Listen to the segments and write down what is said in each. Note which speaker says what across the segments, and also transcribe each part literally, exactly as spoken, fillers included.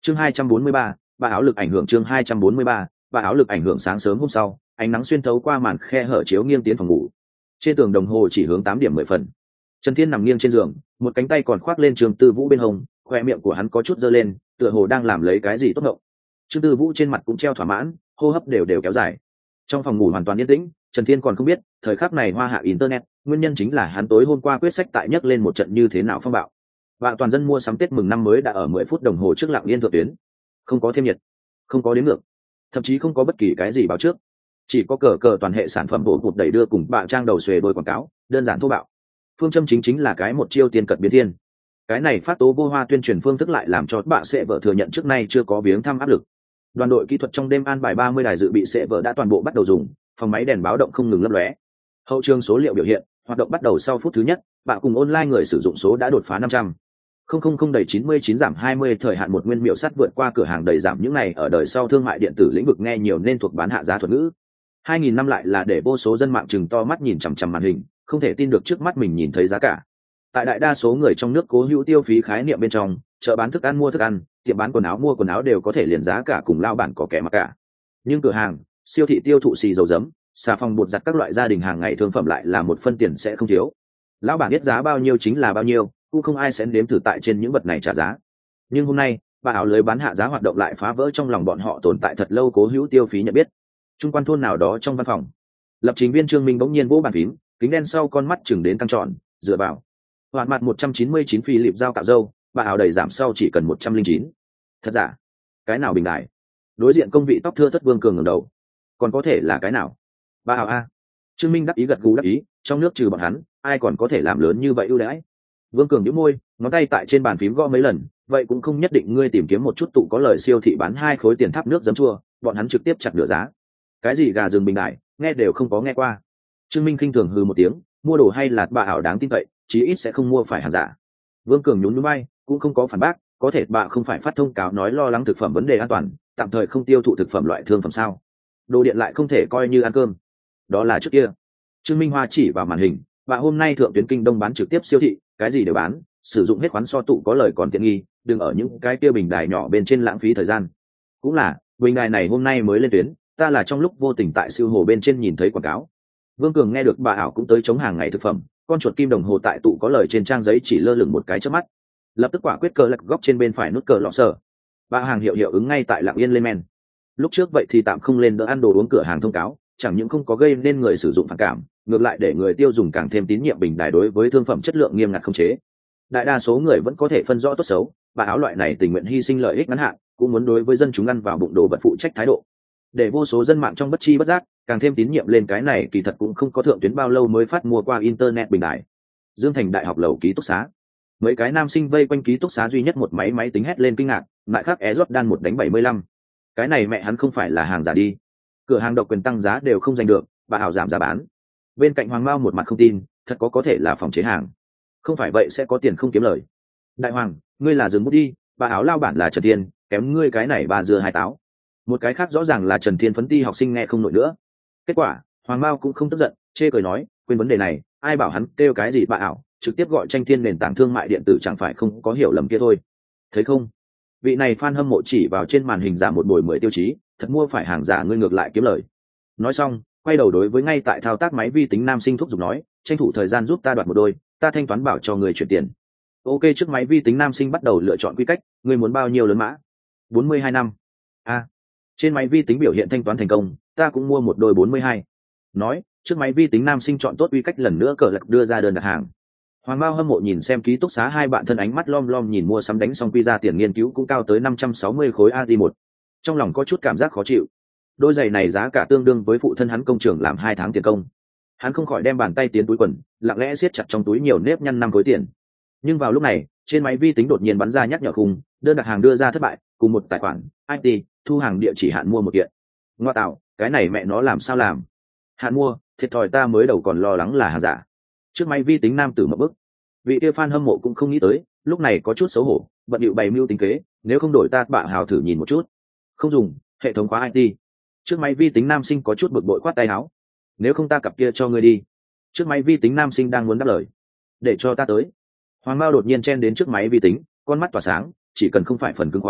Speaker 1: chương hai trăm bốn mươi ba, ba áo lực ảnh hưởng chương hai trăm bốn mươi ba, ba áo lực ảnh hưởng sáng sớm hôm sau, ánh nắng xuyên thấu qua màn khe hở chiếu nghiêng tiến phòng ngủ. Trên tường đồng hồ chỉ hướng tám điểm mười phần. Trần Thiên nằm nghiêng trên giường, một cánh tay còn khoác lên Trương Tư Vũ bên hông, khoe miệng của hắn có chút giơ lên, tựa hồ đang làm lấy cái gì tốt ngộng. Trương Tư Vũ trên mặt cũng treo thỏa mãn, hô hấp đều đều kéo dài. Trong phòng ngủ hoàn toàn yên tĩnh, Trần Thiên còn không biết, thời khắc này hoa hạ internet, nguyên nhân chính là hắn tối hôm qua quyết sách tại nhắc lên một trận như thế nào phong bạo. Và toàn dân mua sắm Tết mừng năm mới đã ở mười phút đồng hồ trước lặng yên thượng tuyến. Không có thêm nhiệt, không có đếm ngược, thậm chí không có bất kỳ cái gì báo trước. Chỉ có cờ cờ toàn hệ sản phẩm bổ cụt đẩy đưa cùng bạn trang đầu xuề đôi quảng cáo, đơn giản thô bạo. Phương châm chính chính là cái một chiêu tiên cận biến thiên. Cái này phát tố vô hoa tuyên truyền phương thức lại làm cho bạn sẽ vợ thừa nhận trước nay chưa có viếng thăm áp lực. Đoàn đội kỹ thuật trong đêm an bài ba mươi đài dự bị sẽ vợ đã toàn bộ bắt đầu dùng, phòng máy đèn báo động không ngừng lấp lóe. Hậu trường số liệu biểu hiện, hoạt động bắt đầu sau phút thứ nhất, bạn cùng online người sử dụng số đã đột phá năm trăm. Không không không đầy chín mươi chín giảm hai mươi thời hạn một nguyên miểu sắt vượt qua cửa hàng đầy giảm những này ở đời sau thương mại điện tử lĩnh vực nghe nhiều nên thuộc bán hạ giá thuật ngữ. hai nghìn năm lại là để vô số dân mạng chừng to mắt nhìn chằm chằm màn hình, không thể tin được trước mắt mình nhìn thấy giá cả. Tại đại đa số người trong nước cố hữu tiêu phí khái niệm bên trong, chợ bán thức ăn mua thức ăn, tiệm bán quần áo mua quần áo đều có thể liền giá cả cùng lao bản có kẻ mà cả. Nhưng cửa hàng, siêu thị tiêu thụ xì dầu giấm, xà phòng bột giặt các loại gia đình hàng ngày thương phẩm lại là một phân tiền sẽ không thiếu. Lão bản biết giá bao nhiêu chính là bao nhiêu, cũng không ai sẽ nếm thử tại trên những vật này trả giá. Nhưng hôm nay, bà áo lưới bán hạ giá hoạt động lại phá vỡ trong lòng bọn họ tồn tại thật lâu cố hữu tiêu phí nhận biết. Trung quan thôn nào đó trong văn phòng, lập trình viên Trương Minh bỗng nhiên vỗ bàn phím, kính đen sau con mắt chừng đến căng tròn, dựa vào. Hoạt mặt một trăm chín mươi chín phi lịp dao cạo râu, bà áo đầy giảm sau chỉ cần một trăm linh chín. Thật giả? Cái nào bình đại? Đối diện công vị tóc thưa thất Vương Cường ngẩng đầu. Còn có thể là cái nào? Bà áo a. Trương Minh đắc ý gật gù đắc ý, trong nước trừ bọn hắn, ai còn có thể làm lớn như vậy ưu đãi? Vương Cường nhíu môi, ngón tay tại trên bàn phím gõ mấy lần, vậy cũng không nhất định ngươi tìm kiếm một chút tụ có lời siêu thị bán hai khối tiền tháp nước giấm chua, bọn hắn trực tiếp chặt nửa giá. Cái gì gà rừng bình đại, nghe đều không có nghe qua. Trương Minh khinh thường hừ một tiếng, mua đồ hay là bà ảo đáng tin cậy, chí ít sẽ không mua phải hàng giả. Vương Cường nhún nhún vai, cũng không có phản bác, có thể bà không phải phát thông cáo nói lo lắng thực phẩm vấn đề an toàn, tạm thời không tiêu thụ thực phẩm loại thương phẩm sao? Đồ điện lại không thể coi như ăn cơm. Đó là trước kia. Trương Minh Hoa chỉ vào màn hình, và hôm nay thượng tuyến kinh đông bán trực tiếp siêu thị, cái gì đều bán, sử dụng hết khoán so tụ có lời còn tiện nghi, đừng ở những cái kia bình đài nhỏ bên trên lãng phí thời gian. Cũng là, bình đài này hôm nay mới lên tuyến, ta là trong lúc vô tình tại siêu hồ bên trên nhìn thấy quảng cáo. Vương Cường nghe được bà ảo cũng tới chống hàng ngày thực phẩm, con chuột kim đồng hồ tại tụ có lời trên trang giấy chỉ lơ lửng một cái chớp mắt, lập tức quả quyết cờ lật góc trên bên phải nút cờ lọ sở. Bà hàng hiệu hiệu ứng ngay tại lặng yên lên men. Lúc trước vậy thì tạm không lên đỡ ăn đồ uống cửa hàng thông cáo, chẳng những không có gây nên người sử dụng phản cảm, ngược lại để người tiêu dùng càng thêm tín nhiệm bình đài đối với thương phẩm chất lượng nghiêm ngặt không chế. Đại đa số người vẫn có thể phân rõ tốt xấu, bà áo loại này tình nguyện hy sinh lợi ích ngắn hạn, cũng muốn đối với dân chúng ăn vào bụng đồ vật phụ trách thái độ. Để vô số dân mạng trong bất chi bất giác càng thêm tín nhiệm lên cái này kỳ thật cũng không có thượng tuyến bao lâu mới phát mua qua internet bình đài. Dương Thành đại học lầu ký túc xá, mấy cái nam sinh vây quanh ký túc xá duy nhất một máy máy tính hét lên kinh ngạc, lại khác é đan một đánh bảy mươi lăm. Cái này mẹ hắn không phải là hàng giả đi. Cửa hàng độc quyền tăng giá đều không giành được, bà ảo giảm giá bán. Bên cạnh Hoàng Mao một mặt không tin, thật có có thể là phòng chế hàng. Không phải vậy sẽ có tiền không kiếm lời. Đại Hoàng, ngươi là dừng bút đi, bà áo lao bản là Trần Thiên, kém ngươi cái này bà dưa hai táo. Một cái khác rõ ràng là Trần Thiên phấn ti học sinh nghe không nổi nữa. Kết quả, Hoàng Mao cũng không tức giận, chê cười nói, quên vấn đề này, ai bảo hắn kêu cái gì bà ảo, trực tiếp gọi Tranh Thiên nền tảng thương mại điện tử chẳng phải không có hiểu lầm kia thôi. Thấy không? Vị này fan hâm mộ chỉ vào trên màn hình giả một bồi mười tiêu chí, thật mua phải hàng giả ngươi ngược lại kiếm lời. Nói xong, quay đầu đối với ngay tại thao tác máy vi tính nam sinh thúc giục nói, tranh thủ thời gian giúp ta đoạt một đôi, ta thanh toán bảo cho người chuyển tiền. Ok, trước máy vi tính nam sinh bắt đầu lựa chọn quy cách, ngươi muốn bao nhiêu lớn mã? bốn mươi hai năm. A. À, trên máy vi tính biểu hiện thanh toán thành công, ta cũng mua một đôi bốn mươi hai. Nói, trước máy vi tính nam sinh chọn tốt quy cách lần nữa cờ lật đưa ra đơn đặt hàng. Hoàng Mao hâm mộ nhìn xem ký túc xá hai bạn thân ánh mắt lom lom nhìn mua sắm đánh xong quy ra tiền nghiên cứu cũng cao tới năm trăm sáu mươi khối a đê một. Trong lòng có chút cảm giác khó chịu. Đôi giày này giá cả tương đương với phụ thân hắn công trường làm hai tháng tiền công. Hắn không khỏi đem bàn tay tiến túi quần, lặng lẽ siết chặt trong túi nhiều nếp nhăn năm khối tiền. Nhưng vào lúc này, trên máy vi tính đột nhiên bắn ra nhắc nhở khung, đơn đặt hàng đưa ra thất bại, cùng một tài khoản i tê, thu hàng địa chỉ hạn mua một kiện. Ngoa tạo, cái này mẹ nó làm sao làm? Hạn mua, thiệt thòi ta mới đầu còn lo lắng là hàng giả. Trước máy vi tính nam tử một bức, vị kia fan hâm mộ cũng không nghĩ tới, lúc này có chút xấu hổ, bận điệu bày mưu tính kế, nếu không đổi ta bạ hào thử nhìn một chút. Không dùng, hệ thống khóa i tê. Trước máy vi tính nam sinh có chút bực bội khoát tay áo. Nếu không ta cặp kia cho ngươi đi. Trước máy vi tính nam sinh đang muốn đáp lời. Để cho ta tới. Hoàng Mao đột nhiên chen đến trước máy vi tính, con mắt tỏa sáng, chỉ cần không phải phần cứng khóa,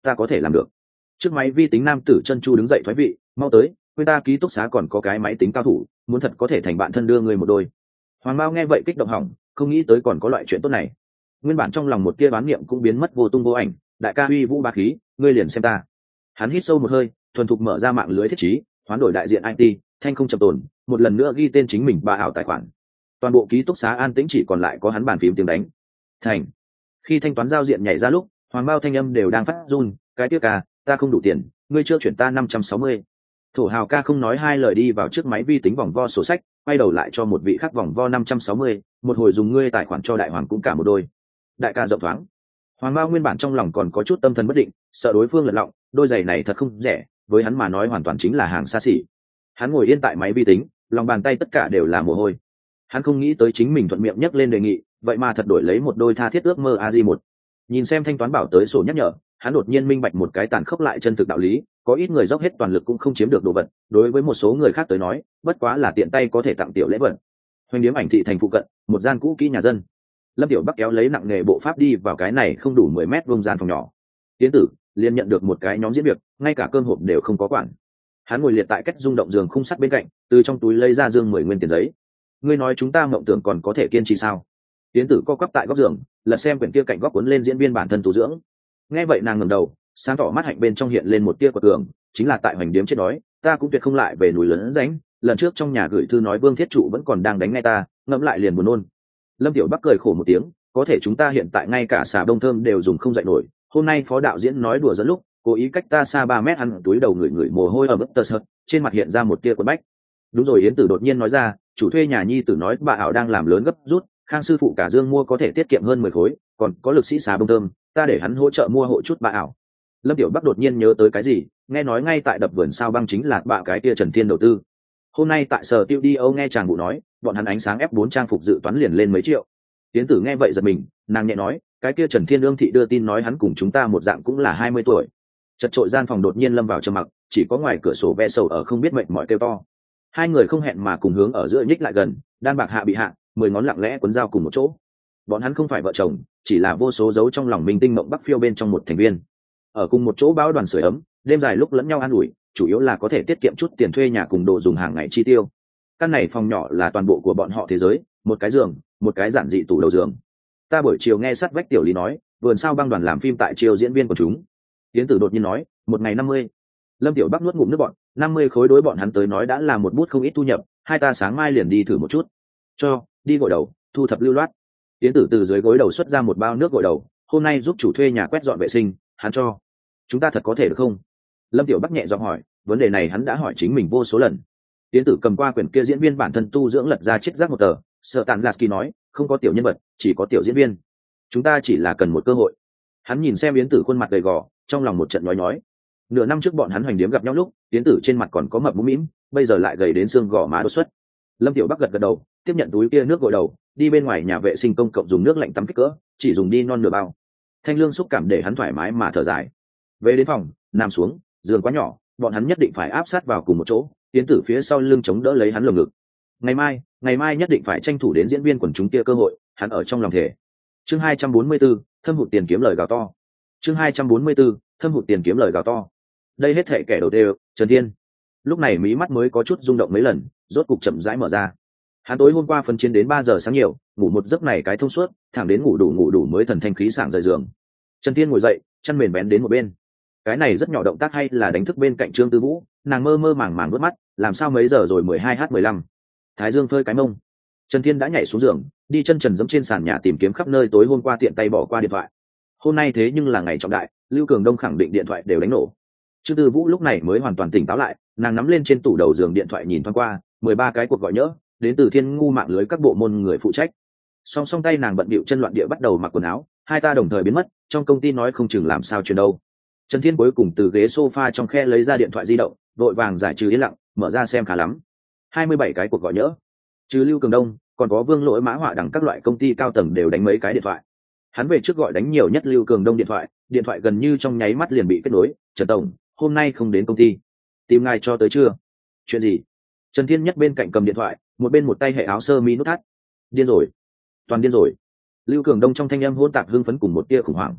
Speaker 1: ta có thể làm được. Trước máy vi tính nam tử chân chu đứng dậy thoái vị, mau tới, quên ta ký túc xá còn có cái máy tính cao thủ, muốn thật có thể thành bạn thân đưa người một đôi. Hoàng Mao nghe vậy kích động hỏng, không nghĩ tới còn có loại chuyện tốt này. Nguyên bản trong lòng một tia đoán niệm cũng biến mất vô tung vô ảnh. Đại ca uy vũ ba khí, ngươi liền xem ta. Hắn hít sâu một hơi, thuần thục mở ra mạng lưới thiết trí, hoán đổi đại diện i tê, thanh không chậm tồn, một lần nữa ghi tên chính mình ba ảo tài khoản. Toàn bộ ký túc xá an tĩnh, chỉ còn lại có hắn bàn phím tiếng đánh. Thành. Khi thanh toán giao diện nhảy ra lúc, Hoàng Mao thanh âm đều đang phát run, cái tiếc ca, ta không đủ tiền, ngươi chưa chuyển ta năm trăm sáu mươi. Thổ Hào ca không nói hai lời đi vào trước máy vi tính vòng vo sổ sách, quay đầu lại cho một vị khác vòng vo năm trăm sáu mươi, một hồi dùng ngươi tài khoản cho đại hoàng cũng cả một đôi. Đại ca rộng thoáng. Hoàng Mao nguyên bản trong lòng còn có chút tâm thần bất định, sợ đối phương lật lọng, đôi giày này thật không rẻ, với hắn mà nói hoàn toàn chính là hàng xa xỉ. Hắn ngồi yên tại máy vi tính, lòng bàn tay tất cả đều là mồ hôi. Hắn không nghĩ tới chính mình thuận miệng nhắc lên đề nghị, vậy mà thật đổi lấy một đôi tha thiết ước mơ a di một. Nhìn xem thanh toán bảo tới sổ nhắc nhở, hắn đột nhiên minh bạch một cái tàn khốc lại chân thực đạo lý, có ít người dốc hết toàn lực cũng không chiếm được đồ vật, đối với một số người khác tới nói, bất quá là tiện tay có thể tặng tiểu lễ vật. Hoành điếm ảnh thị thành phụ cận, một gian cũ kỹ nhà dân. Lâm Tiểu Bắc kéo lấy nặng nghề bộ pháp đi vào cái này không đủ mười mét vuông gian phòng nhỏ. Tiến tử liền nhận được một cái nhóm diễn việc, ngay cả cơm hộp đều không có quản. Hắn ngồi liệt tại cách rung động giường khung sắt bên cạnh, từ trong túi lấy ra dương mười nguyên tiền giấy. Ngươi nói chúng ta mộng tưởng còn có thể kiên trì sao? Tiến tử co quắp tại góc giường, lật xem quyển kia cạnh góc cuốn lên diễn viên bản thân tu dưỡng. Nghe vậy nàng ngẩng đầu, sáng tỏ mắt hạnh bên trong hiện lên một tia quật cường, chính là tại hoành điếm chết đói, ta cũng tuyệt không lại về núi lớn ránh. Lần trước trong nhà gửi thư nói Vương Thiết Trụ vẫn còn đang đánh nghe ta, ngẫm lại liền buồn nôn. Lâm Tiểu Bắc cười khổ một tiếng, có thể chúng ta hiện tại ngay cả xà bông thơm đều dùng không dậy nổi. Hôm nay phó đạo diễn nói đùa dẫn lúc, cố ý cách ta xa ba mét, ăn túi đầu người người mồ hôi ở mức tơ sợt, trên mặt hiện ra một tia quấn bách. Đúng rồi, Yến Tử đột nhiên nói ra, chủ thuê nhà nhi tử nói bà ảo đang làm lớn gấp rút, Khang sư phụ cả dương mua có thể tiết kiệm hơn mười khối, còn có lực sĩ xà bông thơm, ta để hắn hỗ trợ mua hộ chút bà ảo. Lâm Tiểu Bắc đột nhiên nhớ tới cái gì, nghe nói ngay tại đập vườn sao băng chính là bạ cái kia Trần Thiên đầu tư. Hôm nay tại sở tiêu đi Âu nghe chàng vụ nói, bọn hắn ánh sáng ép bốn trang phục dự toán liền lên mấy triệu. Tiến tử nghe vậy giật mình, nàng nhẹ nói, cái kia Trần Thiên Ương thị đưa tin nói hắn cùng chúng ta một dạng cũng là hai mươi tuổi. Chật trội gian phòng đột nhiên lâm vào trầm mặc, chỉ có ngoài cửa sổ ve sầu ở không biết mệt mỏi kêu to. Hai người không hẹn mà cùng hướng ở giữa nhích lại gần, đan bạc hạ bị hạ, mười ngón lặng lẽ quấn dao cùng một chỗ. Bọn hắn không phải vợ chồng, chỉ là vô số dấu trong lòng minh tinh mộng bắc phiêu bên trong một thành viên. Ở cùng một chỗ bão đoàn sưởi ấm, đêm dài lúc lẫn nhau an ủi, chủ yếu là có thể tiết kiệm chút tiền thuê nhà cùng đồ dùng hàng ngày chi tiêu. Căn này phòng nhỏ là toàn bộ của bọn họ thế giới, một cái giường, một cái giản dị tủ đầu giường. Ta buổi chiều nghe sát vách tiểu lý nói, vườn sao băng đoàn làm phim tại chiều diễn viên của chúng. Tiến tử đột nhiên nói, một ngày năm mươi. Lâm Tiểu Bắc nuốt ngụm nước bọn, năm mươi khối đối bọn hắn tới nói đã là một bút không ít thu nhập, hai ta sáng mai liền đi thử một chút. Cho, đi gội đầu, thu thập lưu loát. Tiến tử từ dưới gối đầu xuất ra một bao nước gội đầu, hôm nay giúp chủ thuê nhà quét dọn vệ sinh, hắn cho. Chúng ta thật có thể được không? Lâm Tiểu Bắc nhẹ giọng hỏi, vấn đề này hắn đã hỏi chính mình vô số lần. Tiến tử cầm qua quyển kia diễn viên bản thân tu dưỡng lật ra chiếc rác một tờ, sợ tàn Lasky nói, không có tiểu nhân vật, chỉ có tiểu diễn viên. Chúng ta chỉ là cần một cơ hội. Hắn nhìn xem Yến Tử khuôn mặt gầy gò, trong lòng một trận nói nói. Nửa năm trước bọn hắn hoành điếm gặp nhau lúc, Yến Tử trên mặt còn có mập mũm mĩm, bây giờ lại gầy đến xương gò má đột xuất. Lâm Tiểu Bắc gật gật đầu, tiếp nhận túi kia nước gội đầu, đi bên ngoài nhà vệ sinh công cộng dùng nước lạnh tắm kích cỡ, chỉ dùng đi non nửa bao. Thanh lương xúc cảm để hắn thoải mái mà thở dài. Về đến phòng, nằm xuống, giường quá nhỏ, bọn hắn nhất định phải áp sát vào cùng một chỗ. Yến Tử phía sau lưng chống đỡ lấy hắn lồng ngực. Ngày mai, ngày mai nhất định phải tranh thủ đến diễn viên quần chúng kia cơ hội, hắn ở trong lòng thể. Chương hai trăm bốn mươi 4, thâm hụt tiền kiếm lời gào to. Chương hai trăm bốn mươi 4, thâm hụt tiền kiếm lời gào to. Đây hết thệ kẻ đầu đều, Trần Thiên. Lúc này mí mắt mới có chút rung động mấy lần, rốt cục chậm rãi mở ra. Hắn tối hôm qua phân chiến đến ba giờ sáng nhiều, ngủ một giấc này cái thông suốt, thẳng đến ngủ đủ ngủ đủ mới thần thanh khí sảng rời giường. Trần Thiên ngồi dậy, chân mền bén đến một bên. Cái này rất nhỏ động tác hay là đánh thức bên cạnh Trương Tư Vũ, nàng mơ mơ màng màng vớt mắt, làm sao mấy giờ rồi mười hai h mười lăm. Thái Dương phơi cái mông. Trần Thiên đã nhảy xuống giường, đi chân trần giẫm trên sàn nhà tìm kiếm khắp nơi tối hôm qua tiện tay bỏ qua điện thoại. Hôm nay thế nhưng là ngày trọng đại, Lưu Cường Đông khẳng định điện thoại đều đánh nổ. Trương Tư Vũ lúc này mới hoàn toàn tỉnh táo lại, nàng nắm lên trên tủ đầu giường điện thoại nhìn thoáng qua, mười ba cái cuộc gọi nhỡ, đến từ Thiên Ngu mạng lưới các bộ môn người phụ trách. Song song tay nàng bận bịu chân loạn địa bắt đầu mặc quần áo, hai ta đồng thời biến mất, trong công ty nói không chừng làm sao chuyện đâu. Trần Thiên cuối cùng từ ghế sofa trong khe lấy ra điện thoại di động, vội vàng giải trừ yên lặng, mở ra xem khá lắm. hai mươi bảy cái cuộc gọi nhỡ. Trừ Lưu Cường Đông, còn có Vương Lỗi Mã Họa đẳng các loại công ty cao tầng đều đánh mấy cái điện thoại. Hắn về trước gọi đánh nhiều nhất Lưu Cường Đông điện thoại, điện thoại gần như trong nháy mắt liền bị kết nối. Trần tổng, hôm nay không đến công ty, tìm ngài cho tới chưa? Chuyện gì? Trần Thiên nhất bên cạnh cầm điện thoại, một bên một tay hệ áo sơ mi nút thắt. Điên rồi, toàn điên rồi. Lưu Cường Đông trong thanh âm hỗn tạp hưng phấn cùng một tia khủng hoảng.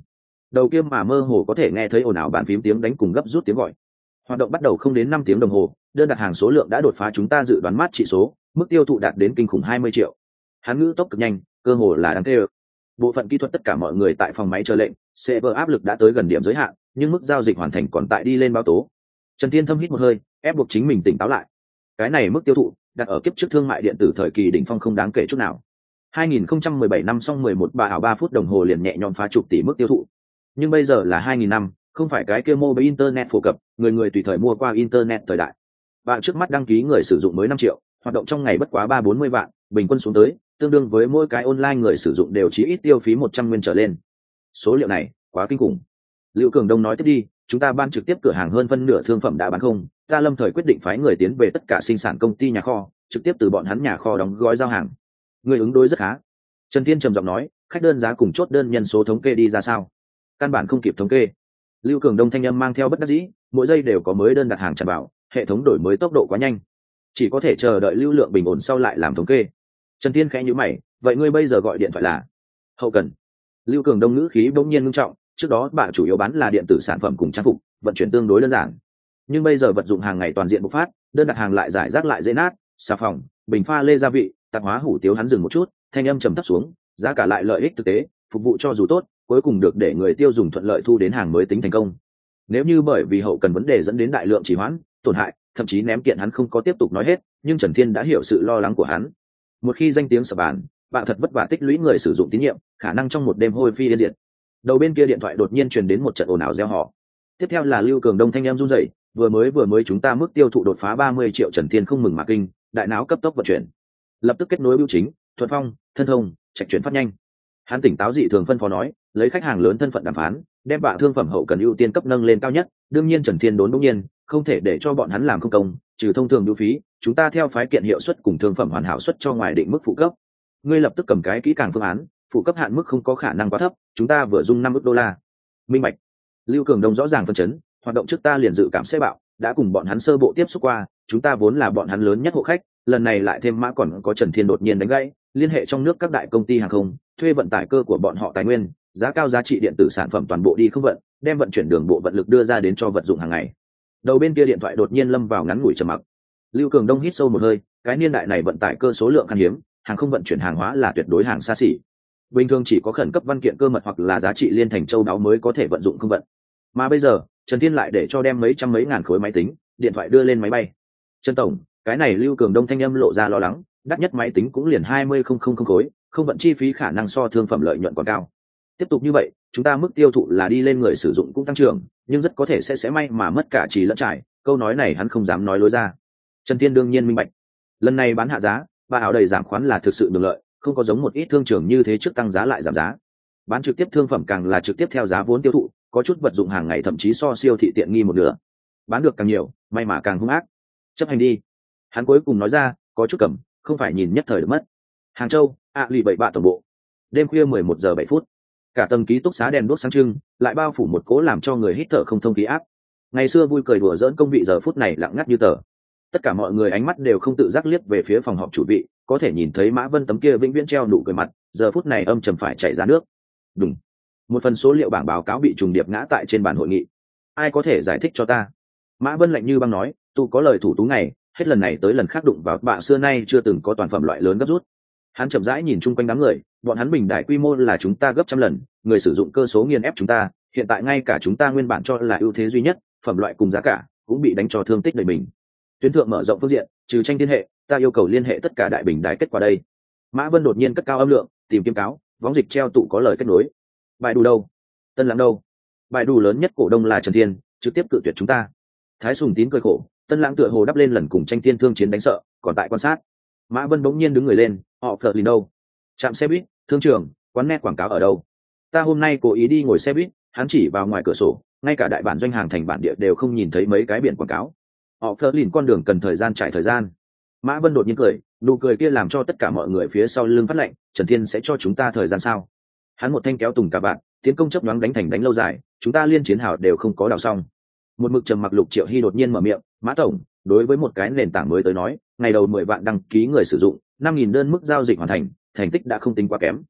Speaker 1: đầu kia mà mơ hồ có thể nghe thấy ồn ào bàn phím tiếng đánh cùng gấp rút tiếng gọi. Hoạt động bắt đầu không đến năm tiếng đồng hồ, đơn đặt hàng số lượng đã đột phá chúng ta dự đoán mát trị số, mức tiêu thụ đạt đến kinh khủng hai mươi triệu. Hắn ngữ tốc cực nhanh, cơ hồ là đáng kêu. Bộ phận kỹ thuật tất cả mọi người tại phòng máy chờ lệnh, server áp lực đã tới gần điểm giới hạn, nhưng mức giao dịch hoàn thành còn tại đi lên báo tố. Trần Thiên thâm hít một hơi, ép buộc chính mình tỉnh táo lại. Cái này mức tiêu thụ đặt ở kiếp trước thương mại điện tử thời kỳ đỉnh phong không đáng kể chút nào. hai nghìn không trăm mười bảy năm xong mười một bà ảo ba phút đồng hồ liền nhẹ nhõm phá chục tỷ mức tiêu thụ. Nhưng bây giờ là hai nghìn năm, không phải cái kia mobile internet phổ cập, người người tùy thời mua qua internet thời đại. Bạn trước mắt đăng ký người sử dụng mới năm triệu, hoạt động trong ngày bất quá ba bốn mươi vạn, bình quân xuống tới, tương đương với mỗi cái online người sử dụng đều chỉ ít tiêu phí một trăm nguyên trở lên. Số liệu này quá kinh khủng. Lưu Cường Đông nói tiếp đi, chúng ta ban trực tiếp cửa hàng hơn phân nửa thương phẩm đã bán không, ta lâm thời quyết định phái người tiến về tất cả sinh sản công ty nhà kho, trực tiếp từ bọn hắn nhà kho đóng gói giao hàng. Người ứng đối rất khá. Trần Thiên trầm giọng nói, khách đơn giá cùng chốt đơn nhân số thống kê đi ra sao? Căn bản không kịp thống kê. Lưu Cường Đông thanh âm mang theo bất đắc dĩ, mỗi giây đều có mới đơn đặt hàng tràn vào, hệ thống đổi mới tốc độ quá nhanh, chỉ có thể chờ đợi lưu lượng bình ổn sau lại làm thống kê. Trần Thiên khẽ nhíu mày, vậy ngươi bây giờ gọi điện thoại là? Hậu cần. Lưu Cường Đông ngữ khí bỗng nhiên ngưng trọng, trước đó bạn chủ yếu bán là điện tử sản phẩm cùng trang phục, vận chuyển tương đối đơn giản, nhưng bây giờ vật dụng hàng ngày toàn diện bộc phát, đơn đặt hàng lại giải rác lại dễ nát, xà phòng, bình pha lê gia vị, tạp hóa hủ tiếu. Hắn dừng một chút, thanh âm trầm thấp xuống, giá cả lại lợi ích thực tế, phục vụ cho dù tốt, cuối cùng được để người tiêu dùng thuận lợi thu đến hàng mới tính thành công. Nếu như bởi vì hậu cần vấn đề dẫn đến đại lượng trì hoãn, tổn hại, thậm chí ném kiện, hắn không có tiếp tục nói hết, nhưng Trần Thiên đã hiểu sự lo lắng của hắn. Một khi danh tiếng sập bàn, bạn thật vất vả tích lũy người sử dụng tín nhiệm, khả năng trong một đêm hôi phi yên diệt. Đầu bên kia điện thoại đột nhiên truyền đến một trận ồn ào reo hò. Tiếp theo là Lưu Cường Đông thanh em run rẩy, vừa mới vừa mới chúng ta mức tiêu thụ đột phá ba mươi triệu. Trần Thiên không mừng mà kinh, đại não cấp tốc vận chuyển, lập tức kết nối bưu chính, thuận phong, thân thông, trạch chuyển phát nhanh. Hắn tỉnh táo dị thường phân phó nói, lấy khách hàng lớn thân phận đàm phán, đem bạ thương phẩm hậu cần ưu tiên cấp nâng lên cao nhất. Đương nhiên Trần Thiên đốn đống nhiên, không thể để cho bọn hắn làm không công, trừ thông thường lưu phí, chúng ta theo phái kiện hiệu suất cùng thương phẩm hoàn hảo suất cho ngoài định mức phụ cấp. Ngươi lập tức cầm cái kỹ càng phương án, phụ cấp hạn mức không có khả năng quá thấp, chúng ta vừa dung năm ức đô la. Minh bạch. Lưu Cường Đông rõ ràng phân chấn, hoạt động trước ta liền dự cảm sẽ bạo, đã cùng bọn hắn sơ bộ tiếp xúc qua, chúng ta vốn là bọn hắn lớn nhất hộ khách, lần này lại thêm mã còn có Trần Thiên đột nhiên đánh gãy, liên hệ trong nước các đại công ty hàng không, thuê vận tải cơ của bọn họ tài nguyên, giá cao giá trị điện tử sản phẩm toàn bộ đi không vận, đem vận chuyển đường bộ vận lực đưa ra đến cho vật dụng hàng ngày. Đầu bên kia điện thoại đột nhiên lâm vào ngắn ngủi trầm mặc. Lưu Cường Đông hít sâu một hơi, cái niên đại này vận tải cơ số lượng khan hiếm, hàng không vận chuyển hàng hóa là tuyệt đối hàng xa xỉ. Bình thường chỉ có khẩn cấp văn kiện cơ mật hoặc là giá trị liên thành châu đáo mới có thể vận dụng không vận. Mà bây giờ, Trần Thiên lại để cho đem mấy trăm mấy ngàn khối máy tính, điện thoại đưa lên máy bay. Trần tổng, cái này Lưu Cường Đông thanh âm lộ ra lo lắng, đắt nhất máy tính cũng liền hai mươi không không không khối, không vận chi phí khả năng so thương phẩm lợi nhuận còn cao. Tiếp tục như vậy, chúng ta mức tiêu thụ là đi lên, người sử dụng cũng tăng trưởng, nhưng rất có thể sẽ sẽ may mà mất cả trì lẫn trải. Câu nói này hắn không dám nói lối ra. Trần Thiên đương nhiên minh bạch, lần này bán hạ giá, ba áo đầy giảm khoán là thực sự được lợi, không có giống một ít thương trường như thế trước tăng giá lại giảm giá. Bán trực tiếp thương phẩm càng là trực tiếp theo giá vốn tiêu thụ, có chút vật dụng hàng ngày thậm chí so siêu thị tiện nghi một nửa. Bán được càng nhiều, may mà càng hung ác. Chấp hành đi. Hắn cuối cùng nói ra, có chút cầm, không phải nhìn nhất thời được mất. Hàng Châu, ạ lì bảy bạ tổng bộ. Đêm khuya mười một giờ bảy phút, cả tầng ký túc xá đèn đuốc sáng trưng, lại bao phủ một cỗ làm cho người hít thở không thông khí áp. Ngày xưa vui cười đùa giỡn công vị giờ phút này lặng ngắt như tờ. Tất cả mọi người ánh mắt đều không tự giác liếc về phía phòng họp chủ vị, có thể nhìn thấy Mã Vân tấm kia vĩnh viễn treo nụ cười mặt, giờ phút này âm trầm phải chảy ra nước. Đúng. Một phần số liệu bảng báo cáo bị trùng điệp ngã tại trên bàn hội nghị. Ai có thể giải thích cho ta? Mã Vân lạnh như băng nói, tu có lời thủ tú ngày, hết lần này tới lần khác đụng vào bạ xưa nay chưa từng có toàn phẩm loại lớn gấp rút. Hắn chậm rãi nhìn chung quanh đám người, bọn hắn bình đại quy mô là chúng ta gấp trăm lần, người sử dụng cơ số nghiền ép chúng ta, hiện tại ngay cả chúng ta nguyên bản cho là ưu thế duy nhất, phẩm loại cùng giá cả, cũng bị đánh cho thương tích đầy mình. Tuyến thượng mở rộng phương diện, trừ tranh liên hệ, ta yêu cầu liên hệ tất cả đại bình đài kết quả đây. Mã Vân đột nhiên cất cao âm lượng, tìm kiếm cáo, võng dịch treo tụ có lời kết nối. Bài đủ đâu? Tân Lãng đâu? Bài đủ lớn nhất cổ đông là Trần Thiên, trực tiếp cự tuyệt chúng ta. Thái Sùng Tín cười khổ, Tân Lãng tựa hồ đắp lên lần cùng tranh thiên thương chiến đánh sợ, còn tại quan sát. Mã Vân bỗng nhiên đứng người lên, họ phật lìn đâu? Trạm xe buýt, thương trường, quán net quảng cáo ở đâu? Ta hôm nay cố ý đi ngồi xe buýt, hắn chỉ vào ngoài cửa sổ, ngay cả đại bản doanh hàng thành bản địa đều không nhìn thấy mấy cái biển quảng cáo. Họ phớt lìn con đường cần thời gian trải thời gian. Mã Vân đột nhiên cười, nụ cười kia làm cho tất cả mọi người phía sau lưng phát lạnh. Trần Thiên sẽ cho chúng ta thời gian sao? Hắn một thanh kéo tùng cả bạn, tiến công chấp nhoáng đánh thành đánh lâu dài, chúng ta liên chiến hào đều không có đào xong. Một mực trầm mặc Lục Triệu Hy đột nhiên mở miệng, Mã tổng, đối với một cái nền tảng mới tới nói, ngày đầu mười vạn đăng ký người sử dụng, năm nghìn đơn mức giao dịch hoàn thành, thành tích đã không tính quá kém.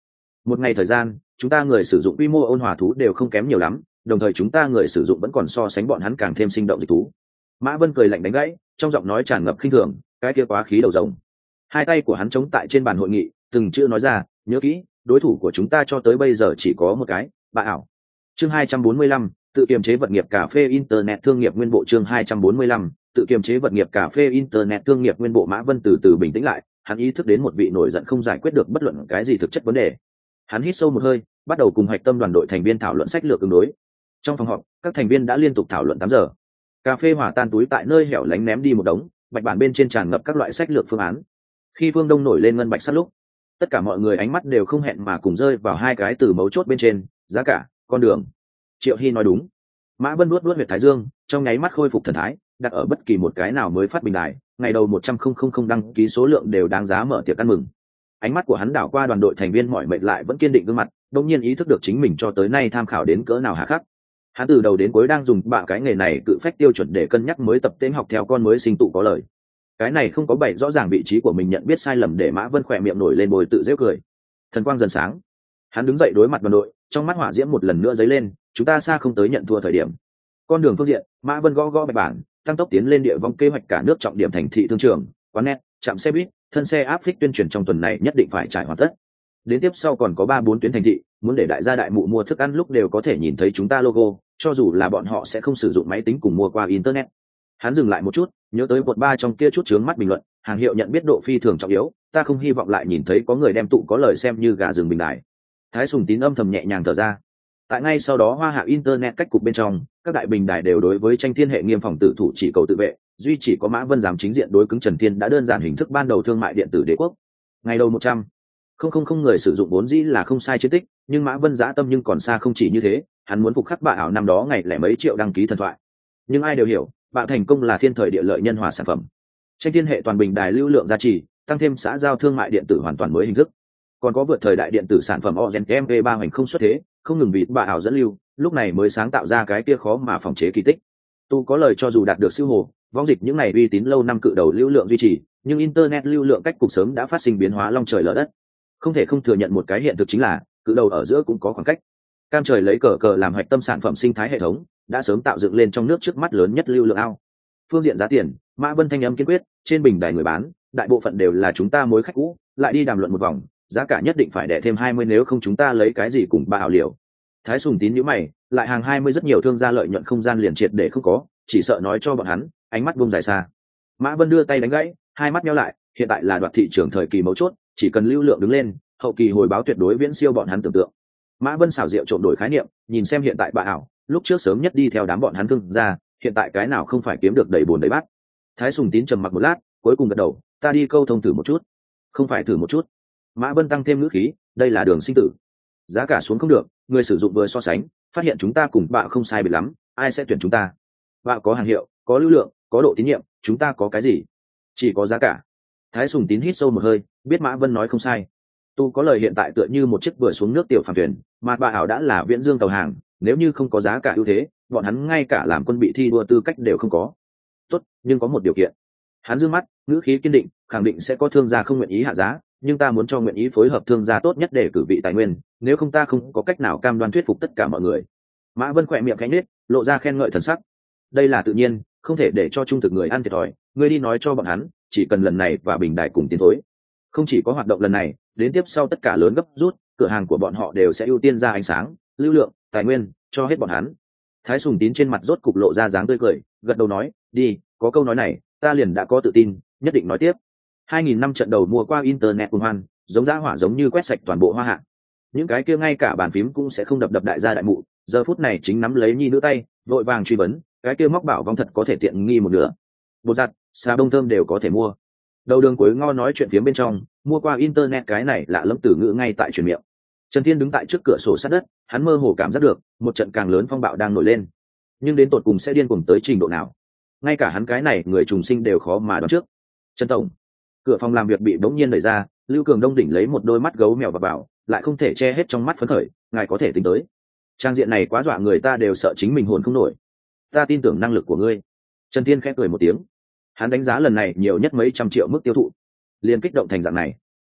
Speaker 1: Một ngày thời gian chúng ta người sử dụng quy mô ôn hòa thú đều không kém nhiều lắm, đồng thời chúng ta người sử dụng vẫn còn so sánh bọn hắn càng thêm sinh động dịch thú. Mã Vân cười lạnh đánh gãy, trong giọng nói tràn ngập khinh thường, cái kia quá khí đầu rồng. Hai tay của hắn chống tại trên bàn hội nghị, từng chữ nói ra, nhớ kỹ, đối thủ của chúng ta cho tới bây giờ chỉ có một cái, bà ảo. Chương hai trăm bốn mươi lăm, tự kiềm chế vật nghiệp cà phê internet thương nghiệp nguyên bộ. Chương hai trăm bốn mươi lăm, tự kiềm chế vật nghiệp cà phê internet thương nghiệp nguyên bộ. Mã Vân từ từ bình tĩnh lại, hắn ý thức đến một vị nổi giận không giải quyết được bất luận cái gì thực chất vấn đề. Hắn hít sâu một hơi, bắt đầu cùng hoạch tâm đoàn đội thành viên thảo luận sách lược ứng đối. Trong phòng họp, các thành viên đã liên tục thảo luận tám giờ. Cà phê hòa tan túi tại nơi hẻo lánh ném đi một đống, bạch bản bên trên tràn ngập các loại sách lược phương án. Khi phương đông nổi lên ngân bạch sắt lúc, tất cả mọi người ánh mắt đều không hẹn mà cùng rơi vào hai cái từ mấu chốt bên trên: giá cả, con đường. Triệu Hy nói đúng. Mã Vân nuốt nuốt huyệt thái dương, trong nháy mắt khôi phục thần thái, đặt ở bất kỳ một cái nào mới phát bình đài, ngày đầu một trăm không đăng ký số lượng đều đáng giá mở tiệc ăn mừng. Ánh mắt của hắn đảo qua đoàn đội thành viên mỏi mệt lại vẫn kiên định gương mặt, đột nhiên ý thức được chính mình cho tới nay tham khảo đến cỡ nào hà khắc. Hắn từ đầu đến cuối đang dùng bạ cái nghề này cự phách tiêu chuẩn để cân nhắc mới tập tên học theo con mới sinh tụ có lời. Cái này không có bày rõ ràng vị trí của mình, nhận biết sai lầm để Mã Vân khỏe miệng nổi lên bồi tự giễu cười. Thần quang dần sáng, hắn đứng dậy đối mặt đoàn đội, trong mắt hỏa diễm một lần nữa dấy lên, chúng ta xa không tới nhận thua thời điểm. Con đường phương diện, Mã Vân gõ gõ bạch bản, tăng tốc tiến lên địa vong kế hoạch cả nước trọng điểm thành thị thương trường, quán net, trạm xe buýt, thân xe áp phích tuyên truyền trong tuần này nhất định phải trải hoàn tất. Đến tiếp sau còn có ba bốn tuyến thành thị, muốn để đại gia đại mụ mua thức ăn lúc đều có thể nhìn thấy chúng ta logo, cho dù là bọn họ sẽ không sử dụng máy tính cùng mua qua internet. Hắn dừng lại một chút, nhớ tới một ba trong kia chút chướng mắt bình luận, hàng hiệu nhận biết độ phi thường trọng yếu, ta không hy vọng lại nhìn thấy có người đem tụ có lời xem như gà rừng bình đại. Thái Sùng Tín âm thầm nhẹ nhàng thở ra. Tại ngay sau đó hoa hạ internet cách cục bên trong, các đại bình đài đều đối với tranh thiên hệ nghiêm phòng tự thủ chỉ cầu tự vệ, duy chỉ có Mã Vân dám chính diện đối cứng Trần Thiên đã đơn giản hình thức ban đầu thương mại điện tử đế quốc. Ngày đầu một trăm không không không người sử dụng vốn dĩ là không sai chiến tích, nhưng Mã Vân dã tâm nhưng còn xa không chỉ như thế, hắn muốn phục khắc bạ ảo năm đó ngày lẻ mấy triệu đăng ký thần thoại. Nhưng ai đều hiểu, bạ thành công là thiên thời địa lợi nhân hòa sản phẩm. Tranh thiên hệ toàn bình đài lưu lượng gia trì, tăng thêm xã giao thương mại điện tử hoàn toàn mới hình thức. Còn có vượt thời đại điện tử sản phẩm Orient em pê ba hoành không xuất thế, không ngừng vì bạ ảo dẫn lưu, lúc này mới sáng tạo ra cái kia khó mà phòng chế kỳ tích. Tu có lời cho dù đạt được siêu hồ, vong dịch những ngày uy tín lâu năm cự đầu lưu lượng duy trì, nhưng internet lưu lượng cách cục sớm đã phát sinh biến hóa long trời lở đất. Không thể không thừa nhận một cái hiện thực chính là cự đầu ở giữa cũng có khoảng cách. Cam trời lấy cờ cờ làm hoạch tâm sản phẩm sinh thái hệ thống đã sớm tạo dựng lên trong nước trước mắt lớn nhất lưu lượng ao. Phương diện giá tiền, Mã Vân thanh âm kiên quyết, trên bình đài người bán đại bộ phận đều là chúng ta mối khách cũ, lại đi đàm luận một vòng, giá cả nhất định phải đẻ thêm hai mươi, nếu không chúng ta lấy cái gì cùng bà ảo liều. Thái Sùng Tín nhíu mày, lại hàng hai mươi rất nhiều thương gia lợi nhuận không gian liền triệt để không có, chỉ sợ nói cho bọn hắn, ánh mắt buông dài xa. Mã Vân đưa tay đánh gãy, hai mắt nheo lại, hiện tại là đoạt thị trường thời kỳ mấu chốt, chỉ cần lưu lượng đứng lên, hậu kỳ hồi báo tuyệt đối viễn siêu bọn hắn tưởng tượng. Mã Vân xảo diệu trộm đổi khái niệm, nhìn xem hiện tại bà ảo, lúc trước sớm nhất đi theo đám bọn hắn thương gia, hiện tại cái nào không phải kiếm được đầy buồn đầy bát. Thái Sùng Tín trầm mặc một lát, cuối cùng gật đầu, ta đi câu thông thử một chút. Không phải thử một chút. Mã Vân tăng thêm ngữ khí, đây là đường sinh tử. Giá cả xuống không được, người sử dụng vừa so sánh, phát hiện chúng ta cùng bạ không sai biệt lắm, ai sẽ tuyển chúng ta? Bạ có hàng hiệu, có lưu lượng, có độ tín nhiệm, chúng ta có cái gì? Chỉ có giá cả. Thái Sùng Tín hít sâu một hơi, biết Mã Vân nói không sai. Tu có lời hiện tại tựa như một chiếc vừa xuống nước tiểu phàm thuyền, mà bạ ảo đã là viễn dương tàu hàng, nếu như không có giá cả ưu thế, bọn hắn ngay cả làm quân bị thi đua tư cách đều không có. Tốt, nhưng có một điều kiện. Hắn dương mắt, ngữ khí kiên định, khẳng định sẽ có thương gia không nguyện ý hạ giá, nhưng ta muốn cho nguyện ý phối hợp thương gia tốt nhất để cử vị tài nguyên, nếu không ta không có cách nào cam đoan thuyết phục tất cả mọi người. Mã Vân khỏe miệng khẽ nhếch, lộ ra khen ngợi thần sắc. Đây là tự nhiên, không thể để cho trung thực người ăn thiệt thòi, ngươi đi nói cho bọn hắn, chỉ cần lần này và bình đài cùng tiến thối. Không chỉ có hoạt động lần này, đến tiếp sau tất cả lớn gấp rút, cửa hàng của bọn họ đều sẽ ưu tiên ra ánh sáng, lưu lượng, tài nguyên, cho hết bọn hắn. Thái Sùng Tín trên mặt rốt cục lộ ra dáng tươi cười, gật đầu nói, đi, có câu nói này, ta liền đã có tự tin, nhất định nói tiếp. hai nghìn năm trận đầu mua qua internet cùng hoan, giống dã hỏa giống như quét sạch toàn bộ hoa hạ. Những cái kia ngay cả bàn phím cũng sẽ không đập đập đại gia đại mụ, giờ phút này chính nắm lấy nhi nữ tay, vội vàng truy vấn, cái kia móc bảo vong thật có thể tiện nghi một nửa. Bột giặt, xà bông thơm đều có thể mua. Đầu đường cuối ngo nói chuyện phía bên trong, mua qua internet cái này lạ lẫm từ ngữ ngay tại truyền miệng. Trần Thiên đứng tại trước cửa sổ sát đất, hắn mơ hồ cảm giác được một trận càng lớn phong bạo đang nổi lên, nhưng đến tột cùng sẽ điên cuồng tới trình độ nào, ngay cả hắn cái này người trùng sinh đều khó mà đoán trước. Trần tổng, cửa phòng làm việc bị bỗng nhiên đẩy ra, Lưu Cường Đông đỉnh lấy một đôi mắt gấu mèo và bảo, lại không thể che hết trong mắt phấn khởi, ngài có thể tính tới. Trang diện này quá dọa người, ta đều sợ chính mình hồn không nổi. Ta tin tưởng năng lực của ngươi. Trần Thiên khẽ cười một tiếng, hắn đánh giá lần này nhiều nhất mấy trăm triệu mức tiêu thụ, liền kích động thành dạng này.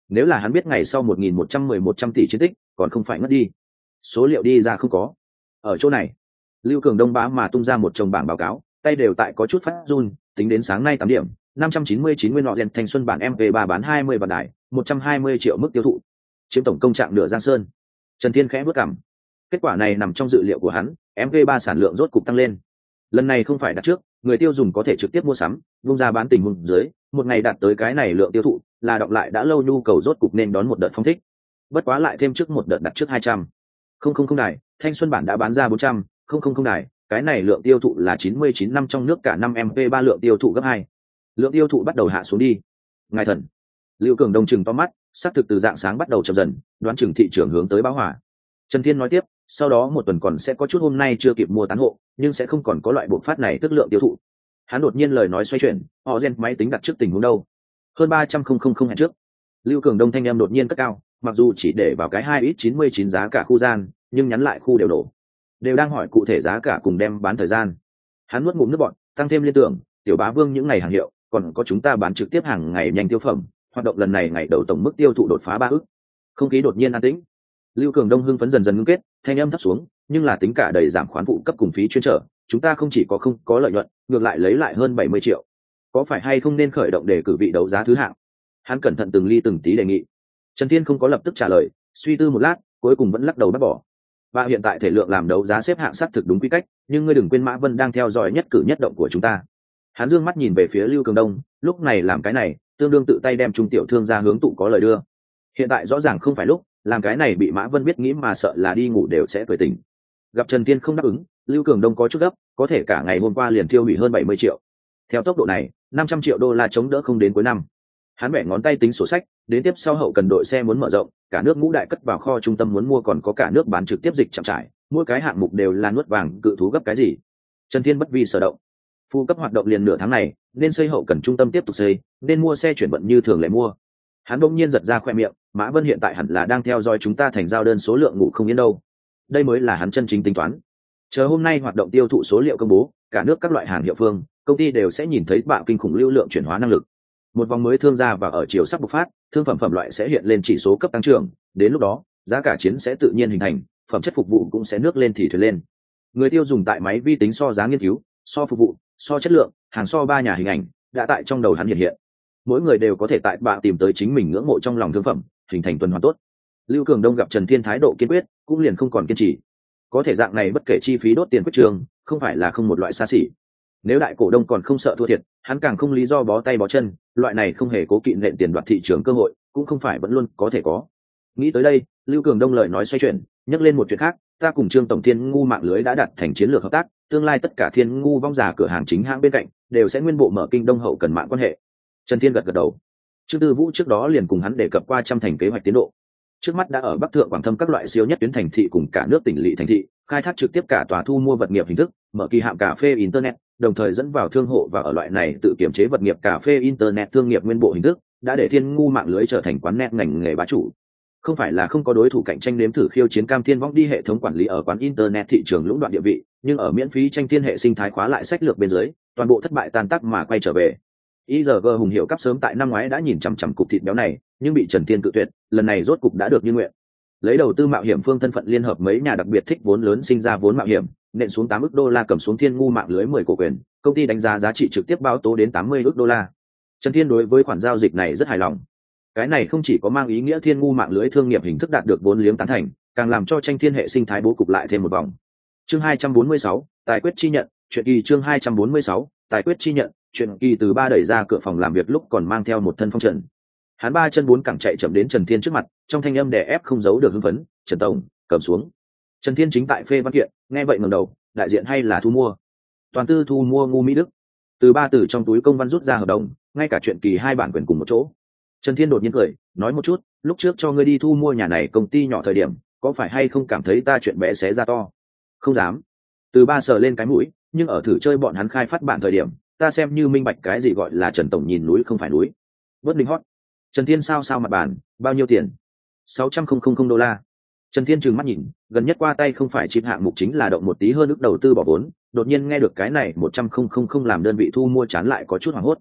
Speaker 1: Nếu là hắn biết ngày sau một nghìn một trăm mười một trăm tỷ chiến tích còn không phải ngất đi. Số liệu đi ra không có. Ở chỗ này Lưu Cường Đông bá mà tung ra một chồng bảng báo cáo, tay đều tại có chút phát run. Tính đến sáng nay tám điểm, năm trăm chín mươi chín nguyên lọ rèn thanh xuân bản em vê ba bán hai mươi vạn đài, một trăm hai mươi triệu mức tiêu thụ, chiếm tổng công trạng nửa Giang Sơn. Trần Thiên khẽ bước cằm. Kết quả này nằm trong dự liệu của hắn, em vê ba sản lượng rốt cục tăng lên. Lần này không phải đặt trước, người tiêu dùng có thể trực tiếp mua sắm, vung ra bán tình huống dưới, một ngày đạt tới cái này lượng tiêu thụ, là đọng lại đã lâu nhu cầu rốt cục nên đón một đợt phong thích. Bất quá lại thêm trước một đợt đặt trước hai trăm. Không không không đài, thanh xuân bản đã bán ra bốn trăm, không không không đài, cái này lượng tiêu thụ là chín mươi chín năm trong nước cả năm em vê ba lượng tiêu thụ gấp hai. Lượng tiêu thụ bắt đầu hạ xuống đi. Ngài thần. Lưu Cường Đông chừng to mắt, xác thực từ dạng sáng bắt đầu chậm dần, đoán chừng thị trường hướng tới bão hỏa. Trần Thiên nói tiếp, sau đó một tuần còn sẽ có chút hôm nay chưa kịp mua tán hộ, nhưng sẽ không còn có loại bộc phát này tức lượng tiêu thụ. Hắn đột nhiên lời nói xoay chuyển, họ gen máy tính đặt trước tình huống đâu? Hơn ba trăm không không không hẹn trước. Lưu Cường Đông thanh em đột nhiên cất cao, mặc dù chỉ để vào cái hai ít chín mươi chín giá cả khu gian, nhưng nhắn lại khu đều đổ. Đều đang hỏi cụ thể giá cả cùng đem bán thời gian. Hắn nuốt ngụm nước bọt, tăng thêm liên tưởng, tiểu bá vương những ngày hàng hiệu, còn có chúng ta bán trực tiếp hàng ngày nhanh tiêu phẩm, hoạt động lần này ngày đầu tổng mức tiêu thụ đột phá ba ức. Không khí đột nhiên an tĩnh. Lưu Cường Đông hưng phấn dần dần ngưng kết, thanh âm thấp xuống, nhưng là tính cả đầy giảm khoán phụ cấp cùng phí chuyên trở, chúng ta không chỉ có không có lợi nhuận, ngược lại lấy lại hơn bảy mươi triệu. Có phải hay không nên khởi động để cử vị đấu giá thứ hạng? Hắn cẩn thận từng ly từng tí đề nghị. Trần Thiên không có lập tức trả lời, suy tư một lát, cuối cùng vẫn lắc đầu bác bỏ. Và hiện tại thể lượng làm đấu giá xếp hạng xác thực đúng quy cách, nhưng ngươi đừng quên Mã Vân đang theo dõi nhất cử nhất động của chúng ta. Hắn dương mắt nhìn về phía Lưu Cường Đông, lúc này làm cái này, tương đương tự tay đem trung tiểu thương ra hướng tụ có lời đưa. Hiện tại rõ ràng không phải lúc, làm cái này bị Mã Vân biết nghĩ mà sợ là đi ngủ đều sẽ tuổi tỉnh. Gặp Trần Thiên không đáp ứng, Lưu Cường Đông có chút gấp, có thể cả ngày hôm qua liền tiêu hủy hơn bảy mươi triệu. Theo tốc độ này, năm trăm triệu đô la chống đỡ không đến cuối năm. Hắn bẻ ngón tay tính sổ sách, đến tiếp sau hậu cần đội xe muốn mở rộng, cả nước ngũ đại cất vào kho trung tâm muốn mua còn có cả nước bán trực tiếp dịch chậm trải, mỗi cái hạng mục đều là nuốt vàng cự thú gấp cái gì. Trần Thiên bất vi sở động. Phu cấp hoạt động liền nửa tháng này, nên xây hậu cần trung tâm tiếp tục xây, nên mua xe chuyển vận như thường lệ mua. Hắn bỗng nhiên giật ra khoe miệng, Mã Vân hiện tại hẳn là đang theo dõi chúng ta thành giao đơn số lượng ngủ không yên đâu. Đây mới là hắn chân chính tính toán. Chờ hôm nay hoạt động tiêu thụ số liệu công bố, cả nước các loại hàng hiệu phương, công ty đều sẽ nhìn thấy bạo kinh khủng lưu lượng chuyển hóa năng lực. Một vòng mới thương gia và ở chiều sắp bộc phát, thương phẩm phẩm loại sẽ hiện lên chỉ số cấp tăng trưởng, đến lúc đó, giá cả chiến sẽ tự nhiên hình thành, phẩm chất phục vụ cũng sẽ nước lên thì thuyền lên. Người tiêu dùng tại máy vi tính so giá nghiên cứu, so phục vụ, so chất lượng, hàng so ba nhà hình ảnh, đã tại trong đầu hắn hiện hiện. Mỗi người đều có thể tại bạ tìm tới chính mình ngưỡng mộ trong lòng thương phẩm, hình thành tuần hoàn tốt. Lưu Cường Đông gặp Trần Thiên thái độ kiên quyết, cũng liền không còn kiên trì. Có thể dạng này bất kể chi phí đốt tiền quyết trường, không phải là không một loại xa xỉ. Nếu đại cổ đông còn không sợ thua thiệt, hắn càng không lý do bó tay bó chân, loại này không hề cố kỵ nện tiền đoạt thị trường cơ hội, cũng không phải vẫn luôn có thể có. Nghĩ tới đây, Lưu Cường Đông lời nói xoay chuyển, nhắc lên một chuyện khác, ta cùng Trương tổng Thiên ngu mạng lưới đã đặt thành chiến lược hợp tác, tương lai tất cả Thiên ngu vong giả cửa hàng chính hãng bên cạnh đều sẽ nguyên bộ mở kinh đông hậu cần mạng quan hệ. Trần Thiên gật gật đầu. Trương Tư Vũ trước đó liền cùng hắn đề cập qua trăm thành kế hoạch tiến độ. Trước mắt đã ở Bắc Thượng Quảng Thâm các loại siêu nhất tuyến thành thị cùng cả nước tỉnh lỵ thành thị, khai thác trực tiếp cả tòa thu mua vật nghiệp hình thức, mở kỳ hạm cà phê internet, đồng thời dẫn vào thương hộ và ở loại này tự kiểm chế vật nghiệp cà phê internet thương nghiệp nguyên bộ hình thức, đã để Thiên ngu mạng lưới trở thành quán net ngành nghề bá chủ. Không phải là không có đối thủ cạnh tranh nếm thử khiêu chiến Cam Thiên Võng đi hệ thống quản lý ở quán internet thị trường lũng đoạn địa vị, nhưng ở miễn phí tranh thiên hệ sinh thái khóa lại sách lược bên dưới, toàn bộ thất bại tan tác mà quay trở về. i giê giê hùng hiệu cấp sớm tại năm ngoái đã nhìn chằm chằm cục thịt béo này, nhưng bị Trần Thiên cự tuyệt, lần này rốt cục đã được như nguyện. Lấy đầu tư mạo hiểm phương thân phận liên hợp mấy nhà đặc biệt thích vốn lớn sinh ra vốn mạo hiểm, nện xuống tám ức đô la cầm xuống Thiên ngu mạng lưới mười cổ quyền, công ty đánh giá giá trị trực tiếp báo tố đến tám mươi ức đô la. Trần Thiên đối với khoản giao dịch này rất hài lòng. Cái này không chỉ có mang ý nghĩa Thiên ngu mạng lưới thương nghiệp hình thức đạt được vốn liếng tán thành, càng làm cho tranh thiên hệ sinh thái bố cục lại thêm một vòng. Chương hai trăm bốn mươi sáu, tài quyết chi nhận, chuyện kỳ chương hai trăm bốn mươi sáu, tài quyết chi nhận, chuyện kỳ từ ba đẩy ra cửa phòng làm việc lúc còn mang theo một thân phong trần. Hắn ba chân bốn cẳng chạy chậm đến Trần Thiên trước mặt, trong thanh âm đè ép không giấu được hưng phấn, "Trần tổng, cầm xuống." Trần Thiên chính tại phê văn kiện, nghe vậy ngẩng đầu, "Đại diện hay là thu mua?" "Toàn tư thu mua ngu Mỹ Đức." Từ ba từ trong túi công văn rút ra hợp đồng, ngay cả chuyện kỳ hai bản quyền cùng một chỗ. Trần Thiên đột nhiên cười, nói một chút, "Lúc trước cho ngươi đi thu mua nhà này công ty nhỏ thời điểm, có phải hay không cảm thấy ta chuyện bé xé ra to?" "Không dám." Từ ba sờ lên cái mũi, "Nhưng ở thử chơi bọn hắn khai phát bản thời điểm, ta xem như minh bạch cái gì gọi là Trần tổng nhìn núi không phải núi." Vớt đỉnh hót. Trần Thiên sao sao mặt bàn, "Bao nhiêu tiền?" sáu trăm nghìn đô la. Trần Thiên trừng mắt nhìn, gần nhất qua tay không phải chip hạng mục chính là động một tí hơn ước đầu tư bỏ vốn, đột nhiên nghe được cái này một trăm nghìn làm đơn vị thu mua chán lại có chút hoảng hốt.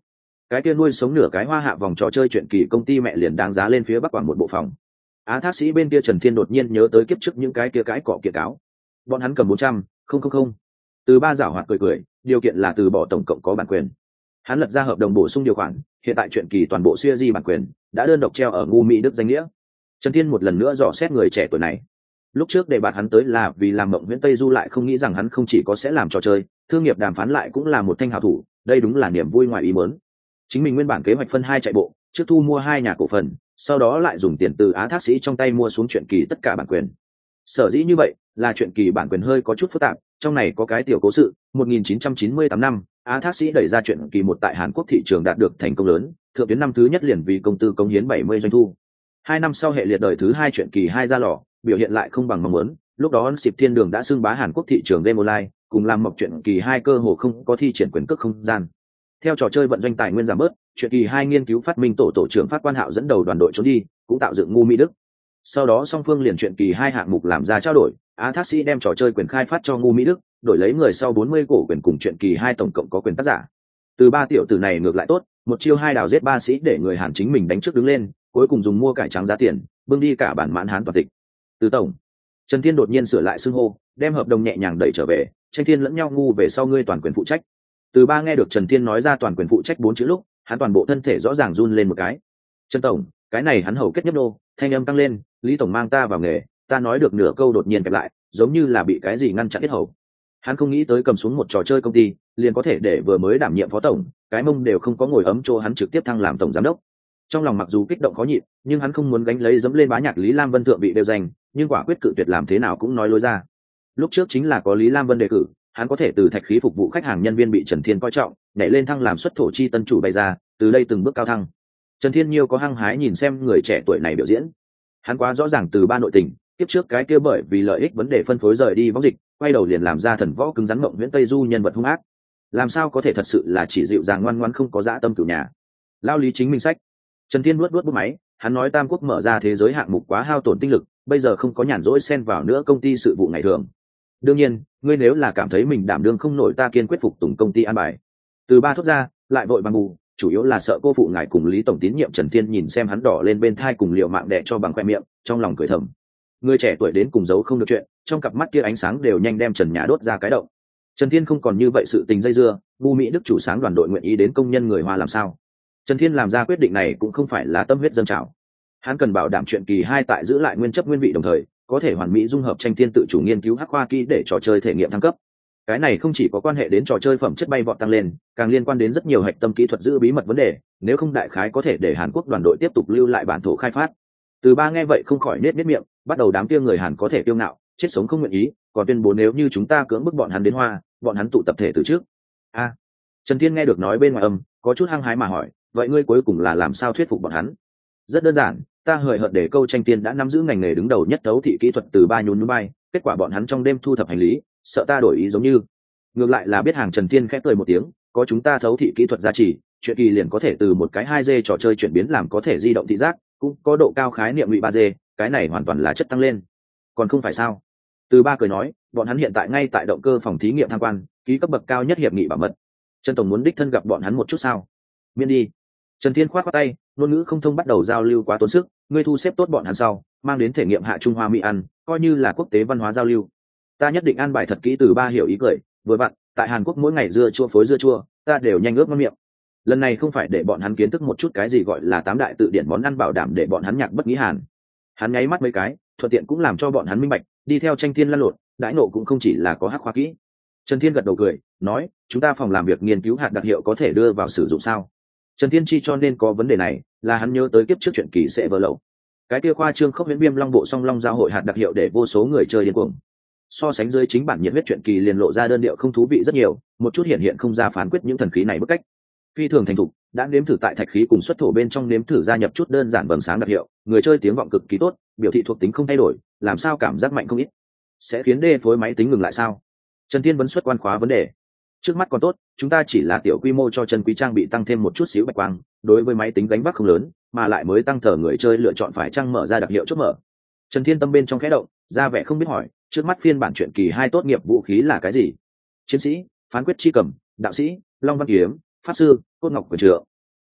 Speaker 1: cái kia nuôi sống nửa cái hoa hạ vòng trò chơi chuyện kỳ công ty mẹ liền đáng giá lên phía bắc quảng một bộ phòng. Á thác sĩ bên kia Trần Thiên đột nhiên nhớ tới kiếp trước những cái kia cái cọ kiện cáo, bọn hắn cầm bốn trăm không không không. Từ ba giảo hoạt cười cười, điều kiện là từ bỏ tổng cộng có bản quyền. Hắn lật ra hợp đồng bổ sung điều khoản, hiện tại chuyện kỳ toàn bộ series bản quyền đã đơn độc treo ở ngu Mỹ Đức danh nghĩa. Trần Thiên một lần nữa dò xét người trẻ tuổi này. Lúc trước để bạn hắn tới là vì làm mộng Nguyễn Tây Du, lại không nghĩ rằng hắn không chỉ có sẽ làm trò chơi, thương nghiệp đàm phán lại cũng là một thanh hảo thủ, đây đúng là niềm vui ngoài ý muốn. Chính mình nguyên bản kế hoạch phân hai chạy bộ, trước thu mua hai nhà cổ phần, sau đó lại dùng tiền từ Á thác sĩ trong tay mua xuống chuyện kỳ tất cả bản quyền. Sở dĩ như vậy là chuyện kỳ bản quyền hơi có chút phức tạp, trong này có cái tiểu cố sự. một nghìn chín trăm chín mươi tám năm, Á thác sĩ đẩy ra chuyện kỳ một tại Hàn Quốc thị trường đạt được thành công lớn, thượng tuyến năm thứ nhất liền vì công tư cống hiến bảy mươi doanh thu. Hai năm sau hệ liệt đời thứ hai chuyện kỳ hai ra lò, biểu hiện lại không bằng mong muốn. Lúc đó Xịp Thiên Đường đã xưng bá Hàn Quốc thị trường game online, cùng làm mộc chuyện kỳ hai cơ hồ không có thi triển quyền cước không gian. Theo trò chơi vận doanh tài nguyên giảm bớt, chuyện kỳ hai nghiên cứu phát minh tổ tổ trưởng Phát Quan Hạo dẫn đầu đoàn đội trốn đi, cũng tạo dựng ngu Mỹ Đức. Sau đó song phương liền chuyện kỳ hai hạng mục làm ra trao đổi, Á thác sĩ đem trò chơi quyền khai phát cho ngu Mỹ Đức, đổi lấy người sau bốn mươi cổ quyền cùng chuyện kỳ hai tổng cộng có quyền tác giả. Từ ba tiểu tử này ngược lại tốt, một chiêu hai đào giết ba sĩ để người Hàn chính mình đánh trước đứng lên, cuối cùng dùng mua cải trắng giá tiền, bưng đi cả bản mãn Hán toàn tịch. Từ tổng, Trần Thiên đột nhiên sửa lại xưng hô, đem hợp đồng nhẹ nhàng đẩy trở về, tranh thiên lẫn nhau ngu về sau ngươi toàn quyền phụ trách. Từ ba nghe được Trần Thiên nói ra toàn quyền phụ trách bốn chữ lúc, hắn toàn bộ thân thể rõ ràng run lên một cái. Trần tổng, cái này hắn hầu kết nhấp nô, thanh âm tăng lên, Lý tổng mang ta vào nghề, ta nói được nửa câu đột nhiên kẹp lại, giống như là bị cái gì ngăn chặn hết hầu. Hắn không nghĩ tới cầm xuống một trò chơi công ty, liền có thể để vừa mới đảm nhiệm phó tổng, cái mông đều không có ngồi ấm chỗ hắn trực tiếp thăng làm tổng giám đốc. Trong lòng mặc dù kích động khó nhịn, nhưng hắn không muốn gánh lấy dẫm lên bá nhạc Lý Lam Vân thượng vị đều danh, nhưng quả quyết cự tuyệt làm thế nào cũng nói lối ra. Lúc trước chính là có Lý Lam Vân đề cử, hắn có thể từ thạch khí phục vụ khách hàng nhân viên bị Trần Thiên coi trọng, nhảy lên thăng làm xuất thổ chi tân chủ bày ra, từ đây từng bước cao thăng. Trần Thiên nhiều có hăng hái nhìn xem người trẻ tuổi này biểu diễn. Hắn quá rõ ràng từ ba nội tình, tiếp trước cái kia bởi vì lợi ích vấn đề phân phối rời đi võng dịch, quay đầu liền làm ra thần võ cứng rắn mộng Nguyễn Tây Du nhân vật hung ác. Làm sao có thể thật sự là chỉ dịu dàng ngoan ngoãn không có dã tâm cửu nhà. Lao lý chính minh sách. Trần Thiên nuốt nuốt bút máy, hắn nói Tam Quốc mở ra thế giới hạng mục quá hao tổn tinh lực, bây giờ không có nhàn rỗi xen vào nữa công ty sự vụ ngày thường. Đương nhiên, ngươi nếu là cảm thấy mình đảm đương không nổi, ta kiên quyết phục tùng công ty an bài. Từ ba thốt ra, lại vội bằng bù, chủ yếu là sợ cô phụ ngài cùng Lý tổng tín nhiệm. Trần Thiên nhìn xem hắn đỏ lên bên thai cùng liều mạng đẻ cho bằng khoe miệng, trong lòng cười thầm. Người trẻ tuổi đến cùng giấu không được chuyện, trong cặp mắt kia ánh sáng đều nhanh đem trần nhà đốt ra cái động. Trần Thiên không còn như vậy sự tình dây dưa, ngu Mỹ Đức chủ sáng đoàn đội nguyện ý đến công nhân người Hoa làm sao? Trần Thiên làm ra quyết định này cũng không phải là tâm huyết dâng trào. Hắn cần bảo đảm chuyện kỳ hai tại giữ lại nguyên chất nguyên vị, đồng thời có thể hoàn mỹ dung hợp tranh thiên tự chủ nghiên cứu hắc khoa kỹ để trò chơi thể nghiệm thăng cấp. Cái này không chỉ có quan hệ đến trò chơi phẩm chất bay vọt tăng lên, càng liên quan đến rất nhiều hạch tâm kỹ thuật giữ bí mật vấn đề, nếu không đại khái có thể để Hàn Quốc đoàn đội tiếp tục lưu lại bản thổ khai phát. Từ ba nghe vậy không khỏi nết nết miệng, bắt đầu đám kia người Hàn có thể kiêu ngạo, chết sống không nguyện ý, còn tuyên bố nếu như chúng ta cưỡng bức bọn hắn đến Hoa, bọn hắn tụ tập thể từ trước. A, à, Trần Thiên nghe được nói bên ngoài âm, có chút hăng hái mà hỏi, vậy ngươi cuối cùng là làm sao thuyết phục bọn hắn? Rất đơn giản, ta hời hợt để câu tranh tiên đã nắm giữ ngành nghề đứng đầu nhất thấu thị kỹ thuật từ ba nhún núi bay, kết quả bọn hắn trong đêm thu thập hành lý, sợ ta đổi ý giống như. Ngược lại là biết hàng. Trần Thiên khẽ cười một tiếng, có chúng ta thấu thị kỹ thuật gia trì, chuyện kỳ liền có thể từ một cái hai D trò chơi chuyển biến làm có thể di động thị giác, cũng có độ cao khái niệm ngụy ba D, cái này hoàn toàn là chất tăng lên. Còn không phải sao? Từ ba cười nói, bọn hắn hiện tại ngay tại động cơ phòng thí nghiệm tham quan, ký cấp bậc cao nhất hiệp nghị bảo mật. Trần tổng muốn đích thân gặp bọn hắn một chút sao? Miễn đi. Trần Thiên khoát khoát tay, ngôn ngữ không thông bắt đầu giao lưu quá tốn sức, ngươi thu xếp tốt bọn hắn sau, mang đến thể nghiệm hạ Trung Hoa Mỹ ăn, coi như là quốc tế văn hóa giao lưu. Ta nhất định an bài thật kỹ. Từ ba hiểu ý cười, vừa vặn, tại Hàn Quốc mỗi ngày dưa chua phối dưa chua, ta đều nhanh ướp ngon miệng. Lần này không phải để bọn hắn kiến thức một chút cái gì gọi là tám đại tự điển món ăn, bảo đảm để bọn hắn nhạc bất nghĩ Hàn. Hắn nháy mắt mấy cái, thuận tiện cũng làm cho bọn hắn minh bạch, đi theo tranh thiên lăn lộn, đãi nộ cũng không chỉ là có hắc khoa kỹ. Trần Thiên gật đầu cười, nói, chúng ta phòng làm việc nghiên cứu hạt đặc hiệu có thể đưa vào sử dụng sao? Trần Thiên chi cho nên có vấn đề này, là hắn nhớ tới kiếp trước chuyện kỳ sẽ vỡ lậu. Cái kia khoa trương khốc huyễn viêm long bộ song long giao hội hạt đặc hiệu để vô số người chơi điên cuồng. So sánh dưới chính bản nhiệt huyết chuyện kỳ liền lộ ra đơn điệu không thú vị rất nhiều, một chút hiện hiện không ra phán quyết những thần khí này bức cách. Phi thường thành thục, đã nếm thử tại thạch khí cùng xuất thổ bên trong nếm thử gia nhập chút đơn giản vầng sáng đặc hiệu, người chơi tiếng vọng cực kỳ tốt, biểu thị thuộc tính không thay đổi, làm sao cảm giác mạnh không ít. Sẽ khiến đê phối máy tính ngừng lại sao? Trần Thiên vấn xuất quan khóa vấn đề. Trước mắt còn tốt, chúng ta chỉ là tiểu quy mô cho chân quý trang bị tăng thêm một chút xíu bạch quang, đối với máy tính gánh vác không lớn, mà lại mới tăng thở người chơi lựa chọn phải chăng mở ra đặc hiệu chốt mở. Trần Thiên tâm bên trong khẽ động, ra vẻ không biết hỏi, trước mắt phiên bản truyện kỳ hai tốt nghiệp vũ khí là cái gì? Chiến sĩ, phán quyết chi cầm, đạo sĩ, long văn kiếm, pháp sư, cốt ngọc quyền trượng.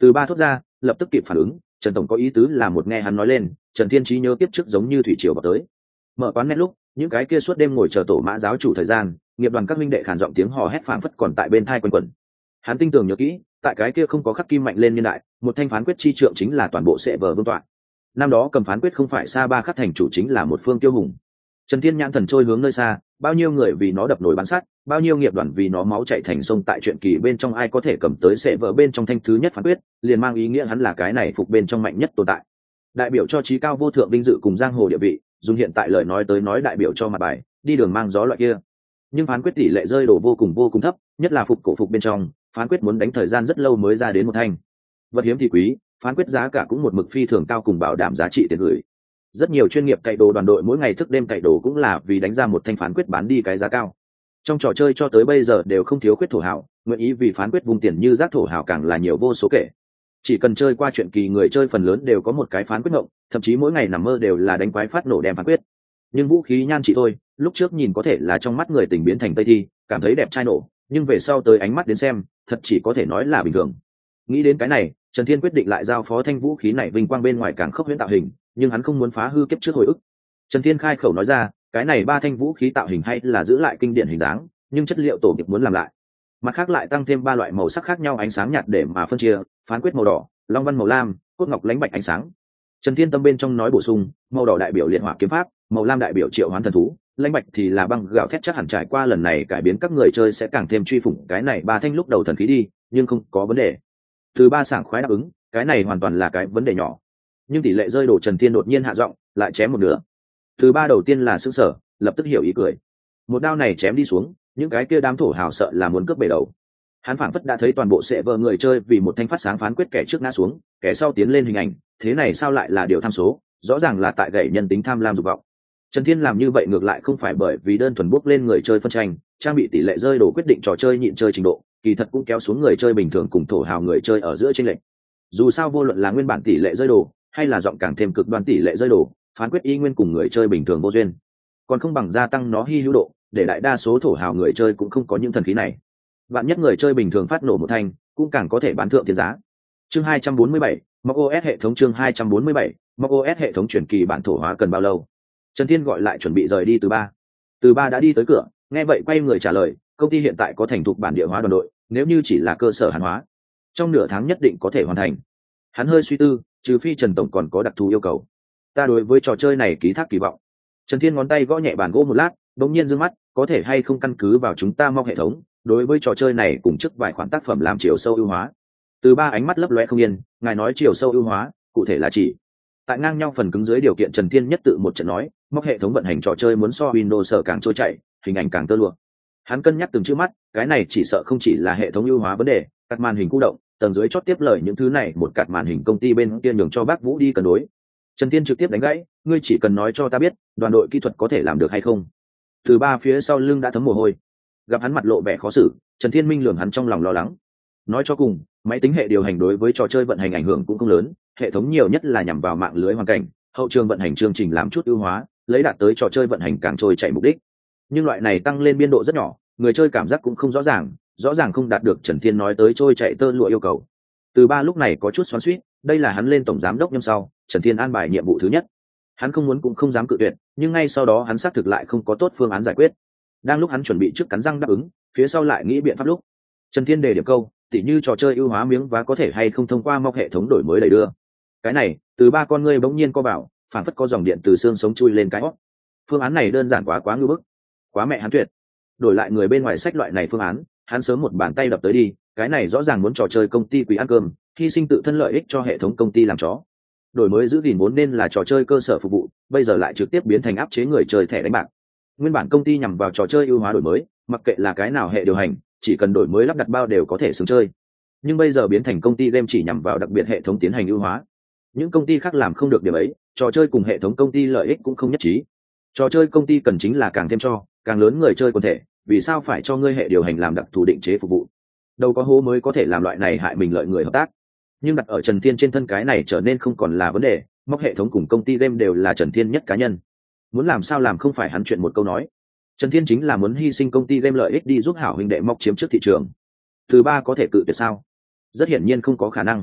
Speaker 1: Từ ba thốt ra lập tức kịp phản ứng, Trần tổng có ý tứ là một nghe hắn nói lên, Trần Thiên trí nhớ tiếp trước giống như thủy triều vào tới. Mở quán net lúc, những cái kia suốt đêm ngồi chờ tổ mã giáo chủ thời gian, nghiệp đoàn các minh đệ khàn giọng tiếng hò hét phảng phất còn tại bên thai quanh quẩn. Hắn tinh tường nhớ kỹ, tại cái kia không có khắc kim mạnh lên niên đại, một thanh phán quyết chi trượng chính là toàn bộ sẽ vờ vương tọa. Năm đó cầm phán quyết không phải xa ba khắc thành chủ chính là một phương tiêu hùng. Trần Thiên nhãn thần trôi hướng nơi xa, bao nhiêu người vì nó đập nổi bán sắt, bao nhiêu nghiệp đoàn vì nó máu chảy thành sông, tại chuyện kỳ bên trong ai có thể cầm tới sẽ vỡ bên trong thanh thứ nhất phán quyết, liền mang ý nghĩa hắn là cái này phục bên trong mạnh nhất tồn tại. Đại biểu cho trí cao vô thượng vinh dự cùng giang hồ địa vị, dùng hiện tại lời nói tới nói đại biểu cho mặt bài, đi đường mang gió loại kia. Nhưng phán quyết tỷ lệ rơi đổ vô cùng vô cùng thấp, nhất là phục cổ phục bên trong, phán quyết muốn đánh thời gian rất lâu mới ra đến một thanh. Vật hiếm thì quý, phán quyết giá cả cũng một mực phi thường cao cùng bảo đảm giá trị tiền gửi. Rất nhiều chuyên nghiệp cày đồ đoàn đội mỗi ngày thức đêm cày đồ cũng là vì đánh ra một thanh phán quyết bán đi cái giá cao. Trong trò chơi cho tới bây giờ đều không thiếu khuyết thổ hảo, nguyện ý vì phán quyết vùng tiền như rác thổ hảo càng là nhiều vô số kể. Chỉ cần chơi qua chuyện kỳ, người chơi phần lớn đều có một cái phán quyết ngộng, thậm chí mỗi ngày nằm mơ đều là đánh quái phát nổ đem phán quyết. Nhưng vũ khí nhan chỉ thôi, lúc trước nhìn có thể là trong mắt người tình biến thành tây thi, cảm thấy đẹp trai nổ, nhưng về sau tới ánh mắt đến xem, thật chỉ có thể nói là bình thường. Nghĩ đến cái này, Trần Thiên quyết định lại giao phó thanh vũ khí này vinh quang bên ngoài càng khốc huyễn tạo hình, nhưng hắn không muốn phá hư kiếp trước hồi ức. Trần Thiên khai khẩu nói ra, cái này ba thanh vũ khí tạo hình hay là giữ lại kinh điển hình dáng, nhưng chất liệu tổ nghiệp muốn làm lại. Mặt khác lại tăng thêm ba loại màu sắc khác nhau ánh sáng nhạt để mà phân chia, phán quyết màu đỏ, long văn màu lam, cốt ngọc lánh bạch ánh sáng. Trần Thiên tâm bên trong nói bổ sung, màu đỏ đại biểu liệt hỏa kiếm pháp, màu lam đại biểu triệu hoán thần thú, lánh bạch thì là băng gạo thét, chắc hẳn trải qua lần này cải biến các người chơi sẽ càng thêm truy phủng cái này ba thanh lúc đầu thần khí đi, nhưng không có vấn đề. Từ ba sảng khoái đáp ứng, cái này hoàn toàn là cái vấn đề nhỏ. Nhưng tỷ lệ rơi đổ Trần Thiên đột nhiên hạ giọng, lại chém một nửa. Từ ba đầu tiên là sững sờ, lập tức hiểu ý cười. Một đao này chém đi xuống, những cái kia đám thổ hào sợ là muốn cướp bể đầu. Hắn phảng phất đã thấy toàn bộ sẽ vợ người chơi vì một thanh phát sáng phán quyết, kẻ trước ngã xuống, kẻ sau tiến lên hình ảnh, thế này sao lại là điều tham số, rõ ràng là tại gậy nhân tính tham lam dục vọng. Trần Thiên làm như vậy ngược lại không phải bởi vì đơn thuần bước lên người chơi phân tranh, trang bị tỷ lệ rơi đổ quyết định trò chơi nhịn chơi trình độ, kỳ thật cũng kéo xuống người chơi bình thường cùng thổ hào người chơi ở giữa chênh lệch. Dù sao vô luận là nguyên bản tỷ lệ rơi đổ, hay là giọng càng thêm cực đoan tỷ lệ rơi đổ, phán quyết y nguyên cùng người chơi bình thường vô duyên, còn không bằng gia tăng nó hy hữu độ, để đại đa số thổ hào người chơi cũng không có những thần khí này. Vạn nhất người chơi bình thường phát nổ một thanh, cũng càng có thể bán thượng tiền giá. Chương hai trăm bốn mươi bảy, Mock ô ét hệ thống. Chương hai trăm bốn mươi bảy, Mock ô ét hệ thống. Chuyển kỳ bản thổ hóa cần bao lâu? Trần Thiên gọi lại chuẩn bị rời đi. Từ ba từ ba đã đi tới cửa, nghe vậy quay người trả lời, công ty hiện tại có thành thục bản địa hóa đoàn đội, nếu như chỉ là cơ sở hàng hóa, trong nửa tháng nhất định có thể hoàn thành. Hắn hơi suy tư, trừ phi Trần tổng còn có đặc thù yêu cầu. Ta đối với trò chơi này ký thác kỳ vọng. Trần Thiên ngón tay gõ nhẹ bàn gỗ một lát, bỗng nhiên dương mắt, có thể hay không căn cứ vào chúng ta Mock hệ thống, đối với trò chơi này cùng trước vài khoản tác phẩm làm chiều sâu ưu hóa. Từ ba ánh mắt lấp loe không yên, ngài nói chiều sâu ưu hóa, cụ thể là chỉ tại ngang nhau phần cứng dưới điều kiện. Trần Thiên nhất tự một trận nói, Mock hệ thống vận hành trò chơi muốn so Windows càng trôi chảy, hình ảnh càng tơ lụa. Hắn cân nhắc từng chữ mắt, cái này chỉ sợ không chỉ là hệ thống ưu hóa vấn đề, các màn hình cụ động, tầng dưới chót tiếp lời những thứ này một cạt màn hình công ty bên kia nhường cho bác Vũ đi cân đối. Trần Thiên trực tiếp đánh gãy, ngươi chỉ cần nói cho ta biết, đoàn đội kỹ thuật có thể làm được hay không. Từ ba phía sau lưng đã thấm mồ hôi, gặp hắn mặt lộ vẻ khó xử, Trần Thiên minh lường hắn trong lòng lo lắng. Nói cho cùng, máy tính hệ điều hành đối với trò chơi vận hành ảnh hưởng cũng không lớn, hệ thống nhiều nhất là nhằm vào mạng lưới hoàn cảnh, hậu trường vận hành chương trình làm chút ưu hóa, lấy đạt tới trò chơi vận hành càng trôi chảy mục đích. Nhưng loại này tăng lên biên độ rất nhỏ, người chơi cảm giác cũng không rõ ràng, rõ ràng không đạt được Trần Thiên nói tới trôi chạy tơ lụa yêu cầu. Từ ba lúc này có chút xoắn xuýt, đây là hắn lên tổng giám đốc năm sau, Trần Thiên an bài nhiệm vụ thứ nhất. Hắn không muốn cũng không dám cự tuyệt, nhưng ngay sau đó hắn xác thực lại không có tốt phương án giải quyết. Đang lúc hắn chuẩn bị trước cắn răng đáp ứng, phía sau lại nghĩ biện pháp lúc, Trần Thiên đề điểm câu, tỉ như trò chơi ưu hóa miếng vá có thể hay không thông qua Mock hệ thống đổi mới đẩy đưa. Cái này, từ ba con ngươi bỗng nhiên co bảo, phản phất có dòng điện từ xương sống chui lên cái hót. Phương án này đơn giản quá quá ngưu bức, quá mẹ hắn tuyệt. Đổi lại người bên ngoài sách loại này phương án, hắn sớm một bàn tay đập tới đi, cái này rõ ràng muốn trò chơi công ty quý ăn cơm, hy sinh tự thân lợi ích cho hệ thống công ty làm chó. Đổi mới giữ gìn vốn nên là trò chơi cơ sở phục vụ, bây giờ lại trực tiếp biến thành áp chế người chơi thẻ đánh bạc. Nguyên bản công ty nhằm vào trò chơi ưu hóa đổi mới, mặc kệ là cái nào hệ điều hành, chỉ cần đổi mới lắp đặt bao đều có thể xứng chơi. Nhưng bây giờ biến thành công ty game chỉ nhằm vào đặc biệt hệ thống tiến hành ưu hóa. Những công ty khác làm không được điểm ấy, trò chơi cùng hệ thống công ty lợi ích cũng không nhất trí. Trò chơi công ty cần chính là càng thêm cho, càng lớn người chơi quần thể, vì sao phải cho ngươi hệ điều hành làm đặc thù định chế phục vụ? Đâu có hố mới có thể làm loại này hại mình lợi người hợp tác. Nhưng đặt ở Trần Thiên trên thân cái này trở nên không còn là vấn đề, Mock hệ thống cùng công ty game đều là Trần Thiên nhất cá nhân. Muốn làm sao làm không phải hắn chuyện một câu nói. Trần Thiên chính là muốn hy sinh công ty game lợi ích đi giúp hảo huynh đệ Mock chiếm trước thị trường. Từ ba có thể cự tuyệt sao? Rất hiển nhiên không có khả năng.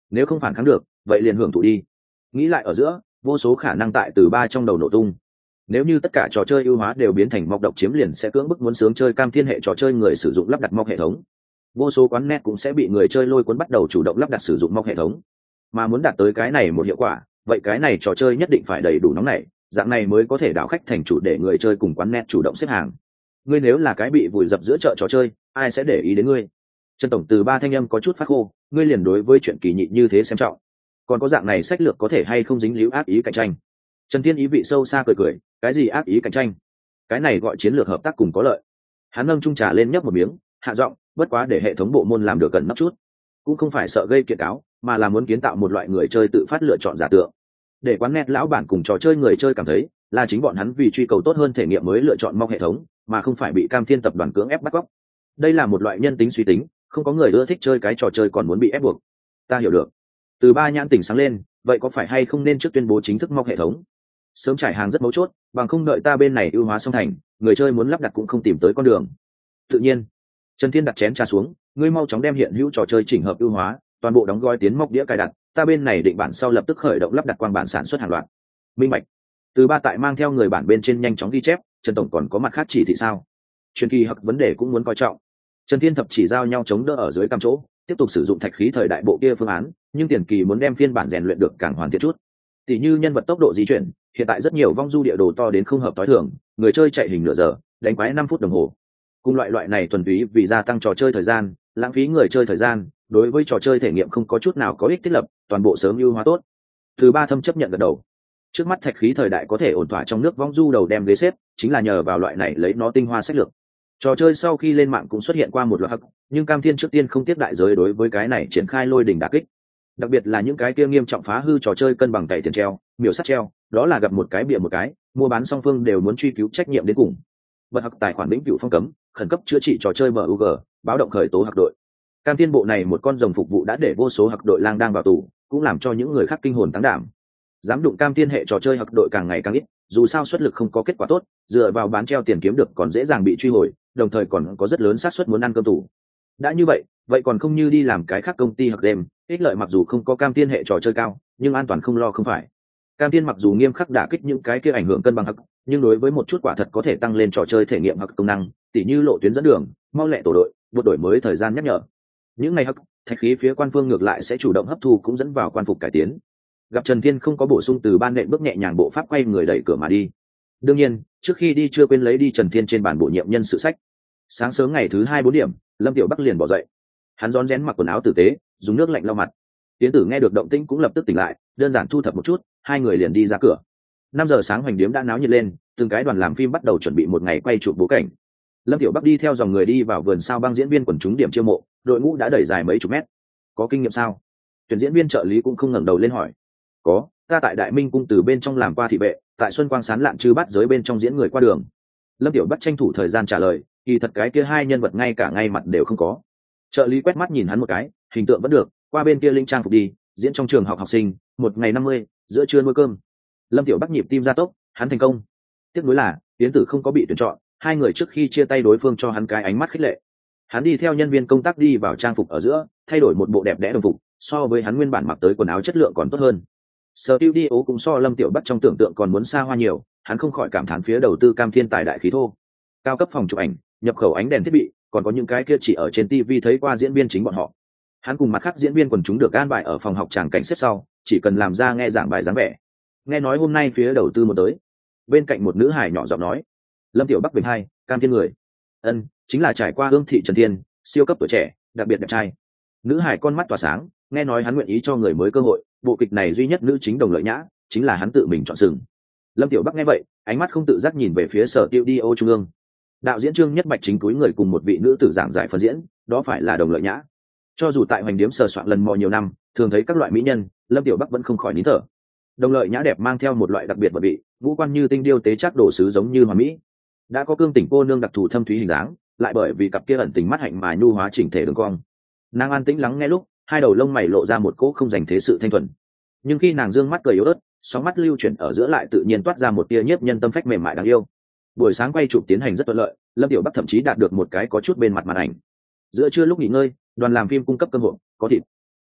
Speaker 1: nếu không phản kháng được vậy liền hưởng thụ đi. Nghĩ lại ở giữa, vô số khả năng tại từ ba trong đầu nổ tung. Nếu như tất cả trò chơi ưu hóa đều biến thành mọc độc chiếm liền sẽ cưỡng bức muốn sướng chơi cam thiên hệ trò chơi người sử dụng lắp đặt mọc hệ thống. Vô số quán net cũng sẽ bị người chơi lôi cuốn bắt đầu chủ động lắp đặt sử dụng mọc hệ thống. Mà muốn đạt tới cái này một hiệu quả, vậy cái này trò chơi nhất định phải đầy đủ nóng nảy, dạng này mới có thể đảo khách thành chủ để người chơi cùng quán net chủ động xếp hàng. Ngươi nếu là cái bị vùi dập giữa chợ trò chơi, ai sẽ để ý đến ngươi? Trần tổng từ ba thanh âm có chút phát khô, ngươi liền đối với chuyện kỳ nhị như thế xem trọng. Còn có dạng này sách lược có thể hay không dính líu ác ý cạnh tranh? Trần Thiên ý vị sâu xa cười cười, cái gì ác ý cạnh tranh? Cái này gọi chiến lược hợp tác cùng có lợi. Hắn nâng chung trà lên nhấp một miếng, hạ giọng, bất quá để hệ thống bộ môn làm được cẩn nấp chút, cũng không phải sợ gây kiện cáo, mà là muốn kiến tạo một loại người chơi tự phát lựa chọn giả tượng, để quán net lão bản cùng trò chơi người chơi cảm thấy là chính bọn hắn vì truy cầu tốt hơn thể nghiệm mới lựa chọn mong hệ thống, mà không phải bị Cam Thiên tập đoàn cưỡng ép bắt cóc. Đây là một loại nhân tính suy tính, không có người ưa thích chơi cái trò chơi còn muốn bị ép buộc. Ta hiểu được. Từ ba nhãn tỉnh sáng lên, vậy có phải hay không nên trước tuyên bố chính thức mong hệ thống? Sớm trải hàng rất mấu chốt, bằng không đợi ta bên này ưu hóa xong thành, người chơi muốn lắp đặt cũng không tìm tới con đường. Tự nhiên. Trần Thiên đặt chén trà xuống, ngươi mau chóng đem hiện hữu trò chơi chỉnh hợp ưu hóa, toàn bộ đóng gói tiến móc đĩa cài đặt, ta bên này định bản sau lập tức khởi động lắp đặt quang bản sản xuất hàng loạt. Minh bạch. Từ ba tại mang theo người bản bên trên nhanh chóng ghi chép, Trần tổng còn có mặt khác chỉ thị sao? Truyền kỳ hoặc vấn đề cũng muốn coi trọng. Trần Thiên thập chỉ giao nhau chống đỡ ở dưới cam chỗ, tiếp tục sử dụng thạch khí thời đại bộ kia phương án, nhưng tiền kỳ muốn đem phiên bản rèn luyện được càng hoàn thiện chút. Tỷ như nhân vật tốc độ di chuyển, hiện tại rất nhiều vong du địa đồ to đến không hợp tối thường, người chơi chạy hình nửa giờ, đánh quái năm phút đồng hồ. Cùng loại loại này thuần túy vì gia tăng trò chơi thời gian, lãng phí người chơi thời gian, đối với trò chơi thể nghiệm không có chút nào có ích thiết lập, toàn bộ sớm ưu hóa tốt. Thứ ba thâm chấp nhận gật đầu. Trước mắt thạch khí thời đại có thể ổn thỏa trong nước vong du đầu đem ghế xếp, chính là nhờ vào loại này lấy nó tinh hoa sách lược. Trò chơi sau khi lên mạng cũng xuất hiện qua một loạt hắc, nhưng Cam Thiên trước tiên không tiếp đại giới đối với cái này triển khai lôi đỉnh đả kích. Đặc biệt là những cái kia nghiêm trọng phá hư trò chơi cân bằng cày tiền treo, miểu sát treo, đó là gặp một cái bịa một cái, mua bán song phương đều muốn truy cứu trách nhiệm đến cùng. Bật hắc tài khoản vĩnh cửu phong cấm, khẩn cấp chữa trị trò chơi bê u giê, báo động khởi tố hắc đội. Cam Thiên bộ này một con rồng phục vụ đã để vô số hắc đội lang đang vào tù, cũng làm cho những người khác kinh hồn táng đảm. Dám đụng Cam Thiên hệ trò chơi hắc đội càng ngày càng ít, dù sao xuất lực không có kết quả tốt, dựa vào bán treo tiền kiếm được còn dễ dàng bị truy hồi, đồng thời còn có rất lớn xác suất muốn ăn cơm tù. Đã như vậy, vậy còn không như đi làm cái khác công ty hoặc đêm, ích lợi mặc dù không có Cam Thiên hệ trò chơi cao, nhưng an toàn không lo không phải. Cam Thiên mặc dù nghiêm khắc đả kích những cái kia ảnh hưởng cân bằng hắc, nhưng đối với một chút quả thật có thể tăng lên trò chơi thể nghiệm hắc công năng, tỉ như lộ tuyến dẫn đường, mau lẹ tổ đội, buộc đổi mới thời gian nhắc nhở. Những ngày hắc, thạch khí phía quan phương ngược lại sẽ chủ động hấp thu cũng dẫn vào quan phục cải tiến. Gặp Trần Thiên không có bổ sung từ ban nện bước nhẹ nhàng bộ pháp quay người đẩy cửa mà đi. Đương nhiên, trước khi đi chưa quên lấy đi Trần Thiên trên bản bổ nhiệm nhân sự sách. Sáng sớm ngày thứ hai bốn điểm, Lâm Tiểu Bắc liền bỏ dậy. Hắn rón rén mặc quần áo tử tế, dùng nước lạnh lau mặt. Tiến tử nghe được động tĩnh cũng lập tức tỉnh lại, đơn giản thu thập một chút, hai người liền đi ra cửa. Năm giờ sáng hoành điếm đã náo nhiệt lên, từng cái đoàn làm phim bắt đầu chuẩn bị một ngày quay chụp bố cảnh. Lâm Tiểu Bắc đi theo dòng người đi vào vườn sao băng diễn viên quần chúng điểm chiêu mộ, đội ngũ đã đẩy dài mấy chục mét. Có kinh nghiệm sao? Tuyển diễn viên trợ lý cũng không ngẩng đầu lên hỏi. Có, ta tại Đại Minh cung từ bên trong làm qua thị vệ, tại Xuân Quang Sán Lạn chư bắt giới bên trong diễn người qua đường. Lâm Tiểu Bắc tranh thủ thời gian trả lời, kỳ thật cái kia hai nhân vật ngay cả ngay mặt đều không có. Trợ lý quét mắt nhìn hắn một cái, hình tượng vẫn được, qua bên kia linh trang phục đi, diễn trong trường học học sinh, một ngày năm mươi, giữa trưa nuôi cơm. Lâm Tiểu Bắc nhịp tim gia tốc, hắn thành công. Tiếc nuối là, Tiến tử không có bị tuyển chọn, hai người trước khi chia tay đối phương cho hắn cái ánh mắt khích lệ. Hắn đi theo nhân viên công tác đi vào trang phục ở giữa, thay đổi một bộ đẹp đẽ đồng phục, so với hắn nguyên bản mặc tới quần áo chất lượng còn tốt hơn. Studio cũng so Lâm Tiểu Bắc trong tưởng tượng còn muốn xa hoa nhiều, hắn không khỏi cảm thán phía đầu tư Cam Thiên tài đại khí thô. Cao cấp phòng chụp ảnh, nhập khẩu ánh đèn thiết bị, còn có những cái kia chỉ ở trên ti vi thấy qua diễn viên chính bọn họ. Hắn cùng mặt khác diễn viên quần chúng được an bài ở phòng học tràng cảnh xếp sau, chỉ cần làm ra nghe giảng bài dáng vẻ. Nghe nói hôm nay phía đầu tư một tới. Bên cạnh một nữ hài nhỏ giọng nói. Lâm Tiểu Bắc bình hai, Cam Thiên người. Ân, chính là trải qua hương thị Trần Thiên, siêu cấp tuổi trẻ, đặc biệt đẹp trai. Nữ hài con mắt tỏa sáng, nghe nói hắn nguyện ý cho người mới cơ hội, bộ kịch này duy nhất nữ chính Đồng Lợi Nhã, chính là hắn tự mình chọn sừng. Lâm Tiểu Bắc nghe vậy, ánh mắt không tự giác nhìn về phía sở tiêu đi ô trung ương. Đạo diễn Trương Nhất Bạch chính túi người cùng một vị nữ tử giảng giải phần diễn, đó phải là Đồng Lợi Nhã. Cho dù tại hoành điếm sờ soạn lần mò nhiều năm, thường thấy các loại mỹ nhân, Lâm Tiểu Bắc vẫn không khỏi nín thở. Đồng Lợi Nhã đẹp mang theo một loại đặc biệt vật vị, ngũ quan như tinh điêu tế chắc đồ sứ giống như hoa mỹ. Đã có cương tỉnh cô nương đặc thù thâm thúy hình dáng, lại bởi vì cặp kia ẩn tình mắt hạnh mà nhu hóa chỉnh thể đường cong. Nàng an tĩnh lắng nghe lúc, hai đầu lông mày lộ ra một cỗ không dành thế sự thanh thuần. Nhưng khi nàng dương mắt cười yếu ớt, sóng mắt lưu chuyển ở giữa lại tự nhiên toát ra một tia nhiếp nhân tâm phách mềm mại đáng yêu. Buổi sáng quay chụp tiến hành rất thuận lợi, Lâm Tiểu Bắc thậm chí đạt được một cái có chút bên mặt màn ảnh. Giữa trưa lúc nghỉ ngơi, đoàn làm phim cung cấp cơm hộp, có thịt.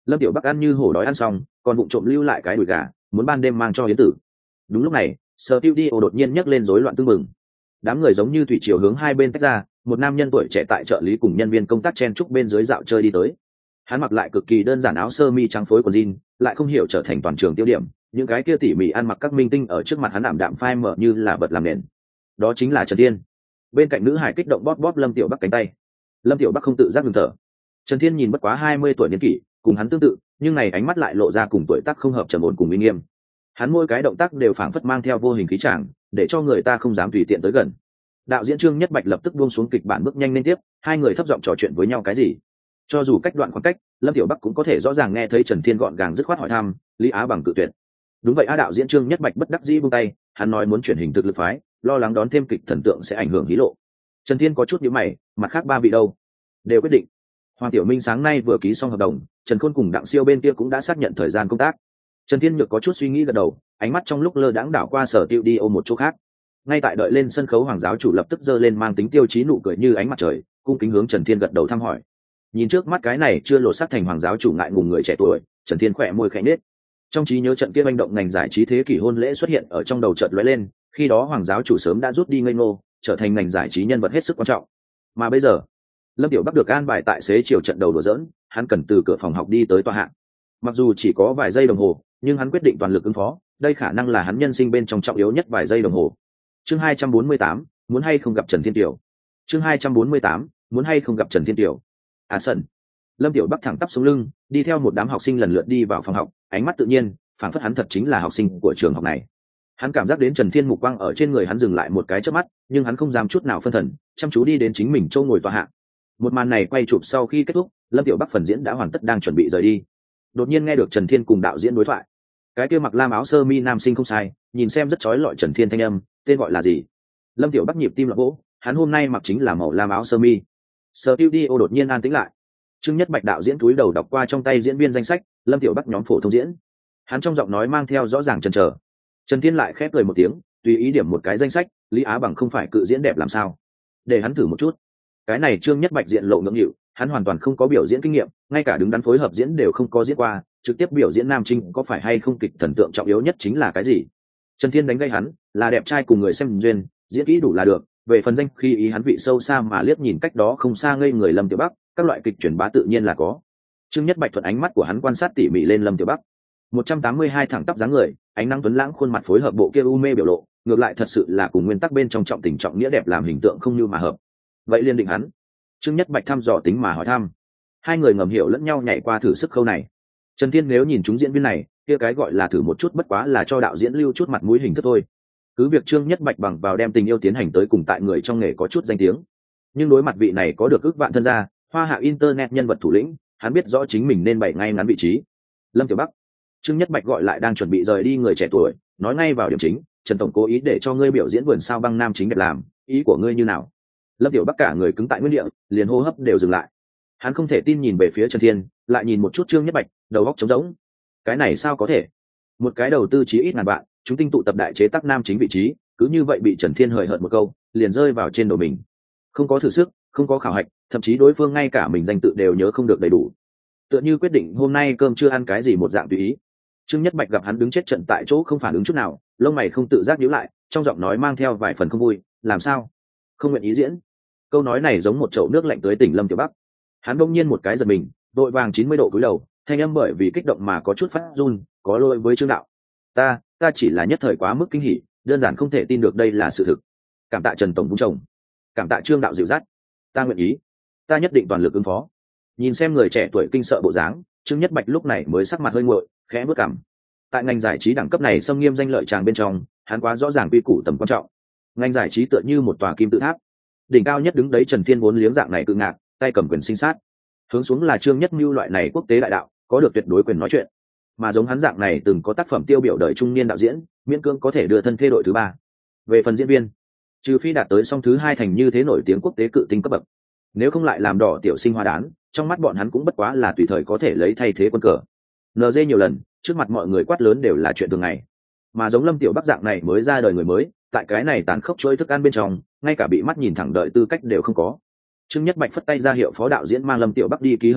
Speaker 1: Lâm Tiểu Bắc ăn như hổ đói ăn xong còn bụng trộm lưu lại cái đùi gà muốn ban đêm mang cho Yến Tử. Đúng lúc này studio đột nhiên nhấc lên rối loạn tương mừng, đám người giống như thủy chiều hướng hai bên tách ra. Một nam nhân tuổi trẻ tại trợ lý cùng nhân viên công tác chen trúc bên dưới dạo chơi đi tới. Hắn mặc lại cực kỳ đơn giản áo sơ mi trắng phối quần jean, lại không hiểu trở thành toàn trường tiêu điểm. Những cái kia tỉ mỉ ăn mặc các minh tinh ở trước mặt hắn ảm đạm phai mở như là vật làm nền. Đó chính là Trần Thiên. Bên cạnh nữ hải kích động bóp bóp Lâm Tiểu Bắc cánh tay. Lâm Tiểu Bắc không tự giác ngừng thở. Trần Thiên nhìn bất quá hai mươi tuổi niên kỷ, cùng hắn tương tự, nhưng này ánh mắt lại lộ ra cùng tuổi tác không hợp, trầm ổn cùng uy nghiêm. Hắn mỗi cái động tác đều phảng phất mang theo vô hình khí tràng, để cho người ta không dám tùy tiện tới gần. Đạo diễn Trương Nhất Bạch lập tức buông xuống kịch bản bước nhanh lên tiếp, hai người thấp giọng trò chuyện với nhau cái gì. Cho dù cách đoạn khoảng cách, Lâm Tiểu Bắc cũng có thể rõ ràng nghe thấy Trần Thiên gọn gàng dứt khoát hỏi thăm, Lý Á Bằng cự tuyệt. Đúng vậy a, đạo diễn Trương Nhất Bạch bất đắc dĩ buông tay, hắn nói muốn chuyển hình thực lực phái, lo lắng đón thêm kịch thần tượng sẽ ảnh hưởng hí lộ. Trần Thiên có chút nhíu mày, mặt khác ba vị đâu? Đều quyết định. Hoàng Tiểu Minh sáng nay vừa ký xong hợp đồng, Trần Khôn cùng Đặng Siêu bên kia cũng đã xác nhận thời gian công tác. Trần Thiên Nhược có chút suy nghĩ gật đầu, ánh mắt trong lúc lơ đãng đảo qua sở tiêu đi ô một chỗ khác. Ngay tại đợi lên sân khấu, Hoàng giáo chủ lập tức giơ lên mang tính tiêu chí nụ cười như ánh mặt trời, cung kính hướng Trần Thiên gật đầu thăm hỏi. Nhìn trước mắt cái này chưa lộ sắc thành Hoàng giáo chủ ngại ngùng người trẻ tuổi, Trần Thiên khỏe môi khẽ nết. Trong trí nhớ trận kia manh động ngành giải trí thế kỷ hôn lễ xuất hiện ở trong đầu chợt lóe lên, khi đó Hoàng giáo chủ sớm đã rút đi ngây ngô, trở thành ngành giải trí nhân vật hết sức quan trọng. Mà bây giờ, Lâm Tiểu Bắc được an bài tại xế chiều trận đầu đùa giỡn, hắn cần từ cửa phòng học đi tới tòa hạng. Mặc dù chỉ có vài giây đồng hồ, nhưng hắn quyết định toàn lực ứng phó, đây khả năng là hắn nhân sinh bên trong trọng yếu nhất vài giây đồng hồ. Chương hai trăm bốn mươi tám, muốn hay không gặp Trần Thiên Tiểu. Chương hai trăm bốn mươi tám, muốn hay không gặp Trần Thiên Tiểu. À sân. Lâm Tiểu Bắc thẳng tắp xuống lưng, đi theo một đám học sinh lần lượt đi vào phòng học, ánh mắt tự nhiên, phảng phất hắn thật chính là học sinh của trường học này. Hắn cảm giác đến Trần Thiên mục quang ở trên người hắn dừng lại một cái chớp mắt, nhưng hắn không dám chút nào phân thần, chăm chú đi đến chính mình chỗ ngồi tòa hạ. Một màn này quay chụp sau khi kết thúc, Lâm Tiểu Bắc phần diễn đã hoàn tất đang chuẩn bị rời đi. Đột nhiên nghe được Trần Thiên cùng đạo diễn đối thoại. Cái kia mặc lam áo sơ mi nam sinh không sai, nhìn xem rất chói lọi Trần Thiên thanh âm, tên gọi là gì? Lâm Tiểu Bắc nhịp tim lập vỗ, hắn hôm nay mặc chính là màu lam áo sơ mi. Studio đột nhiên an tĩnh lại. Trương Nhất Bạch đạo diễn túi đầu đọc qua trong tay diễn viên danh sách, Lâm Tiểu Bắc nhóm phổ thông diễn. Hắn trong giọng nói mang theo rõ ràng chần chờ. Trần Thiên lại khép cười một tiếng, tùy ý điểm một cái danh sách, Lý Á Bằng không phải cự diễn đẹp làm sao? Để hắn thử một chút. Cái này Trương Nhất Bạch diện lộ ngưỡng nghịu, hắn hoàn toàn không có biểu diễn kinh nghiệm, ngay cả đứng đắn phối hợp diễn đều không có diễn qua, trực tiếp biểu diễn nam trinh có phải hay không kịch thần tượng trọng yếu nhất chính là cái gì? Trần Thiên đánh gây hắn, là đẹp trai cùng người xem duyên, diễn kỹ đủ là được, về phần danh khi ý hắn vị sâu xa mà liếc nhìn cách đó không xa ngây người Lâm Tiểu Bắc, các loại kịch truyền bá tự nhiên là có. Trương Nhất Bạch thuận ánh mắt của hắn quan sát tỉ mỉ lên Lâm Tiểu Bắc. một trăm tám mươi hai thẳng tắp dáng người, ánh nắng tuấn lãng khuôn mặt phối hợp bộ kia u mê biểu lộ, ngược lại thật sự là cùng nguyên tắc bên trong trọng tình trọng nghĩa đẹp làm hình tượng không như mà hợp. Vậy liên định hắn. Trương Nhất Bạch thăm dò tính mà hỏi thăm. Hai người ngầm hiểu lẫn nhau nhảy qua thử sức khâu này. Trần Thiên nếu nhìn chúng diễn viên này, kia cái gọi là thử một chút bất quá là cho đạo diễn lưu chút mặt mũi hình thức thôi. Cứ việc Trương Nhất Bạch bằng vào đem tình yêu tiến hành tới cùng tại người trong nghề có chút danh tiếng, nhưng đối mặt vị này có được ước vạn thân gia, hoa hạ internet nhân vật thủ lĩnh, hắn biết rõ chính mình nên bày ngay ngắn vị trí. Lâm Tiểu Bắc. Trương Nhất Bạch gọi lại đang chuẩn bị rời đi người trẻ tuổi, nói ngay vào điểm chính, Trần tổng cố ý để cho ngươi biểu diễn vườn sao băng nam chính đẹp làm, ý của ngươi như nào? Lâm Tiểu Bắc cả người cứng tại nguyên địa, liền hô hấp đều dừng lại. Hắn không thể tin nhìn về phía Trần Thiên, lại nhìn một chút Trương Nhất Bạch, đầu óc trống rỗng. Cái này sao có thể? Một cái đầu tư chí ít ngàn vạn, chúng tinh tụ tập đại chế tác nam chính vị trí, cứ như vậy bị Trần Thiên hời hợt một câu, liền rơi vào trên đầu mình. Không có thử sức, không có khảo hạch, thậm chí đối phương ngay cả mình danh tự đều nhớ không được đầy đủ. Tựa như quyết định hôm nay cơm chưa ăn cái gì một dạng tùy ý. Trương Nhất Bạch gặp hắn đứng chết trận tại chỗ không phản ứng chút nào, lông mày không tự giác nhíu lại, trong giọng nói mang theo vài phần không vui, làm sao? Không nguyện ý diễn? Câu nói này giống một chậu nước lạnh tới tỉnh Lâm Tiểu Bắc. Hắn bỗng nhiên một cái giật mình, đội vàng chín mươi độ cúi đầu, thanh âm bởi vì kích động mà có chút phát run, có lỗi với Trương đạo. Ta, ta chỉ là nhất thời quá mức kinh hỉ, đơn giản không thể tin được đây là sự thực. Cảm tạ Trần tổng vung chồng, cảm tạ Trương đạo dịu dắt, ta nguyện ý, ta nhất định toàn lực ứng phó. Nhìn xem người trẻ tuổi kinh sợ bộ dáng, Trương Nhất Bạch lúc này mới sắc mặt hơi nguội, khẽ bước cằm. Tại ngành giải trí đẳng cấp này xâm nghiêm danh lợi tràng bên trong, hắn quá rõ ràng quy củ tầm quan trọng. Ngành giải trí tựa như một tòa kim tự tháp, đỉnh cao nhất đứng đấy Trần Thiên vốn liếng dạng này cự ngạc, tay cầm quyền sinh sát. Hướng xuống là Trương Nhất Mưu loại này quốc tế đại đạo, có được tuyệt đối quyền nói chuyện. Mà giống hắn dạng này từng có tác phẩm tiêu biểu đời trung niên đạo diễn, miễn cưỡng có thể đưa thân thê đội thứ ba. Về phần diễn viên, trừ phi đạt tới song thứ hai thành như thế nổi tiếng quốc tế cự tinh cấp bậc, nếu không lại làm đỏ tiểu sinh hoa đán, trong mắt bọn hắn cũng bất quá là tùy thời có thể lấy thay thế quân cờ. en giê nhiều lần, trước mặt mọi người quát lớn đều là chuyện thường ngày. Mà giống Lâm Tiểu Bắc dạng này mới ra đời người mới, tại cái này tán khốc chuỗi thức ăn bên trong, ngay cả bị mắt nhìn thẳng đợi tư cách đều không có. Trương Nhất Bạch phất tay ra hiệu phó đạo diễn mang Lâm Tiểu Bắc đi ký hợp đồng,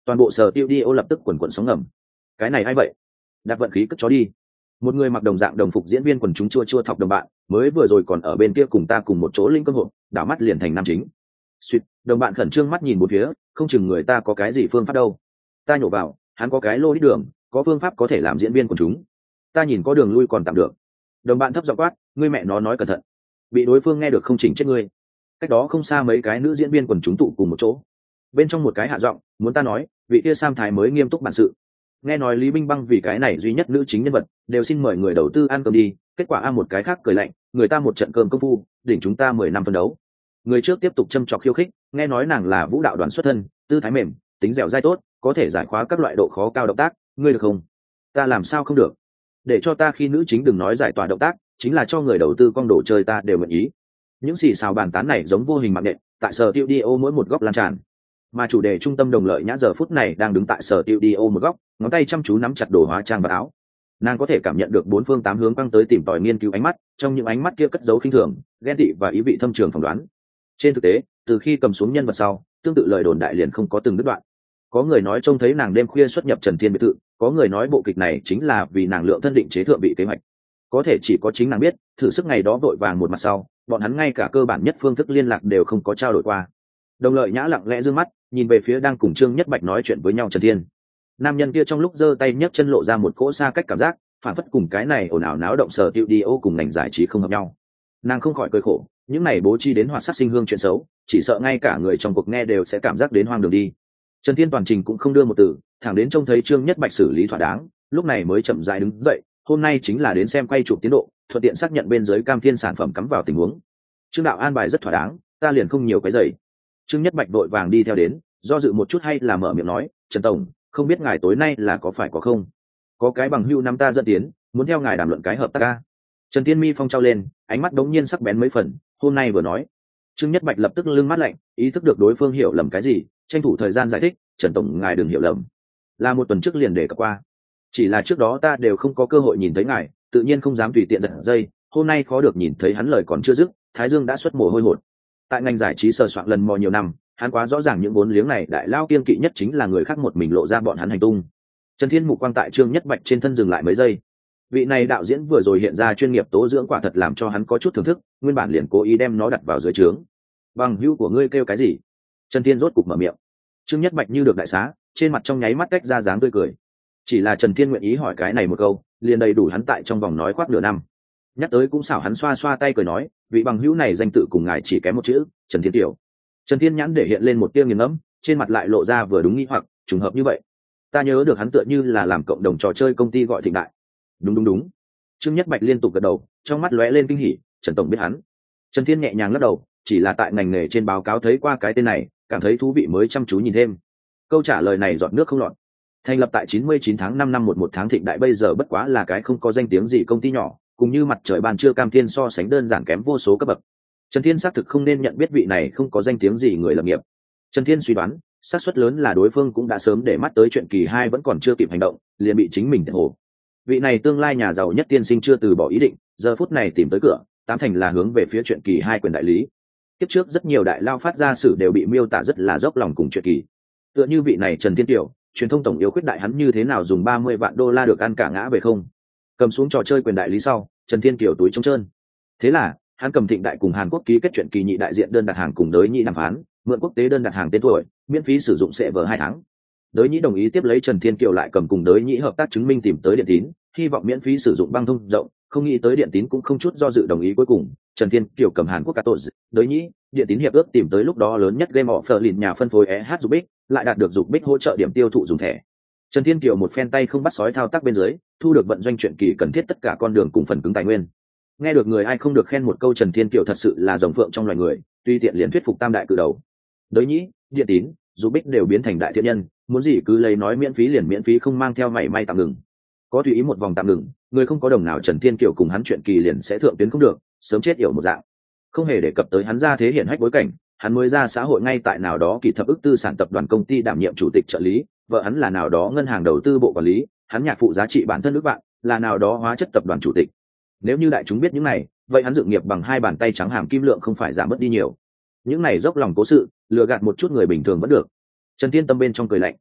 Speaker 1: Toàn bộ sở tiêu đi ô lập tức quần quần sóng ngầm. Cái này ai vậy? Đạp vận khí cất chó đi. Một người mặc đồng dạng đồng phục diễn viên quần chúng chua chua thọc đồng bạn, mới vừa rồi còn ở bên kia cùng ta cùng một chỗ linh cơ hội, đảo mắt liền thành nam chính. Suýt, đồng bạn khẩn trương mắt nhìn một phía, không chừng người ta có cái gì phương pháp đâu. Ta nhổ vào, hắn có cái lô đi đường, có phương pháp có thể làm diễn viên quần chúng. Ta nhìn có đường lui còn tạm được. Đồng bạn thấp giọng quát, ngươi mẹ nó nói cẩn thận. Bị đối phương nghe được không chỉnh chết ngươi. Cách đó không xa mấy cái nữ diễn viên quần chúng tụ cùng một chỗ. Bên trong một cái hạ giọng, muốn ta nói, vị kia Sam Thái mới nghiêm túc bản sự. Nghe nói Lý Binh Băng vì cái này duy nhất nữ chính nhân vật, đều xin mời người đầu tư ăn cơm đi, kết quả a một cái khác cười lạnh, người ta một trận cơm công phu, đỉnh chúng ta mười năm phân đấu. Người trước tiếp tục châm chọc khiêu khích, nghe nói nàng là vũ đạo đoàn xuất thân, tư thái mềm, tính dẻo dai tốt, có thể giải khóa các loại độ khó cao động tác, ngươi được không? Ta làm sao không được? Để cho ta khi nữ chính đừng nói giải tỏa động tác, chính là cho người đầu tư con đồ chơi ta đều nguyện ý. Những xì xào bàn tán này giống vô hình mạng nện, tại sở tiêu đi ô mỗi một góc lan tràn. Mà chủ đề trung tâm Đồng Lợi Nhã giờ phút này đang đứng tại sở tiêu đi ô một góc, ngón tay chăm chú nắm chặt đồ hóa trang và áo. Nàng có thể cảm nhận được bốn phương tám hướng băng tới tìm tòi nghiên cứu ánh mắt, trong những ánh mắt kia cất giấu khinh thường, ghen tị và ý vị thâm trường phỏng đoán. Trên thực tế, từ khi cầm xuống nhân vật sau, tương tự lời đồn đại liền không có từng đứt đoạn. Có người nói trông thấy nàng đêm khuya xuất nhập Trần Thiên biệt thự, có người nói bộ kịch này chính là vì nàng lượng thân định chế thượng vị kế hoạch. Có thể chỉ có chính nàng biết, thử sức ngày đó vội vàng một mặt sau, bọn hắn ngay cả cơ bản nhất phương thức liên lạc đều không có trao đổi qua. Đồng Lợi Nhã lặng lẽ dương mắt, nhìn về phía đang cùng Trương Nhất Bạch nói chuyện với nhau Trần Thiên. Nam nhân kia trong lúc giơ tay nhấc chân lộ ra một cỗ xa cách cảm giác, phản phất cùng cái này ồn ào náo động sở tiêu đi ô cùng ngành giải trí không hợp nhau. Nàng không khỏi cười khổ, những này bố trí đến hoạt sắc sinh hương chuyện xấu, chỉ sợ ngay cả người trong cuộc nghe đều sẽ cảm giác đến hoang đường đi. Trần Thiên toàn trình cũng không đưa một từ, thẳng đến trông thấy Trương Nhất Bạch xử lý thỏa đáng, lúc này mới chậm rãi đứng dậy, hôm nay chính là đến xem quay chụp tiến độ, thuận tiện xác nhận bên dưới cam thiên sản phẩm cắm vào tình huống. Trương đạo an bài rất thỏa đáng, ta liền không nhiều cái giày. Trương Nhất Bạch đội vàng đi theo đến, do dự một chút hay là mở miệng nói, Trần tổng, không biết ngài tối nay là có phải có không? Có cái bằng hưu năm ta dẫn tiến, muốn theo ngài đàm luận cái hợp tác ca. Trần Thiên Mi phong trao lên, ánh mắt đống nhiên sắc bén mấy phần, hôm nay vừa nói. Trương Nhất Bạch lập tức lưng mắt lạnh, ý thức được đối phương hiểu lầm cái gì, tranh thủ thời gian giải thích, Trần tổng ngài đừng hiểu lầm, là một tuần trước liền để cập qua, chỉ là trước đó ta đều không có cơ hội nhìn thấy ngài, tự nhiên không dám tùy tiện giật dây, hôm nay khó được nhìn thấy hắn lời còn chưa dứt, Thái Dương đã xuất mồ hôi hột. Tại ngành giải trí sờ soạn lần mò nhiều năm, hắn quá rõ ràng những vốn liếng này đại lao kiên kỵ nhất chính là người khác một mình lộ ra bọn hắn hành tung. Trần Thiên mục quang tại Trương Nhất Bạch trên thân dừng lại mấy giây. Vị này đạo diễn vừa rồi hiện ra chuyên nghiệp tố dưỡng quả thật làm cho hắn có chút thưởng thức, nguyên bản liền cố ý đem nó đặt vào dưới trướng. Bằng hữu của ngươi kêu cái gì? Trần Thiên rốt cục mở miệng. Trương Nhất Bạch như được đại xá, trên mặt trong nháy mắt cách ra dáng tươi cười. Chỉ là Trần Thiên nguyện ý hỏi cái này một câu, liền đầy đủ hắn tại trong vòng nói khoác nửa năm. Nhắc tới cũng xảo hắn xoa xoa tay cười nói, vị bằng hữu này danh tự cùng ngài chỉ kém một chữ, Trần Thiên Tiểu. Trần Thiên nhãn để hiện lên một tia nghiền ngẫm, trên mặt lại lộ ra vừa đúng nghi hoặc, trùng hợp như vậy. Ta nhớ được hắn tựa như là làm cộng đồng trò chơi công ty gọi Thịnh Đại. Đúng đúng đúng. Trương Nhất Bạch liên tục gật đầu, trong mắt lóe lên kinh hỉ, Trần tổng biết hắn. Trần Thiên nhẹ nhàng lắc đầu, chỉ là tại ngành nghề trên báo cáo thấy qua cái tên này, cảm thấy thú vị mới chăm chú nhìn thêm. Câu trả lời này giọt nước không lọt. Thành lập tại chín mươi chín tháng năm năm một một tháng Thịnh Đại bây giờ bất quá là cái không có danh tiếng gì công ty nhỏ, cùng như mặt trời ban trưa cam thiên so sánh đơn giản kém vô số cấp bậc. Trần Thiên xác thực không nên nhận biết vị này không có danh tiếng gì người lập nghiệp. Trần Thiên suy đoán, xác suất lớn là đối phương cũng đã sớm để mắt tới chuyện kỳ hai vẫn còn chưa kịp hành động, liền bị chính mình tận hồ. Vị này tương lai nhà giàu nhất tiên sinh chưa từ bỏ ý định, giờ phút này tìm tới cửa, tám thành là hướng về phía chuyện kỳ hai quyền đại lý. Tiếp trước rất nhiều đại lao phát ra sử đều bị miêu tả rất là dốc lòng cùng chuyện kỳ. Tựa như vị này Trần Thiên Tiểu, truyền thông tổng yếu khuyết đại hắn như thế nào dùng ba mươi vạn đô la được ăn cả ngã về không. Cầm xuống trò chơi quyền đại lý sau, Trần Thiên Tiểu túi trống trơn. Thế là, hắn cầm Thịnh Đại cùng Hàn Quốc ký kết chuyện kỳ nhị đại diện đơn đặt hàng cùng Đới Nhĩ đàm phán, mượn quốc tế đơn đặt hàng tên tuổi, miễn phí sử dụng sẽ vở hai tháng. Đới Nhĩ đồng ý tiếp lấy Trần Thiên Kiều lại cầm cùng Đới Nhĩ hợp tác chứng minh tìm tới Điện Tín, hy vọng miễn phí sử dụng băng thông rộng, không nghĩ tới Điện Tín cũng không chút do dự đồng ý cuối cùng, Trần Thiên Kiều cầm Hàn Quốc Catos, Đới Nhĩ, Điện Tín hiệp ước tìm tới lúc đó lớn nhất game offer nhà phân phối e hát Dục Bích, lại đạt được Dục Bích hỗ trợ điểm tiêu thụ dùng thẻ. Trần Thiên Kiều một phen tay không bắt sói thao tác bên dưới, thu được vận doanh chuyện kỳ cần thiết tất cả con đường cùng phần cứng tài nguyên. Nghe được người ai không được khen một câu Trần Thiên Kiều thật sự là rồng phượng trong loài người, tuy tiện liền thuyết phục tam đại cử đầu. Đới Nhĩ, Điện Tín, Dục Bích đều biến thành đại thiện nhân, muốn gì cứ lấy nói miễn phí liền miễn phí không mang theo mảy may tạm ngừng. Có tùy ý một vòng tạm ngừng, người không có đồng nào Trần Thiên Kiều cùng hắn chuyện kỳ liền sẽ thượng tuyến không được, sớm chết yểu một dạng. Không hề đề cập tới hắn ra thế hiển hách bối cảnh, hắn mới ra xã hội ngay tại nào đó kỳ thập ức tư sản tập đoàn công ty đảm nhiệm chủ tịch trợ lý, vợ hắn là nào đó ngân hàng đầu tư bộ quản lý, hắn nhạc phụ giá trị bản thân ước vạn, là nào đó hóa chất tập đoàn chủ tịch. Nếu như đại chúng biết những này, vậy hắn dựng nghiệp bằng hai bàn tay trắng hàm kim lượng không phải giảm mất đi nhiều. Những này dốc lòng cố sự, lừa gạt một chút người bình thường vẫn được. Trần Thiên tâm bên trong cười lạnh.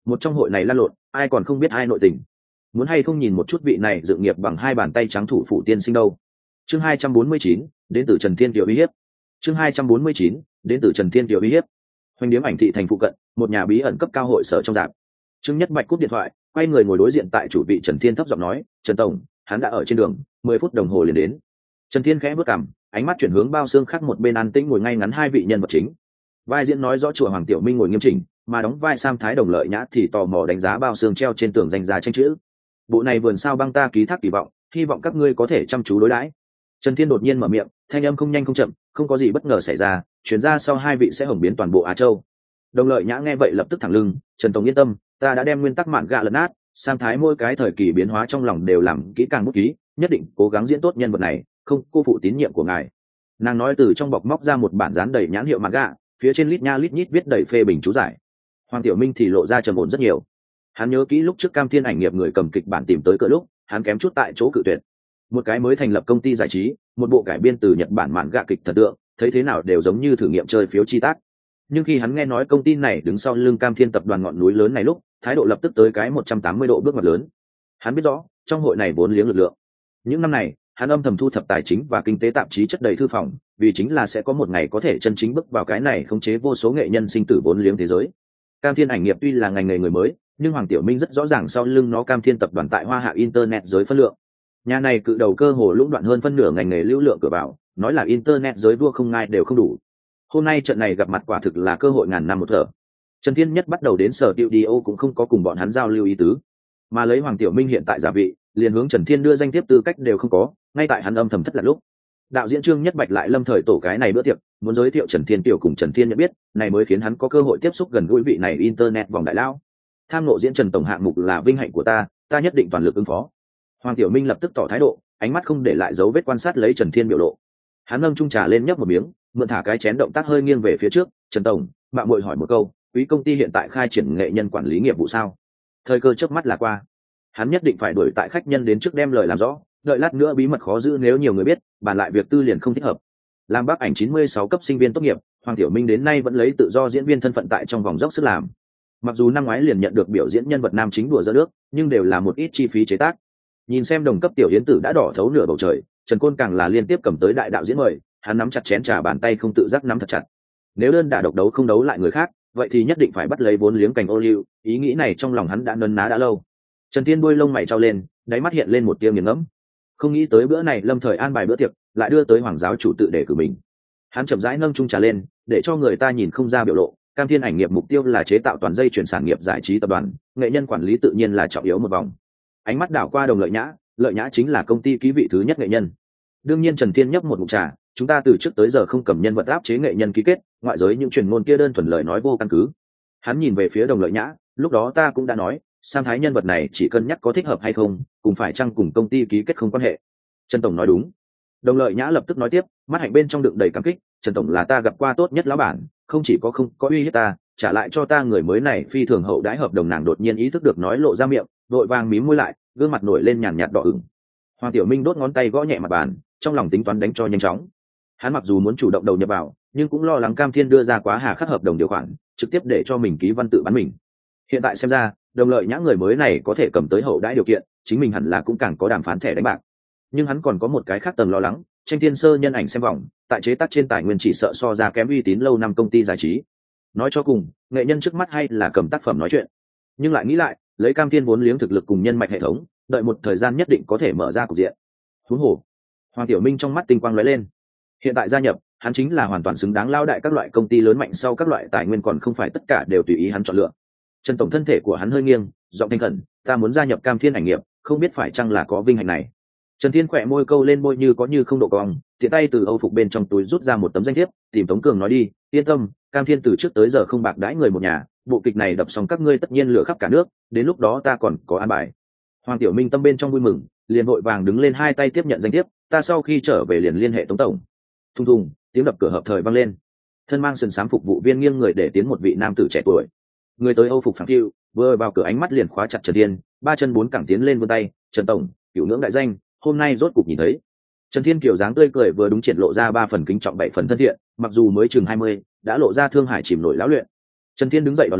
Speaker 1: một trong hội này lan lộn, ai còn không biết ai nội tình. Muốn hay không nhìn một chút vị này dự nghiệp bằng hai bàn tay trắng thủ phủ tiên sinh đâu. Chương hai trăm bốn mươi chín, đến từ Trần Thiên Kiều uy hiếp. Chương hai trăm bốn mươi chín, đến từ Trần Thiên Kiều uy hiếp. Hoành điếm ảnh thị thành phụ cận, một nhà bí ẩn cấp cao hội sở trong rạp. Trương Nhất Bạch cúp điện thoại, quay người ngồi đối diện tại chủ vị Trần Thiên thấp giọng nói, "Trần tổng, hắn đã ở trên đường, mười phút đồng hồ liền đến." Trần Thiên khẽ bước cằm, ánh mắt chuyển hướng bao xương khác một bên an tĩnh ngồi ngay ngắn hai vị nhân vật chính. Vai diễn nói rõ chùa Hoàng Tiểu Minh ngồi nghiêm chỉnh, mà đóng vai Sam Thái Đồng Lợi Nhã thì tò mò đánh giá bao xương treo trên tường danh giá tranh chữ. "Bộ này vườn sao băng ta ký thác kỳ vọng, hy vọng các ngươi có thể chăm chú đối đãi." Trần Thiên đột nhiên mở miệng, thanh âm không nhanh không chậm, không có gì bất ngờ xảy ra, chuyển ra sau hai vị sẽ hồng biến toàn bộ Á Châu. Đồng Lợi Nhã nghe vậy lập tức thẳng lưng, "Trần tổng yên tâm, ta đã đem nguyên tắc mạn gạ lật nát, Sam Thái mỗi cái thời kỳ biến hóa trong lòng đều làm kỹ càng bút ký, nhất định cố gắng diễn tốt nhân vật này, không cô phụ tín nhiệm của ngài." Nàng nói từ trong bọc móc ra một bản dán đầy nhãn hiệu mạn gạ, phía trên lít nha lít nhít viết đầy phê bình chú giải. Hoàng Tiểu Minh thì lộ ra trầm ổn rất nhiều. Hắn nhớ kỹ lúc trước Cam Thiên ảnh nghiệp người cầm kịch bản tìm tới cỡ lúc, hắn kém chút tại chỗ cự tuyệt. Một cái mới thành lập công ty giải trí, một bộ cải biên từ Nhật Bản mạn gạ kịch thần tượng, thấy thế nào đều giống như thử nghiệm chơi phiếu chi tác. Nhưng khi hắn nghe nói công ty này đứng sau lưng Cam Thiên tập đoàn ngọn núi lớn này lúc, thái độ lập tức tới cái một trăm tám mươi độ bước ngoặt lớn. Hắn biết rõ, trong hội này vốn liếng lực lượng. Những năm này, hắn âm thầm thu thập tài chính và kinh tế tạp chí chất đầy thư phòng, vì chính là sẽ có một ngày có thể chân chính bước vào cái này khống chế vô số nghệ nhân sinh tử vốn liếng thế giới. Cam Thiên ảnh nghiệp tuy là ngành nghề người mới, nhưng Hoàng Tiểu Minh rất rõ ràng sau lưng nó Cam Thiên tập đoàn tại Hoa Hạ internet giới phân lượng. Nhà này cự đầu cơ hồ lũng đoạn hơn phân nửa ngành nghề lưu lượng cửa vào, nói là internet giới vua không ngai đều không đủ. Hôm nay trận này gặp mặt quả thực là cơ hội ngàn năm một thở. Trần Thiên Nhất bắt đầu đến sở tiệu đi ô cũng không có cùng bọn hắn giao lưu ý tứ, mà lấy Hoàng Tiểu Minh hiện tại giả vị, liền hướng Trần Thiên đưa danh thiếp tư cách đều không có, ngay tại hắn âm thầm thất là lúc. Đạo diễn Trương Nhất Bạch lại lâm thời tổ cái này bữa tiệc, muốn giới thiệu Trần Thiên Tiểu cùng Trần Thiên nhận biết, này mới khiến hắn có cơ hội tiếp xúc gần gũi vị này internet vòng đại lao. Tham ngộ diễn Trần tổng hạng mục là vinh hạnh của ta, ta nhất định toàn lực ứng phó. Hoàng Tiểu Minh lập tức tỏ thái độ, ánh mắt không để lại dấu vết quan sát lấy Trần Thiên biểu lộ. Hắn ngâm chung trà lên nhấp một miếng, mượn thả cái chén động tác hơi nghiêng về phía trước, "Trần tổng, mạng muội hỏi một câu, quý công ty hiện tại khai triển nghệ nhân quản lý nghiệp vụ sao?" Thời cơ chớp mắt là qua. Hắn nhất định phải đuổi tại khách nhân đến trước đem lời làm rõ, đợi lát nữa bí mật khó giữ nếu nhiều người biết, bàn lại việc tư liền không thích hợp. Làm bác ảnh chín mươi sáu cấp sinh viên tốt nghiệp, Hoàng Tiểu Minh đến nay vẫn lấy tự do diễn viên thân phận tại trong vòng dốc sức làm. Mặc dù năm ngoái liền nhận được biểu diễn nhân vật nam chính đùa dỡ nước, nhưng đều là một ít chi phí chế tác. Nhìn xem đồng cấp tiểu yến tử đã đỏ thấu nửa bầu trời, Trần Côn càng là liên tiếp cầm tới đại đạo diễn mời, hắn nắm chặt chén trà bàn tay không tự giác nắm thật chặt. Nếu đơn đả độc đấu không đấu lại người khác, vậy thì nhất định phải bắt lấy vốn liếng cành ô liu, ý nghĩ này trong lòng hắn đã nấn ná đã lâu. Trần Thiên đuôi lông mày trao lên, đáy mắt hiện lên một tia nghiền ngẫm. Không nghĩ tới bữa này lâm thời an bài bữa tiệc, lại đưa tới hoàng giáo chủ tự để cử mình. Hắn chậm rãi nâng chung trà lên, để cho người ta nhìn không ra biểu lộ. Cam Thiên ảnh nghiệp mục tiêu là chế tạo toàn dây chuyển sản nghiệp giải trí tập đoàn, nghệ nhân quản lý tự nhiên là trọng yếu một vòng. Ánh mắt đảo qua Đồng Lợi Nhã, Lợi Nhã chính là công ty ký vị thứ nhất nghệ nhân. Đương nhiên Trần Thiên nhấp một ngụm trà, chúng ta từ trước tới giờ không cầm nhân vật áp chế nghệ nhân ký kết, ngoại giới những truyền ngôn kia đơn thuần lời nói vô căn cứ. Hắn nhìn về phía Đồng Lợi Nhã, lúc đó ta cũng đã nói, Sam Thái nhân vật này chỉ cân nhắc có thích hợp hay không, cùng phải chăng cùng công ty ký kết không quan hệ. Trần tổng nói đúng. Đồng Lợi Nhã lập tức nói tiếp, mắt hạnh bên trong đựng đầy cảm kích, Trần tổng là ta gặp qua tốt nhất lão bản, không chỉ có không có uy hiếp ta, trả lại cho ta người mới này phi thường hậu đãi hợp đồng. Nàng đột nhiên ý thức được nói lộ ra miệng, vội vàng mím môi lại, gương mặt nổi lên nhàn nhạt đỏ ửng. Hoàng Tiểu Minh đốt ngón tay gõ nhẹ mặt bàn, trong lòng tính toán đánh cho nhanh chóng. Hắn mặc dù muốn chủ động đầu nhập vào, nhưng cũng lo lắng Cam Thiên đưa ra quá hà khắc hợp đồng điều khoản, trực tiếp để cho mình ký văn tự bán mình. Hiện tại xem ra, Đồng Lợi Nhã người mới này có thể cầm tới hậu đãi điều kiện, chính mình hẳn là cũng càng có đàm phán thẻ đánh bạc. Nhưng hắn còn có một cái khác tầng lo lắng, tranh thiên sơ nhân ảnh xem vòng, tại chế tác trên tài nguyên chỉ sợ so ra kém uy tín lâu năm công ty giải trí. Nói cho cùng, nghệ nhân trước mắt hay là cầm tác phẩm nói chuyện. Nhưng lại nghĩ lại, lấy Cam Thiên vốn liếng thực lực cùng nhân mạch hệ thống, đợi một thời gian nhất định có thể mở ra cục diện. Huống hồ, Hoàng Tiểu Minh trong mắt tinh quang lóe lên. Hiện tại gia nhập, hắn chính là hoàn toàn xứng đáng lao đại các loại công ty lớn mạnh sau các loại tài nguyên, còn không phải tất cả đều tùy ý hắn chọn lựa. Trần tổng thân thể của hắn hơi nghiêng, giọng thanh khẩn, ta muốn gia nhập Cam Thiên ảnh nghiệp, không biết phải chăng là có vinh hạnh này. Trần Thiên khỏe môi câu lên môi như có như không độ cong, tiện tay từ âu phục bên trong túi rút ra một tấm danh thiếp, tìm Tống Cường nói đi, yên tâm, Cam Thiên từ trước tới giờ không bạc đãi người một nhà, bộ kịch này đập xong các ngươi tất nhiên lửa khắp cả nước, đến lúc đó ta còn có an bài. Hoàng Tiểu Minh tâm bên trong vui mừng, liền vội vàng đứng lên hai tay tiếp nhận danh thiếp, ta sau khi trở về liền liên hệ Tống tổng. Thùng thùng, tiếng đập cửa hợp thời vang lên. Thân mang sườn xám phục vụ viên nghiêng người để tiến một vị nam tử trẻ tuổi. Người tới âu phục phẳng phiu, vừa vào cửa ánh mắt liền khóa chặt Trần Thiên, ba chân bốn cẳng tiến lên vươn tay, Trần tổng, cửu ngưỡng đại danh, hôm nay rốt cục nhìn thấy. Trần Thiên kiểu dáng tươi cười vừa đúng triển lộ ra ba phần kính trọng bảy phần thân thiện, mặc dù mới chừng hai mươi, đã lộ ra thương hải chìm nổi lão luyện. Trần Thiên đứng dậy đón lấy,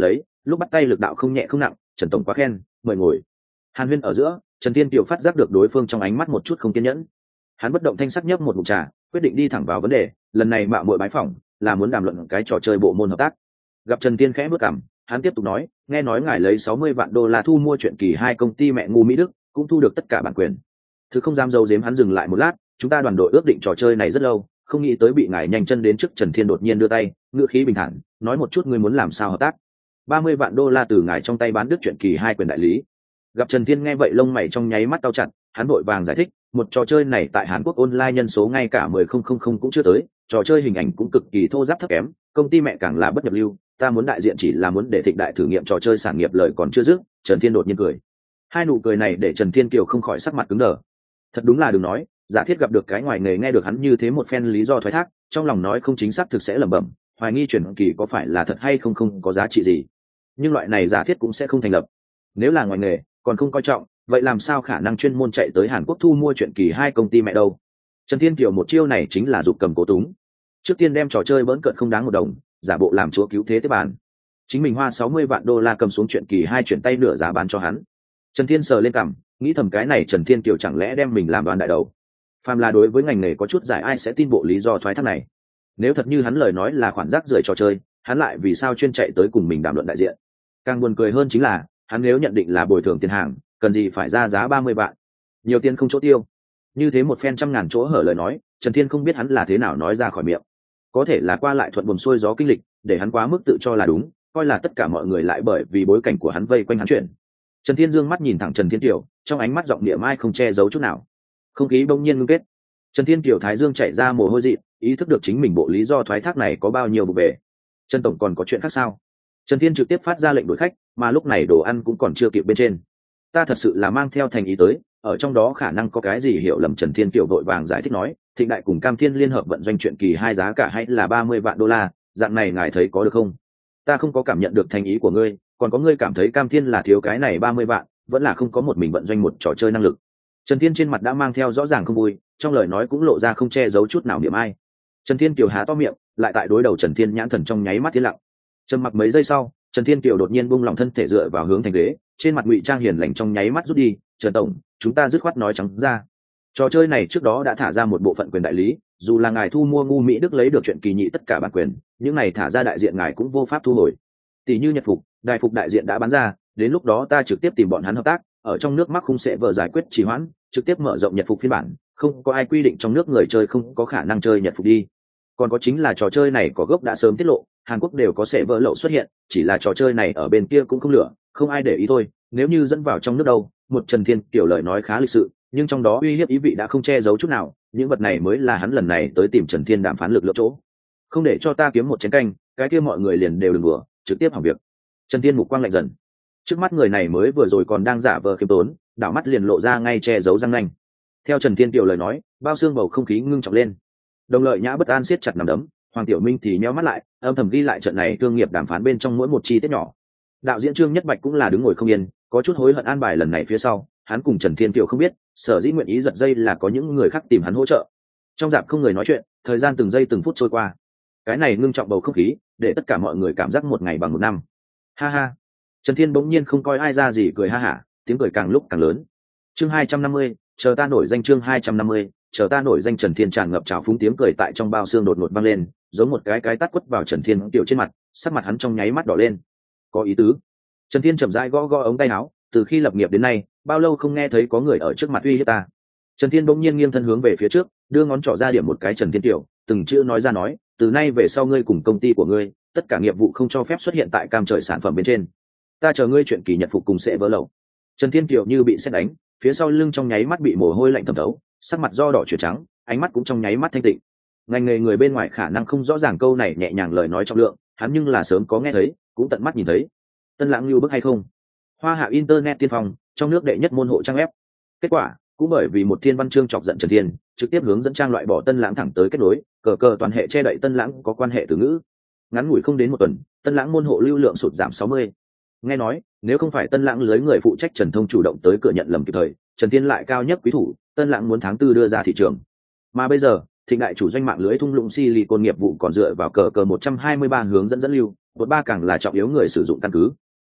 Speaker 1: lúc bắt tay lực đạo không nhẹ không nặng, Trần tổng quá khen, mời ngồi. Hàn huyên ở giữa, Trần Thiên Kiều phát giác được đối phương trong ánh mắt một chút không kiên nhẫn. Hắn bất động thanh sắc nhấp một ngụm trà, quyết định đi thẳng vào vấn đề, lần này mạo muội bái phỏng là muốn đàm luận cái trò chơi bộ môn hợp tác. Gặp Trần Thiên khẽ bước cằm, hắn tiếp tục nói, nghe nói ngài lấy sáu mươi vạn đô la thu mua chuyện kỳ hai công ty mẹ ngu Mỹ Đức, cũng thu được tất cả bản quyền. Thứ không dám dâu dếm hắn dừng lại một lát, chúng ta đoàn đội ước định trò chơi này rất lâu, không nghĩ tới bị ngài nhanh chân đến trước. Trần Thiên đột nhiên đưa tay, ngữ khí bình thản, nói một chút ngươi muốn làm sao hợp tác. ba mươi vạn đô la từ ngài trong tay bán đứt chuyện kỳ hai quyền đại lý. Gặp Trần Thiên nghe vậy lông mày trong nháy mắt cau chặt, hắn vội vàng giải thích, một trò chơi này tại Hàn Quốc online nhân số ngay cả mười không không không cũng chưa tới, trò chơi hình ảnh cũng cực kỳ thô ráp thấp kém, công ty mẹ càng là bất nhập lưu, ta muốn đại diện chỉ là muốn để Thịnh Đại thử nghiệm trò chơi sản nghiệp lời còn chưa dứt. Trần Thiên đột nhiên cười. Hai nụ cười này để Trần Thiên Kiều không khỏi sắc mặt cứng đờ. Thật đúng là đừng nói, Giả Thiết gặp được cái ngoài nghề nghe được hắn như thế một phen lý do thoái thác, trong lòng nói không chính xác thực sẽ lẩm bẩm, hoài nghi chuyển kỳ có phải là thật hay không không có giá trị gì. Nhưng loại này Giả Thiết cũng sẽ không thành lập. Nếu là ngoài nghề, còn không coi trọng, vậy làm sao khả năng chuyên môn chạy tới Hàn Quốc thu mua chuyện kỳ hai công ty mẹ đâu. Trần Thiên Kiều một chiêu này chính là giục cầm cố túng. Trước tiên đem trò chơi bỡn cợt không đáng một đồng, giả bộ làm chúa cứu thế tiếp bàn. Chính mình hoa sáu mươi vạn đô la cầm xuống chuyện kỳ hai chuyển tay nửa giá bán cho hắn. Trần Thiên sờ lên cằm, nghĩ thầm cái này Trần Thiên Kiều chẳng lẽ đem mình làm đoàn đại đầu. Phàm là đối với ngành nghề có chút giải ai sẽ tin bộ lý do thoái thác này. Nếu thật như hắn lời nói là khoản rác rưởi trò chơi, hắn lại vì sao chuyên chạy tới cùng mình đàm luận đại diện. Càng buồn cười hơn chính là, hắn nếu nhận định là bồi thường tiền hàng, cần gì phải ra giá ba mươi vạn. Nhiều tiền không chỗ tiêu. Như thế một phen trăm ngàn chỗ hở lời nói, Trần Thiên không biết hắn là thế nào nói ra khỏi miệng. Có thể là qua lại thuận buồm xuôi gió kinh lịch, để hắn quá mức tự cho là đúng, coi là tất cả mọi người lại bởi vì bối cảnh của hắn vây quanh hắn chuyện. Trần Thiên dương mắt nhìn thẳng Trần Thiên Kiều, trong ánh mắt giọng địa mai không che giấu chút nào. Không khí bỗng nhiên ngưng kết. Trần Thiên Kiều thái dương chảy ra mồ hôi dị, ý thức được chính mình bộ lý do thoái thác này có bao nhiêu bực bề. Trần tổng còn có chuyện khác sao? Trần Thiên trực tiếp phát ra lệnh đuổi khách, mà lúc này đồ ăn cũng còn chưa kịp bên trên. Ta thật sự là mang theo thành ý tới, ở trong đó khả năng có cái gì hiểu lầm. Trần Thiên Kiều vội vàng giải thích nói, Thịnh Đại cùng Cam Thiên liên hợp vận doanh chuyện kỳ hai giá cả hay là ba mươi vạn đô la, dạng này ngài thấy có được không? Ta không có cảm nhận được thành ý của ngươi, còn có ngươi cảm thấy Cam Thiên là thiếu cái này ba mươi vạn, vẫn là không có một mình vận doanh một trò chơi năng lực. Trần Thiên trên mặt đã mang theo rõ ràng không vui, trong lời nói cũng lộ ra không che giấu chút nào niệm ai. Trần Thiên Kiều há to miệng, lại tại đối đầu Trần Thiên nhãn thần trong nháy mắt tiến lặng. Trầm mặc mấy giây sau, Trần Thiên Kiều đột nhiên buông lỏng thân thể dựa vào hướng thành ghế, trên mặt ngụy trang hiền lành trong nháy mắt rút đi. Trần tổng, chúng ta dứt khoát nói trắng ra, trò chơi này trước đó đã thả ra một bộ phận quyền đại lý, dù là ngài thu mua ngu Mỹ Đức lấy được chuyện kỳ nhị tất cả bản quyền, những này thả ra đại diện ngài cũng vô pháp thu hồi. Tỷ như Nhật Phục, Đại Phục đại diện đã bán ra, đến lúc đó ta trực tiếp tìm bọn hắn hợp tác, ở trong nước mắc khung sẽ vờ giải quyết trì hoãn, trực tiếp mở rộng Nhật Phục phiên bản, không có ai quy định trong nước người chơi không có khả năng chơi Nhật Phục đi. Còn có chính là trò chơi này có gốc đã sớm tiết lộ, Hàn Quốc đều có sẽ vỡ lậu xuất hiện, chỉ là trò chơi này ở bên kia cũng không lửa, không ai để ý thôi. Nếu như dẫn vào trong nước đâu, một Trần Thiên kiểu lời nói khá lịch sự, nhưng trong đó uy hiếp ý vị đã không che giấu chút nào. Những vật này mới là hắn lần này tới tìm Trần Thiên đàm phán lực lượng chỗ. Không để cho ta kiếm một chén canh, cái kia mọi người liền đều đừng đùa, trực tiếp hỏng việc. Trần Thiên mục quang lạnh dần. Trước mắt người này mới vừa rồi còn đang giả vờ khiêm tốn, đảo mắt liền lộ ra ngay che giấu răng nanh. Theo Trần Thiên Kiều lời nói, bao xương bầu không khí ngưng trọng lên. Đồng Lợi Nhã bất an siết chặt nắm đấm, Hoàng Tiểu Minh thì nheo mắt lại, âm thầm ghi lại trận này thương nghiệp đàm phán bên trong mỗi một chi tiết nhỏ. Đạo diễn Trương Nhất Bạch cũng là đứng ngồi không yên, có chút hối hận an bài lần này phía sau, hắn cùng Trần Thiên Kiều không biết, sở dĩ nguyện ý giật dây là có những người khác tìm hắn hỗ trợ. Trong dạp không người nói chuyện, thời gian từng giây từng phút trôi qua. Cái này ngưng trọng bầu không khí, để tất cả mọi người cảm giác một ngày bằng một năm. Ha ha. Trần Thiên bỗng nhiên không coi ai ra gì cười ha hả, tiếng cười càng lúc càng lớn. Chương hai trăm năm mươi, chờ ta nổi danh. Chương hai trăm năm mươi, chờ ta nổi danh. Trần Thiên tràn ngập trào phúng tiếng cười tại trong bao xương đột ngột vang lên, giống một cái cái tát quất vào Trần Thiên Kiều trên mặt, sắc mặt hắn trong nháy mắt đỏ lên. Có ý tứ. Trần Thiên chậm rãi gõ gõ ống tay áo, từ khi lập nghiệp đến nay, bao lâu không nghe thấy có người ở trước mặt uy hiếp ta. Trần Thiên bỗng nhiên nghiêng thân hướng về phía trước, đưa ngón trỏ ra điểm một cái Trần Thiên Kiều, từng chữ nói ra nói, từ nay về sau ngươi cùng công ty của ngươi, tất cả nghiệp vụ không cho phép xuất hiện tại Cam Trời sản phẩm bên trên. Ta chờ ngươi chuyện kỳ Nhật Phục cùng sẽ vỡ lậu. Trần Thiên Kiều như bị sét đánh, phía sau lưng trong nháy mắt bị mồ hôi lạnh thấm thấu, sắc mặt do đỏ chuyển trắng, ánh mắt cũng trong nháy mắt thanh tịnh. Ngành nghề người bên ngoài khả năng không rõ ràng câu này nhẹ nhàng lời nói trọng lượng, hắn nhưng là sớm có nghe thấy, cũng tận mắt nhìn thấy. Tân Lãng lưu bức hay không? Hoa hạ internet tiên phong, trong nước đệ nhất môn hộ trang web. Kết quả, cũng bởi vì một thiên văn chương chọc giận Trần Thiên, trực tiếp hướng dẫn trang loại bỏ Tân Lãng thẳng tới kết nối, cờ cờ toàn hệ che đậy Tân Lãng có quan hệ từ ngữ. Ngắn ngủi không đến một tuần, Tân Lãng môn hộ lưu lượng sụt giảm sáu mươi. Nghe nói, nếu không phải Tân Lãng lưới người phụ trách Trần Thông chủ động tới cửa nhận lầm kịp thời, Trần Thiên lại cao nhất quý thủ, Tân Lãng muốn tháng tư đưa ra thị trường. Mà bây giờ, Thịnh Đại chủ doanh mạng lưới thung lũng silicon nghiệp vụ còn dựa vào cờ cờ một trăm hai mươi ba hướng dẫn dẫn lưu, một ba càng là trọng yếu người sử dụng căn cứ.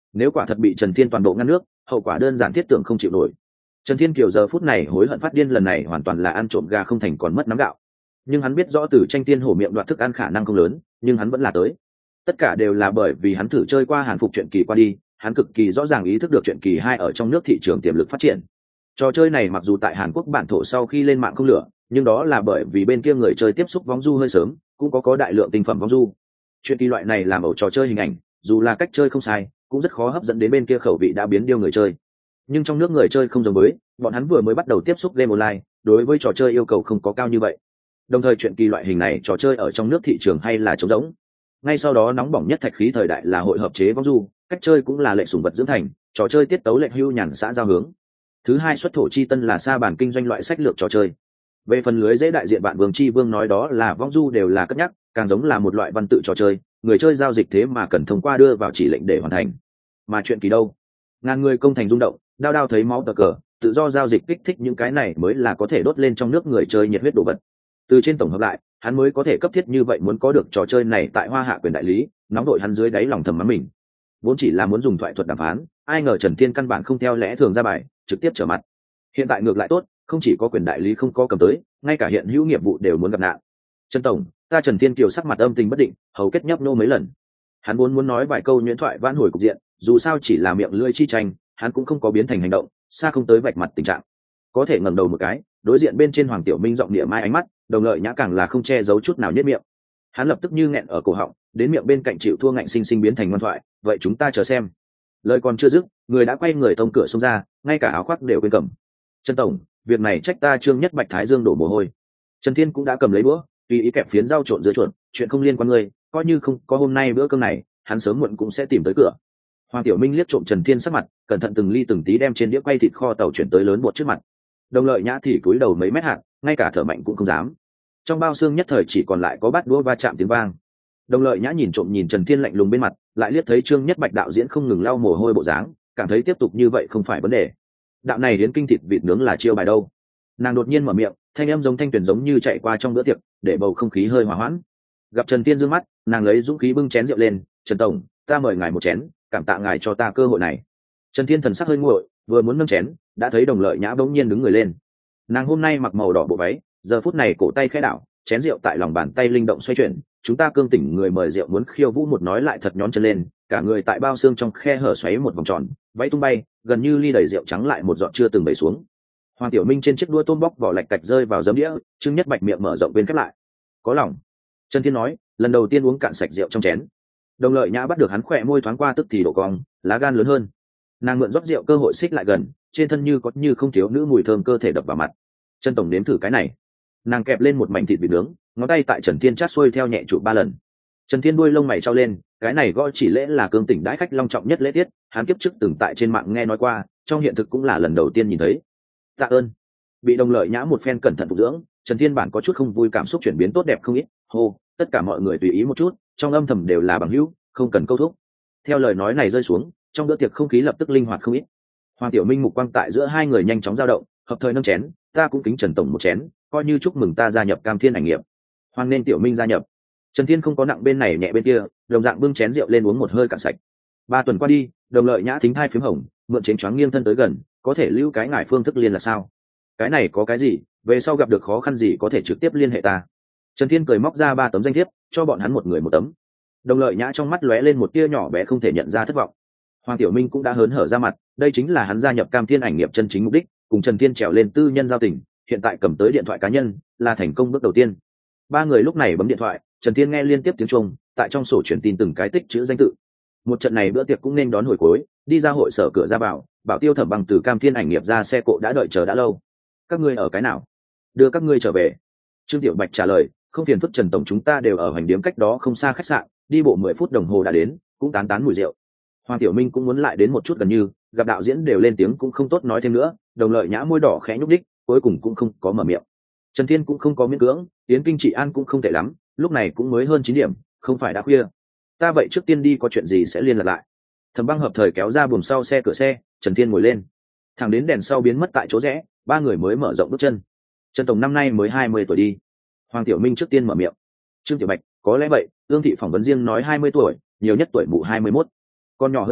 Speaker 1: nếu quả thật bị Trần Thiên toàn bộ ngăn nước, hậu quả đơn giản thiết tưởng không chịu nổi. Trần Thiên Kiều giờ phút này hối hận phát điên, lần này hoàn toàn là ăn trộm gà không thành còn mất nắm gạo. Nhưng hắn biết rõ Từ Tranh Tiên hổ miệng đoạt thức ăn khả năng không lớn, nhưng hắn vẫn là tới. Tất cả đều là bởi vì hắn thử chơi qua Hàn Phục chuyện kỳ qua đi, hắn cực kỳ rõ ràng ý thức được chuyện kỳ hai ở trong nước thị trường tiềm lực phát triển. Trò chơi này mặc dù tại Hàn Quốc bản thổ sau khi lên mạng không lửa, nhưng đó là bởi vì bên kia người chơi tiếp xúc vong du hơi sớm, cũng có có đại lượng tinh phẩm vong du. Chuyện kỳ loại này làm ẩu trò chơi hình ảnh, dù là cách chơi không sai, cũng rất khó hấp dẫn đến bên kia khẩu vị đã biến điêu người chơi. Nhưng trong nước người chơi không giống với, bọn hắn vừa mới bắt đầu tiếp xúc game online, đối với trò chơi yêu cầu không có cao như vậy. Đồng thời chuyện kỳ loại hình này trò chơi ở trong nước thị trường hay là trống rỗng. Ngay sau đó nóng bỏng nhất thạch khí thời đại là hội hợp chế vong du, cách chơi cũng là lệ sủng vật dưỡng thành, trò chơi tiết tấu lệ hưu nhàn xã giao hướng. Thứ hai xuất thổ chi tân là sa bản kinh doanh loại sách lược trò chơi. Về phần lưới dễ đại diện bạn Vương Chi Vương nói đó là vong du đều là cất nhắc, càng giống là một loại văn tự trò chơi, người chơi giao dịch thế mà cần thông qua đưa vào chỉ lệnh để hoàn thành. Mà chuyện kỳ đâu, ngàn người công thành rung động, đao đao thấy máu tờ cờ, tự do giao dịch kích thích những cái này mới là có thể đốt lên trong nước người chơi nhiệt huyết đồ vật. Từ trên tổng hợp lại, hắn mới có thể cấp thiết như vậy muốn có được trò chơi này tại Hoa Hạ quyền đại lý, nóng đội hắn dưới đáy lòng thầm mắng mình. Vốn chỉ là muốn dùng thoại thuật đàm phán, ai ngờ Trần Thiên căn bản không theo lẽ thường ra bài, trực tiếp trở mặt. Hiện tại ngược lại tốt, không chỉ có quyền đại lý không có cầm tới, ngay cả hiện hữu nghiệp vụ đều muốn gặp nạn. Trần tổng, ta Trần Thiên Kiều sắc mặt âm tình bất định, hầu kết nhấp nô mấy lần. Hắn muốn muốn nói vài câu nhuyễn thoại vãn hồi cục diện, dù sao chỉ là miệng lưỡi chi tranh, hắn cũng không có biến thành hành động, xa không tới vạch mặt tình trạng. Có thể ngẩng đầu một cái, đối diện bên trên Hoàng Tiểu Minh giọng địa mai ánh mắt, Đồng Lợi Nhã càng là không che giấu chút nào nhếch miệng. Hắn lập tức như nghẹn ở cổ họng, đến miệng bên cạnh chịu thua ngạnh sinh sinh biến thành ngoan thoại, vậy chúng ta chờ xem. Lời còn chưa dứt, người đã quay người tông cửa xông ra, ngay cả áo khoác đều quên cầm. Trần tổng, việc này trách ta Trương Nhất Bạch Thái Dương đổ mồ hôi. Trần Thiên cũng đã cầm lấy búa, tùy ý kẹp phiến rau trộn dưa chuột, chuyện không liên quan ngươi, coi như không có hôm nay bữa cơm này, hắn sớm muộn cũng sẽ tìm tới cửa. Hoàng Tiểu Minh liếc trộm Trần Thiên sắc mặt, cẩn thận từng ly từng tí đem trên đĩa quay thịt kho tàu chuyển tới lớn bột trước mặt. Đồng Lợi Nhã thì cúi đầu mấy mét hạt, ngay cả thở mạnh cũng không dám. Trong bao xương nhất thời chỉ còn lại có bát đũa va chạm tiếng vang. Đồng Lợi Nhã nhìn trộm nhìn Trần Thiên lạnh lùng bên mặt, lại liếc thấy Trương Nhất Bạch đạo diễn không ngừng lau mồ hôi bộ dáng, cảm thấy tiếp tục như vậy không phải vấn đề. Đạo này đến kinh thịt vịt nướng là chiêu bài đâu. Nàng đột nhiên mở miệng, thanh âm giống thanh tuyển giống như chạy qua trong bữa tiệc, để bầu không khí hơi hòa hoãn. Gặp Trần Thiên dương mắt, nàng lấy dũng khí bưng chén rượu lên, "Trần tổng, ta mời ngài một chén, cảm tạ ngài cho ta cơ hội này." Trần Thiên thần sắc hơi nguội, vừa muốn nâng chén, đã thấy Đồng Lợi Nhã bỗng nhiên đứng người lên. Nàng hôm nay mặc màu đỏ bộ váy, giờ phút này cổ tay khẽ đảo, chén rượu tại lòng bàn tay linh động xoay chuyển, chúng ta cương tỉnh người mời rượu muốn khiêu vũ một nói lại thật nhón chân lên, cả người tại bao xương trong khe hở xoáy một vòng tròn, váy tung bay, gần như ly đầy rượu trắng lại một giọt chưa từng bày xuống. Hoàng Tiểu Minh trên chiếc đũa tôm bóc vỏ lạch cạch rơi vào giấm đĩa, Trương Nhất Bạch miệng mở rộng bên khép lại. "Có lòng." Trần Thiên nói, lần đầu tiên uống cạn sạch rượu trong chén. Đồng Lợi Nhã bắt được hắn khỏe môi thoáng qua tức thì độ cong, lá gan lớn hơn. Nàng mượn rót rượu cơ hội xích lại gần, trên thân như có như không thiếu nữ mùi thơm cơ thể đập vào mặt. "Trần tổng nếm thử cái này." Nàng kẹp lên một mảnh thịt vịt nướng, ngón tay tại Trần Thiên chát xuôi theo nhẹ trụ ba lần. Trần Thiên đuôi lông mày trao lên, cái này gõ chỉ lễ là cương tỉnh đãi khách long trọng nhất lễ tiết, hắn kiếp trước từng tại trên mạng nghe nói qua, trong hiện thực cũng là lần đầu tiên nhìn thấy. "Tạ ơn." Bị Đồng Lợi Nhã một phen cẩn thận phục dưỡng, Trần Thiên bản có chút không vui, cảm xúc chuyển biến tốt đẹp không ít. Hô, tất cả mọi người tùy ý một chút, trong âm thầm đều là bằng hữu, không cần câu thúc. Theo lời nói này rơi xuống, trong bữa tiệc không khí lập tức linh hoạt không ít. Hoàng Tiểu Minh mục quang tại giữa hai người nhanh chóng dao động, hợp thời nâng chén, "Ta cũng kính Trần tổng một chén, coi như chúc mừng ta gia nhập Cam Thiên ảnh nghiệp." Hoan nên Tiểu Minh gia nhập. Trần Thiên không có nặng bên này nhẹ bên kia, đồng dạng bưng chén rượu lên uống một hơi cạn sạch. Ba tuần qua đi, Đồng Lợi Nhã thính thai phím hồng, mượn chén choáng nghiêng thân tới gần, "Có thể lưu cái ngải phương thức liên là sao?" "Cái này có cái gì, về sau gặp được khó khăn gì có thể trực tiếp liên hệ ta." Trần Thiên cười móc ra ba tấm danh thiếp, cho bọn hắn một người một tấm. Đồng Lợi Nhã trong mắt lóe lên một tia nhỏ bé không thể nhận ra thất vọng. Hoàng Tiểu Minh cũng đã hớn hở ra mặt, đây chính là hắn gia nhập Cam Thiên ảnh nghiệp chân chính mục đích, cùng Trần Thiên trèo lên tư nhân giao tình, hiện tại cầm tới điện thoại cá nhân, là thành công bước đầu tiên. Ba người lúc này bấm điện thoại, Trần Thiên nghe liên tiếp tiếng chuông, tại trong sổ truyền tin từng cái tích chữ danh tự. Một trận này bữa tiệc cũng nên đón hồi cuối, đi ra hội sở cửa ra bảo, bảo Tiêu Thẩm Bằng từ Cam Thiên ảnh nghiệp ra xe cộ đã đợi chờ đã lâu. "Các ngươi ở cái nào? Đưa các ngươi trở về." Trương Tiểu Bạch trả lời, "Không phiền phức Trần tổng, chúng ta đều ở hành điếm cách đó không xa khách sạn, đi bộ mười phút đồng hồ đã đến, cũng tán tán mùi rượu." Hoàng Tiểu Minh cũng muốn lại đến một chút gần như, gặp đạo diễn đều lên tiếng cũng không tốt nói thêm nữa, Đồng Lợi Nhã môi đỏ khẽ nhúc đích, cuối cùng cũng không có mở miệng. Trần Thiên cũng không có miễn cưỡng, Yến Kinh Trị An cũng không tệ lắm, lúc này cũng mới hơn chín điểm, không phải đã khuya. "Ta vậy trước tiên đi, có chuyện gì sẽ liên lạc lại." Thẩm Băng hợp thời kéo ra buồng sau xe cửa xe, Trần Thiên ngồi lên. Thẳng đến đèn sau biến mất tại chỗ rẽ, ba người mới mở rộng bước chân. "Trần tổng năm nay mới hai mươi tuổi đi." Hoàng Tiểu Minh trước tiên mở miệng. Trương Tiểu Bạch, "Có lẽ vậy, Ương thị phỏng vấn riêng nói hai mươi tuổi, nhiều nhất tuổi mụ hai mươi mốt. Con nhỏ hơn ta,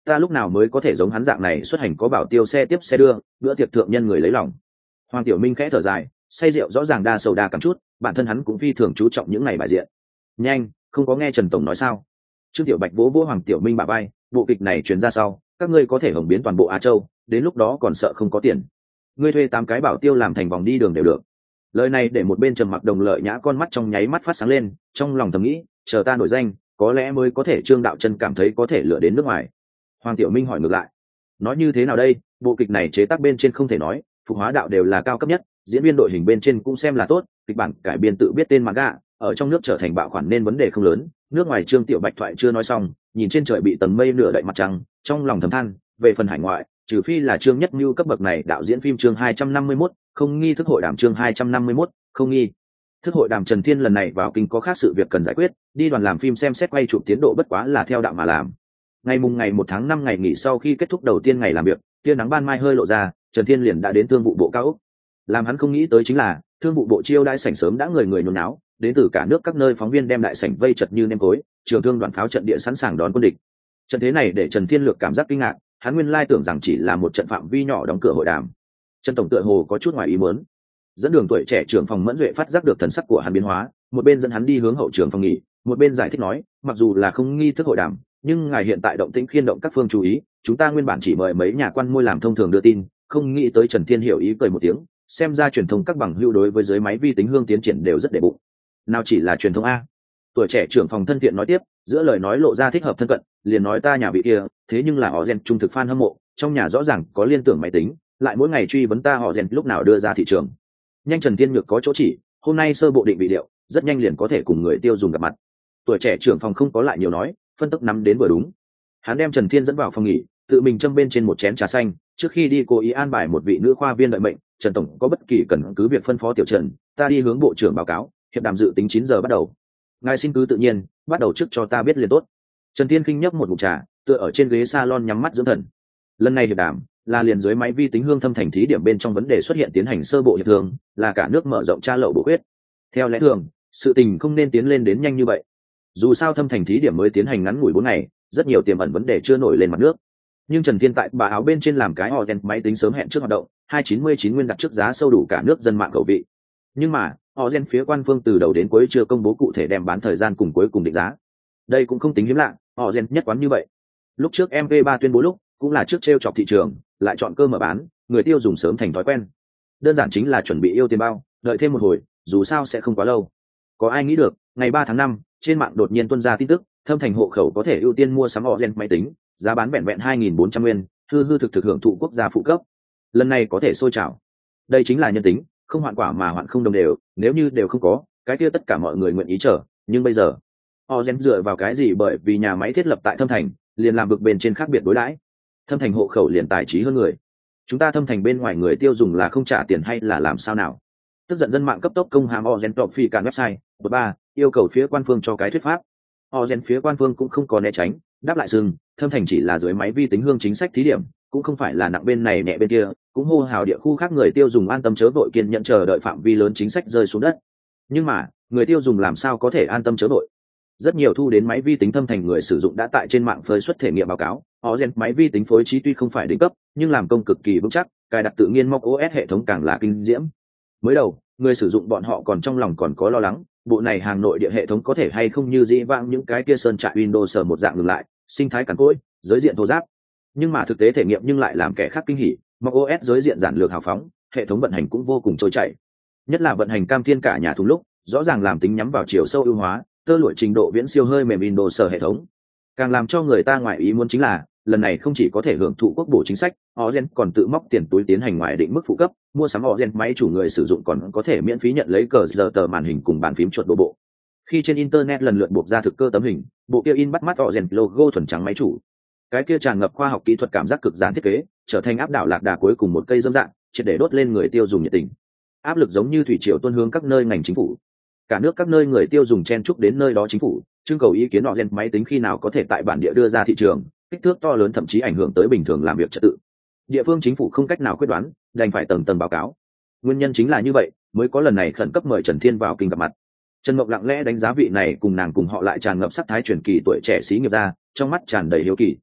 Speaker 1: ta lúc nào mới có thể giống hắn dạng này xuất hành có bảo tiêu xe tiếp xe đưa, bữa tiệc thượng nhân người lấy lòng. Hoàng Tiểu Minh khẽ thở dài, say rượu rõ ràng đa sầu đa cảm chút, bản thân hắn cũng phi thường chú trọng những ngày bài diện. Nhanh, không có nghe Trần tổng nói sao? Trương Tiểu Bạch vỗ vỗ Hoàng Tiểu Minh bả vai, bộ kịch này truyền ra sau, các ngươi có thể hồng biến toàn bộ Á Châu, đến lúc đó còn sợ không có tiền. Ngươi thuê tám cái bảo tiêu làm thành vòng đi đường đều được. Lời này để một bên Trầm Mặc Đồng lợi nhã con mắt trong nháy mắt phát sáng lên, trong lòng thầm nghĩ, chờ ta nổi danh, có lẽ mới có thể Trương Đạo Chân cảm thấy có thể lựa đến nước ngoài. Hoàng Tiểu Minh hỏi ngược lại, nói như thế nào đây? Bộ kịch này chế tác bên trên không thể nói, phục hóa đạo đều là cao cấp nhất, diễn viên đội hình bên trên cũng xem là tốt, kịch bản cải biên tự biết tên manga, ở trong nước trở thành bạo khoản nên vấn đề không lớn. Nước ngoài Trương Tiểu Bạch thoại chưa nói xong, nhìn trên trời bị tầng mây nửa đậy mặt trăng, trong lòng thầm than, về phần hải ngoại, trừ phi là Trương Nhất Nưu cấp bậc này đạo diễn phim chương hai trăm năm mươi mốt, không nghi thức hội đàm chương hai trăm năm mươi mốt, không nghi thức hội đàm Trần Thiên lần này vào kinh có khác sự việc cần giải quyết, đi đoàn làm phim xem xét quay chụp tiến độ bất quá là theo đạo mà làm. Ngày mùng ngày một tháng năm ngày nghỉ sau khi kết thúc đầu tiên ngày làm việc, tia nắng ban mai hơi lộ ra, Trần Thiên liền đã đến thương vụ bộ cao ốc. Làm hắn không nghĩ tới chính là, thương vụ bộ chiêu đãi sảnh sớm đã người người nhốn náo, đến từ cả nước các nơi phóng viên đem đại sảnh vây chật như nêm tối, trường thương đoàn pháo trận địa sẵn sàng đón quân địch. Trận thế này để Trần Thiên Lược cảm giác kinh ngạc, hắn nguyên lai tưởng rằng chỉ là một trận phạm vi nhỏ đóng cửa hội đàm. Trần tổng tựa hồ có chút ngoài ý muốn. Dẫn đường tuổi trẻ trưởng phòng Mẫn Duệ phát giác được thần sắc của hắn biến hóa, một bên dẫn hắn đi hướng hậu trường phòng nghỉ, một bên giải thích nói, mặc dù là không nghi thức hội đàm, nhưng ngài hiện tại động tĩnh khiên động các phương chú ý, chúng ta nguyên bản chỉ mời mấy nhà quan môi làm thông thường đưa tin, không nghĩ tới. Trần Thiên hiểu ý cười một tiếng, xem ra truyền thông các bằng hữu đối với giới máy vi tính hương tiến triển đều rất đệ bụng. Nào chỉ là truyền thông a. Tuổi trẻ trưởng phòng thân thiện nói tiếp, giữa lời nói lộ ra thích hợp thân cận, liền nói ta nhà vị kia, thế nhưng là họ Gen trung thực fan hâm mộ, trong nhà rõ ràng có liên tưởng máy tính, lại mỗi ngày truy vấn ta họ Gen lúc nào đưa ra thị trường. Nhanh Trần Thiên Nhược có chỗ chỉ, hôm nay sơ bộ định vị liệu, rất nhanh liền có thể cùng người tiêu dùng gặp mặt. Tuổi trẻ trưởng phòng không có lại nhiều nói, phân tức nắm đến vừa đúng. Hắn đem Trần Thiên dẫn vào phòng nghỉ, tự mình châm bên trên một chén trà xanh, trước khi đi cố ý an bài một vị nữ khoa viên đợi mệnh, Trần tổng có bất kỳ cần cứ việc phân phó tiểu Trần, ta đi hướng bộ trưởng báo cáo, hiệp đàm dự tính chín giờ bắt đầu. Ngài xin cứ tự nhiên, bắt đầu trước cho ta biết liền tốt. Trần Thiên khinh nhấp một ngụm trà, tựa ở trên ghế salon nhắm mắt dưỡng thần. Lần này hiệp đàm là liền dưới máy vi tính hương thâm thành thí điểm bên trong vấn đề xuất hiện tiến hành sơ bộ hiệp thương, là cả nước mở rộng tra lậu bổ quyết. Theo lẽ thường, sự tình không nên tiến lên đến nhanh như vậy. Dù sao thâm thành thí điểm mới tiến hành ngắn ngủi bốn ngày, rất nhiều tiềm ẩn vấn đề chưa nổi lên mặt nước. Nhưng Trần Thiên tại bà áo bên trên làm cái Ogen máy tính sớm hẹn trước hoạt động, hai chín mươi chín nguyên đặt trước giá sâu đủ cả nước dân mạng khẩu vị. Nhưng mà, Ogen phía quan phương từ đầu đến cuối chưa công bố cụ thể đem bán thời gian cùng cuối cùng định giá. Đây cũng không tính hiếm lạ, Ogen nhất quán như vậy. Lúc trước em vê ba tuyên bố lúc, cũng là trước treo chọc thị trường, lại chọn cơ mở bán, người tiêu dùng sớm thành thói quen. Đơn giản chính là chuẩn bị yêu tiền bao, đợi thêm một hồi, dù sao sẽ không quá lâu. Có ai nghĩ được, ngày ba tháng năm, trên mạng đột nhiên tuôn ra tin tức, thâm thành hộ khẩu có thể ưu tiên mua sắm Ogen máy tính, giá bán vẹn vẹn hai nghìn bốn trăm nguyên, hư hư thực thực hưởng thụ quốc gia phụ cấp. Lần này có thể sôi trào. Đây chính là nhân tính, không hoạn quả mà hoạn không đồng đều, nếu như đều không có, cái kia tất cả mọi người nguyện ý chờ, nhưng bây giờ, Ogen dựa vào cái gì? Bởi vì nhà máy thiết lập tại thâm thành, liền làm vực bên trên khác biệt đối đãi. Thâm thành hộ khẩu liền tài trí hơn người. Chúng ta thâm thành bên ngoài người tiêu dùng là không trả tiền hay là làm sao nào? Tức giận dân mạng cấp tốc công hàm Ogen top phi cả website. Ba, yêu cầu phía quan phương cho cái thuyết pháp. Ogen phía quan phương cũng không có né tránh, đáp lại sừng, thâm thành chỉ là dưới máy vi tính hương chính sách thí điểm, cũng không phải là nặng bên này nhẹ bên kia, cũng hô hào địa khu khác người tiêu dùng an tâm chớ vội kiên nhận chờ đợi phạm vi lớn chính sách rơi xuống đất. Nhưng mà, người tiêu dùng làm sao có thể an tâm chớ vội? Rất nhiều thu đến máy vi tính thâm thành người sử dụng đã tại trên mạng phơi xuất thể nghiệm báo cáo, Ogen máy vi tính phối trí tuy không phải đỉnh cấp, nhưng làm công cực kỳ vững chắc, cài đặt tự nhiên macOS hệ thống càng là kinh diễm. Mới đầu, người sử dụng bọn họ còn trong lòng còn có lo lắng, bộ này hàng nội địa hệ thống có thể hay không như dĩ vãng những cái kia sơn trại Windows một dạng ngừng lại, sinh thái cằn cỗi, giới diện thô ráp. Nhưng mà thực tế thể nghiệm nhưng lại làm kẻ khác kinh hỉ, macOS giới diện giản lược hào phóng, hệ thống vận hành cũng vô cùng trôi chảy. Nhất là vận hành cam thiên cả nhà thùng lúc, rõ ràng làm tính nhắm vào chiều sâu ưu hóa, tơ lụa trình độ viễn siêu hơi mềm Windows hệ thống. Càng làm cho người ta ngoại ý muốn chính là, lần này không chỉ có thể hưởng thụ quốc bổ chính sách, Ogen còn tự móc tiền túi tiến hành ngoài định mức phụ cấp, mua sắm Ogen máy chủ người sử dụng còn có thể miễn phí nhận lấy cờ giờ tờ màn hình cùng bàn phím chuột đô bộ. Khi trên internet lần lượt buộc ra thực cơ tấm hình, bộ kia in bắt mắt Ogen logo thuần trắng máy chủ. Cái kia tràn ngập khoa học kỹ thuật cảm giác cực dán thiết kế, trở thành áp đảo lạc đà cuối cùng một cây dâm dạng, triệt để đốt lên người tiêu dùng nhiệt tình. Áp lực giống như thủy triều tuôn hướng các nơi ngành chính phủ. Cả nước các nơi người tiêu dùng chen chúc đến nơi đó chính phủ, trưng cầu ý kiến Ogen máy tính khi nào có thể tại bản địa đưa ra thị trường, kích thước to lớn thậm chí ảnh hưởng tới bình thường làm việc trật tự. Địa phương chính phủ không cách nào quyết đoán, đành phải tầng tầng báo cáo. Nguyên nhân chính là như vậy, mới có lần này khẩn cấp mời Trần Thiên vào kinh gặp mặt. Trần Mộng lặng lẽ đánh giá vị này cùng nàng cùng họ lại tràn ngập sắc thái truyền kỳ tuổi trẻ sĩ nghiệp gia, trong mắt tràn đầy hiếu kỳ.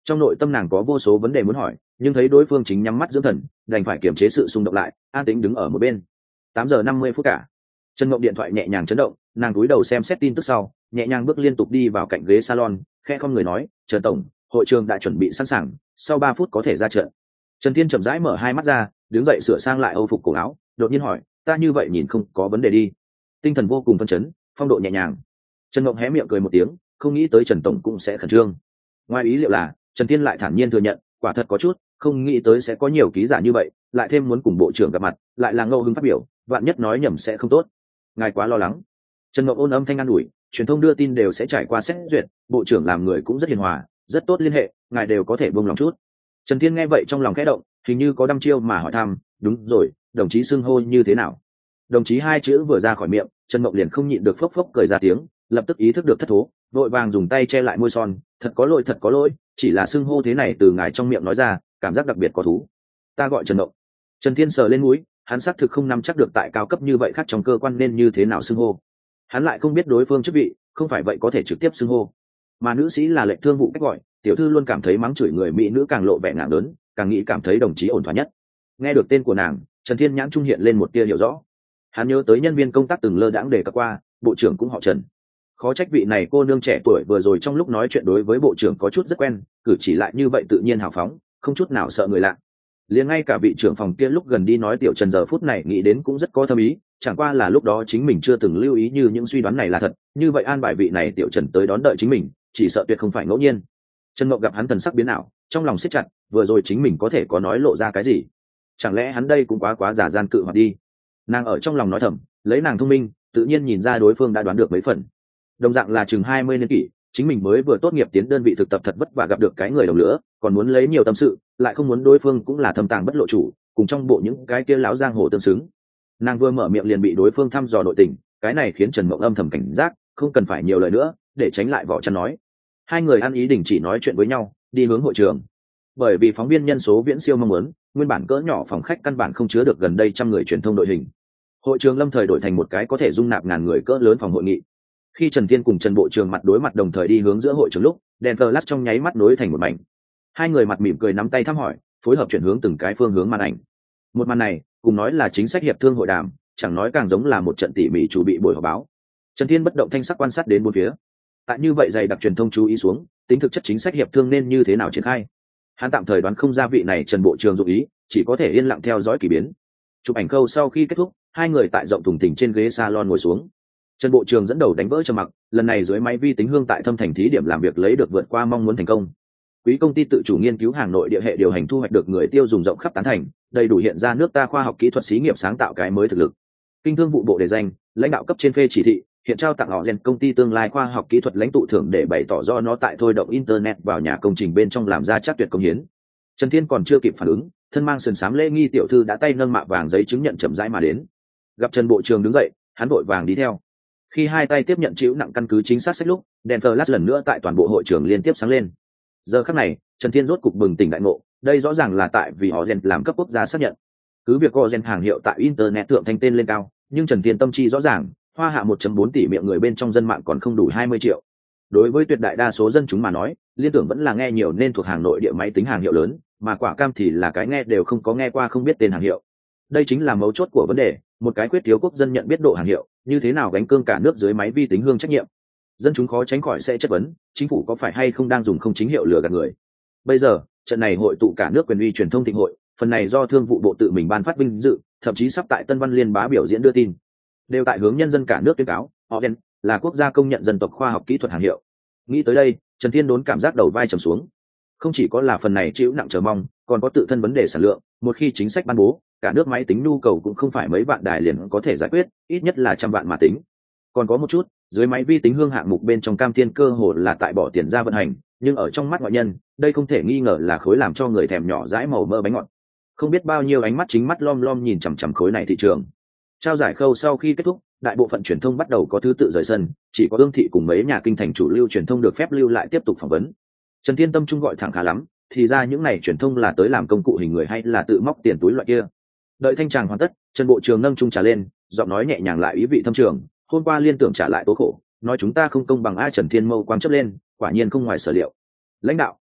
Speaker 1: Trong nội tâm nàng có vô số vấn đề muốn hỏi, nhưng thấy đối phương chính nhắm mắt dưỡng thần, đành phải kiềm chế sự xung động lại, an tĩnh đứng ở một bên. Tám giờ năm mươi phút cả. Trần Mộng điện thoại nhẹ nhàng chấn động, nàng cúi đầu xem xét tin tức sau, nhẹ nhàng bước liên tục đi vào cạnh ghế salon, khẽ không người nói, "Trần tổng, hội trường đã chuẩn bị sẵn sàng, sau ba phút có thể ra trận." Trần Thiên chậm rãi mở hai mắt ra, đứng dậy sửa sang lại âu phục cổ áo, đột nhiên hỏi, "Ta như vậy nhìn không có vấn đề đi?" Tinh thần vô cùng phấn chấn, phong độ nhẹ nhàng. Trần Mộng hé miệng cười một tiếng, không nghĩ tới Trần tổng cũng sẽ khẩn trương. Ngoài ý liệu là, Trần Thiên lại thản nhiên thừa nhận, quả thật có chút, không nghĩ tới sẽ có nhiều ký giả như vậy, lại thêm muốn cùng bộ trưởng gặp mặt, lại là ngẫu hứng phát biểu, vạn nhất nói nhầm sẽ không tốt. Ngài quá lo lắng. Trần Mộng ôn âm thanh an ủi, truyền thông đưa tin đều sẽ trải qua xét duyệt, bộ trưởng làm người cũng rất hiền hòa, rất tốt liên hệ, ngài đều có thể buông lòng chút. Trần Thiên nghe vậy trong lòng khẽ động, hình như có đăm chiêu mà hỏi thăm, đúng rồi, đồng chí xưng hô như thế nào? Đồng chí hai chữ vừa ra khỏi miệng, Trần Mộng liền không nhịn được phốc phốc cười ra tiếng, lập tức ý thức được thất thố, vội vàng dùng tay che lại môi son, thật có lỗi thật có lỗi, chỉ là xưng hô thế này từ ngài trong miệng nói ra, cảm giác đặc biệt có thú. Ta gọi Trần Mộng. Trần Thiên sờ lên mũi, hắn xác thực không nắm chắc được tại cao cấp như vậy khác trong cơ quan nên như thế nào xưng hô. Hắn lại không biết đối phương chức vị, không phải vậy có thể trực tiếp xưng hô. Mà nữ sĩ là lệnh thương vụ cách gọi, tiểu thư luôn cảm thấy mắng chửi người mỹ nữ càng lộ vẻ ngạo lớn, càng nghĩ cảm thấy đồng chí ổn thỏa nhất. Nghe được tên của nàng, Trần Thiên nhãn trung hiện lên một tia hiểu rõ. Hắn nhớ tới nhân viên công tác từng lơ đãng đề cập qua, bộ trưởng cũng họ Trần. Khó trách vị này cô nương trẻ tuổi vừa rồi trong lúc nói chuyện đối với bộ trưởng có chút rất quen, cử chỉ lại như vậy tự nhiên hào phóng, không chút nào sợ người lạ. Liền ngay cả vị trưởng phòng kia lúc gần đi nói tiểu Trần giờ phút này nghĩ đến cũng rất có thâm ý, chẳng qua là lúc đó chính mình chưa từng lưu ý như những suy đoán này là thật, như vậy an bài vị này tiểu Trần tới đón đợi chính mình, chỉ sợ tuyệt không phải ngẫu nhiên. Trần Mộng gặp hắn thần sắc biến ảo, trong lòng siết chặt, vừa rồi chính mình có thể có nói lộ ra cái gì? Chẳng lẽ hắn đây cũng quá quá giả gian cự hoạt đi? Nàng ở trong lòng nói thầm, lấy nàng thông minh, tự nhiên nhìn ra đối phương đã đoán được mấy phần. Đồng dạng là chừng hai mươi niên kỷ, chính mình mới vừa tốt nghiệp tiến đơn vị thực tập thật vất vả gặp được cái người đồng lửa, còn muốn lấy nhiều tâm sự, lại không muốn đối phương cũng là thâm tàng bất lộ chủ, cùng trong bộ những cái kia lão giang hồ tương xứng. Nàng vừa mở miệng liền bị đối phương thăm dò nội tình, cái này khiến Trần Mộng âm thầm cảnh giác, không cần phải nhiều lời nữa, để tránh lại vỏ chăn nói. Hai người ăn ý đình chỉ nói chuyện với nhau, đi hướng hội trường. Bởi vì phóng viên nhân số viễn siêu mong muốn, nguyên bản cỡ nhỏ phòng khách căn bản không chứa được gần đây trăm người truyền thông đội hình. Hội trường lâm thời đổi thành một cái có thể dung nạp ngàn người cỡ lớn phòng hội nghị. Khi Trần Thiên cùng Trần bộ trưởng mặt đối mặt đồng thời đi hướng giữa hội trường lúc, đèn flash trong nháy mắt nối thành một mảnh. Hai người mặt mỉm cười nắm tay thăm hỏi, phối hợp chuyển hướng từng cái phương hướng màn ảnh. Một màn này, cùng nói là chính sách hiệp thương hội đàm, chẳng nói càng giống là một trận tỉ mỉ chuẩn bị buổi họp báo. Trần Thiên bất động thanh sắc quan sát đến bốn phía. Tại như vậy dày đặc truyền thông chú ý xuống, tính thực chất chính sách hiệp thương nên như thế nào triển khai. Hắn tạm thời đoán không ra vị này Trần bộ trưởng dụng ý, chỉ có thể yên lặng theo dõi kỳ biến. Chụp ảnh khâu sau khi kết thúc, hai người tại rộng thùng thình trên ghế salon ngồi xuống. Trần bộ trưởng dẫn đầu đánh vỡ trầm mặc, lần này dưới máy vi tính hương tại Thâm Thành thí điểm làm việc lấy được vượt qua mong muốn thành công. Quý công ty tự chủ nghiên cứu hàng nội địa hệ điều hành thu hoạch được người tiêu dùng rộng khắp tán thành, đầy đủ hiện ra nước ta khoa học kỹ thuật xí nghiệp sáng tạo cái mới thực lực. Kinh thương vụ bộ đề danh, lãnh đạo cấp trên phê chỉ thị, hiện trao tặng họ gen công ty tương lai khoa học kỹ thuật lãnh tụ thưởng để bày tỏ do nó tại thôi động internet vào nhà công trình bên trong làm ra chắc tuyệt công hiến. Trần Thiên còn chưa kịp phản ứng, thân mang sườn xám lễ nghi tiểu thư đã tay nâng mạ vàng giấy chứng nhận chậm rãi mà đến. Gặp Trần bộ trưởng đứng dậy, hắn vội vàng đi theo. Khi hai tay tiếp nhận chịu nặng căn cứ chính xác sách lúc, đèn flash lần nữa tại toàn bộ hội trường liên tiếp sáng lên. Giờ khắc này, Trần Thiên rốt cục bừng tỉnh đại ngộ, đây rõ ràng là tại vì họ gen làm cấp quốc gia xác nhận. Cứ việc họ gen hàng hiệu tại internet thượng thanh tên lên cao, nhưng Trần Thiên tâm trí rõ ràng, hoa hạ một phẩy bốn tỷ miệng người bên trong dân mạng còn không đủ hai mươi triệu. Đối với tuyệt đại đa số dân chúng mà nói, liên tưởng vẫn là nghe nhiều nên thuộc hàng nội địa máy tính hàng hiệu lớn, mà quả cam thì là cái nghe đều không có nghe qua không biết tên hàng hiệu. Đây chính là mấu chốt của vấn đề, một cái quyết thiếu quốc dân nhận biết độ hàng hiệu, như thế nào gánh cương cả nước dưới máy vi tính hương trách nhiệm. Dân chúng khó tránh khỏi sẽ chất vấn, chính phủ có phải hay không đang dùng không chính hiệu lừa gạt người. Bây giờ, trận này hội tụ cả nước quyền uy truyền thông thịnh hội, phần này do thương vụ bộ tự mình ban phát vinh dự, thậm chí sắp tại Tân Văn Liên bá biểu diễn đưa tin, đều tại hướng nhân dân cả nước tuyên cáo, họ gen là quốc gia công nhận dân tộc khoa học kỹ thuật hàng hiệu. Nghĩ tới đây, Trần Thiên đốn cảm giác đầu vai trầm xuống. Không chỉ có là phần này chịu nặng chờ mong, còn có tự thân vấn đề sản lượng, một khi chính sách ban bố, cả nước máy tính nhu cầu cũng không phải mấy vạn đài liền có thể giải quyết, ít nhất là trăm vạn mà tính. Còn có một chút, dưới máy vi tính hương hạng mục bên trong cam thiên cơ hồ là tại bỏ tiền ra vận hành, nhưng ở trong mắt ngoại nhân, đây không thể nghi ngờ là khối làm cho người thèm nhỏ dãi màu mơ bánh ngọt. Không biết bao nhiêu ánh mắt chính mắt lom lom nhìn chằm chằm khối này thị trường. Trao giải khâu sau khi kết thúc, đại bộ phận truyền thông bắt đầu có thứ tự rời sân, chỉ có Ương Thị cùng mấy nhà kinh thành chủ lưu truyền thông được phép lưu lại tiếp tục phỏng vấn. Trần Thiên tâm trung gọi thẳng khá lắm, thì ra những này truyền thông là tới làm công cụ hình người hay là tự móc tiền túi loại kia. Đợi thanh tràng hoàn tất, Trần bộ trưởng nâng chung trà lên, giọng nói nhẹ nhàng lại ý vị thâm trường, hôm qua liên tưởng trả lại tố khổ, nói chúng ta không công bằng. A Trần Thiên mâu quang chớp lên, quả nhiên không ngoài sở liệu. Lãnh đạo,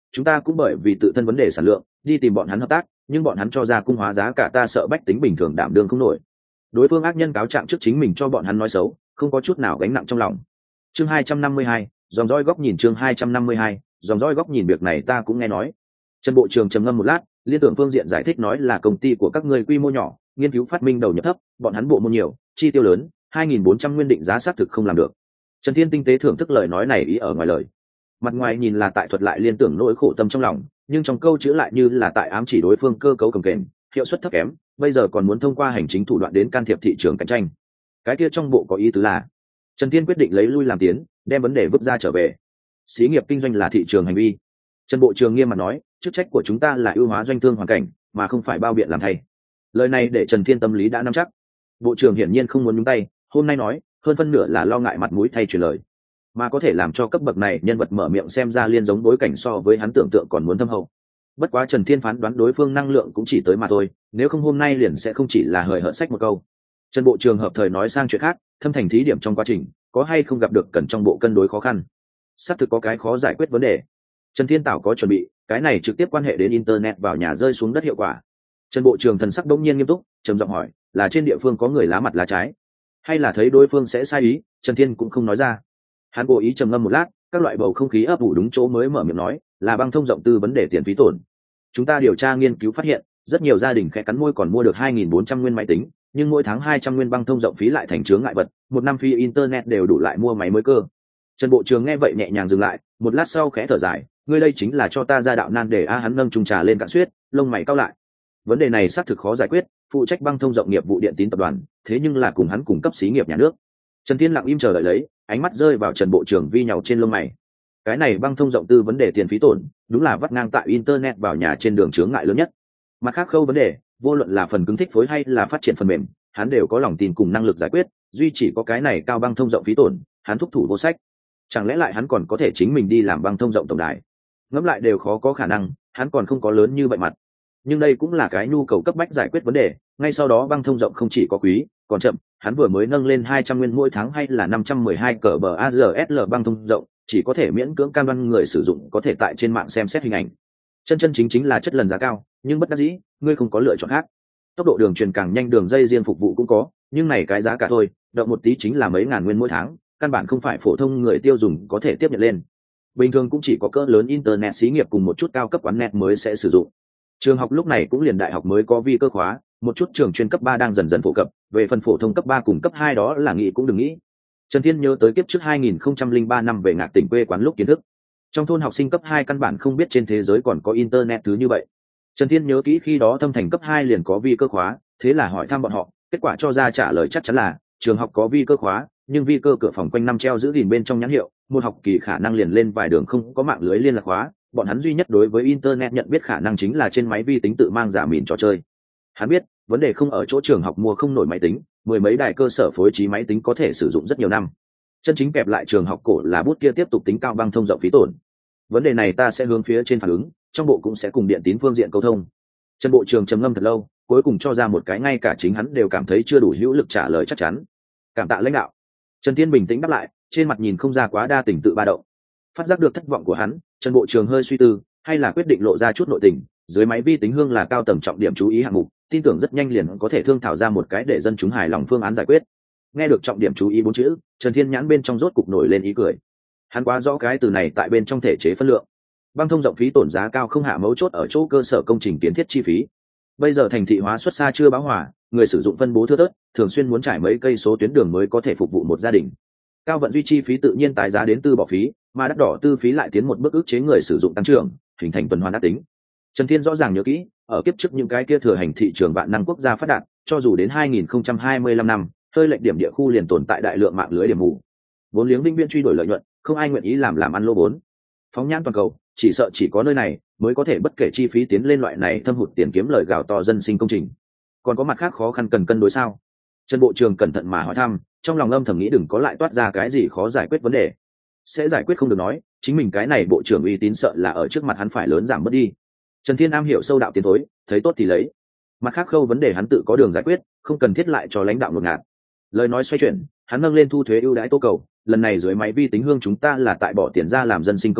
Speaker 1: chúng ta cũng bởi vì tự thân vấn đề sản lượng đi tìm bọn hắn hợp tác, nhưng bọn hắn cho ra cung hóa giá cả ta sợ bách tính bình thường đảm đương không nổi. Đối phương ác nhân cáo trạng trước chính mình cho bọn hắn nói xấu, không có chút nào gánh nặng trong lòng. Chương hai trăm năm mươi hai, dòng dõi góc nhìn. Chương hai trăm năm mươi hai, dòng dõi góc nhìn. Việc này ta cũng nghe nói. Trần Bộ trưởng trầm ngâm một lát, liên tưởng phương diện giải thích nói là công ty của các ngươi quy mô nhỏ, nghiên cứu phát minh đầu nhập thấp, bọn hắn bộ môn nhiều, chi tiêu lớn, hai nghìn bốn trăm nguyên định giá xác thực không làm được. Trần Thiên tinh tế thưởng thức lời nói này ý ở ngoài lời. Mặt ngoài nhìn là tại thuật lại liên tưởng nỗi khổ tâm trong lòng, nhưng trong câu chữ lại như là tại ám chỉ đối phương cơ cấu cồng kềnh, hiệu suất thấp kém, bây giờ còn muốn thông qua hành chính thủ đoạn đến can thiệp thị trường cạnh tranh. Cái kia trong bộ có ý tứ là, Trần Thiên quyết định lấy lui làm tiến, đem vấn đề vứt ra trở về. Xí nghiệp kinh doanh là thị trường hành vi. Trần Bộ trưởng nghiêm mặt nói, chức trách của chúng ta là ưu hóa doanh thương hoàn cảnh, mà không phải bao biện làm thay. Lời này để Trần Thiên tâm lý đã nắm chắc. Bộ trưởng hiển nhiên không muốn nhúng tay, hôm nay nói, hơn phân nửa là lo ngại mặt mũi thay truyền lời, mà có thể làm cho cấp bậc này nhân vật mở miệng xem ra liên giống bối cảnh so với hắn tưởng tượng còn muốn thâm hậu. Bất quá Trần Thiên phán đoán đối phương năng lượng cũng chỉ tới mà thôi, nếu không hôm nay liền sẽ không chỉ là hời hợt sách một câu. Trần Bộ trưởng hợp thời nói sang chuyện khác, thâm thành thí điểm trong quá trình, có hay không gặp được cần trong bộ cân đối khó khăn. Sắp thực có cái khó giải quyết vấn đề. Trần Thiên Tảo có chuẩn bị, cái này trực tiếp quan hệ đến internet vào nhà rơi xuống đất hiệu quả. Trần Bộ trưởng thần sắc đông nhiên nghiêm túc, trầm giọng hỏi, là trên địa phương có người lá mặt lá trái, hay là thấy đối phương sẽ sai ý? Trần Thiên cũng không nói ra. Hắn cố ý trầm ngâm một lát, các loại bầu không khí ấp ủ đúng chỗ mới mở miệng nói, là băng thông rộng tư vấn đề tiền phí tổn. Chúng ta điều tra nghiên cứu phát hiện, rất nhiều gia đình khẽ cắn môi còn mua được hai nghìn bốn trăm nguyên máy tính, nhưng mỗi tháng hai trăm nguyên băng thông rộng phí lại thành chướng ngại vật, một năm phí internet đều đủ lại mua máy mới cơ. Trần Bộ trưởng nghe vậy nhẹ nhàng dừng lại, một lát sau khẽ thở dài, ngươi đây chính là cho ta ra đạo nan để a. Hắn nâng chung trà lên cạn suyết, lông mày cau lại. Vấn đề này xác thực khó giải quyết, phụ trách băng thông rộng nghiệp vụ điện tín tập đoàn, thế nhưng là cùng hắn cùng cấp xí nghiệp nhà nước. Trần Thiên lặng im chờ đợi lấy, ánh mắt rơi vào Trần Bộ trưởng vi nhàu trên lông mày. Cái này băng thông rộng tư vấn đề tiền phí tổn, đúng là vắt ngang tại internet vào nhà trên đường chướng ngại lớn nhất. Mặt khác khâu vấn đề, vô luận là phần cứng thích phối hay là phát triển phần mềm, hắn đều có lòng tin cùng năng lực giải quyết, duy chỉ có cái này cao băng thông rộng phí tổn, hắn thúc thủ vô sách. Chẳng lẽ lại hắn còn có thể chính mình đi làm băng thông rộng tổng đài? Ngẫm lại đều khó có khả năng, hắn còn không có lớn như vậy mặt. Nhưng đây cũng là cái nhu cầu cấp bách giải quyết vấn đề, ngay sau đó băng thông rộng không chỉ có quý, còn chậm, hắn vừa mới nâng lên hai trăm nguyên mỗi tháng hay là năm trăm mười hai cờ bờ a dê ét lờ băng thông rộng, chỉ có thể miễn cưỡng cam đoan người sử dụng có thể tại trên mạng xem xét hình ảnh. Chân chân chính chính là chất lần giá cao, nhưng bất đắc dĩ, ngươi không có lựa chọn khác. Tốc độ đường truyền càng nhanh, đường dây riêng phục vụ cũng có, nhưng này cái giá cả thôi, động một tí chính là mấy ngàn nguyên mỗi tháng, căn bản không phải phổ thông người tiêu dùng có thể tiếp nhận lên. Bình thường cũng chỉ có cỡ lớn internet xí nghiệp cùng một chút cao cấp quán net mới sẽ sử dụng. Trường học lúc này cũng liền đại học mới có vi cơ khóa, một chút trường chuyên cấp ba đang dần dần phổ cập, về phần phổ thông cấp ba cùng cấp hai đó là nghĩ cũng đừng nghĩ. Trần Thiên nhớ tới kiếp trước hai nghìn không trăm lẻ ba năm về ngạc tỉnh quê quán lúc kiến thức. Trong thôn học sinh cấp hai căn bản không biết trên thế giới còn có internet thứ như vậy. Trần Thiên nhớ kỹ khi đó Thâm Thành cấp hai liền có vi cơ khóa, thế là hỏi thăm bọn họ, kết quả cho ra trả lời chắc chắn là trường học có vi cơ khóa, nhưng vi cơ cửa phòng quanh năm treo giữ gìn bên trong nhãn hiệu, một học kỳ khả năng liền lên vài đường không có mạng lưới liên lạc khóa, bọn hắn duy nhất đối với internet nhận biết khả năng chính là trên máy vi tính tự mang giả mìn trò chơi. Hắn biết, vấn đề không ở chỗ trường học mua không nổi máy tính, mười mấy đài cơ sở phối trí máy tính có thể sử dụng rất nhiều năm. Chân chính kẹp lại trường học cổ là bút kia tiếp tục tính cao băng thông rộng phí tổn. Vấn đề này ta sẽ hướng phía trên phản ứng, trong bộ cũng sẽ cùng điện tín phương diện câu thông. Trần Bộ trưởng trầm ngâm thật lâu, cuối cùng cho ra một cái ngay cả chính hắn đều cảm thấy chưa đủ hữu lực trả lời chắc chắn. Cảm tạ lãnh đạo. Trần Thiên bình tĩnh đáp lại, trên mặt nhìn không ra quá đa tình tự ba động. Phát giác được thất vọng của hắn, Trần Bộ trưởng hơi suy tư, hay là quyết định lộ ra chút nội tình, dưới máy vi tính hương là cao tầng trọng điểm chú ý hạng mục, tin tưởng rất nhanh liền có thể thương thảo ra một cái để dân chúng hài lòng phương án giải quyết. Nghe được trọng điểm chú ý bốn chữ, Trần Thiên nhãn bên trong rốt cục nổi lên ý cười. Hắn quá rõ cái từ này tại bên trong thể chế phân lượng. Băng thông rộng phí tổn giá cao không hạ mấu chốt ở chỗ cơ sở công trình kiến thiết chi phí. Bây giờ thành thị hóa xuất xa chưa bão hòa, người sử dụng phân bố thưa thớt, thường xuyên muốn trải mấy cây số tuyến đường mới có thể phục vụ một gia đình. Cao vận duy chi phí tự nhiên tái giá đến tư bỏ phí, mà đắt đỏ tư phí lại tiến một bước ức chế người sử dụng tăng trưởng, hình thành tuần hoàn ác tính. Trần Thiên rõ ràng nhớ kỹ, ở kiếp trước những cái kia thừa hành thị trường vạn năng quốc gia phát đạt, cho dù đến hai nghìn không trăm hai mươi lăm năm, hơi lệnh điểm địa khu liền tồn tại đại lượng mạng lưới điểm mù. Vốn liếng vĩnh viễn truy đuổi lợi nhuận, không ai nguyện ý làm làm ăn lô vốn. Phóng nhãn toàn cầu, chỉ sợ chỉ có nơi này mới có thể bất kể chi phí tiến lên loại này thâm hụt tiền kiếm lời gạo to dân sinh công trình. Còn có mặt khác khó khăn cần cân đối sao? Trần Bộ trưởng cẩn thận mà hỏi thăm, trong lòng âm thầm nghĩ đừng có lại toát ra cái gì khó giải quyết vấn đề. Sẽ giải quyết không được nói, chính mình cái này bộ trưởng uy tín sợ là ở trước mặt hắn phải lớn giảm mất đi. Trần Thiên Nam hiểu sâu đạo tiến thối, thấy tốt thì lấy. Mặt khác khâu vấn đề hắn tự có đường giải quyết, không cần thiết lại cho lãnh đạo ngột ngạt. Lời nói xoay chuyển, hắn nâng lên thu thuế ưu đãi tố cầu, lần này dưới máy vi tính hương chúng ta là tại bỏ tiền ra làm dân sinh công trình,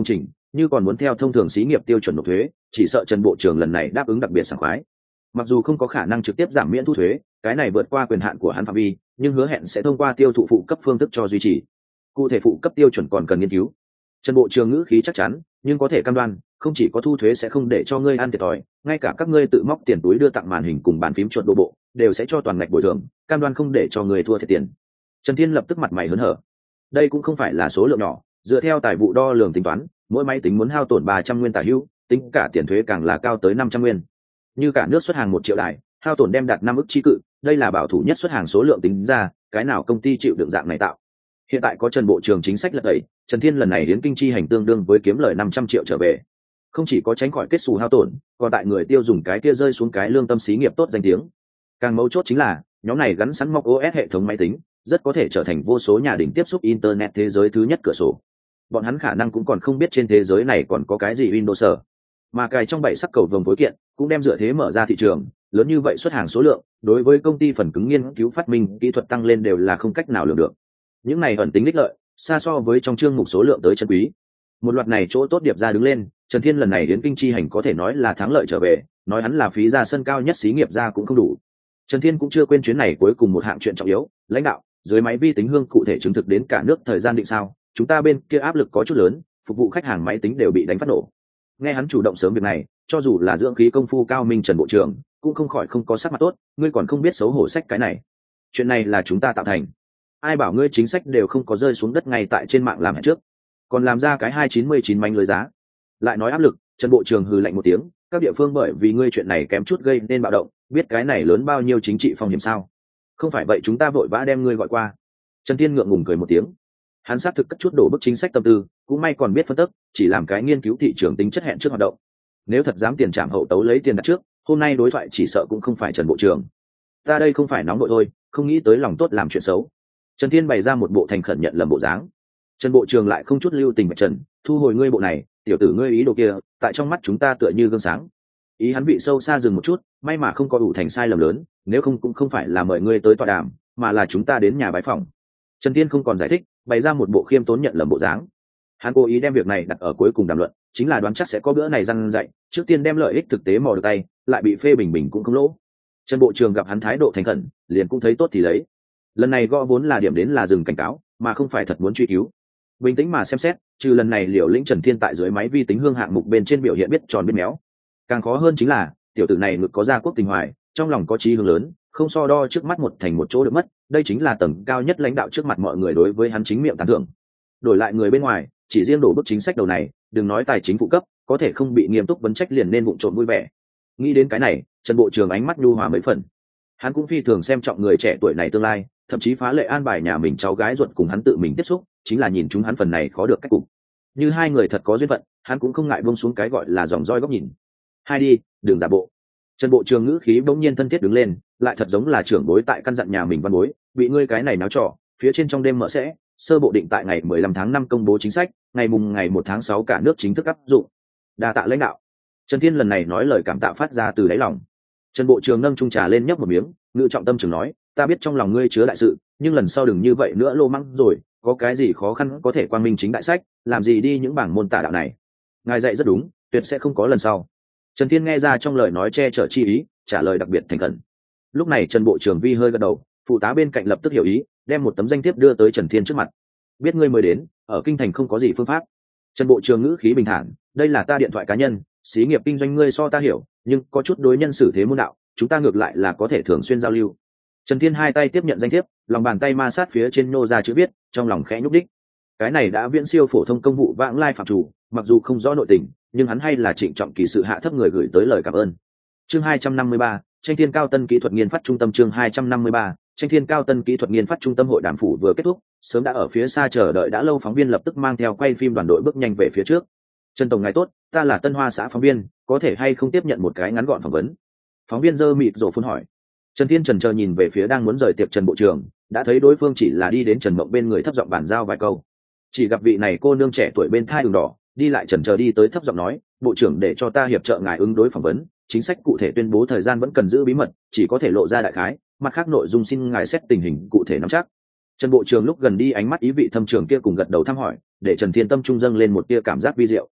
Speaker 1: như còn muốn theo thông thường xí nghiệp tiêu chuẩn nộp thuế, chỉ sợ Trần Bộ trưởng lần này đáp ứng đặc biệt sảng khoái. Mặc dù không có khả năng trực tiếp giảm miễn thu thuế, cái này vượt qua quyền hạn của hắn phạm vi, nhưng hứa hẹn sẽ thông qua tiêu thụ phụ cấp phương thức cho duy trì. Cụ thể phụ cấp tiêu chuẩn còn cần nghiên cứu. Trần Bộ trưởng ngữ khí chắc chắn, nhưng có thể cam đoan, không chỉ có thu thuế sẽ không để cho ngươi ăn thiệt thòi, ngay cả các ngươi tự móc tiền túi đưa tặng màn hình cùng bàn phím chuột đổ bộ, đều sẽ cho toàn ngạch bồi thường, cam đoan không để cho người thua thiệt tiền. Trần Thiên lập tức mặt mày hớn hở. Đây cũng không phải là số lượng nhỏ, dựa theo tài vụ đo lường tính toán, mỗi máy tính muốn hao tổn ba trăm nguyên tả hữu, tính cả tiền thuế càng là cao tới năm trăm nguyên. Như cả nước xuất hàng một triệu đài, hao tổn đem đạt năm ức chi cự, đây là bảo thủ nhất xuất hàng số lượng tính ra, cái nào công ty chịu đựng dạng này tạo. Hiện tại có Trần Bộ trưởng chính sách lật đẩy, Trần Thiên lần này đến kinh chi hành tương đương với kiếm lời năm trăm triệu trở về. Không chỉ có tránh khỏi kết xù hao tổn, còn tại người tiêu dùng cái kia rơi xuống cái lương tâm xí nghiệp tốt danh tiếng. Càng mấu chốt chính là, nhóm này gắn sẵn móc ô ét hệ thống máy tính, rất có thể trở thành vô số nhà đỉnh tiếp xúc internet thế giới thứ nhất cửa sổ. Bọn hắn khả năng cũng còn không biết trên thế giới này còn có cái gì Windows, mà cài trong bảy sắc cầu vồng phối kiện cũng đem dựa thế mở ra thị trường lớn như vậy, xuất hàng số lượng đối với công ty phần cứng nghiên cứu phát minh kỹ thuật tăng lên đều là không cách nào lường được. Những này ẩn tính đích lợi xa so với trong chương mục số lượng tới chân quý. Một loạt này chỗ tốt điệp ra đứng lên, Trần Thiên lần này đến kinh chi hành có thể nói là thắng lợi trở về, nói hắn là phí ra sân cao nhất xí nghiệp ra cũng không đủ. Trần Thiên cũng chưa quên chuyến này cuối cùng một hạng chuyện trọng yếu, lãnh đạo dưới máy vi tính hương cụ thể chứng thực đến cả nước thời gian định sao, chúng ta bên kia áp lực có chút lớn, phục vụ khách hàng máy tính đều bị đánh phát nổ. Nghe hắn chủ động sớm việc này, cho dù là dưỡng khí công phu cao minh Trần Bộ trưởng cũng không khỏi không có sắc mặt tốt, ngươi còn không biết xấu hổ sách cái này, chuyện này là chúng ta tạo thành, ai bảo ngươi chính sách đều không có rơi xuống đất ngay tại trên mạng làm hẹn trước, còn làm ra cái hai chín mươi chín manh lưới giá. Lại nói áp lực, Trần Bộ trưởng hừ lạnh một tiếng, các địa phương bởi vì ngươi chuyện này kém chút gây nên bạo động, biết cái này lớn bao nhiêu chính trị phong hiểm sao? Không phải vậy chúng ta vội vã đem ngươi gọi qua. Trần Thiên ngượng ngùng cười một tiếng, hắn xác thực cất chút đổ bức chính sách tâm tư, cũng may còn biết phân tích, chỉ làm cái nghiên cứu thị trường tính chất hẹn trước hoạt động. Nếu thật dám tiền trảm hậu tấu lấy tiền đặt trước, hôm nay đối thoại chỉ sợ cũng không phải Trần Bộ trưởng. Ta đây không phải nóng nội thôi, không nghĩ tới lòng tốt làm chuyện xấu. Trần Thiên bày ra một bộ thành khẩn nhận lầm bộ dáng. Trần Bộ trưởng lại không chút lưu tình bạch trần, thu hồi ngươi bộ này, tiểu tử ngươi ý đồ kia, tại trong mắt chúng ta tựa như gương sáng. Ý hắn bị sâu xa dừng một chút, may mà không có ủ thành sai lầm lớn, nếu không cũng không phải là mời ngươi tới tọa đàm, mà là chúng ta đến nhà bái phòng. Trần Thiên không còn giải thích, bày ra một bộ khiêm tốn nhận lầm bộ dáng. Hắn cố ý đem việc này đặt ở cuối cùng đàm luận, chính là đoán chắc sẽ có bữa này răn dạy, trước tiên đem lợi ích thực tế mò được tay, lại bị phê bình bình cũng không lỗ. Trần Bộ trưởng gặp hắn thái độ thành khẩn, liền cũng thấy tốt thì lấy. Lần này gõ vốn là điểm đến là dừng cảnh cáo, mà không phải thật muốn truy cứu. Bình tĩnh mà xem xét, trừ lần này Liều Lĩnh Trần Thiên tại dưới máy vi tính hương hạng mục bên trên biểu hiện biết tròn biết méo. Càng khó hơn chính là, tiểu tử này ngực có gia quốc tình hoài, trong lòng có chí hướng lớn, không so đo trước mắt một thành một chỗ được mất, đây chính là tầng cao nhất lãnh đạo trước mặt mọi người đối với hắn chính miệng tán thưởng. Đổi lại người bên ngoài, chỉ riêng đổ bức chính sách đầu này, đừng nói tài chính phụ cấp, có thể không bị nghiêm túc vấn trách liền nên vụng trộm vui vẻ. Nghĩ đến cái này, Trần Bộ trưởng ánh mắt nhu hòa mấy phần. Hắn cũng phi thường xem trọng người trẻ tuổi này tương lai, thậm chí phá lệ an bài nhà mình cháu gái ruột cùng hắn tự mình tiếp xúc, chính là nhìn chúng hắn phần này khó được cách cục. Như hai người thật có duyên phận, hắn cũng không ngại buông xuống cái gọi là dòng roi góc nhìn. Hai đi, đừng giả bộ. Trần Bộ trưởng ngữ khí bỗng nhiên thân thiết đứng lên, lại thật giống là trưởng bối tại căn dặn nhà mình văn bối, bị ngươi cái này náo trò, phía trên trong đêm mở sẽ, sơ bộ định tại ngày mười lăm tháng năm công bố chính sách, ngày mùng ngày một tháng sáu cả nước chính thức áp dụng. Đa tạ lãnh đạo. Trần Thiên lần này nói lời cảm tạ phát ra từ đáy lòng. Trần Bộ trưởng nâng chung trà lên nhấp một miếng, ngự trọng tâm trường nói, ta biết trong lòng ngươi chứa đại sự, nhưng lần sau đừng như vậy nữa lô măng rồi, có cái gì khó khăn có thể quang minh chính đại sách, làm gì đi những bảng môn tả đạo này. Ngài dạy rất đúng, tuyệt sẽ không có lần sau. Trần Thiên nghe ra trong lời nói che chở chi ý, trả lời đặc biệt thành khẩn. Lúc này Trần Bộ trưởng vi hơi gật đầu, phụ tá bên cạnh lập tức hiểu ý, đem một tấm danh thiếp đưa tới Trần Thiên trước mặt. Biết ngươi mới đến, ở kinh thành không có gì phương pháp. Trần Bộ trưởng ngữ khí bình thản, đây là ta điện thoại cá nhân, xí nghiệp kinh doanh ngươi so ta hiểu, nhưng có chút đối nhân xử thế môn đạo, chúng ta ngược lại là có thể thường xuyên giao lưu. Trần Thiên hai tay tiếp nhận danh thiếp, lòng bàn tay ma sát phía trên nô ra chữ viết, trong lòng khẽ nhúc đích. Cái này đã viễn siêu phổ thông công vụ vãng lai phạm chủ, mặc dù không rõ nội tình, nhưng hắn hay là trịnh trọng kỳ sự hạ thấp người gửi tới lời cảm ơn. Chương hai trăm năm mươi ba, tranh thiên cao tân kỹ thuật nghiên phát trung tâm. Chương hai trăm năm mươi ba, tranh thiên cao tân kỹ thuật nghiên phát trung tâm hội đàm phủ vừa kết thúc, sớm đã ở phía xa chờ đợi đã lâu phóng viên lập tức mang theo quay phim đoàn đội bước nhanh về phía trước. Trần tổng ngài tốt, ta là Tân Hoa xã phóng viên, có thể hay không tiếp nhận một cái ngắn gọn phỏng vấn? Phóng viên giơ mịt rổ phun hỏi. Trần Thiên chần chờ nhìn về phía đang muốn rời tiệc Trần Bộ trưởng, đã thấy đối phương chỉ là đi đến Trần Mộng bên người thấp giọng bàn giao vài câu. Chỉ gặp vị này cô nương trẻ tuổi bên thai đường đỏ, đi lại chần chờ đi tới thấp giọng nói, bộ trưởng để cho ta hiệp trợ ngài ứng đối phỏng vấn, chính sách cụ thể tuyên bố thời gian vẫn cần giữ bí mật, chỉ có thể lộ ra đại khái, mặt khác nội dung xin ngài xét tình hình cụ thể nắm chắc. Trần Bộ trưởng lúc gần đi ánh mắt ý vị thâm trường kia cùng gật đầu thăm hỏi, để Trần Thiên tâm trung dâng lên một tia cảm giác vi diệu.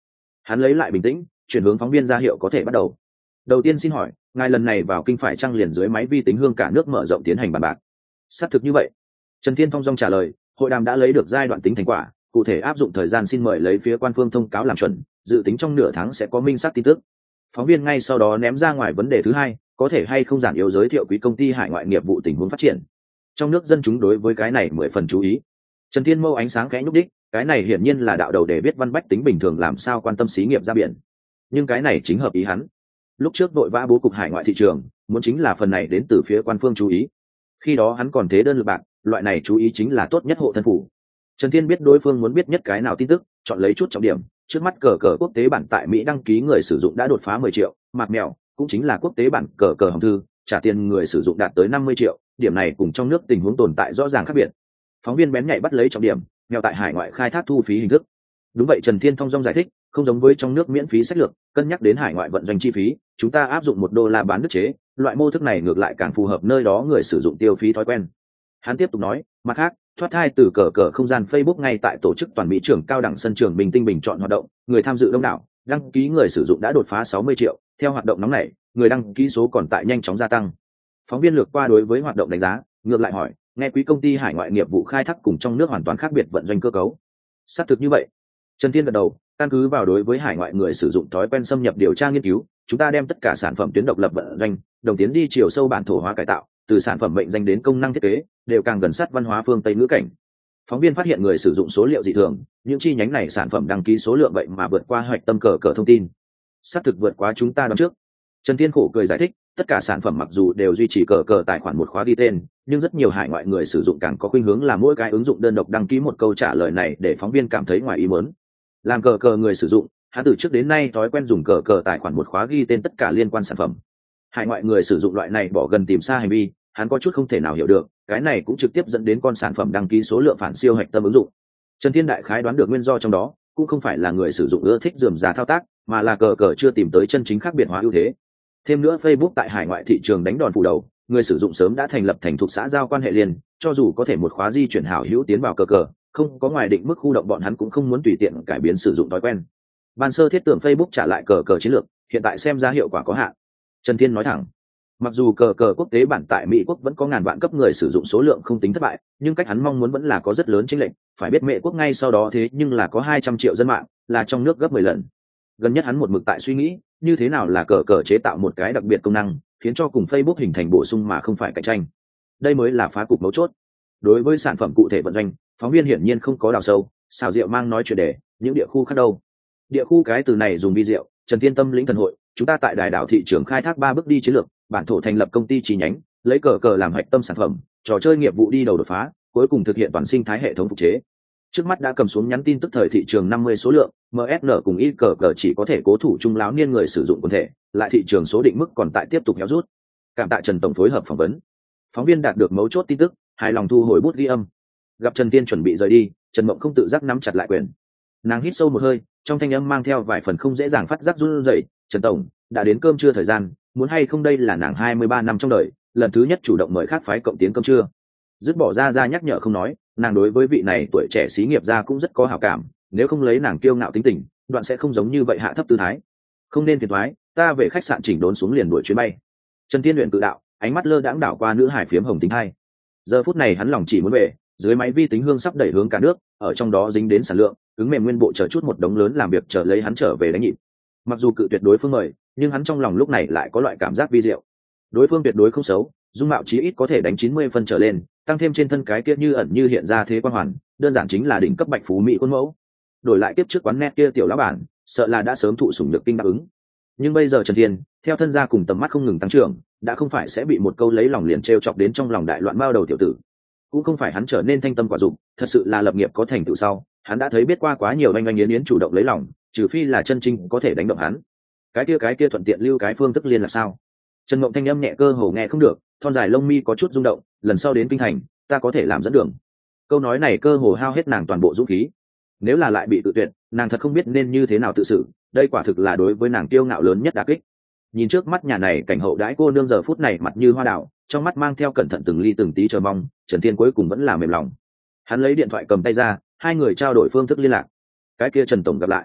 Speaker 1: Hắn lấy lại bình tĩnh, chuyển hướng phóng viên ra hiệu có thể bắt đầu. Đầu tiên xin hỏi, ngài lần này vào kinh phải trăng liền dưới máy vi tính hương cả nước mở rộng tiến hành bàn bạc? Xác thực như vậy. Trần Thiên thong dong trả lời, hội đàm đã lấy được giai đoạn tính thành quả, cụ thể áp dụng thời gian xin mời lấy phía quan phương thông cáo làm chuẩn, dự tính trong nửa tháng sẽ có minh xác tin tức. Phóng viên ngay sau đó ném ra ngoài vấn đề thứ hai, có thể hay không giản yếu giới thiệu quý công ty hải ngoại nghiệp vụ tình huống phát triển. Trong nước dân chúng đối với cái này mười phần chú ý. Trần Thiên mâu ánh sáng khẽ nhúc đích, cái này hiển nhiên là đạo đầu để biết văn bách tính bình thường làm sao quan tâm xí nghiệp ra biển. Nhưng cái này chính hợp ý hắn. Lúc trước đội vã bố cục hải ngoại thị trường, muốn chính là phần này đến từ phía quan phương chú ý. Khi đó hắn còn thế đơn lực bạc, loại này chú ý chính là tốt nhất hộ thân phủ. Trần Thiên biết đối phương muốn biết nhất cái nào tin tức, chọn lấy chút trọng điểm. Trước mắt cờ cờ quốc tế bản tại Mỹ đăng ký người sử dụng đã đột phá mười triệu, mạc mèo cũng chính là quốc tế bản cờ cờ hồng thư, trả tiền người sử dụng đạt tới năm mươi triệu, điểm này cùng trong nước tình huống tồn tại rõ ràng khác biệt. Phóng viên bén nhạy bắt lấy trọng điểm, mèo tại hải ngoại khai thác thu phí hình thức. Đúng vậy, Trần Thiên thong dong giải thích, không giống với trong nước miễn phí sách lược, cân nhắc đến hải ngoại vận doanh chi phí, chúng ta áp dụng một đô la bán nước chế, loại mô thức này ngược lại càng phù hợp nơi đó người sử dụng tiêu phí thói quen. Hắn tiếp tục nói, mặt khác, thoát thai từ cờ cờ không gian Facebook ngay tại tổ chức toàn Mỹ trưởng cao đẳng sân trường Bình Tinh bình chọn hoạt động, người tham dự đông đảo, đăng ký người sử dụng đã đột phá sáu mươi triệu, theo hoạt động nóng này, người đăng ký số còn tại nhanh chóng gia tăng. Phóng viên lược qua đối với hoạt động đánh giá, ngược lại hỏi, nghe quý công ty hải ngoại nghiệp vụ khai thác cùng trong nước hoàn toàn khác biệt vận doanh cơ cấu. Xác thực như vậy. Trần Thiên gật đầu, căn cứ vào đối với hải ngoại người sử dụng thói quen xâm nhập điều tra nghiên cứu, chúng ta đem tất cả sản phẩm tuyến độc lập vận doanh, đồng tiến đi chiều sâu bản thổ hóa cải tạo, từ sản phẩm mệnh danh đến công năng thiết kế, đều càng gần sát văn hóa phương Tây ngữ cảnh. Phóng viên phát hiện người sử dụng số liệu dị thường, những chi nhánh này sản phẩm đăng ký số lượng vậy mà vượt qua hoạch tâm cờ cờ thông tin. Xác thực vượt quá chúng ta đoán trước. Trần Thiên khổ cười giải thích, tất cả sản phẩm mặc dù đều duy trì cờ cờ tài khoản một khóa ghi tên, nhưng rất nhiều hải ngoại người sử dụng càng có khuynh hướng là mỗi cái ứng dụng đơn độc đăng ký một câu trả lời này để phóng viên cảm thấy ngoài ý muốn. Làm cờ cờ người sử dụng, hắn từ trước đến nay thói quen dùng cờ cờ tài khoản một khóa ghi tên tất cả liên quan sản phẩm. Hải ngoại người sử dụng loại này bỏ gần tìm xa hành vi, hắn có chút không thể nào hiểu được, cái này cũng trực tiếp dẫn đến con sản phẩm đăng ký số lượng phản siêu hạch tâm ứng dụng. Trần Thiên đại khái đoán được nguyên do trong đó, cũng không phải là người sử dụng ưa thích rườm rà thao tác, mà là cờ cờ chưa tìm tới chân chính khác biệt hóa ưu thế. Thêm nữa Facebook tại hải ngoại thị trường đánh đòn phủ đầu, người sử dụng sớm đã thành lập thành thuộc xã giao quan hệ liền, cho dù có thể một khóa di chuyển hảo hữu tiến vào cờ cờ, không có ngoài định mức khu động bọn hắn cũng không muốn tùy tiện cải biến sử dụng thói quen. Ban sơ thiết tưởng Facebook trả lại cờ cờ chiến lược, hiện tại xem ra hiệu quả có hạn. Trần Thiên nói thẳng, mặc dù cờ cờ quốc tế bản tại Mỹ quốc vẫn có ngàn vạn cấp người sử dụng số lượng không tính thất bại, nhưng cách hắn mong muốn vẫn là có rất lớn chênh lệch, phải biết Mỹ quốc ngay sau đó thế nhưng là có hai trăm triệu dân mạng, là trong nước gấp mười lần. Gần nhất hắn một mực tại suy nghĩ, như thế nào là cờ cờ chế tạo một cái đặc biệt công năng, khiến cho cùng Facebook hình thành bổ sung mà không phải cạnh tranh. Đây mới là phá cục mấu chốt. Đối với sản phẩm cụ thể vận doanh, phóng viên hiển nhiên không có đào sâu, xào rượu mang nói chuyện đề, những địa khu khác đâu. Địa khu cái từ này dùng vi rượu, Trần Thiên tâm lĩnh thần hội, chúng ta tại đài đảo thị trường khai thác ba bước đi chiến lược, bản thổ thành lập công ty chi nhánh, lấy cờ cờ làm hạch tâm sản phẩm, trò chơi nghiệp vụ đi đầu đột phá, cuối cùng thực hiện toàn sinh thái hệ thống phục chế. Trước mắt đã cầm xuống nhắn tin tức thời thị trường năm mươi số lượng, em ét en cùng i cờ cờ chỉ có thể cố thủ trung láo niên người sử dụng quần thể, lại thị trường số định mức còn tại tiếp tục héo rút. Cảm tạ Trần tổng phối hợp phỏng vấn. Phóng viên đạt được mấu chốt tin tức, hài lòng thu hồi bút ghi âm. Gặp Trần Tiên chuẩn bị rời đi, Trần Mộng không tự giác nắm chặt lại quyền. Nàng hít sâu một hơi, trong thanh âm mang theo vài phần không dễ dàng phát giác run rẩy. Trần tổng, đã đến cơm trưa thời gian, muốn hay không, đây là nàng hai mươi ba năm trong đời lần thứ nhất chủ động mời khác phái cộng tiến cơm trưa. Dứt bỏ ra ra nhắc nhở không nói, nàng đối với vị này tuổi trẻ xí nghiệp gia cũng rất có hảo cảm, nếu không lấy nàng kiêu ngạo tính tình, đoạn sẽ không giống như vậy hạ thấp tư thái. Không nên phiền thoái, ta về khách sạn chỉnh đốn xuống liền đuổi chuyến bay. Trần Tiên luyện tự đạo, ánh mắt lơ đãng đảo qua nữ hải phiếm hồng tính hai. Giờ phút này hắn lòng chỉ muốn về, dưới máy vi tính hương sắp đẩy hướng cả nước, ở trong đó dính đến sản lượng, ứng mềm nguyên bộ chờ chút một đống lớn làm việc chờ lấy hắn trở về đánh nhịp. Mặc dù cự tuyệt đối phương mời, nhưng hắn trong lòng lúc này lại có loại cảm giác vi diệu. Đối phương tuyệt đối không xấu, dung mạo chí ít có thể đánh chín mươi phân trở lên, tăng thêm trên thân cái kia như ẩn như hiện ra thế quan hoàn, đơn giản chính là đỉnh cấp bạch phú mỹ khuôn mẫu. Đổi lại tiếp trước quán net kia tiểu lão bản, sợ là đã sớm thụ sủng được kinh đáp ứng. Nhưng bây giờ Trần Thiên, theo thân gia cùng tầm mắt không ngừng tăng trưởng, đã không phải sẽ bị một câu lấy lòng liền trêu chọc đến trong lòng đại loạn bao đầu tiểu tử. Cũng không phải hắn trở nên thanh tâm quả dụng, thật sự là lập nghiệp có thành tựu sau, hắn đã thấy biết qua quá nhiều anh anh yến yến chủ động lấy lòng, trừ phi là chân chính có thể đánh động hắn. Cái kia cái kia thuận tiện lưu cái phương thức liên là sao? Trần Mộng thanh âm nhẹ cơ hồ nghe không được, thon dài lông mi có chút rung động, lần sau đến kinh thành, ta có thể làm dẫn đường. Câu nói này cơ hồ hao hết nàng toàn bộ dũng khí. Nếu là lại bị tự tuyệt, nàng thật không biết nên như thế nào tự xử, đây quả thực là đối với nàng kiêu ngạo lớn nhất đả kích. Nhìn trước mắt nhà này cảnh hậu đãi cô nương giờ phút này mặt như hoa đào, trong mắt mang theo cẩn thận từng ly từng tí chờ mong, Trần Thiên cuối cùng vẫn là mềm lòng. Hắn lấy điện thoại cầm tay ra, hai người trao đổi phương thức liên lạc. Cái kia Trần tổng gặp lại.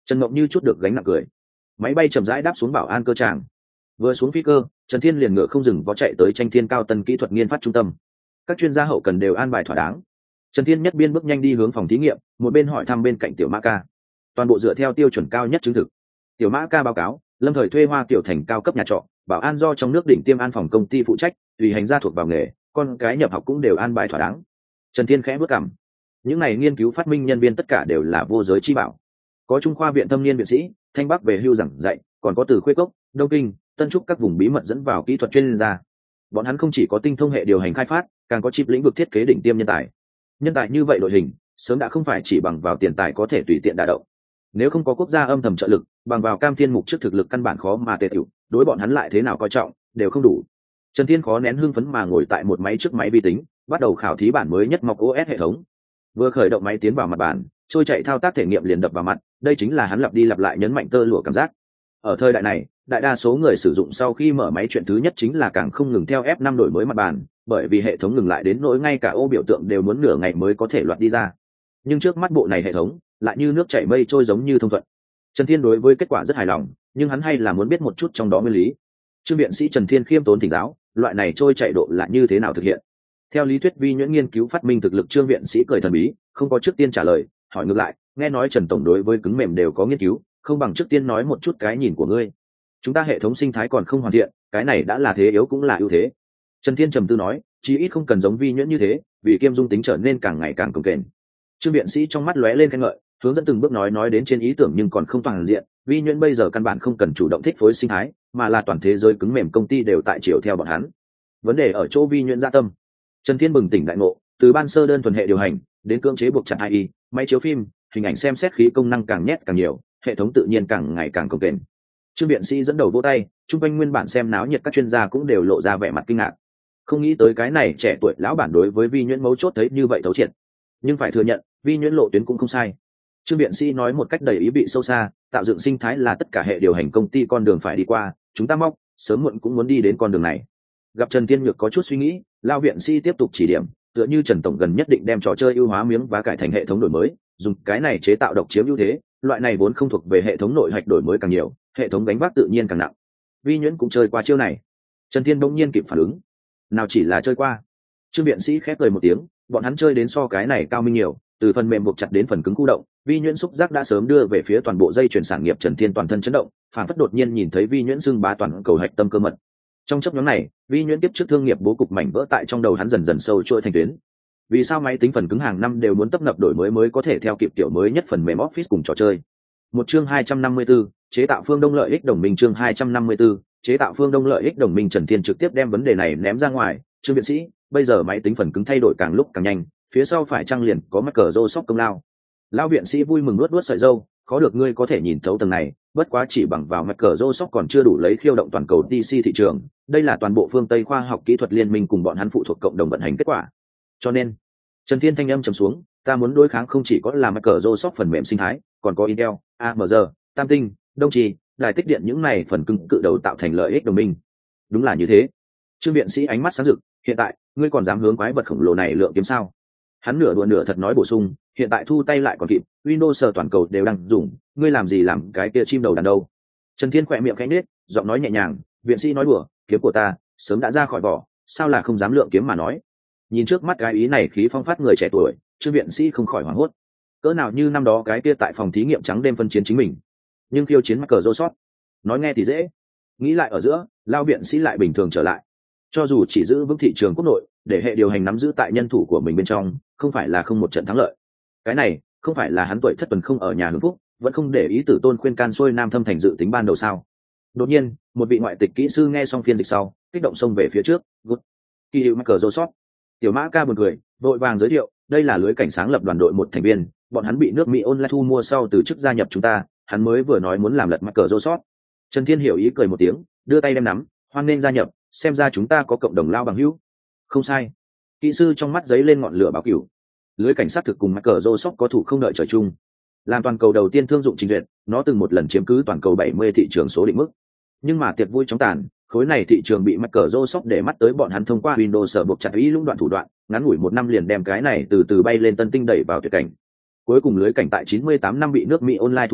Speaker 1: Trần Mộng như chút được gánh nặng cười. Máy bay chậm rãi đáp xuống Bảo An cơ tràng. Vừa xuống phi cơ, Trần Thiên liền ngựa không dừng vó chạy tới Tranh Thiên Cao Tân kỹ thuật nghiên phát trung tâm. Các chuyên gia hậu cần đều an bài thỏa đáng. Trần Thiên nhất biên bước nhanh đi hướng phòng thí nghiệm, một bên hỏi thăm bên cạnh Tiểu Mã Ca. Toàn bộ dựa theo tiêu chuẩn cao nhất chứng thực. Tiểu Mã Ca báo cáo, lâm thời thuê Hoa Tiểu Thành cao cấp nhà trọ, bảo an do trong nước đỉnh tiêm an phòng công ty phụ trách, tùy hành gia thuộc vào nghề, con cái nhập học cũng đều an bài thỏa đáng. Trần Thiên khẽ bước cằm. Những này nghiên cứu phát minh nhân viên tất cả đều là vô giới chi bảo. Có Trung khoa viện thâm niên viện sĩ, Thanh Bắc về hưu giảng dạy, còn có từ Khuê Cốc, Đông Kinh, Tân Trúc các vùng bí mật dẫn vào kỹ thuật chuyên gia. Bọn hắn không chỉ có tinh thông hệ điều hành khai phát, càng có chip lĩnh vực thiết kế đỉnh tiêm nhân tài. Nhân tài như vậy đội hình, sớm đã không phải chỉ bằng vào tiền tài có thể tùy tiện đả động. Nếu không có quốc gia âm thầm trợ lực, bằng vào Cam Thiên Mục trước thực lực căn bản khó mà tề tiểu, đối bọn hắn lại thế nào coi trọng, đều không đủ. Trần Thiên khó nén hưng phấn mà ngồi tại một máy trước máy vi tính, bắt đầu khảo thí bản mới nhất Mọc ô ét hệ thống. Vừa khởi động máy tiến vào mặt bản, trôi chạy thao tác thể nghiệm liền đập vào mặt, đây chính là hắn lặp đi lặp lại nhấn mạnh tơ lụa cảm giác. Ở thời đại này, đại đa số người sử dụng sau khi mở máy chuyện thứ nhất chính là càng không ngừng theo F năm đổi mới mặt bàn, bởi vì hệ thống ngừng lại đến nỗi ngay cả ô biểu tượng đều muốn nửa ngày mới có thể loạt đi ra. Nhưng trước mắt bộ này hệ thống lại như nước chảy mây trôi giống như thông thuận. Trần Thiên đối với kết quả rất hài lòng, nhưng hắn hay là muốn biết một chút trong đó nguyên lý. Trương viện sĩ Trần Thiên khiêm tốn thỉnh giáo, loại này trôi chạy độ là như thế nào thực hiện? Theo lý thuyết vi nhuyễn nghiên cứu phát minh thực lực, Trương viện sĩ cười thần bí, không có trước tiên trả lời, hỏi ngược lại, nghe nói Trần tổng đối với cứng mềm đều có nghiên cứu, không bằng trước tiên nói một chút cái nhìn của ngươi. Chúng ta hệ thống sinh thái còn không hoàn thiện, cái này đã là thế yếu cũng là ưu thế. Trần Thiên trầm tư nói, chí ít không cần giống vi nhuyễn như thế, vì kiêm dung tính trở nên càng ngày càng cồng kềnh. Trương viện sĩ trong mắt lóe lên khen ngợi, hướng dẫn từng bước nói nói đến trên ý tưởng nhưng còn không toàn diện. Vi nhuyễn bây giờ căn bản không cần chủ động thích phối sinh thái, mà là toàn thế giới cứng mềm công ty đều tại chiều theo bọn hắn. Vấn đề ở chỗ vi nhuyễn gia tâm. Trần Thiên bừng tỉnh đại ngộ, từ ban sơ đơn thuần hệ điều hành đến cưỡng chế buộc chặt a i, máy chiếu phim, hình ảnh xem xét khí công năng càng nhét càng nhiều, hệ thống tự nhiên càng ngày càng cồng kềnh. Trương viện sĩ dẫn đầu vỗ tay, chung quanh nguyên bản xem náo nhiệt các chuyên gia cũng đều lộ ra vẻ mặt kinh ngạc. Không nghĩ tới cái này trẻ tuổi lão bản đối với vi nhuyễn mấu chốt thấy như vậy thấu triệt. Nhưng phải thừa nhận, vi nhuyễn lộ tuyến cũng không sai. Trương viện sĩ nói một cách đầy ý vị sâu xa, tạo dựng sinh thái là tất cả hệ điều hành công ty con đường phải đi qua, chúng ta mong sớm muộn cũng muốn đi đến con đường này. Gặp Trần Thiên Nhược có chút suy nghĩ, Lao viện sĩ tiếp tục chỉ điểm, tựa như Trần tổng gần nhất định đem trò chơi ưu hóa miếng và cải thành hệ thống đổi mới, dùng cái này chế tạo độc chiếm ưu thế, loại này vốn không thuộc về hệ thống nội hạch đổi mới càng nhiều, hệ thống gánh vác tự nhiên càng nặng. Vi nhuyễn cũng chơi qua chiêu này. Trần Thiên bỗng nhiên kịp phản ứng, nào chỉ là chơi qua. Trương viện sĩ khép cười một tiếng, bọn hắn chơi đến so cái này cao minh nhiều, từ phần mềm buộc chặt đến phần cứng khu động, vi nhuyễn xúc giác đã sớm đưa về phía toàn bộ dây chuyển sản nghiệp. Trần Thiên toàn thân chấn động, phản phất đột nhiên nhìn thấy vi nhuyễn xưng bá toàn cầu hạch tâm cơ mật. Trong chấp nhóm này, vi nhuyễn tiếp trước thương nghiệp bố cục mảnh vỡ tại trong đầu hắn dần dần sâu trôi thành tuyến. Vì sao máy tính phần cứng hàng năm đều muốn tấp nập đổi mới mới có thể theo kịp kiểu mới nhất phần mềm Office cùng trò chơi. Một chương hai trăm năm mươi 4, chế tạo phương Đông lợi ích đồng minh. Chương hai trăm năm mươi 4, chế tạo phương Đông lợi ích đồng minh. Trần Thiên trực tiếp đem vấn đề này ném ra ngoài. Trương viện sĩ, bây giờ máy tính phần cứng thay đổi càng lúc càng nhanh, phía sau phải trang liền có Microsoft công lao. Lão viện sĩ vui mừng nuốt nuốt sợi râu, khó được ngươi có thể nhìn thấu tầng này, bất quá chỉ bằng vào Microsoft còn chưa đủ lấy khiêu động toàn cầu đê xê thị trường, đây là toàn bộ phương Tây khoa học kỹ thuật liên minh cùng bọn hắn phụ thuộc cộng đồng vận hành kết quả. Cho nên, Trần Thiên thanh âm trầm xuống, ta muốn đối kháng không chỉ có là Microsoft phần mềm sinh thái, còn có Intel, a em giê, Tam Tinh, Đông Trì, đài tích điện những này phần cứng cự đầu tạo thành lợi ích đồng minh. Đúng là như thế. Trương viện sĩ ánh mắt sáng rực, hiện tại, ngươi còn dám hướng quái vật khổng lồ này lượng kiếm sao? Hắn nửa đùa nửa thật nói bổ sung, hiện tại thu tay lại còn kịp, Windows toàn cầu đều đang dùng, ngươi làm gì làm cái kia chim đầu đàn đâu? Trần Thiên khỏe miệng khẽ nhếch, giọng nói nhẹ nhàng, viện sĩ nói đùa, kiếm của ta sớm đã ra khỏi vỏ, sao là không dám lượng kiếm mà nói? Nhìn trước mắt cái ý này khí phong phát người trẻ tuổi, Trương viện sĩ không khỏi hoảng hốt. Cỡ nào như năm đó cái kia tại phòng thí nghiệm trắng đêm phân chiến chính mình, nhưng khiêu chiến mắc cờ rô sót, nói nghe thì dễ, nghĩ lại ở giữa, Lao viện sĩ lại bình thường trở lại. Cho dù chỉ giữ vững thị trường quốc nội, để hệ điều hành nắm giữ tại nhân thủ của mình bên trong, không phải là không một trận thắng lợi. Cái này không phải là hắn tuổi thất tuần không ở nhà hưởng phúc, vẫn không để ý tử tôn khuyên can xuôi nam thâm thành dự tính ban đầu sao? Đột nhiên, một vị ngoại tịch kỹ sư nghe xong phiên dịch sau, kích động xông về phía trước. Good. Kỳ hiệu mắc cờ rô sót. Tiểu Mã Ca buồn cười, vội vàng giới thiệu, đây là lưới cảnh sáng lập đoàn đội một thành viên, bọn hắn bị nước Mỹ Online thu mua sau từ chức gia nhập chúng ta, hắn mới vừa nói muốn làm lật mắc cờ rô sót. Trần Thiên hiểu ý cười một tiếng, đưa tay đem nắm, hoan nên gia nhập, xem ra chúng ta có cộng đồng lao bằng hữu. Không sai. Kỹ sư trong mắt giấy lên ngọn lửa báo cửu. Lưới cảnh sát thực cùng Microsoft có thủ không đợi trời chung. Làm toàn cầu đầu tiên thương dụng trình duyệt, nó từng một lần chiếm cứ toàn cầu bảy mươi thị trường số định mức. Nhưng mà tiệc vui chóng tàn, khối này thị trường bị Microsoft để mắt tới, bọn hắn thông qua Windows sở buộc chặt ý lũng đoạn thủ đoạn, ngắn ngủi một năm liền đem cái này từ từ bay lên tân tinh đẩy vào tuyệt cảnh. Cuối cùng lưới cảnh tại chín mươi tám năm bị nước Mỹ Online thu mua,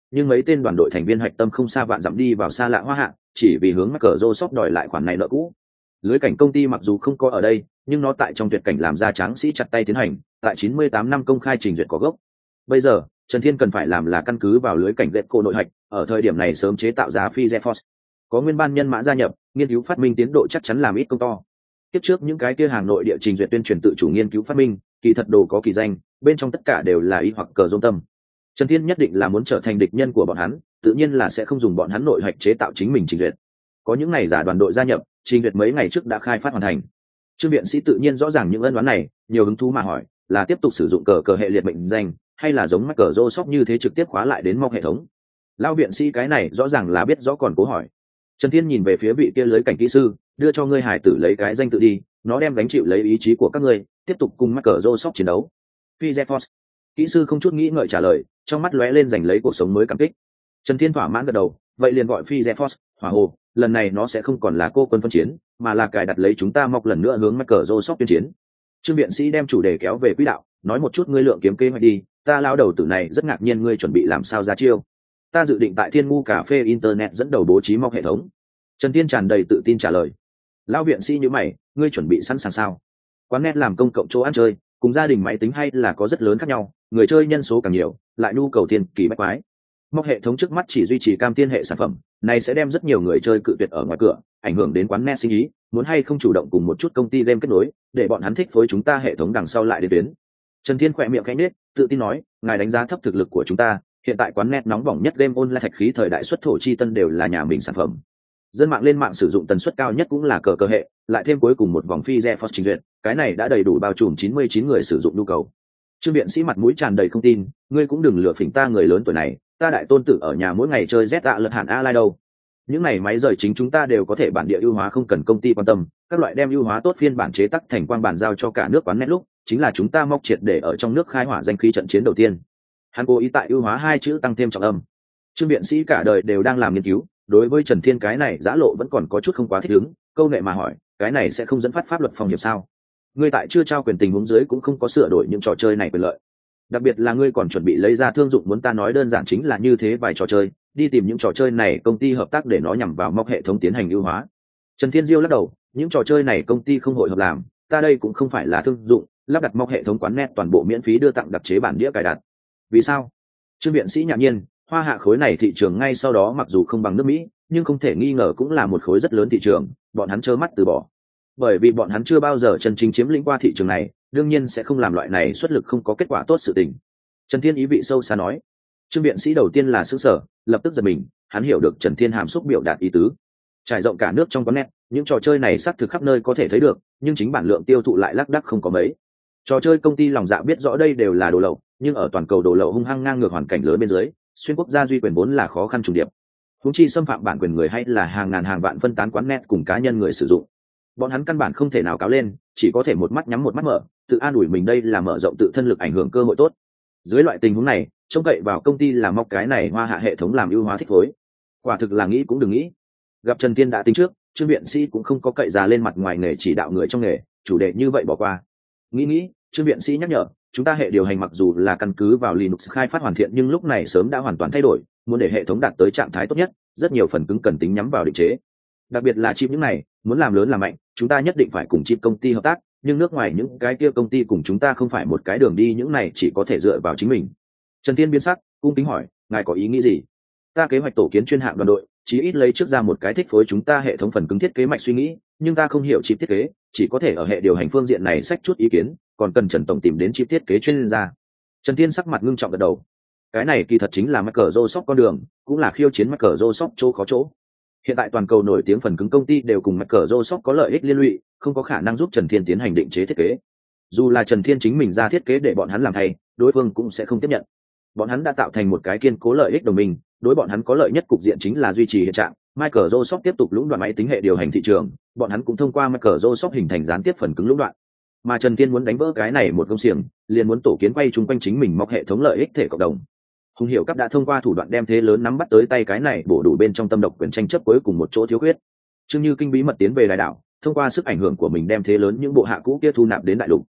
Speaker 1: nhưng mấy tên đoàn đội thành viên hạch tâm không xa vạn dặm đi vào xa lạ hoa hạ, chỉ vì hướng Microsoft đòi lại khoản này nợ cũ. Lưới cảnh công ty mặc dù không có ở đây, nhưng nó tại trong tuyệt cảnh làm ra tráng sĩ chặt tay tiến hành, tại chín mươi tám năm công khai trình duyệt có gốc. Bây giờ, Trần Thiên cần phải làm là căn cứ vào lưới cảnh lệ cô nội hạch, ở thời điểm này sớm chế tạo giá phi GeForce. Có nguyên ban nhân mã gia nhập, nghiên cứu phát minh tiến độ chắc chắn làm ít công to. Tiếp trước những cái kia hàng nội địa trình duyệt tuyên truyền tự chủ nghiên cứu phát minh, kỳ thật đồ có kỳ danh, bên trong tất cả đều là ý hoặc cờ dông tâm. Trần Thiên nhất định là muốn trở thành địch nhân của bọn hắn, tự nhiên là sẽ không dùng bọn hắn nội hạch chế tạo chính mình trình duyệt. Có những ngày giả đoàn đội gia nhập, trình duyệt mấy ngày trước đã khai phát hoàn thành. Trương viện sĩ tự nhiên rõ ràng những ân oán này, nhiều hứng thú mà hỏi, là tiếp tục sử dụng cờ cờ hệ liệt mệnh danh, hay là giống Microsoft như thế trực tiếp khóa lại đến mong hệ thống. Lão viện sĩ cái này rõ ràng là biết rõ còn cố hỏi. Trần Thiên nhìn về phía vị kia lưới cảnh kỹ sư, đưa cho ngươi hải tử lấy cái danh tự đi, nó đem gánh chịu lấy ý chí của các ngươi, tiếp tục cùng Microsoft chiến đấu. Phi GeForce. Kỹ sư không chút nghĩ ngợi trả lời, trong mắt lóe lên giành lấy cuộc sống mới cảm kích. Trần Thiên thỏa mãn gật đầu, vậy liền gọi Phi GeForce, hỏa hồ, lần này nó sẽ không còn là cô quân phân chiến, mà là cài đặt lấy chúng ta mọc lần nữa hướng Microsoft tuyên chiến. Trương viện sĩ đem chủ đề kéo về quỹ đạo, nói một chút ngươi lượng kiếm kế hoạch đi, ta lao đầu tử này rất ngạc nhiên ngươi chuẩn bị làm sao ra chiêu. Ta dự định tại Thiên Mu cà phê internet dẫn đầu bố trí mọc hệ thống. Trần Thiên tràn đầy tự tin trả lời. Lão viện sĩ như mày, ngươi chuẩn bị sẵn sàng sao? Quán net làm công cộng chỗ ăn chơi, cùng gia đình máy tính hay là có rất lớn khác nhau, người chơi nhân số càng nhiều, lại nhu cầu tiền kỳ bách quái. Móc hệ thống trước mắt chỉ duy trì cam tiên hệ sản phẩm, này sẽ đem rất nhiều người chơi cự tuyệt ở ngoài cửa, ảnh hưởng đến quán net sinh ý, muốn hay không chủ động cùng một chút công ty game kết nối, để bọn hắn thích phối chúng ta hệ thống đằng sau lại đến tuyến. Trần Thiên khỏe miệng khẽ nhếch, tự tin nói, ngài đánh giá thấp thực lực của chúng ta, hiện tại quán net nóng bỏng nhất game online thạch khí thời đại xuất thổ chi tân đều là nhà mình sản phẩm. Dân mạng lên mạng sử dụng tần suất cao nhất cũng là cờ cờ hệ, lại thêm cuối cùng một vòng phi GeForce trình duyệt, cái này đã đầy đủ bao trùm chín mươi chín người sử dụng nhu cầu. Trương viện sĩ mặt mũi tràn đầy không tin, ngươi cũng đừng lừa phỉnh ta người lớn tuổi này, ta đại tôn tử ở nhà mỗi ngày chơi Z ạ lật hạn a lai đâu. Những này máy rời chính chúng ta đều có thể bản địa ưu hóa không cần công ty quan tâm, các loại đem ưu hóa tốt phiên bản chế tác thành quang bản giao cho cả nước quán net lúc, chính là chúng ta móc triệt để ở trong nước khai hỏa danh khí trận chiến đầu tiên. Hắn cố ý tại ưu hóa hai chữ tăng thêm trọng âm. Trương viện sĩ cả đời đều đang làm nghiên cứu, đối với Trần Thiên cái này giã lộ vẫn còn có chút không quá thích ứng, câu nệ mà hỏi, cái này sẽ không dẫn phát pháp luật phòng hiệp sao? Ngươi tại chưa trao quyền tình huống dưới cũng không có sửa đổi những trò chơi này quyền lợi. Đặc biệt là ngươi còn chuẩn bị lấy ra thương dụng, muốn ta nói đơn giản chính là như thế vài trò chơi, đi tìm những trò chơi này công ty hợp tác để nó nhằm vào móc hệ thống tiến hành ưu hóa. Trần Thiên Diêu lắc đầu, những trò chơi này công ty không hội hợp làm, ta đây cũng không phải là thương dụng, lắp đặt móc hệ thống quán net toàn bộ miễn phí đưa tặng đặc chế bản đĩa cài đặt. Vì sao? Trương viện sĩ ngạc nhiên, hoa hạ khối này thị trường ngay sau đó mặc dù không bằng nước Mỹ, nhưng không thể nghi ngờ cũng là một khối rất lớn thị trường, bọn hắn trơ mắt từ bỏ. Bởi vì bọn hắn chưa bao giờ chân chính chiếm lĩnh qua thị trường này, đương nhiên sẽ không làm loại này xuất lực không có kết quả tốt sự tình. Trần Thiên ý vị sâu xa nói. Trương viện sĩ đầu tiên là sững sờ, lập tức giật mình, hắn hiểu được Trần Thiên hàm xúc biểu đạt ý tứ. Trải rộng cả nước trong quán net, những trò chơi này xác thực khắp nơi có thể thấy được, nhưng chính bản lượng tiêu thụ lại lác đác không có mấy. Trò chơi công ty lòng dạ biết rõ đây đều là đồ lậu, nhưng ở toàn cầu đồ lậu hung hăng ngang ngược hoàn cảnh lớn bên dưới, xuyên quốc gia duy quyền vốn là khó khăn trùng điệp. Huống chi xâm phạm bản quyền người hay là hàng ngàn hàng vạn phân tán quán net cùng cá nhân người sử dụng. Bọn hắn căn bản không thể nào cáo lên, chỉ có thể một mắt nhắm một mắt mở, tự an ủi mình đây là mở rộng tự thân lực ảnh hưởng cơ hội tốt. Dưới loại tình huống này, trông cậy vào công ty làm móc cái này hoa hạ hệ thống làm ưu hóa thích phối, quả thực là nghĩ cũng đừng nghĩ. Gặp Trần Thiên đã tính trước, Trương viện sĩ cũng không có cậy già lên mặt ngoài nghề chỉ đạo người trong nghề, chủ đề như vậy bỏ qua. Nghĩ nghĩ, Trương viện sĩ nhắc nhở, chúng ta hệ điều hành mặc dù là căn cứ vào Linux khai phát hoàn thiện, nhưng lúc này sớm đã hoàn toàn thay đổi, muốn để hệ thống đạt tới trạng thái tốt nhất, rất nhiều phần cứng cần tính nhắm vào định chế. Đặc biệt là chip những này, muốn làm lớn làm mạnh, chúng ta nhất định phải cùng chip công ty hợp tác, nhưng nước ngoài những cái kia công ty cùng chúng ta không phải một cái đường đi, những này chỉ có thể dựa vào chính mình. Trần Thiên biến sắc, cung kính hỏi, ngài có ý nghĩ gì? Ta kế hoạch tổ kiến chuyên hạng đoàn đội, chí ít lấy trước ra một cái thích phối chúng ta hệ thống phần cứng thiết kế mạch suy nghĩ, nhưng ta không hiểu chip thiết kế, chỉ có thể ở hệ điều hành phương diện này xách chút ý kiến, còn cần Trần tổng tìm đến chip thiết kế chuyên gia. Trần Thiên sắc mặt ngưng trọng gật đầu. Cái này kỳ thật chính là Microsoft con đường, cũng là khiêu chiến Microsoft chỗ khó chỗ. Hiện tại toàn cầu nổi tiếng phần cứng công ty đều cùng Microsoft có lợi ích liên lụy, không có khả năng giúp Trần Thiên tiến hành định chế thiết kế. Dù là Trần Thiên chính mình ra thiết kế để bọn hắn làm thay, đối phương cũng sẽ không tiếp nhận. Bọn hắn đã tạo thành một cái kiên cố lợi ích đồng minh, đối bọn hắn có lợi nhất cục diện chính là duy trì hiện trạng. Microsoft tiếp tục lũng đoạn máy tính hệ điều hành thị trường, bọn hắn cũng thông qua Microsoft hình thành gián tiếp phần cứng lũng đoạn. Mà Trần Thiên muốn đánh vỡ cái này một công xiềng, liền muốn tổ kiến quay chung quanh chính mình mọc hệ thống lợi ích thể cộng đồng. Hùng Hiểu Cấp đã thông qua thủ đoạn đem thế lớn nắm bắt tới tay, cái này bổ đủ bên trong tâm độc quyền tranh chấp cuối cùng một chỗ thiếu khuyết. Trương Như kinh bí mật tiến về đại đảo, thông qua sức ảnh hưởng của mình đem thế lớn những bộ hạ cũ kia thu nạp đến đại lục.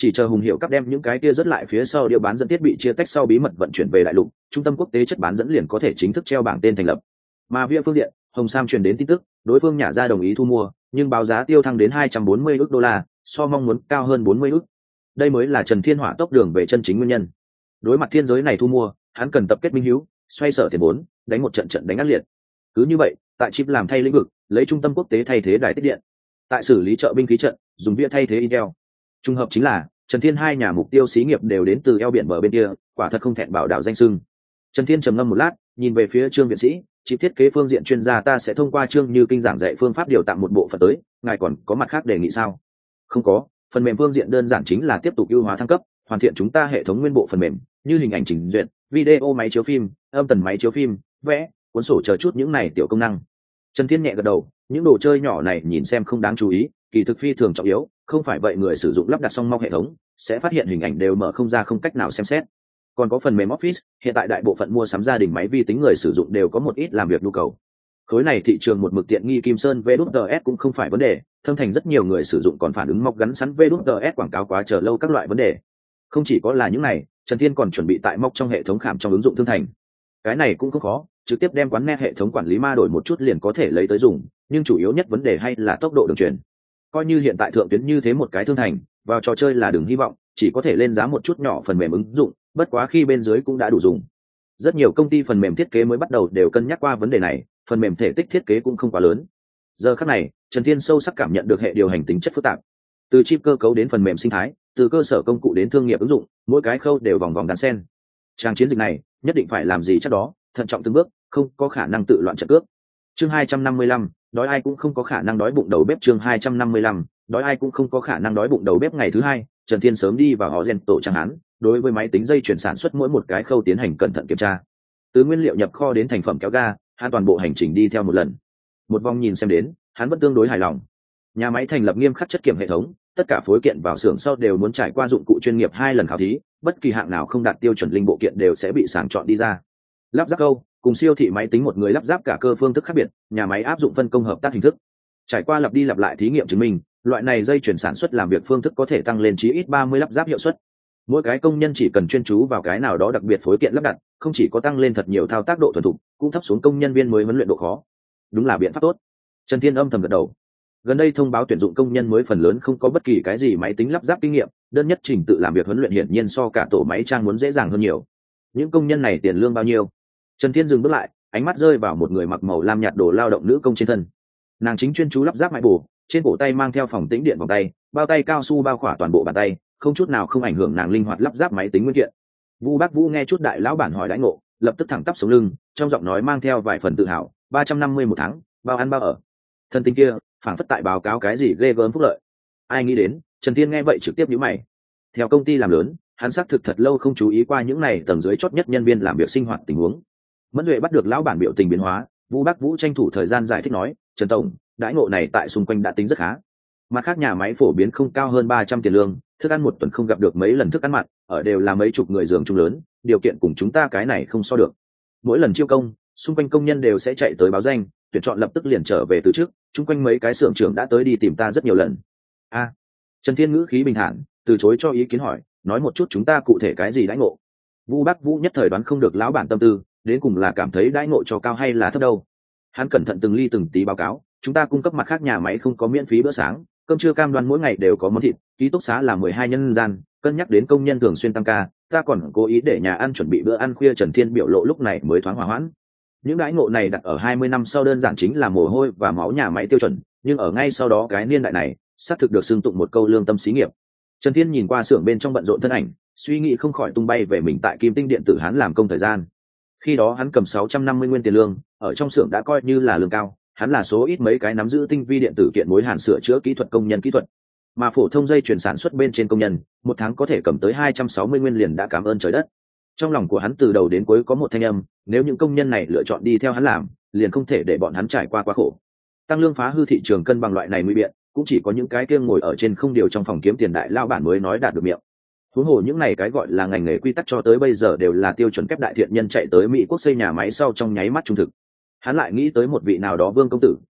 Speaker 1: chỉ chờ Hùng Hiệu Cấp đem những cái kia rất lại phía sau đĩa bán dẫn thiết bị chia tách sau bí mật vận chuyển về đại lục, trung tâm quốc tế chất bán dẫn liền có thể chính thức treo bảng tên thành lập. Mà phía phương diện, Hồng Sam truyền đến tin tức, đối phương nhà ra đồng ý thu mua, nhưng báo giá tiêu thăng đến hai trăm bốn mươi ức đô la, so mong muốn cao hơn bốn mươi ức. Đây mới là Trần Thiên hỏa tốc đường về chân chính nguyên nhân. Đối mặt thiên giới này thu mua, hắn cần tập kết minh hữu, xoay sở tiền vốn, đánh một trận trận đánh ác liệt. Cứ như vậy, tại chip làm thay lĩnh vực, lấy trung tâm quốc tế thay thế đài tiết điện. Tại xử lý trợ binh khí trận, dùng vía thay thế Intel. Trùng hợp chính là, Trần Thiên hai nhà mục tiêu xí nghiệp đều đến từ eo biển bờ bên kia, quả thật không thẹn bảo đảo danh xưng. Trần Thiên trầm ngâm một lát, nhìn về phía Trương viện sĩ, chip thiết kế phương diện chuyên gia ta sẽ thông qua Trương Như Kinh giảng dạy phương pháp điều tạm một bộ phận tới, ngài còn có mặt khác đề nghị sao? Không có, phần mềm phương diện đơn giản chính là tiếp tục ưu hóa thăng cấp, hoàn thiện chúng ta hệ thống nguyên bộ phần mềm, như hình ảnh chỉnh duyệt, video máy chiếu phim, âm tần máy chiếu phim, vẽ, cuốn sổ chờ chút những này tiểu công năng. Trần Thiên nhẹ gật đầu, những đồ chơi nhỏ này nhìn xem không đáng chú ý, kỳ thực phi thường trọng yếu, không phải vậy người sử dụng lắp đặt xong mong hệ thống sẽ phát hiện hình ảnh đều mở không ra, không cách nào xem xét. Còn có phần mềm Office, hiện tại đại bộ phận mua sắm gia đình máy vi tính người sử dụng đều có một ít làm việc nhu cầu. Khối này thị trường một mực tiện nghi Kim Sơn vê đê ét cũng không phải vấn đề, thâm thành rất nhiều người sử dụng còn phản ứng móc gắn sẵn vê đê ét quảng cáo quá chờ lâu các loại vấn đề. Không chỉ có là những này, Trần Thiên còn chuẩn bị tại móc trong hệ thống khảm trong ứng dụng thương thành. Cái này cũng không khó, trực tiếp đem quán net hệ thống quản lý ma đổi một chút liền có thể lấy tới dùng, nhưng chủ yếu nhất vấn đề hay là tốc độ đường truyền. Coi như hiện tại thượng tuyến như thế một cái thương thành, vào trò chơi là đừng hy vọng, chỉ có thể lên giá một chút nhỏ phần mềm ứng dụng, bất quá khi bên dưới cũng đã đủ dùng. Rất nhiều công ty phần mềm thiết kế mới bắt đầu đều cân nhắc qua vấn đề này, phần mềm thể tích thiết kế cũng không quá lớn. Giờ khắc này, Trần Thiên sâu sắc cảm nhận được hệ điều hành tính chất phức tạp. Từ chip cơ cấu đến phần mềm sinh thái, từ cơ sở công cụ đến thương nghiệp ứng dụng, mỗi cái khâu đều vòng vòng đan xen. Trang chiến dịch này, nhất định phải làm gì chắc đó, thận trọng từng bước, không có khả năng tự loạn trận cước. Chương hai trăm năm mươi lăm, đói ai cũng không có khả năng đói bụng đầu bếp. Chương hai trăm năm mươi lăm, đói ai cũng không có khả năng đói bụng đầu bếp. Ngày thứ hai, Trần Thiên sớm đi vào họ rèn tổ trang hán, đối với máy tính dây chuyển sản xuất mỗi một cái khâu tiến hành cẩn thận kiểm tra. Từ nguyên liệu nhập kho đến thành phẩm kéo ga, hắn toàn bộ hành trình đi theo một lần. Một vòng nhìn xem đến, hắn vẫn tương đối hài lòng. Nhà máy thành lập nghiêm khắc chất kiểm hệ thống, tất cả phối kiện vào xưởng sau đều muốn trải qua dụng cụ chuyên nghiệp hai lần khảo thí, bất kỳ hạng nào không đạt tiêu chuẩn linh bộ kiện đều sẽ bị sàng chọn đi ra. Lắp ráp câu, cùng siêu thị máy tính một người lắp ráp cả cơ phương thức khác biệt, nhà máy áp dụng phân công hợp tác hình thức. Trải qua lặp đi lặp lại thí nghiệm chứng minh, loại này dây chuyển sản xuất làm việc phương thức có thể tăng lên chí ít ba mươi lắp ráp hiệu suất. Mỗi cái công nhân chỉ cần chuyên chú vào cái nào đó đặc biệt phối kiện lắp đặt, không chỉ có tăng lên thật nhiều thao tác độ thuần thục, cũng thấp xuống công nhân viên mới huấn luyện độ khó. Đúng là biện pháp tốt. Trần Thiên âm thầm gật đầu. Gần đây thông báo tuyển dụng công nhân mới phần lớn không có bất kỳ cái gì máy tính lắp ráp kinh nghiệm, đơn nhất trình tự làm việc huấn luyện hiển nhiên so cả tổ máy trang muốn dễ dàng hơn nhiều. Những công nhân này tiền lương bao nhiêu? Trần Thiên dừng bước lại, ánh mắt rơi vào một người mặc màu lam nhạt đồ lao động nữ công trên thân. Nàng chính chuyên chú lắp ráp mại bù, trên cổ tay mang theo phòng tĩnh điện vòng tay, bao tay cao su bao khỏa toàn bộ bàn tay, không chút nào không ảnh hưởng nàng linh hoạt lắp ráp máy tính nguyên kiện. Vu Bác Vũ nghe chút đại lão bản hỏi đãi ngộ, lập tức thẳng tắp sống lưng, trong giọng nói mang theo vài phần tự hào, ba trăm năm mươi một tháng, bao ăn bao ở. Thân tình kia, phảng phất tại báo cáo cái gì ghê gớm phúc lợi. Ai nghĩ đến, Trần Thiên nghe vậy trực tiếp nhíu mày. Theo công ty làm lớn, hắn xác thực thật lâu không chú ý qua những này tầng dưới chót nhất nhân viên làm việc sinh hoạt tình huống. Mẫn Duệ bắt được lão bản biểu tình biến hóa, Vu Bác Vũ tranh thủ thời gian giải thích nói, "Trần tổng, đãi ngộ này tại xung quanh đã tính rất khá. Mặt khác nhà máy phổ biến không cao hơn ba trăm tiền lương, thức ăn một tuần không gặp được mấy lần thức ăn mặn, ở đều là mấy chục người giường chung lớn, điều kiện cùng chúng ta cái này không so được. Mỗi lần chiêu công, xung quanh công nhân đều sẽ chạy tới báo danh, tuyển chọn lập tức liền trở về từ trước, chung quanh mấy cái xưởng trưởng đã tới đi tìm ta rất nhiều lần." A. Trần Thiên ngữ khí bình thản, từ chối cho ý kiến hỏi, "Nói một chút chúng ta cụ thể cái gì đãi ngộ?" Vu Bác Vũ nhất thời đoán không được lão bản tâm tư, đến cùng là cảm thấy đãi ngộ cho cao hay là thấp đâu. Hắn cẩn thận từng ly từng tí báo cáo, "Chúng ta cung cấp mặt khác nhà máy không có miễn phí bữa sáng, cơm trưa cam đoan mỗi ngày đều có món thịt, ký túc xá là mười hai nhân gian, cân nhắc đến công nhân thường xuyên tăng ca, ta còn cố ý để nhà ăn chuẩn bị bữa ăn khuya." Trần Thiên biểu lộ lúc này mới thoáng hòa hoãn. Những đãi ngộ này đặt ở hai mươi năm sau đơn giản chính là mồ hôi và máu nhà máy tiêu chuẩn, nhưng ở ngay sau đó cái niên đại này, xác thực được xưng tụng một câu lương tâm xí nghiệp. Trần Thiên nhìn qua xưởng bên trong bận rộn thân ảnh, suy nghĩ không khỏi tung bay về mình tại Kim Tinh điện tử hắn làm công thời gian. Khi đó hắn cầm sáu trăm năm mươi nguyên tiền lương, ở trong xưởng đã coi như là lương cao, hắn là số ít mấy cái nắm giữ tinh vi điện tử kiện mối hàn sửa chữa kỹ thuật công nhân kỹ thuật. Mà phổ thông dây chuyển sản xuất bên trên công nhân, một tháng có thể cầm tới hai trăm sáu mươi nguyên liền đã cảm ơn trời đất. Trong lòng của hắn từ đầu đến cuối có một thanh âm, nếu những công nhân này lựa chọn đi theo hắn làm, liền không thể để bọn hắn trải qua quá khổ. Tăng lương phá hư thị trường cân bằng loại này nguy biện, cũng chỉ có những cái kia ngồi ở trên không điều trong phòng kiếm tiền đại lao bản mới nói đạt được miệng. Huống hồ những này cái gọi là ngành nghề quy tắc cho tới bây giờ đều là tiêu chuẩn kép đại thiện nhân chạy tới Mỹ quốc xây nhà máy sau trong nháy mắt trung thực. Hắn lại nghĩ tới một vị nào đó vương công tử,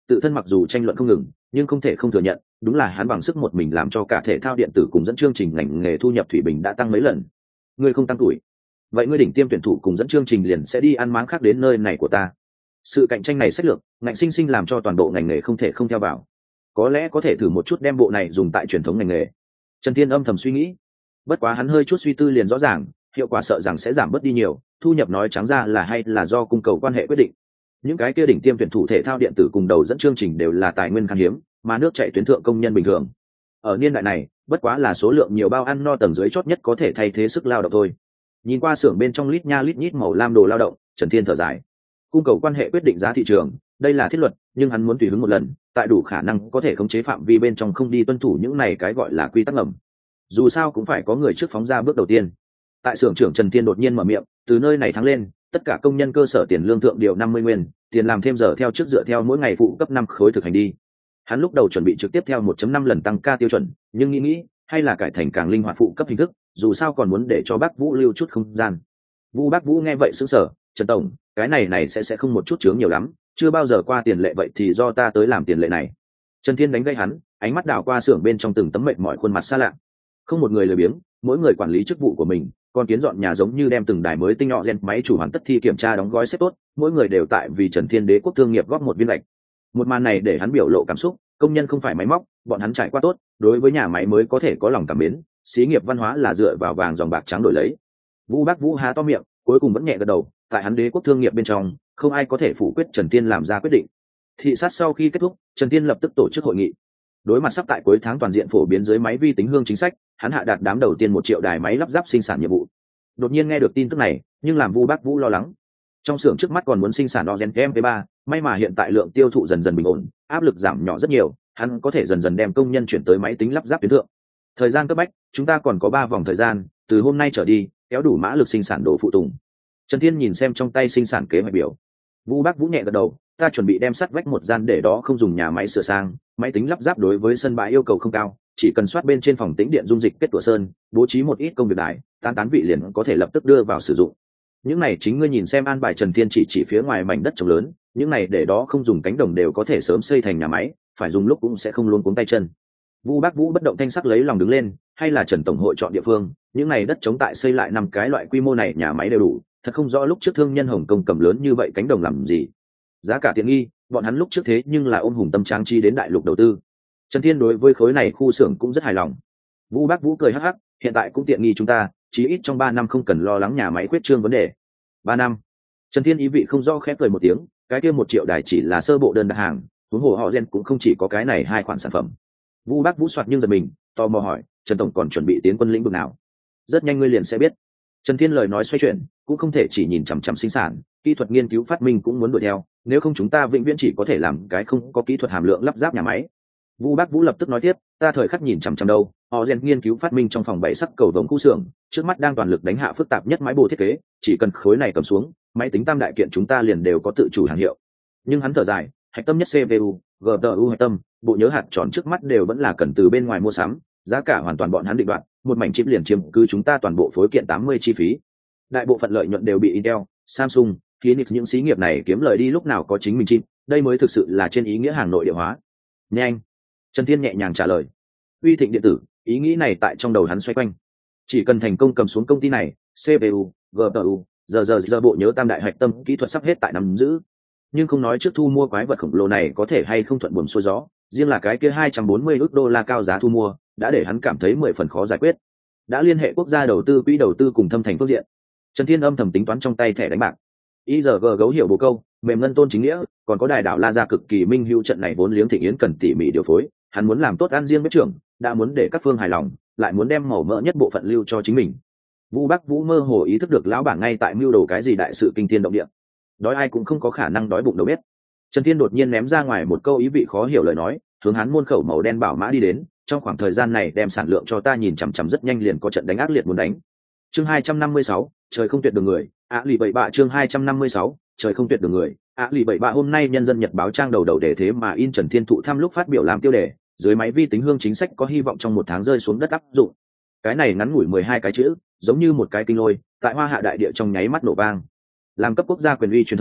Speaker 1: tự thân mặc dù tranh luận không ngừng nhưng không thể không thừa nhận đúng là hắn bằng sức một mình làm cho cả thể thao điện tử cùng dẫn chương trình ngành nghề thu nhập thủy bình đã tăng mấy lần. Ngươi không tăng tuổi, vậy ngươi đỉnh tiêm tuyển thủ cùng dẫn chương trình liền sẽ đi ăn máng khác đến nơi này của ta. Sự cạnh tranh này sách lược ngạnh sinh sinh làm cho toàn bộ ngành nghề không thể không theo vào. Có lẽ có thể thử một chút đem bộ này dùng tại truyền thống ngành nghề. Trần Thiên âm thầm suy nghĩ. Bất quá hắn hơi chút suy tư liền rõ ràng, hiệu quả sợ rằng sẽ giảm bớt đi nhiều, thu nhập nói trắng ra là hay là do cung cầu quan hệ quyết định. Những cái kia đỉnh tiêm tuyển thủ thể thao điện tử cùng đầu dẫn chương trình đều là tài nguyên khan hiếm, mà nước chạy tuyến thượng công nhân bình thường. Ở niên đại này, bất quá là số lượng nhiều bao ăn no tầng dưới chót nhất có thể thay thế sức lao động thôi. Nhìn qua xưởng bên trong lít nha lít nhít màu lam đồ lao động, Trần Thiên thở dài. Cung cầu quan hệ quyết định giá thị trường, đây là thiết luật, nhưng hắn muốn tùy hứng một lần, tại đủ khả năng có thể khống chế phạm vi bên trong không đi tuân thủ những này cái gọi là quy tắc ngầm. Dù sao cũng phải có người trước phóng ra bước đầu tiên. Tại xưởng trưởng Trần Thiên đột nhiên mở miệng, từ nơi này tháng lên, tất cả công nhân cơ sở tiền lương thượng điều năm mươi nguyên, tiền làm thêm giờ theo trước dựa theo mỗi ngày phụ cấp năm khối thực hành đi. Hắn lúc đầu chuẩn bị trực tiếp theo một chấm năm lần tăng ca tiêu chuẩn, nhưng nghĩ nghĩ, hay là cải thành càng linh hoạt phụ cấp hình thức, dù sao còn muốn để cho Bác Vũ lưu chút không gian. Vu Bác Vũ nghe vậy sững sờ, "Trần tổng, cái này này sẽ sẽ không một chút chướng nhiều lắm, chưa bao giờ qua tiền lệ vậy thì do ta tới làm tiền lệ này." Trần Thiên đánh gây hắn, ánh mắt đảo qua xưởng bên trong từng tấm mệt mỏi khuôn mặt xa lạ. Không một người lười biếng, mỗi người quản lý chức vụ của mình, còn kiến dọn nhà giống như đem từng đài mới tinh nhọ gen máy chủ hoàn tất thi kiểm tra đóng gói xếp tốt, mỗi người đều tại vì Trần Thiên Đế quốc thương nghiệp góp một viên lệch. Một màn này để hắn biểu lộ cảm xúc, công nhân không phải máy móc, bọn hắn trải qua tốt, đối với nhà máy mới có thể có lòng cảm mến, xí nghiệp văn hóa là dựa vào vàng dòng bạc trắng đổi lấy. Vu Bác Vũ há to miệng, cuối cùng vẫn nhẹ gật đầu, tại hắn Đế quốc thương nghiệp bên trong, không ai có thể phủ quyết Trần Thiên làm ra quyết định. Thị sát sau khi kết thúc, Trần Thiên lập tức tổ chức hội nghị. Đối mặt sắp tại cuối tháng toàn diện phổ biến dưới máy vi tính hương chính sách, hắn hạ đạt đám đầu tiên một triệu đài máy lắp ráp sinh sản nhiệm vụ. Đột nhiên nghe được tin tức này, nhưng làm Vu Bác Vũ lo lắng. Trong xưởng trước mắt còn muốn sinh sản Ogen em pê ba, may mà hiện tại lượng tiêu thụ dần dần bình ổn, áp lực giảm nhỏ rất nhiều, hắn có thể dần dần đem công nhân chuyển tới máy tính lắp ráp tuyến thượng. Thời gian cấp bách, chúng ta còn có ba vòng thời gian, từ hôm nay trở đi, kéo đủ mã lực sinh sản đồ phụ tùng. Trần Thiên nhìn xem trong tay sinh sản kế hoạch biểu. Vu Bác Vũ nhẹ gật đầu, ta chuẩn bị đem sắt vách một gian để đó không dùng nhà máy sửa sang, máy tính lắp ráp đối với sân bãi yêu cầu không cao, chỉ cần soát bên trên phòng tĩnh điện dung dịch kết tủa sơn, bố trí một ít công việc đài, tán tán vị liền có thể lập tức đưa vào sử dụng. Những này chính ngươi nhìn xem an bài. Trần Thiên chỉ chỉ phía ngoài mảnh đất trồng lớn, những này để đó không dùng cánh đồng đều có thể sớm xây thành nhà máy, phải dùng lúc cũng sẽ không luống cuống tay chân. Vu Bác Vũ bất động thanh sắc lấy lòng đứng lên, hay là Trần tổng hội chọn địa phương, những này đất chống tại xây lại năm cái loại quy mô này nhà máy đều đủ, thật không rõ lúc trước thương nhân Hồng Kông cầm lớn như vậy cánh đồng làm gì. Giá cả tiện nghi, bọn hắn lúc trước thế nhưng là ôm hùng tâm trang trí đến đại lục đầu tư. Trần Thiên đối với khối này khu xưởng cũng rất hài lòng. Vu Bác Vũ cười hắc hắc, hiện tại cũng tiện nghi chúng ta, chí ít trong ba năm không cần lo lắng nhà máy khuyết trương vấn đề. Ba năm. Trần Thiên ý vị không rõ khép cười một tiếng, cái kia một triệu đài chỉ là sơ bộ đơn đặt hàng, huống hồ họ gen cũng không chỉ có cái này hai khoản sản phẩm. Vu Bác Vũ soạt nhưng giật mình, tò mò hỏi, Trần tổng còn chuẩn bị tiến quân lĩnh vực nào? Rất nhanh ngươi liền sẽ biết. Trần Thiên lời nói xoay chuyển, cũng không thể chỉ nhìn chằm chằm sinh sản, kỹ thuật nghiên cứu phát minh cũng muốn đuổi theo, nếu không chúng ta vĩnh viễn chỉ có thể làm cái không có kỹ thuật hàm lượng lắp ráp nhà máy. Vu Bác Vũ lập tức nói tiếp, ta thời khắc nhìn chằm chằm đâu, họ gen nghiên cứu phát minh trong phòng bảy sắc cầu vồng khu xưởng, trước mắt đang toàn lực đánh hạ phức tạp nhất máy bồ thiết kế, chỉ cần khối này cầm xuống, máy tính tam đại kiện chúng ta liền đều có tự chủ hàng hiệu. Nhưng hắn thở dài, hạch tâm nhất xê pê u, giê pê u hạch tâm, bộ nhớ hạt tròn trước mắt đều vẫn là cần từ bên ngoài mua sắm, giá cả hoàn toàn bọn hắn định đoạt, một mảnh chip liền chiếm cứ chúng ta toàn bộ phối kiện tám mươi chi phí. Đại bộ phận lợi nhuận đều bị Intel, Samsung, Hynix những xí nghiệp này kiếm lời đi, lúc nào có chính mình chip, đây mới thực sự là trên ý nghĩa hàng nội địa hóa. Nhanh. Trần Thiên nhẹ nhàng trả lời. Uy Thịnh điện tử, ý nghĩ này tại trong đầu hắn xoay quanh. Chỉ cần thành công cầm xuống công ty này, xê pê u, giê pê u, giờ giờ giờ bộ nhớ tam đại hạch tâm kỹ thuật sắp hết tại nắm giữ. Nhưng không nói trước thu mua quái vật khổng lồ này có thể hay không thuận buồm xuôi gió, riêng là cái kia hai trăm bốn mươi ức đô la cao giá thu mua, đã để hắn cảm thấy mười phần khó giải quyết. Đã liên hệ quốc gia đầu tư quỹ đầu tư cùng thâm thành phương diện. Trần Thiên âm thầm tính toán trong tay thẻ đánh bạc. i giê giê gấu hiểu bồ câu, mềm ngân tôn chính nghĩa, còn có đài đảo La Gia cực kỳ minh hữu, trận này vốn liếng Thịnh Yến cần tỉ mỉ điều phối, hắn muốn làm tốt ăn riêng bếp trưởng, đã muốn để các phương hài lòng, lại muốn đem màu mỡ nhất bộ phận lưu cho chính mình. Vu Bác Vũ mơ hồ ý thức được lão bảng ngay tại mưu đồ cái gì đại sự kinh thiên động địa. Đói ai cũng không có khả năng đói bụng đâu biết. Trần Thiên đột nhiên ném ra ngoài một câu ý vị khó hiểu lời nói, hướng hắn môn khẩu màu đen bảo mã đi đến, trong khoảng thời gian này đem sản lượng cho ta nhìn chằm chằm, rất nhanh liền có trận đánh ác liệt muốn đánh. Chương hai trăm năm mươi sáu, trời không tuyệt đường người, ạ lì bảy bạ. Chương hai trăm năm mươi sáu, trời không tuyệt đường người, ạ lì bảy bạ. Hôm nay Nhân dân Nhật báo trang đầu đầu đề thế mà in Trần Thiên thụ thăm lúc phát biểu làm tiêu đề, dưới máy vi tính hương chính sách có hy vọng trong một tháng rơi xuống đất áp dụng. Cái này ngắn ngủi mười hai cái chữ, giống như một cái kinh lôi, tại Hoa Hạ đại địa trong nháy mắt nổ vang. Làm cấp quốc gia quyền uy truyền thông,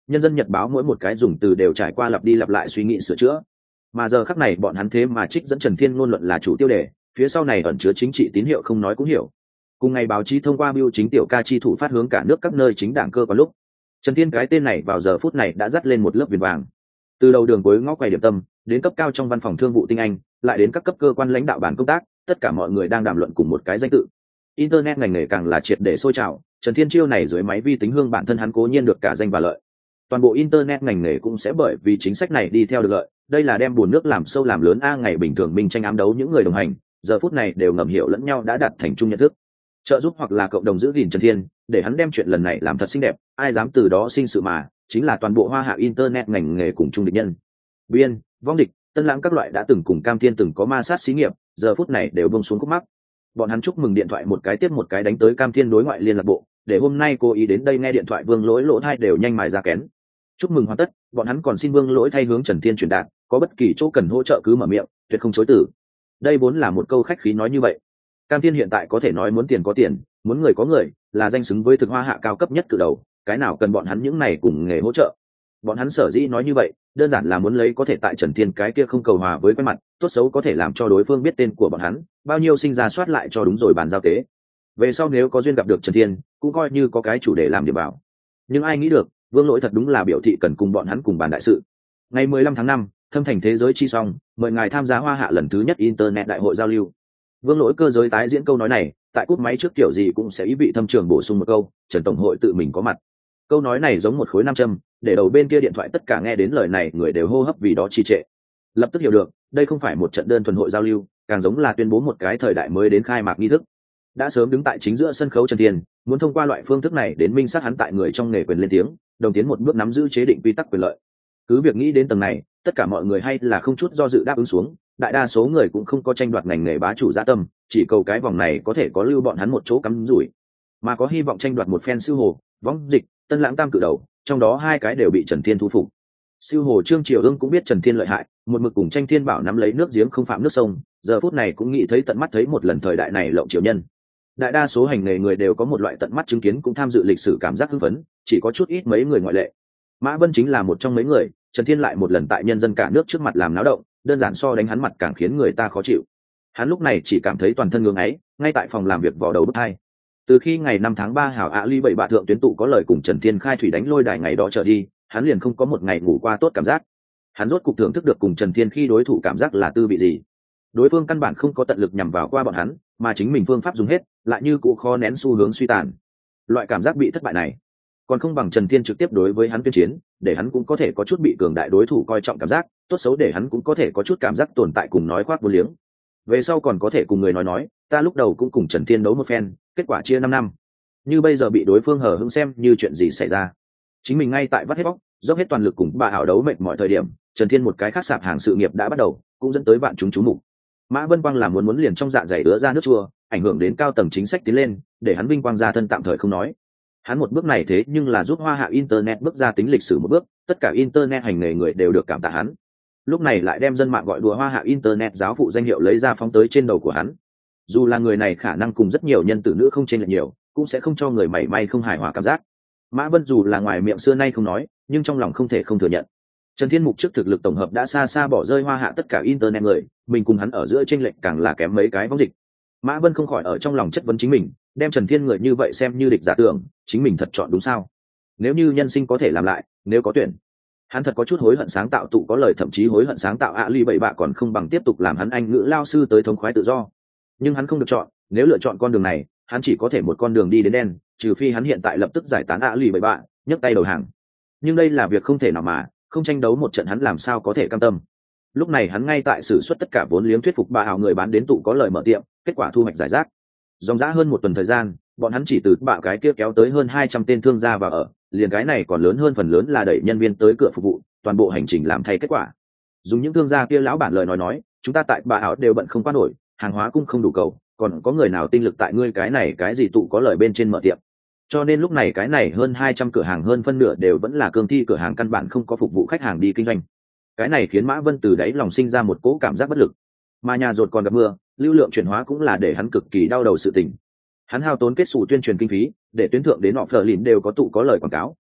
Speaker 1: Nhân dân nhật báo mỗi một cái dùng từ đều trải qua lặp đi lặp lại suy nghĩ sửa chữa, mà giờ khắc này bọn hắn thế mà trích dẫn Trần Thiên ngôn luận là chủ tiêu đề, phía sau này ẩn chứa chính trị tín hiệu không nói cũng hiểu. Cùng ngày báo chí thông qua bưu chính tiểu ca chi thủ phát hướng cả nước các nơi chính đảng cơ có lúc, Trần Thiên cái tên này vào giờ phút này đã dắt lên một lớp viền vàng. Từ đầu đường cuối ngõ quầy điểm tâm đến cấp cao trong văn phòng thương vụ tinh anh, lại đến các cấp cơ quan lãnh đạo bàn công tác, tất cả mọi người đang đàm luận cùng một cái danh tự. Internet ngành nghề càng là triệt để sôi trào, Trần Thiên chiêu này dưới máy vi tính hương bản thân hắn cố nhiên được cả danh và lợi. Toàn bộ internet ngành nghề cũng sẽ bởi vì chính sách này đi theo được lợi, đây là đem buồn nước làm sâu làm lớn a. Ngày bình thường minh tranh ám đấu những người đồng hành, giờ phút này đều ngầm hiểu lẫn nhau đã đạt thành chung nhận thức, trợ giúp hoặc là cộng đồng giữ gìn Trần Thiên, để hắn đem chuyện lần này làm thật xinh đẹp, ai dám từ đó sinh sự mà, chính là toàn bộ hoa hạ internet ngành nghề cùng chung địch nhân. Biên, vong địch, tân lãng các loại đã từng cùng Cam Thiên từng có ma sát xí nghiệp, giờ phút này đều buông xuống khúc mắc. Bọn hắn chúc mừng điện thoại một cái tiếp một cái đánh tới Cam Thiên đối ngoại liên lạc bộ, để hôm nay cô ý đến đây nghe điện thoại Vương Lỗi lỗ thai đều nhanh mài ra kén. Chúc mừng hoàn tất, bọn hắn còn xin Vương Lỗi thay hướng Trần Thiên truyền đạt, có bất kỳ chỗ cần hỗ trợ cứ mở miệng, tuyệt không chối từ. Đây vốn là một câu khách khí nói như vậy. Cam Thiên hiện tại có thể nói muốn tiền có tiền, muốn người có người, là danh xứng với thực hoa hạ cao cấp nhất cự đầu, cái nào cần bọn hắn những này cùng nghề hỗ trợ. Bọn hắn sở dĩ nói như vậy, đơn giản là muốn lấy có thể tại Trần Thiên cái kia không cầu hòa với quen mặt, tốt xấu có thể làm cho đối phương biết tên của bọn hắn, bao nhiêu sinh ra soát lại cho đúng rồi bàn giao tế. Về sau nếu có duyên gặp được Trần Thiên, cũng coi như có cái chủ đề làm điểm bảo. Nhưng ai nghĩ được, Vương Lỗi thật đúng là biểu thị cần cùng bọn hắn cùng bàn đại sự. Ngày mười lăm tháng năm, Thâm Thành Thế Giới Chi Song mời ngài tham gia hoa hạ lần thứ nhất internet đại hội giao lưu. Vương Lỗi cơ giới tái diễn câu nói này, tại cúp máy trước kiểu gì cũng sẽ ý vị thâm trường bổ sung một câu, Trần tổng hội tự mình có mặt. Câu nói này giống một khối nam châm, để đầu bên kia điện thoại tất cả nghe đến lời này người đều hô hấp vì đó trì trệ. Lập tức hiểu được, đây không phải một trận đơn thuần hội giao lưu, càng giống là tuyên bố một cái thời đại mới đến khai mạc nghi thức. Đã sớm đứng tại chính giữa sân khấu Trần Thiên, muốn thông qua loại phương thức này đến minh xác hắn tại người trong nghề quyền lên tiếng, đồng tiến một bước nắm giữ chế định quy tắc quyền lợi. Cứ việc nghĩ đến tầng này, tất cả mọi người hay là không chút do dự đáp ứng xuống, đại đa số người cũng không có tranh đoạt ngành nghề bá chủ dã tâm, chỉ cầu cái vòng này có thể có lưu bọn hắn một chỗ cắm rủi, mà có hy vọng tranh đoạt một phen siêu hồ, võng dịch, tân lãng tam cự đầu, trong đó hai cái đều bị Trần Thiên thu phục. Siêu hồ Trương Triều Ương cũng biết Trần Thiên lợi hại, một mực cùng tranh thiên bảo nắm lấy nước giếng không phạm nước sông, giờ phút này cũng nghĩ thấy tận mắt thấy một lần thời đại này lộng triều nhân. Đại đa số hành nghề người đều có một loại tận mắt chứng kiến cũng tham dự lịch sử cảm giác hưng phấn, chỉ có chút ít mấy người ngoại lệ. Mã Vân chính là một trong mấy người, Trần Thiên lại một lần tại nhân dân cả nước trước mặt làm náo động, đơn giản so đánh hắn mặt càng khiến người ta khó chịu. Hắn lúc này chỉ cảm thấy toàn thân ngưỡng ấy, ngay tại phòng làm việc vò đầu bứt tai. Từ khi ngày năm tháng ba hảo ạ ly bảy bạ thượng tuyến tụ có lời cùng Trần Thiên khai thủy đánh lôi đài ngày đó trở đi, hắn liền không có một ngày ngủ qua tốt cảm giác. Hắn rốt cục thưởng thức được cùng Trần Thiên khi đối thủ cảm giác là tư vị gì. Đối phương căn bản không có tận lực nhằm vào qua bọn hắn, mà chính mình phương pháp dùng hết, lại như cũ khó nén xu hướng suy tàn. Loại cảm giác bị thất bại này, còn không bằng Trần Thiên trực tiếp đối với hắn tuyên chiến, để hắn cũng có thể có chút bị cường đại đối thủ coi trọng cảm giác, tốt xấu để hắn cũng có thể có chút cảm giác tồn tại cùng nói khoác vô liếng. Về sau còn có thể cùng người nói nói, ta lúc đầu cũng cùng Trần Thiên đấu một phen, kết quả chia năm năm. Như bây giờ bị đối phương hờ hững xem như chuyện gì xảy ra. Chính mình ngay tại vắt hết bóc, dốc hết toàn lực cùng bà ảo đấu mệt mọi thời điểm, Trần Thiên một cái khác sạp hàng sự nghiệp đã bắt đầu, cũng dẫn tới vạn chúng chú mục. Mã Vân Quang làm muốn muốn liền trong dạ dày ứa ra nước chua, ảnh hưởng đến cao tầng chính sách tiến lên, để hắn vinh quang gia thân tạm thời không nói. Hắn một bước này thế nhưng là giúp hoa hạ internet bước ra tính lịch sử một bước, tất cả internet hành nghề người đều được cảm tạ hắn. Lúc này lại đem dân mạng gọi đùa hoa hạ internet giáo phụ danh hiệu lấy ra phóng tới trên đầu của hắn. Dù là người này khả năng cùng rất nhiều nhân tử nữ không chênh lệch nhiều, cũng sẽ không cho người mảy may không hài hòa cảm giác. Mã Vân dù là ngoài miệng xưa nay không nói, nhưng trong lòng không thể không thừa nhận. Trần Thiên Mục trước thực lực tổng hợp đã xa xa bỏ rơi hoa hạ tất cả internet người, mình cùng hắn ở giữa chênh lệch càng là kém mấy cái vong dịch. Mã Vân không khỏi ở trong lòng chất vấn chính mình, đem Trần Thiên người như vậy xem như địch giả tưởng, chính mình thật chọn đúng sao? Nếu như nhân sinh có thể làm lại, nếu có tuyển, hắn thật có chút hối hận sáng tạo tụ có lời, thậm chí hối hận sáng tạo ạ ly bảy bạ còn không bằng tiếp tục làm hắn anh ngữ lao sư tới thống khoái tự do. Nhưng hắn không được chọn, nếu lựa chọn con đường này, hắn chỉ có thể một con đường đi đến đen, trừ phi hắn hiện tại lập tức giải tán ạ ly bảy bạ, nhấc tay đầu hàng. Nhưng đây là việc không thể nào mà, không tranh đấu một trận hắn làm sao có thể cam tâm. Lúc này hắn ngay tại sử xuất tất cả vốn liếng thuyết phục bà ảo người bán đến tụ có lời mở tiệm, kết quả thu hoạch giải rác. Dòng dã hơn một tuần thời gian, bọn hắn chỉ từ bạ cái kia kéo tới hơn hai trăm tên thương gia vào ở, liền cái này còn lớn hơn phần lớn là đẩy nhân viên tới cửa phục vụ, toàn bộ hành trình làm thay kết quả. Dùng những thương gia kia lão bản lời nói nói, chúng ta tại bà ảo đều bận không qua nổi, hàng hóa cung không đủ cầu, còn có người nào tinh lực tại ngươi cái này cái gì tụ có lời bên trên mở tiệm. Cho nên lúc này cái này hơn hai trăm cửa hàng hơn phân nửa đều vẫn là cương thi cửa hàng căn bản không có phục vụ khách hàng đi kinh doanh. Cái này khiến Mã Vân từ đáy lòng sinh ra một cỗ cảm giác bất lực. Mà nhà rột còn gặp mưa, lưu lượng chuyển hóa cũng là để hắn cực kỳ đau đầu sự tình. Hắn hao tốn kết sủ tuyên truyền kinh phí, để tuyến thượng đến họ phở lìn đều có tụ có lời quảng cáo,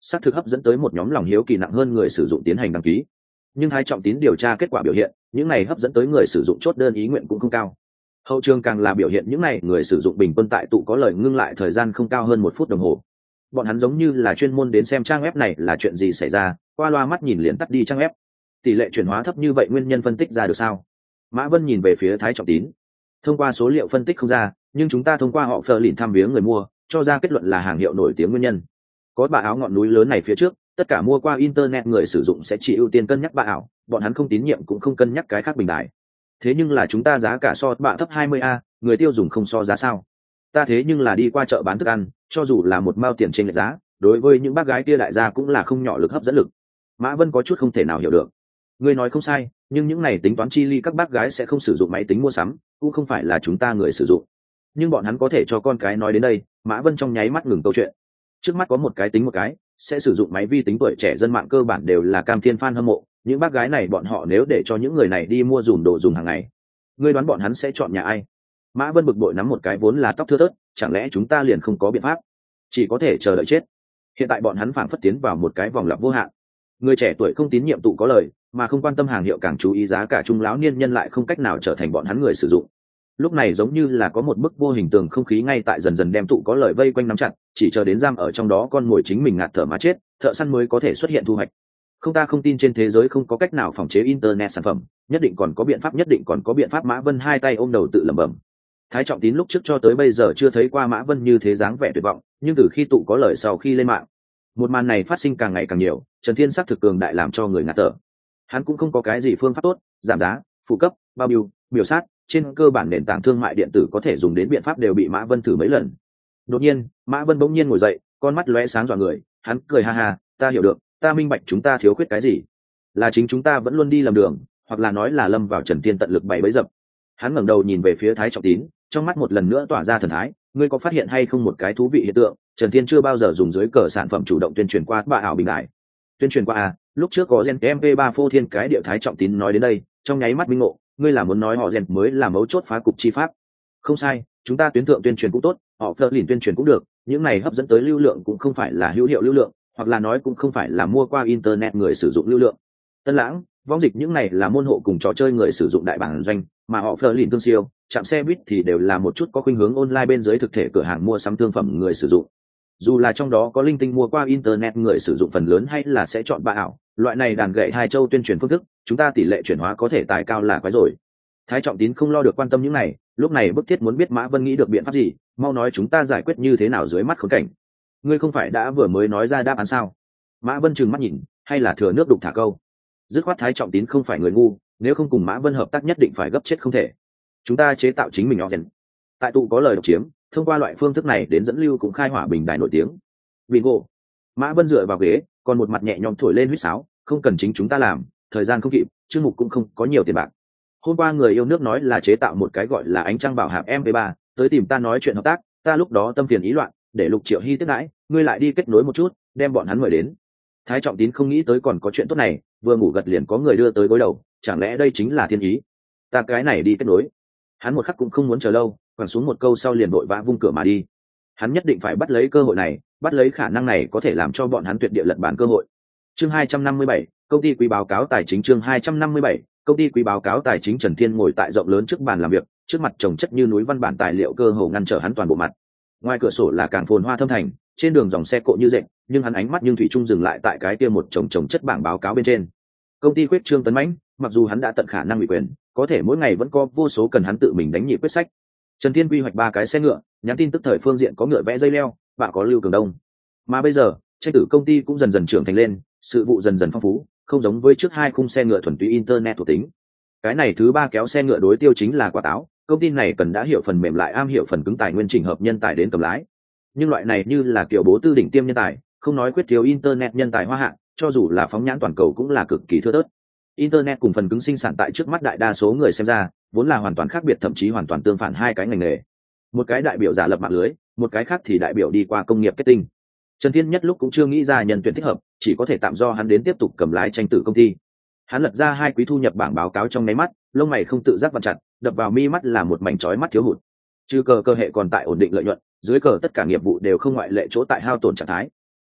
Speaker 1: xác thực hấp dẫn tới một nhóm lòng hiếu kỳ nặng hơn người sử dụng tiến hành đăng ký. Nhưng Thái Trọng Tín điều tra kết quả biểu hiện, những này hấp dẫn tới người sử dụng chốt đơn ý nguyện cũng không cao. Hậu trường càng là biểu hiện những này người sử dụng bình quân tại tụ có lời ngưng lại thời gian không cao hơn một phút đồng hồ. Bọn hắn giống như là chuyên môn đến xem trang web này là chuyện gì xảy ra, qua loa mắt nhìn liền tắt đi trang web. Tỷ lệ chuyển hóa thấp như vậy nguyên nhân phân tích ra được sao? Mã Vân nhìn về phía Thái Trọng Tín. Thông qua số liệu phân tích không ra, nhưng chúng ta thông qua họ phờ lìn thăm viếng người mua, cho ra kết luận là hàng hiệu nổi tiếng nguyên nhân. Có bạ áo ngọn núi lớn này phía trước, tất cả mua qua internet người sử dụng sẽ chỉ ưu tiên cân nhắc bạ ảo, bọn hắn không tín nhiệm cũng không cân nhắc cái khác bình đại. Thế nhưng là chúng ta giá cả so bạ thấp hai mươi a, người tiêu dùng không so giá sao? Ta thế nhưng là đi qua chợ bán thức ăn, cho dù là một mao tiền trên lệch giá, đối với những bác gái kia đại gia cũng là không nhỏ lực hấp dẫn lực. Mã Vân có chút không thể nào hiểu được. Ngươi nói không sai, nhưng những này tính toán chi ly các bác gái sẽ không sử dụng máy tính mua sắm, cũng không phải là chúng ta người sử dụng. Nhưng bọn hắn có thể cho con cái nói đến đây. Mã Vân trong nháy mắt ngừng câu chuyện. Trước mắt có một cái tính một cái, sẽ sử dụng máy vi tính tuổi trẻ dân mạng cơ bản đều là cam thiên fan hâm mộ, những bác gái này bọn họ nếu để cho những người này đi mua dùm đồ dùng hàng ngày, ngươi đoán bọn hắn sẽ chọn nhà ai? Mã Vân bực bội nắm một cái vốn là tóc thưa thớt, chẳng lẽ chúng ta liền không có biện pháp, chỉ có thể chờ đợi chết? Hiện tại bọn hắn phảng phất tiến vào một cái vòng lặp vô hạn. Người trẻ tuổi không tín nhiệm tụ có lời, mà không quan tâm hàng hiệu càng chú ý giá cả, trung lão niên nhân lại không cách nào trở thành bọn hắn người sử dụng. Lúc này giống như là có một bức vô hình tường không khí ngay tại dần dần đem tụ có lời vây quanh nắm chặt, chỉ chờ đến giam ở trong đó con mồi chính mình ngạt thở mà chết, thợ săn mới có thể xuất hiện thu hoạch. Không, ta không tin trên thế giới không có cách nào phòng chế internet sản phẩm, nhất định còn có biện pháp, nhất định còn có biện pháp. Mã Vân hai tay ôm đầu tự lẩm bẩm. Thái Trọng Tín lúc trước cho tới bây giờ chưa thấy qua Mã Vân như thế dáng vẻ tuyệt vọng, nhưng từ khi tụ có lời sau khi lên mạng, một màn này phát sinh càng ngày càng nhiều. Trần Thiên sắc thực cường đại làm cho người ngạt thở. Hắn cũng không có cái gì phương pháp tốt, giảm giá, phụ cấp, bao biểu, biểu sát, trên cơ bản nền tảng thương mại điện tử có thể dùng đến biện pháp đều bị Mã Vân thử mấy lần. Đột nhiên, Mã Vân bỗng nhiên ngồi dậy, con mắt lóe sáng dọa người, hắn cười ha ha, ta hiểu được, ta minh bạch chúng ta thiếu khuyết cái gì, là chính chúng ta vẫn luôn đi lầm đường, hoặc là nói là lâm vào Trần Thiên tận lực bày bẫy dập. Hắn ngẩng đầu nhìn về phía Thái Trọng Tín, trong mắt một lần nữa tỏa ra thần thái, ngươi có phát hiện hay không một cái thú vị hiện tượng, Trần Thiên chưa bao giờ dùng dưới cờ sản phẩm chủ động tuyên truyền qua bạ ảo bình đại. Tuyên truyền qua à? Lúc trước có gen em pê ba phô thiên cái điệu. Thái Trọng Tín nói đến đây, trong nháy mắt minh ngộ, ngươi là muốn nói họ gen mới là mấu chốt phá cục chi pháp? Không sai, chúng ta tuyến thượng tuyên truyền cũng tốt, họ phơ lìn tuyên truyền cũng được, những này hấp dẫn tới lưu lượng cũng không phải là hữu hiệu lưu lượng, hoặc là nói cũng không phải là mua qua internet người sử dụng lưu lượng. Tân Lãng, Vong Dịch những này là môn hộ cùng trò chơi người sử dụng đại bản doanh, mà họ phơ lìn tương siêu, chạm xe buýt thì đều là một chút có khuynh hướng online bên dưới thực thể cửa hàng mua sắm thương phẩm người sử dụng. Dù là trong đó có linh tinh mua qua internet người sử dụng phần lớn hay là sẽ chọn bạ ảo, loại này đàn gậy hai châu tuyên truyền phương thức, chúng ta tỷ lệ chuyển hóa có thể tài cao là quái rồi. Thái Trọng Tín không lo được quan tâm những này, lúc này bức thiết muốn biết Mã Vân nghĩ được biện pháp gì, mau nói chúng ta giải quyết như thế nào dưới mắt khốn cảnh. Ngươi không phải đã vừa mới nói ra đáp án sao? Mã Vân trừng mắt nhìn, hay là thừa nước đục thả câu. Dứt khoát Thái Trọng Tín không phải người ngu, nếu không cùng Mã Vân hợp tác nhất định phải gấp chết không thể. Chúng ta chế tạo chính mình organ. Tại tụ có lời độc chiếm, thông qua loại phương thức này đến dẫn lưu cũng khai hỏa bình đài nổi tiếng. Bingo. Mã Vân dựa vào ghế, còn một mặt nhẹ nhõm thổi lên huýt sáo, không cần chính chúng ta làm, thời gian không kịp, chương mục cũng không có nhiều tiền bạc. Hôm qua người yêu nước nói là chế tạo một cái gọi là ánh trăng bảo hạp em pê ba, tới tìm ta nói chuyện hợp tác, ta lúc đó tâm phiền ý loạn, để Lục Triệu Hy tiếp đãi, ngươi lại đi kết nối một chút, đem bọn hắn mời đến. Thái Trọng Tín không nghĩ tới còn có chuyện tốt này, vừa ngủ gật liền có người đưa tới gối đầu, chẳng lẽ đây chính là thiên ý? Ta cái này đi kết nối. Hắn một khắc cũng không muốn chờ lâu, quẳng xuống một câu sau liền vội vã vung cửa mà đi. Hắn nhất định phải bắt lấy cơ hội này, bắt lấy khả năng này có thể làm cho bọn hắn tuyệt địa lật bản cơ hội. Chương hai trăm năm mươi bảy, công ty quý báo cáo tài chính. Chương hai trăm năm mươi bảy, công ty quý báo cáo tài chính. Trần Thiên ngồi tại rộng lớn trước bàn làm việc, trước mặt chồng chất như núi văn bản tài liệu cơ hồ ngăn trở hắn toàn bộ mặt. Ngoài cửa sổ là cảng phồn hoa thâm thành, trên đường dòng xe cộ như dệt, nhưng hắn ánh mắt nhưng thủy chung dừng lại tại cái kia một chồng chồng chất bảng báo cáo bên trên. Công ty khuyết trương tấn mãnh, mặc dù hắn đã tận khả năng ủy quyền, có thể mỗi ngày vẫn có vô số cần hắn tự mình đánh nhị quyết sách. Trần Thiên quy hoạch ba cái xe ngựa, nhắn tin tức thời phương diện có ngựa vẽ dây leo, bạ có Lưu Cường Đông. Mà bây giờ, tranh tử công ty cũng dần dần trưởng thành lên, sự vụ dần dần phong phú, không giống với trước hai khung xe ngựa thuần túy internet thuộc tính. Cái này thứ ba kéo xe ngựa đối tiêu chính là quả táo, công ty này cần đã hiểu phần mềm lại am hiểu phần cứng tài nguyên chỉnh hợp nhân tài đến cầm lái. Nhưng loại này như là kiểu bố tư đỉnh tiêm nhân tài, không nói quyết thiếu internet nhân tài hoa hạng, cho dù là phóng nhãn toàn cầu cũng là cực kỳ thưa thớt. Internet cùng phần cứng sinh sản tại trước mắt đại đa số người xem ra, vốn là hoàn toàn khác biệt, thậm chí hoàn toàn tương phản hai cái ngành nghề. Một cái đại biểu giả lập mạng lưới, một cái khác thì đại biểu đi qua công nghiệp kết tinh. Trần Thiên nhất lúc cũng chưa nghĩ ra nhân tuyển thích hợp, chỉ có thể tạm do hắn đến tiếp tục cầm lái tranh tử công ty. Hắn lật ra hai quý thu nhập bảng báo cáo trong nháy mắt, lông mày không tự giác vặn chặt, đập vào mi mắt là một mảnh chói mắt thiếu hụt. Trừ cờ cơ hệ còn tại ổn định lợi nhuận, dưới cờ tất cả nghiệp vụ đều không ngoại lệ chỗ tại hao tổn trạng thái.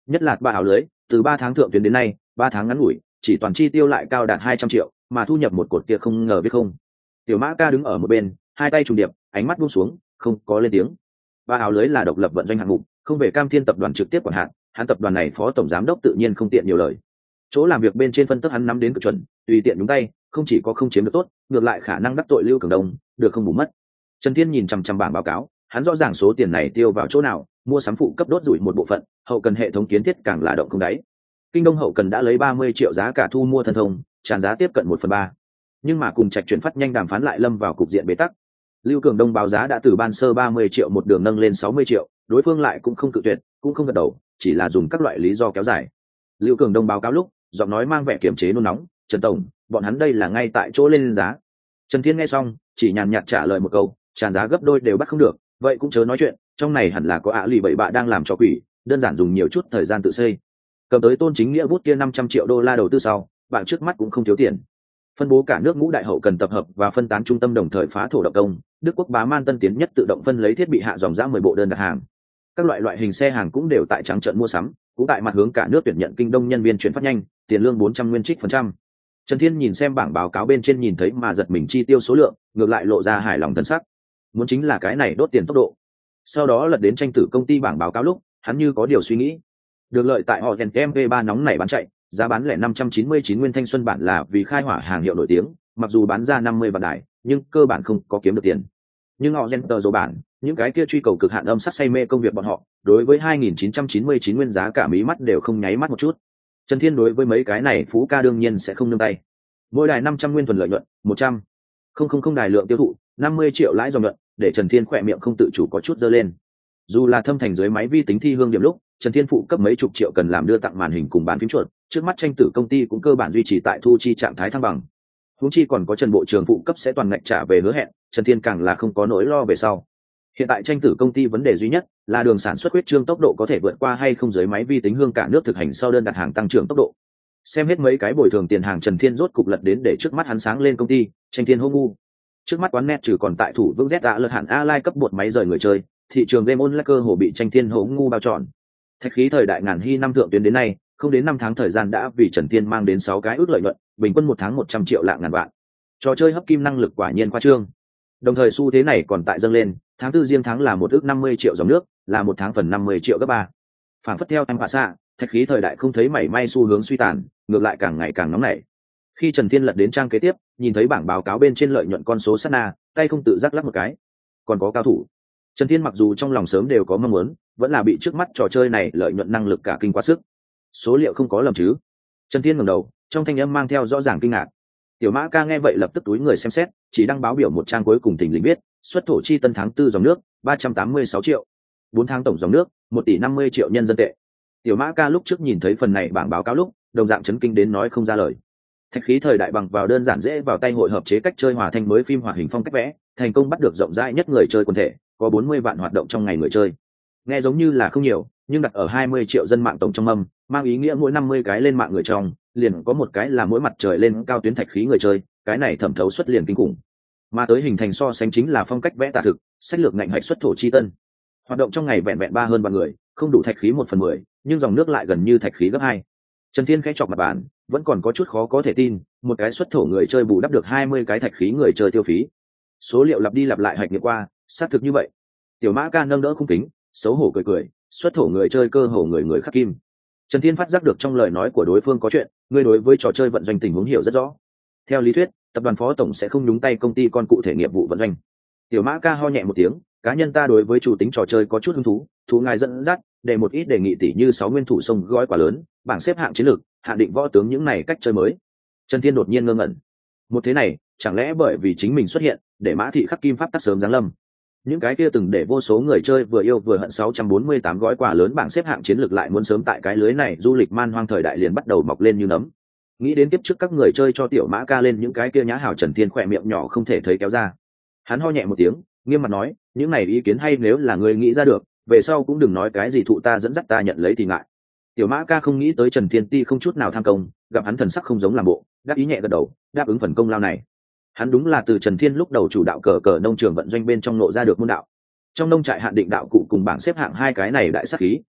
Speaker 1: nhất là ba áo lưới từ ba tháng thượng tuyến đến nay ba tháng ngắn ngủi chỉ toàn chi tiêu lại cao đạt hai trăm triệu, mà thu nhập một cột kia không ngờ biết không. Tiểu Mã Ca đứng ở một bên, hai tay trùng điệp, ánh mắt buông xuống, không có lên tiếng. Ba áo lưới là độc lập vận doanh hạng mục, không về Cam Thiên tập đoàn trực tiếp quản hạt, hắn tập đoàn này phó tổng giám đốc tự nhiên không tiện nhiều lời. Chỗ làm việc bên trên phân tích hắn nắm đến cực chuẩn, tùy tiện nhúng tay, không chỉ có không chiếm được tốt, ngược lại khả năng đắc tội Lưu Cường Đông, được không bù mất. Trần Thiên nhìn chằm chằm bảng báo cáo, hắn rõ ràng số tiền này tiêu vào chỗ nào, mua sắm phụ cấp đốt rủi một bộ phận, hậu cần hệ thống kiến thiết càng là động không đáy. Kinh Đông hậu cần đã lấy ba mươi triệu giá cả thu mua thần thông, tràn giá tiếp cận một phần ba, nhưng mà cùng Trạch chuyển phát nhanh đàm phán lại lâm vào cục diện bế tắc. Lưu Cường Đông báo giá đã từ ban sơ ba mươi triệu một đường nâng lên sáu mươi triệu, đối phương lại cũng không cự tuyệt, cũng không gật đầu, chỉ là dùng các loại lý do kéo dài. Lưu Cường Đông báo cáo lúc, giọng nói mang vẻ kiềm chế nôn nóng, "Trần tổng, bọn hắn đây là ngay tại chỗ lên giá." Trần Thiên nghe xong, chỉ nhàn nhạt trả lời một câu, "Tràn giá gấp đôi đều bắt không được, vậy cũng chớ nói chuyện, trong này hẳn là có ả lì bậy bạ đang làm cho quỷ, đơn giản dùng nhiều chút thời gian tự xây." Cầm tới Tôn Chính Nghĩa bút kia năm trăm triệu đô la đầu tư sau, bạn trước mắt cũng không thiếu tiền. Phân bố cả nước ngũ đại hậu cần tập hợp và phân tán trung tâm đồng thời phá thổ động công, Đức Quốc bá man tân tiến nhất tự động phân lấy thiết bị hạ dòng giá mười bộ đơn đặt hàng. Các loại loại hình xe hàng cũng đều tại trắng trợn mua sắm, cũng tại mặt hướng cả nước tuyển nhận Kinh Đông nhân viên chuyển phát nhanh, tiền lương bốn trăm nguyên trích phần trăm. Trần Thiên nhìn xem bảng báo cáo bên trên nhìn thấy mà giật mình chi tiêu số lượng, ngược lại lộ ra hài lòng thần sắc. Muốn chính là cái này đốt tiền tốc độ. Sau đó lật đến tranh tử công ty bảng báo cáo lúc, hắn như có điều suy nghĩ. Được lợi tại họ Gen em vê ba nóng này bán chạy, giá bán lẻ năm trăm chín mươi chín nguyên thanh xuân bản là vì khai hỏa hàng hiệu nổi tiếng, mặc dù bán ra năm mươi vạn đài, nhưng cơ bản không có kiếm được tiền. Nhưng họ Gen tờ dầu bản, những cái kia truy cầu cực hạn âm sắc say mê công việc bọn họ, đối với hai nghìn chín trăm chín mươi chín nguyên giá cả mí mắt đều không nháy mắt một chút. Trần Thiên đối với mấy cái này phú ca đương nhiên sẽ không nương tay. Mỗi đài năm trăm nguyên thuần lợi nhuận, một trăm không không không đài lượng tiêu thụ, năm mươi triệu lãi dòng nhuận, để Trần Thiên khỏe miệng không tự chủ có chút dơ lên. Dù là thâm thành dưới máy vi tính thi hương điểm lúc, Trần Thiên phụ cấp mấy chục triệu cần làm đưa tặng màn hình cùng bàn phím chuột, trước mắt tranh tử công ty cũng cơ bản duy trì tại thu chi trạng thái thăng bằng. Huống chi còn có Trần bộ trưởng phụ cấp sẽ toàn ngạch trả về hứa hẹn, Trần Thiên càng là không có nỗi lo về sau. Hiện tại tranh tử công ty vấn đề duy nhất là đường sản xuất huyết trương tốc độ có thể vượt qua hay không dưới máy vi tính hương cả nước thực hành sau đơn đặt hàng tăng trưởng tốc độ. Xem hết mấy cái bồi thường tiền hàng, Trần Thiên rốt cục lật đến để trước mắt hắn sáng lên công ty, tranh thiên hô ngu. Trước mắt quán net trừ còn tại thủ vững Z đã lật hẳn A-Lai cấp bột máy rời người chơi, thị trường game online cơ hồ bị tranh thiên hố ngu bao trọn. Thạch khí thời đại ngàn hy năm thượng tuyến đến nay, không đến năm tháng thời gian đã vì Trần Thiên mang đến sáu cái ước lợi nhuận, bình quân một tháng một trăm triệu lạng ngàn vạn. Trò chơi hấp kim năng lực quả nhiên khoa trương. Đồng thời xu thế này còn tại dâng lên, tháng tư riêng tháng là một ước năm mươi triệu dòng nước, là một tháng phần năm mươi triệu gấp ba. Phản phất theo em hạ xạ, thạch khí thời đại không thấy mảy may xu hướng suy tàn, ngược lại càng ngày càng nóng nảy. Khi Trần Thiên lật đến trang kế tiếp, nhìn thấy bảng báo cáo bên trên lợi nhuận con số sát na, tay không tự giác lắc một cái. Còn có cao thủ. Trần Thiên mặc dù trong lòng sớm đều có mong muốn, vẫn là bị trước mắt trò chơi này lợi nhuận năng lực cả kinh quá sức. Số liệu không có lầm chứ? Trần Thiên ngẩng đầu, trong thanh âm mang theo rõ ràng kinh ngạc. Tiểu Mã Ca nghe vậy lập tức túi người xem xét, chỉ đăng báo biểu một trang cuối cùng thình lình viết, xuất thổ chi tân tháng tư dòng nước, ba trăm tám mươi sáu triệu. bốn tháng tổng dòng nước, một tỷ năm mươi triệu nhân dân tệ. Tiểu Mã Ca lúc trước nhìn thấy phần này bảng báo cáo lúc, đồng dạng chấn kinh đến nói không ra lời. Thạch khí thời đại bằng vào đơn giản dễ vào tay hội hợp chế cách chơi hòa thanh mới phim hoạt hình phong cách vẽ, thành công bắt được rộng rãi nhất người chơi quần thể, có bốn mươi vạn hoạt động trong ngày người chơi. Nghe giống như là không nhiều, nhưng đặt ở hai mươi triệu dân mạng tổng trong âm, mang ý nghĩa mỗi năm mươi cái lên mạng người trong, liền có một cái là mỗi mặt trời lên cao tuyến thạch khí người chơi, cái này thẩm thấu xuất liền kinh khủng. Mà tới hình thành so sánh chính là phong cách vẽ tả thực, sách lược ngạnh hạch xuất thổ chi tân. Hoạt động trong ngày vẹn vẹn ba hơn ba người, không đủ thạch khí một phần mười, nhưng dòng nước lại gần như thạch khí gấp hai. Trần Thiên khẽ chọc mặt bàn, vẫn còn có chút khó có thể tin, một cái xuất thổ người chơi bù đắp được hai mươi cái thạch khí người chơi tiêu phí. Số liệu lặp đi lặp lại hạch nghiệm qua, xác thực như vậy. Tiểu Mã Ca nâng đỡ khung kính, xấu hổ cười cười, xuất thổ người chơi cơ hồ người người khắc kim. Trần Thiên phát giác được trong lời nói của đối phương có chuyện, người đối với trò chơi vận doanh tình huống hiểu rất rõ. Theo lý thuyết, tập đoàn phó tổng sẽ không nhúng tay công ty con cụ thể nghiệp vụ vận doanh. Tiểu Mã Ca ho nhẹ một tiếng, cá nhân ta đối với chủ tính trò chơi có chút hứng thú, thú ngài dẫn dắt, để một ít đề nghị tỷ như sáu nguyên thủ sông gói quả lớn, bảng xếp hạng chiến lược, hạn định võ tướng những này cách chơi mới. Trần Thiên đột nhiên ngơ ngẩn. Một thế này, chẳng lẽ bởi vì chính mình xuất hiện, để Mã thị khắc kim pháp tắc sớm giáng lâm? Những cái kia từng để vô số người chơi vừa yêu vừa hận sáu trăm bốn mươi tám gói quà lớn bảng xếp hạng chiến lược lại muốn sớm tại cái lưới này du lịch man hoang thời đại liền bắt đầu mọc lên như nấm. Nghĩ đến tiếp trước các người chơi cho Tiểu Mã Ca lên những cái kia nhã hảo, Trần Thiên khỏe miệng nhỏ không thể thấy kéo ra. Hắn ho nhẹ một tiếng, nghiêm mặt nói, những này ý kiến hay, nếu là người nghĩ ra được, về sau cũng đừng nói cái gì thụ ta dẫn dắt ta nhận lấy thì ngại. Tiểu Mã Ca không nghĩ tới Trần Thiên Ti không chút nào tham công, gặp hắn thần sắc không giống làm bộ, đáp ý nhẹ gật đầu, đáp ứng phần công lao này. Hắn đúng là từ Trần Thiên lúc đầu chủ đạo cờ cờ nông trường vận doanh bên trong nộ ra được môn đạo. Trong nông trại hạn định đạo cụ cùng bảng xếp hạng hai cái này đại sắc khí,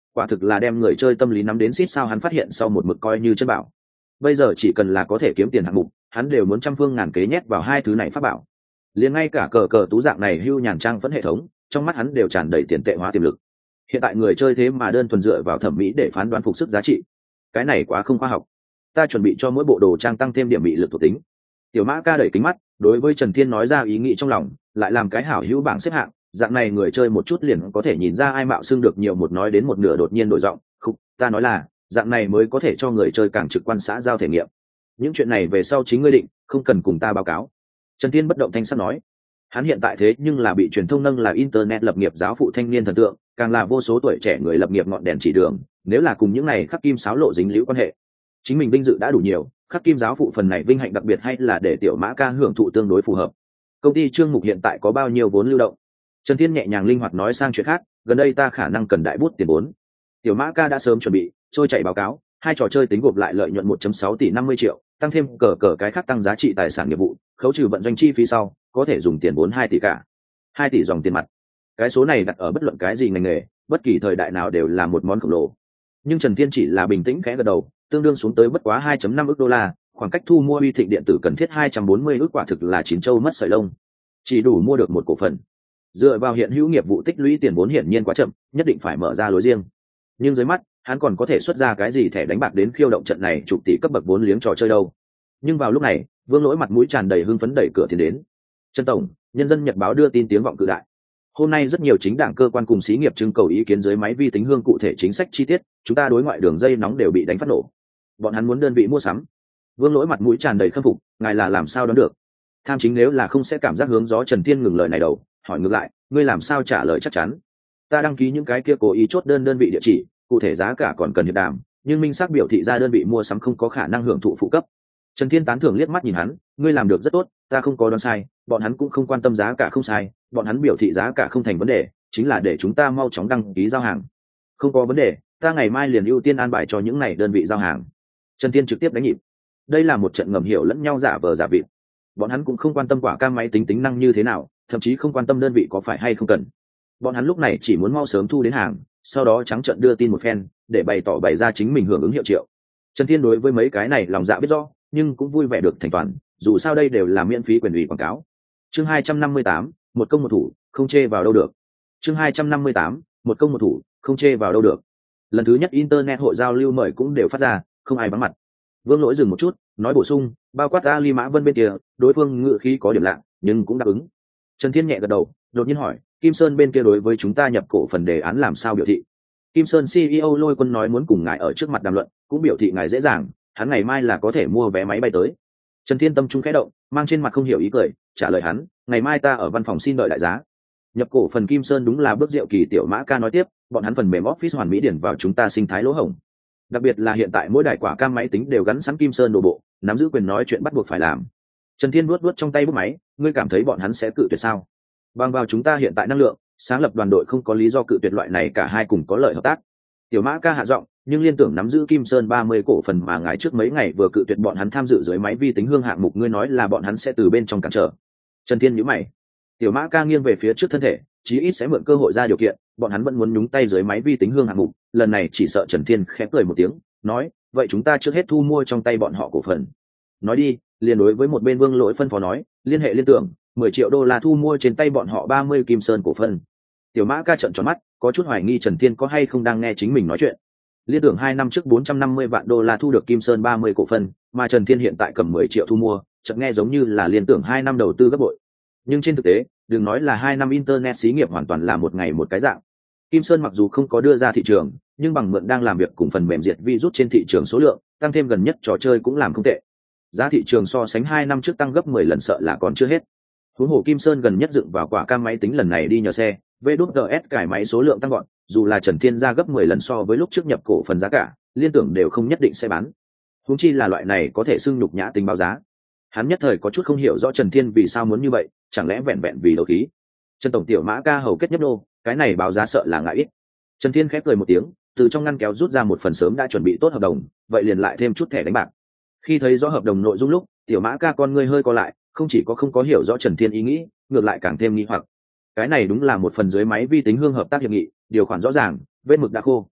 Speaker 1: quả thực là đem người chơi tâm lý nắm đến xít sao. Hắn phát hiện sau một mực coi như chân bảo, bây giờ chỉ cần là có thể kiếm tiền hạng mục, hắn đều muốn trăm phương ngàn kế nhét vào hai thứ này pháp bảo. Liền ngay cả cờ cờ tú dạng này hưu nhàn trang vẫn hệ thống, trong mắt hắn đều tràn đầy tiền tệ hóa tiềm lực. Hiện tại người chơi thế mà đơn thuần dựa vào thẩm mỹ để phán đoán phục sức giá trị, cái này quá không khoa học. Ta chuẩn bị cho mỗi bộ đồ trang tăng thêm điểm bị lực thuộc tính. Tiểu Mã Ca đẩy kính mắt, đối với Trần Thiên nói ra ý nghĩ trong lòng, lại làm cái hảo hữu bảng xếp hạng, dạng này người chơi một chút liền có thể nhìn ra ai mạo xưng được nhiều. Một nói đến một nửa đột nhiên đổi giọng, "Khục, ta nói là, dạng này mới có thể cho người chơi càng trực quan xã giao thể nghiệm. Những chuyện này về sau chính ngươi định, không cần cùng ta báo cáo." Trần Thiên bất động thanh sắc nói. Hắn hiện tại thế nhưng là bị truyền thông nâng là internet lập nghiệp giáo phụ thanh niên thần tượng, càng là vô số tuổi trẻ người lập nghiệp ngọn đèn chỉ đường, nếu là cùng những này khắc kim sáo lộ dính liễu quan hệ, chính mình vinh dự đã đủ nhiều, khắc kim giáo phụ phần này vinh hạnh đặc biệt hay là để Tiểu Mã Ca hưởng thụ tương đối phù hợp. Công ty Trương Mục hiện tại có bao nhiêu vốn lưu động? Trần Thiên nhẹ nhàng linh hoạt nói sang chuyện khác, gần đây ta khả năng cần đại bút tiền vốn. Tiểu Mã Ca đã sớm chuẩn bị, trôi chạy báo cáo, hai trò chơi tính gộp lại lợi nhuận một phẩy sáu tỷ năm mươi triệu, tăng thêm cờ cờ cái khác tăng giá trị tài sản nghiệp vụ, khấu trừ vận doanh chi phí sau, có thể dùng tiền vốn hai tỷ cả. hai tỷ dòng tiền mặt. Cái số này đặt ở bất luận cái gì ngành nghề, bất kỳ thời đại nào đều là một món khổng lồ. Nhưng Trần Thiên chỉ là bình tĩnh khẽ gật đầu, tương đương xuống tới bất quá hai phẩy năm ức đô la, khoảng cách thu mua Uy Thịnh điện tử cần thiết hai trăm bốn mươi ức, quả thực là chín châu mất sợi lông, chỉ đủ mua được một cổ phần. Dựa vào hiện hữu nghiệp vụ tích lũy tiền vốn hiển nhiên quá chậm, nhất định phải mở ra lối riêng. Nhưng dưới mắt, hắn còn có thể xuất ra cái gì thẻ đánh bạc đến khiêu động trận này chục tỷ cấp bậc vốn liếng trò chơi đâu. Nhưng vào lúc này, Vương Lỗi mặt mũi tràn đầy hưng phấn đẩy cửa tiến đến. "Trần tổng, Nhân dân Nhật báo đưa tin tiếng vọng cự đại. Hôm nay rất nhiều chính đảng cơ quan cùng xí nghiệp trưng cầu ý kiến dưới máy vi tính hương cụ thể chính sách chi tiết, chúng ta đối ngoại đường dây nóng đều bị đánh phát nổ. Bọn hắn muốn đơn vị mua sắm." Vương Lỗi mặt mũi tràn đầy khâm phục, "Ngài là làm sao đoán được?" Tham chính nếu là không sẽ cảm giác hướng gió. Trần Thiên ngừng lời này đầu, hỏi ngược lại, "Ngươi làm sao trả lời chắc chắn?" "Ta đăng ký những cái kia cố ý chốt đơn đơn vị địa chỉ, cụ thể giá cả còn cần hiệp đàm, nhưng minh xác biểu thị ra đơn vị mua sắm không có khả năng hưởng thụ phụ cấp." Trần Thiên tán thưởng liếc mắt nhìn hắn, "Ngươi làm được rất tốt, ta không có đoán sai, bọn hắn cũng không quan tâm giá cả không sai, bọn hắn biểu thị giá cả không thành vấn đề, chính là để chúng ta mau chóng đăng ký giao hàng." "Không có vấn đề, ta ngày mai liền ưu tiên an bài cho những này đơn vị giao hàng." Trần Thiên trực tiếp đánh nhịp. Đây là một trận ngầm hiểu lẫn nhau giả vờ giả vịt. Bọn hắn cũng không quan tâm quả cam máy tính tính năng như thế nào, thậm chí không quan tâm đơn vị có phải hay không cần. Bọn hắn lúc này chỉ muốn mau sớm thu đến hàng, sau đó trắng trợn đưa tin một phen, để bày tỏ bày ra chính mình hưởng ứng hiệu triệu. Trần Thiên đối với mấy cái này lòng dạ biết rõ, nhưng cũng vui vẻ được thành toàn, dù sao đây đều là miễn phí quyền ủy quảng cáo. Chương hai trăm năm mươi tám, một công một thủ, không chê vào đâu được. Chương hai trăm năm mươi tám, một công một thủ, không chê vào đâu được. Lần thứ nhất internet hội giao lưu mời cũng đều phát ra, không ai vắng mặt. Vương Lỗi dừng một chút, nói bổ sung, bao quát Ali Mã Vân bên kia, đối phương ngự khí có điểm lạ, nhưng cũng đáp ứng. Trần Thiên nhẹ gật đầu, đột nhiên hỏi, Kim Sơn bên kia đối với chúng ta nhập cổ phần đề án làm sao biểu thị? Kim Sơn xê e ô Lôi Quân nói muốn cùng ngài ở trước mặt đàm luận, cũng biểu thị ngài dễ dàng, hắn ngày mai là có thể mua vé máy bay tới. Trần Thiên tâm trung khẽ động, mang trên mặt không hiểu ý cười, trả lời hắn, ngày mai ta ở văn phòng xin đợi đại giá. Nhập cổ phần Kim Sơn đúng là bước diệu kỳ. Tiểu Mã Ca nói tiếp, bọn hắn phần mềm Office hoàn mỹ điển vào chúng ta sinh thái lỗ hổng. Đặc biệt là hiện tại mỗi đài quả cam máy tính đều gắn sẵn Kim Sơn đồ bộ, nắm giữ quyền nói chuyện bắt buộc phải làm. Trần Thiên vuốt vuốt trong tay bút máy, ngươi cảm thấy bọn hắn sẽ cự tuyệt sao? Bằng vào chúng ta hiện tại năng lượng, sáng lập đoàn đội không có lý do cự tuyệt loại này, cả hai cùng có lợi hợp tác. Tiểu Mã Ca hạ giọng, nhưng liên tưởng nắm giữ Kim Sơn ba mươi cổ phần mà ngài trước mấy ngày vừa cự tuyệt bọn hắn tham dự dưới máy vi tính hương hạng mục, ngươi nói là bọn hắn sẽ từ bên trong cản trở. Trần Thiên nhíu mày. Tiểu Mã Ca nghiêng về phía trước thân thể, chí ít sẽ mượn cơ hội ra điều kiện, bọn hắn vẫn muốn nhúng tay dưới máy vi tính hương hạng mục, lần này chỉ sợ. Trần Thiên khẽ cười một tiếng, nói, vậy chúng ta trước hết thu mua trong tay bọn họ cổ phần. Nói đi, liền đối với một bên Vương Lỗi phân phó nói, liên hệ liên tưởng, mười triệu đô la thu mua trên tay bọn họ ba mươi Kim Sơn cổ phần. Tiểu Mã Ca trợn tròn mắt, có chút hoài nghi Trần Thiên có hay không đang nghe chính mình nói chuyện. Liên tưởng hai năm trước bốn trăm năm mươi vạn đô la thu được Kim Sơn ba mươi cổ phần, mà Trần Thiên hiện tại cầm mười triệu thu mua, chợt nghe giống như là liên tưởng hai năm đầu tư gấp bội. Nhưng trên thực tế, đừng nói là hai năm internet xí nghiệp, hoàn toàn là một ngày một cái dạng. Kim Sơn mặc dù không có đưa ra thị trường, nhưng bằng mượn đang làm việc cùng phần mềm diệt virus trên thị trường số lượng, tăng thêm gần nhất trò chơi cũng làm không tệ. Giá thị trường so sánh hai năm trước tăng gấp mười lần sợ là còn chưa hết. Huống hồ Kim Sơn gần nhất dựng vào quả cam máy tính lần này đi nhờ xe, vê đê ét cải máy số lượng tăng gọn, dù là Trần Thiên ra gấp mười lần so với lúc trước nhập cổ phần giá cả, liên tưởng đều không nhất định sẽ bán. Huống chi là loại này có thể xưng nhục nhã tính báo giá. Hắn nhất thời có chút không hiểu rõ Trần Thiên vì sao muốn như vậy, chẳng lẽ vẹn vẹn vì đấu khí. Trần tổng, Tiểu Mã Ca hầu kết nhấp nô, cái này báo giá sợ là ngại ít. Trần Thiên khép cười một tiếng, từ trong ngăn kéo rút ra một phần sớm đã chuẩn bị tốt hợp đồng, vậy liền lại thêm chút thẻ đánh bạc. Khi thấy rõ hợp đồng nội dung lúc, Tiểu Mã Ca con ngươi hơi co lại, không chỉ có không có hiểu rõ Trần Thiên ý nghĩ, ngược lại càng thêm nghi hoặc. Cái này đúng là một phần dưới máy vi tính hương hợp tác hiệp nghị, điều khoản rõ ràng, vết mực đã khô.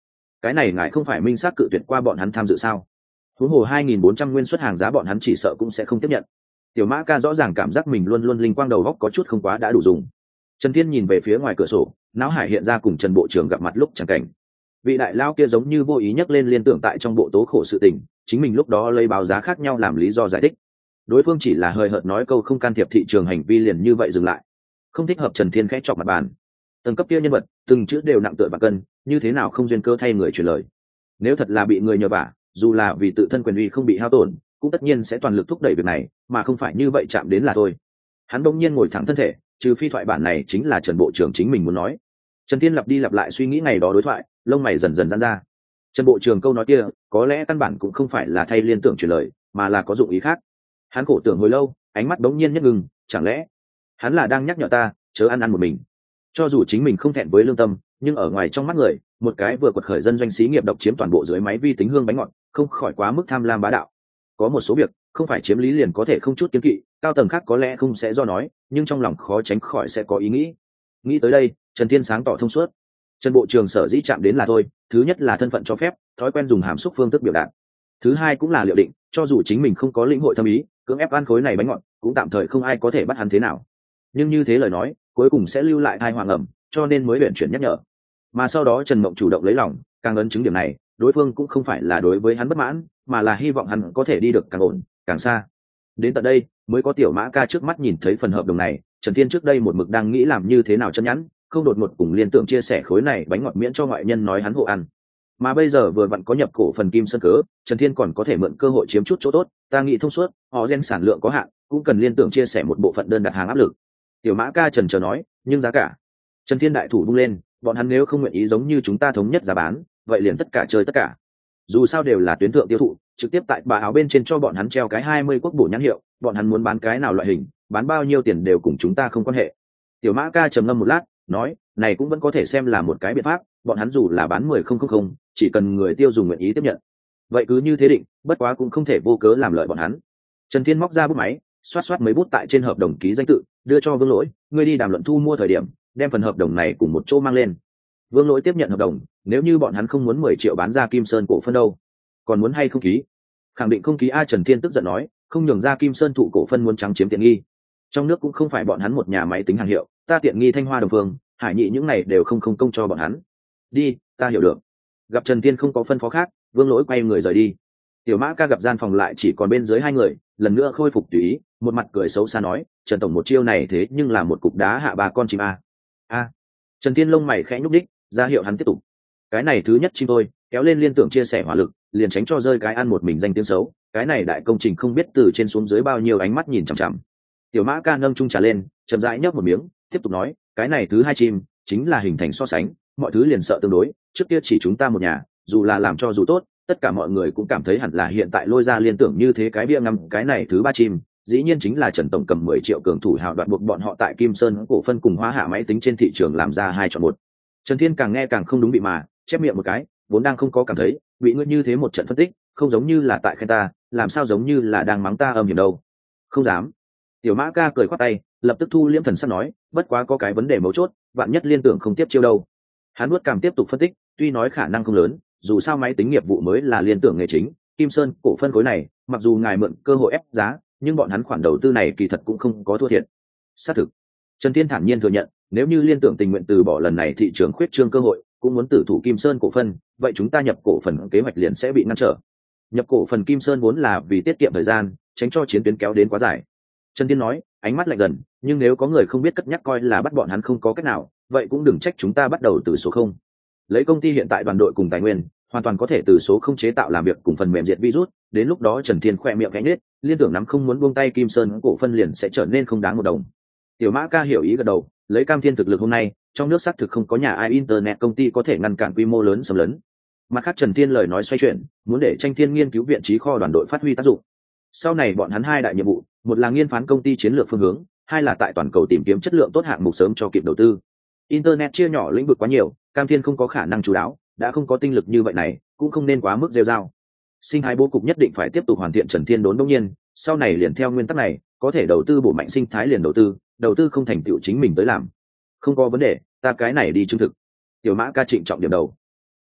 Speaker 1: cái này ngài không phải minh xác cự tuyệt qua bọn hắn tham dự sao? Huống hồ hai nghìn bốn trăm nguyên suất hàng giá bọn hắn chỉ sợ cũng sẽ không tiếp nhận. Tiểu Mã Ca rõ ràng cảm giác mình luôn luôn linh quang đầu óc có chút không quá đã đủ dùng. Trần Thiên nhìn về phía ngoài cửa sổ, não hải hiện ra cùng Trần bộ trưởng gặp mặt lúc chẳng cảnh. Vị đại lao kia giống như vô ý nhắc lên liên tưởng tại trong bộ tố khổ sự tình, chính mình lúc đó lấy báo giá khác nhau làm lý do giải thích. Đối phương chỉ là hơi hợt nói câu không can thiệp thị trường hành vi liền như vậy dừng lại. Không thích hợp. Trần Thiên khẽ chọc mặt bàn. Tầng cấp kia nhân vật, từng chữ đều nặng tựa và cân, như thế nào không duyên cơ thay người truyền lời. Nếu thật là bị người nhờ vả, dù là vì tự thân quyền uy không bị hao tổn, cũng tất nhiên sẽ toàn lực thúc đẩy việc này, mà không phải như vậy chạm đến là thôi. Hắn đông nhiên ngồi thẳng thân thể, trừ phi thoại bản này chính là Trần bộ trưởng chính mình muốn nói. Trần Thiên lặp đi lặp lại suy nghĩ ngày đó đối thoại, lông mày dần dần giãn ra. Trần bộ trưởng câu nói kia, có lẽ căn bản cũng không phải là thay liên tưởng truyền lời, mà là có dụng ý khác. Hắn khổ tưởng hồi lâu, ánh mắt đống nhiên nhất ngừng, chẳng lẽ hắn là đang nhắc nhở ta chớ ăn ăn một mình? Cho dù chính mình không thẹn với lương tâm, nhưng ở ngoài trong mắt người, một cái vừa quật khởi dân doanh xí nghiệp độc chiếm toàn bộ dưới máy vi tính hương bánh ngọt, không khỏi quá mức tham lam bá đạo. Có một số việc không phải chiếm lý liền có thể không chút kiến kỵ, cao tầng khác có lẽ không sẽ do nói, nhưng trong lòng khó tránh khỏi sẽ có ý nghĩ. Nghĩ tới đây, Trần Thiên sáng tỏ thông suốt. Trần bộ trưởng sở dĩ chạm đến là thôi, thứ nhất là thân phận cho phép, thói quen dùng hàm xúc phương thức biểu đạt. Thứ hai cũng là liệu định, cho dù chính mình không có lĩnh hội thâm ý, cưỡng ép ăn khối này bánh ngọt, cũng tạm thời không ai có thể bắt hắn thế nào. Nhưng như thế lời nói, cuối cùng sẽ lưu lại thai hoàng ẩm, cho nên mới luyện chuyển nhắc nhở. Mà sau đó Trần Mộng chủ động lấy lòng, càng ấn chứng điểm này, đối phương cũng không phải là đối với hắn bất mãn, mà là hy vọng hắn có thể đi được càng ổn, càng xa. Đến tận đây, mới có Tiểu Mã Ca trước mắt nhìn thấy phần hợp đồng này. Trần Thiên trước đây một mực đang nghĩ làm như thế nào chân nhẵn, không đột ngột cùng liên tưởng chia sẻ khối này bánh ngọt miễn cho ngoại nhân nói hắn hộ ăn. Mà bây giờ vừa vặn có nhập cổ phần Kim Sơn cớ, Trần Thiên còn có thể mượn cơ hội chiếm chút chỗ tốt. Ta nghĩ thông suốt, họ gen sản lượng có hạn, cũng cần liên tưởng chia sẻ một bộ phận đơn đặt hàng áp lực. Tiểu Mã Ca trần chờ nói, nhưng giá cả. Trần Thiên đại thủ bung lên, bọn hắn nếu không nguyện ý giống như chúng ta thống nhất giá bán, vậy liền tất cả chơi tất cả. Dù sao đều là tuyến thượng tiêu thụ, trực tiếp tại bà áo bên trên cho bọn hắn treo cái hai mươi quốc bổ nhãn hiệu, bọn hắn muốn bán cái nào loại hình, bán bao nhiêu tiền đều cùng chúng ta không quan hệ. Tiểu Mã Ca trầm ngâm một lát, nói, này cũng vẫn có thể xem là một cái biện pháp, bọn hắn dù là bán mười không không không, chỉ cần người tiêu dùng nguyện ý tiếp nhận. Vậy cứ như thế định, bất quá cũng không thể vô cớ làm lợi bọn hắn. Trần Thiên móc ra bút máy, xoát xoát mấy bút tại trên hợp đồng ký danh tự, đưa cho Vương Lỗi, ngươi đi đàm luận thu mua thời điểm, đem phần hợp đồng này cùng một chỗ mang lên. Vương Lỗi tiếp nhận hợp đồng, nếu như bọn hắn không muốn mười triệu bán ra Kim Sơn cổ phân đâu, còn muốn hay không ký? Khẳng định không ký a. Trần Thiên tức giận nói, không nhường ra Kim Sơn thụ cổ phân muốn trắng chiếm tiện nghi. Trong nước cũng không phải bọn hắn một nhà máy tính hàng hiệu, ta tiện nghi Thanh Hoa Đồng Phương, Hải Nhị những này đều không không công cho bọn hắn. Đi, ta hiểu được. Gặp Trần Thiên không có phân phó khác, Vương Lỗi quay người rời đi. Tiểu Mã Ca gặp gian phòng lại chỉ còn bên dưới hai người, lần nữa khôi phục tùy ý, một mặt cười xấu xa nói, Trần tổng một chiêu này thế nhưng là một cục đá hạ ba con chim a. A. Trần Thiên lông mày khẽ nhúc đích, ra hiệu hắn tiếp tục. Cái này thứ nhất chim tôi, kéo lên liên tưởng chia sẻ hỏa lực, liền tránh cho rơi cái ăn một mình danh tiếng xấu. Cái này đại công trình không biết từ trên xuống dưới bao nhiêu ánh mắt nhìn chằm chằm. Tiểu Mã Ca nâng chung trà lên, chậm rãi nhấp một miếng, tiếp tục nói, cái này thứ hai chim chính là hình thành so sánh, mọi thứ liền sợ tương đối. Trước kia chỉ chúng ta một nhà, dù là làm cho dù tốt, tất cả mọi người cũng cảm thấy hẳn là hiện tại lôi ra liên tưởng như thế cái bia ngắm. Cái này thứ ba chim, dĩ nhiên chính là Trần tổng cầm mười triệu cường thủ hào đoạt buộc bọn họ tại Kim Sơn cổ phân cùng Hoa Hạ máy tính trên thị trường làm ra hai chọn một. Trần Thiên càng nghe càng không đúng bị mà, chép miệng một cái, vốn đang không có cảm thấy, bị ngươi như thế một trận phân tích, không giống như là tại khen ta, làm sao giống như là đang mắng ta âm hiểm đâu. Không dám. Tiểu Mã Ca cười khoát tay, lập tức thu liễm thần sắc nói, bất quá có cái vấn đề mấu chốt, vạn nhất liên tưởng không tiếp chiêu đâu. Hắn nuốt cảm tiếp tục phân tích, tuy nói khả năng không lớn, dù sao máy tính nghiệp vụ mới là liên tưởng nghề chính, Kim Sơn cổ phân khối này, mặc dù ngài mượn cơ hội ép giá, nhưng bọn hắn khoản đầu tư này kỳ thật cũng không có thua thiệt. Xác thực. Trần Thiên thản nhiên thừa nhận, nếu như liên tưởng tình nguyện từ bỏ lần này thị trường khuyết trương cơ hội, cũng muốn tử thủ Kim Sơn cổ phân, vậy chúng ta nhập cổ phần kế hoạch liền sẽ bị ngăn trở. Nhập cổ phần Kim Sơn vốn là vì tiết kiệm thời gian, tránh cho chiến tuyến kéo đến quá dài. Trần Thiên nói, ánh mắt lạnh dần, nhưng nếu có người không biết cất nhắc coi là bắt bọn hắn không có cách nào, vậy cũng đừng trách chúng ta bắt đầu từ số không. Lấy công ty hiện tại đoàn đội cùng tài nguyên, hoàn toàn có thể từ số không chế tạo làm việc cùng phần mềm diệt virus. Đến lúc đó Trần Thiên khoe miệng gánh nết, liên tưởng nắm không muốn buông tay Kim Sơn cổ phân liền sẽ trở nên không đáng một đồng. Tiểu Mã Ca hiểu ý gật đầu, lấy Cam Thiên thực lực hôm nay, trong nước xác thực không có nhà ai internet công ty có thể ngăn cản quy mô lớn xâm lấn. Mặt khác Trần Thiên lời nói xoay chuyển, muốn để Tranh Thiên nghiên cứu viện trí kho đoàn đội phát huy tác dụng. Sau này bọn hắn hai đại nhiệm vụ, một là nghiên phán công ty chiến lược phương hướng, hai là tại toàn cầu tìm kiếm chất lượng tốt hạng mục sớm cho kịp đầu tư. Internet chia nhỏ lĩnh vực quá nhiều, Cam Thiên không có khả năng chủ đáo, đã không có tinh lực như vậy này, cũng không nên quá mức rêu rao. Sinh thái bố cục nhất định phải tiếp tục hoàn thiện. Trần Thiên đốn đông nhiên, sau này liền theo nguyên tắc này, có thể đầu tư bổ mạnh sinh thái liền đầu tư, đầu tư không thành tựu chính mình tới làm. Không có vấn đề, ta cái này đi chứng thực. Tiểu Mã Ca trịnh trọng điểm đầu.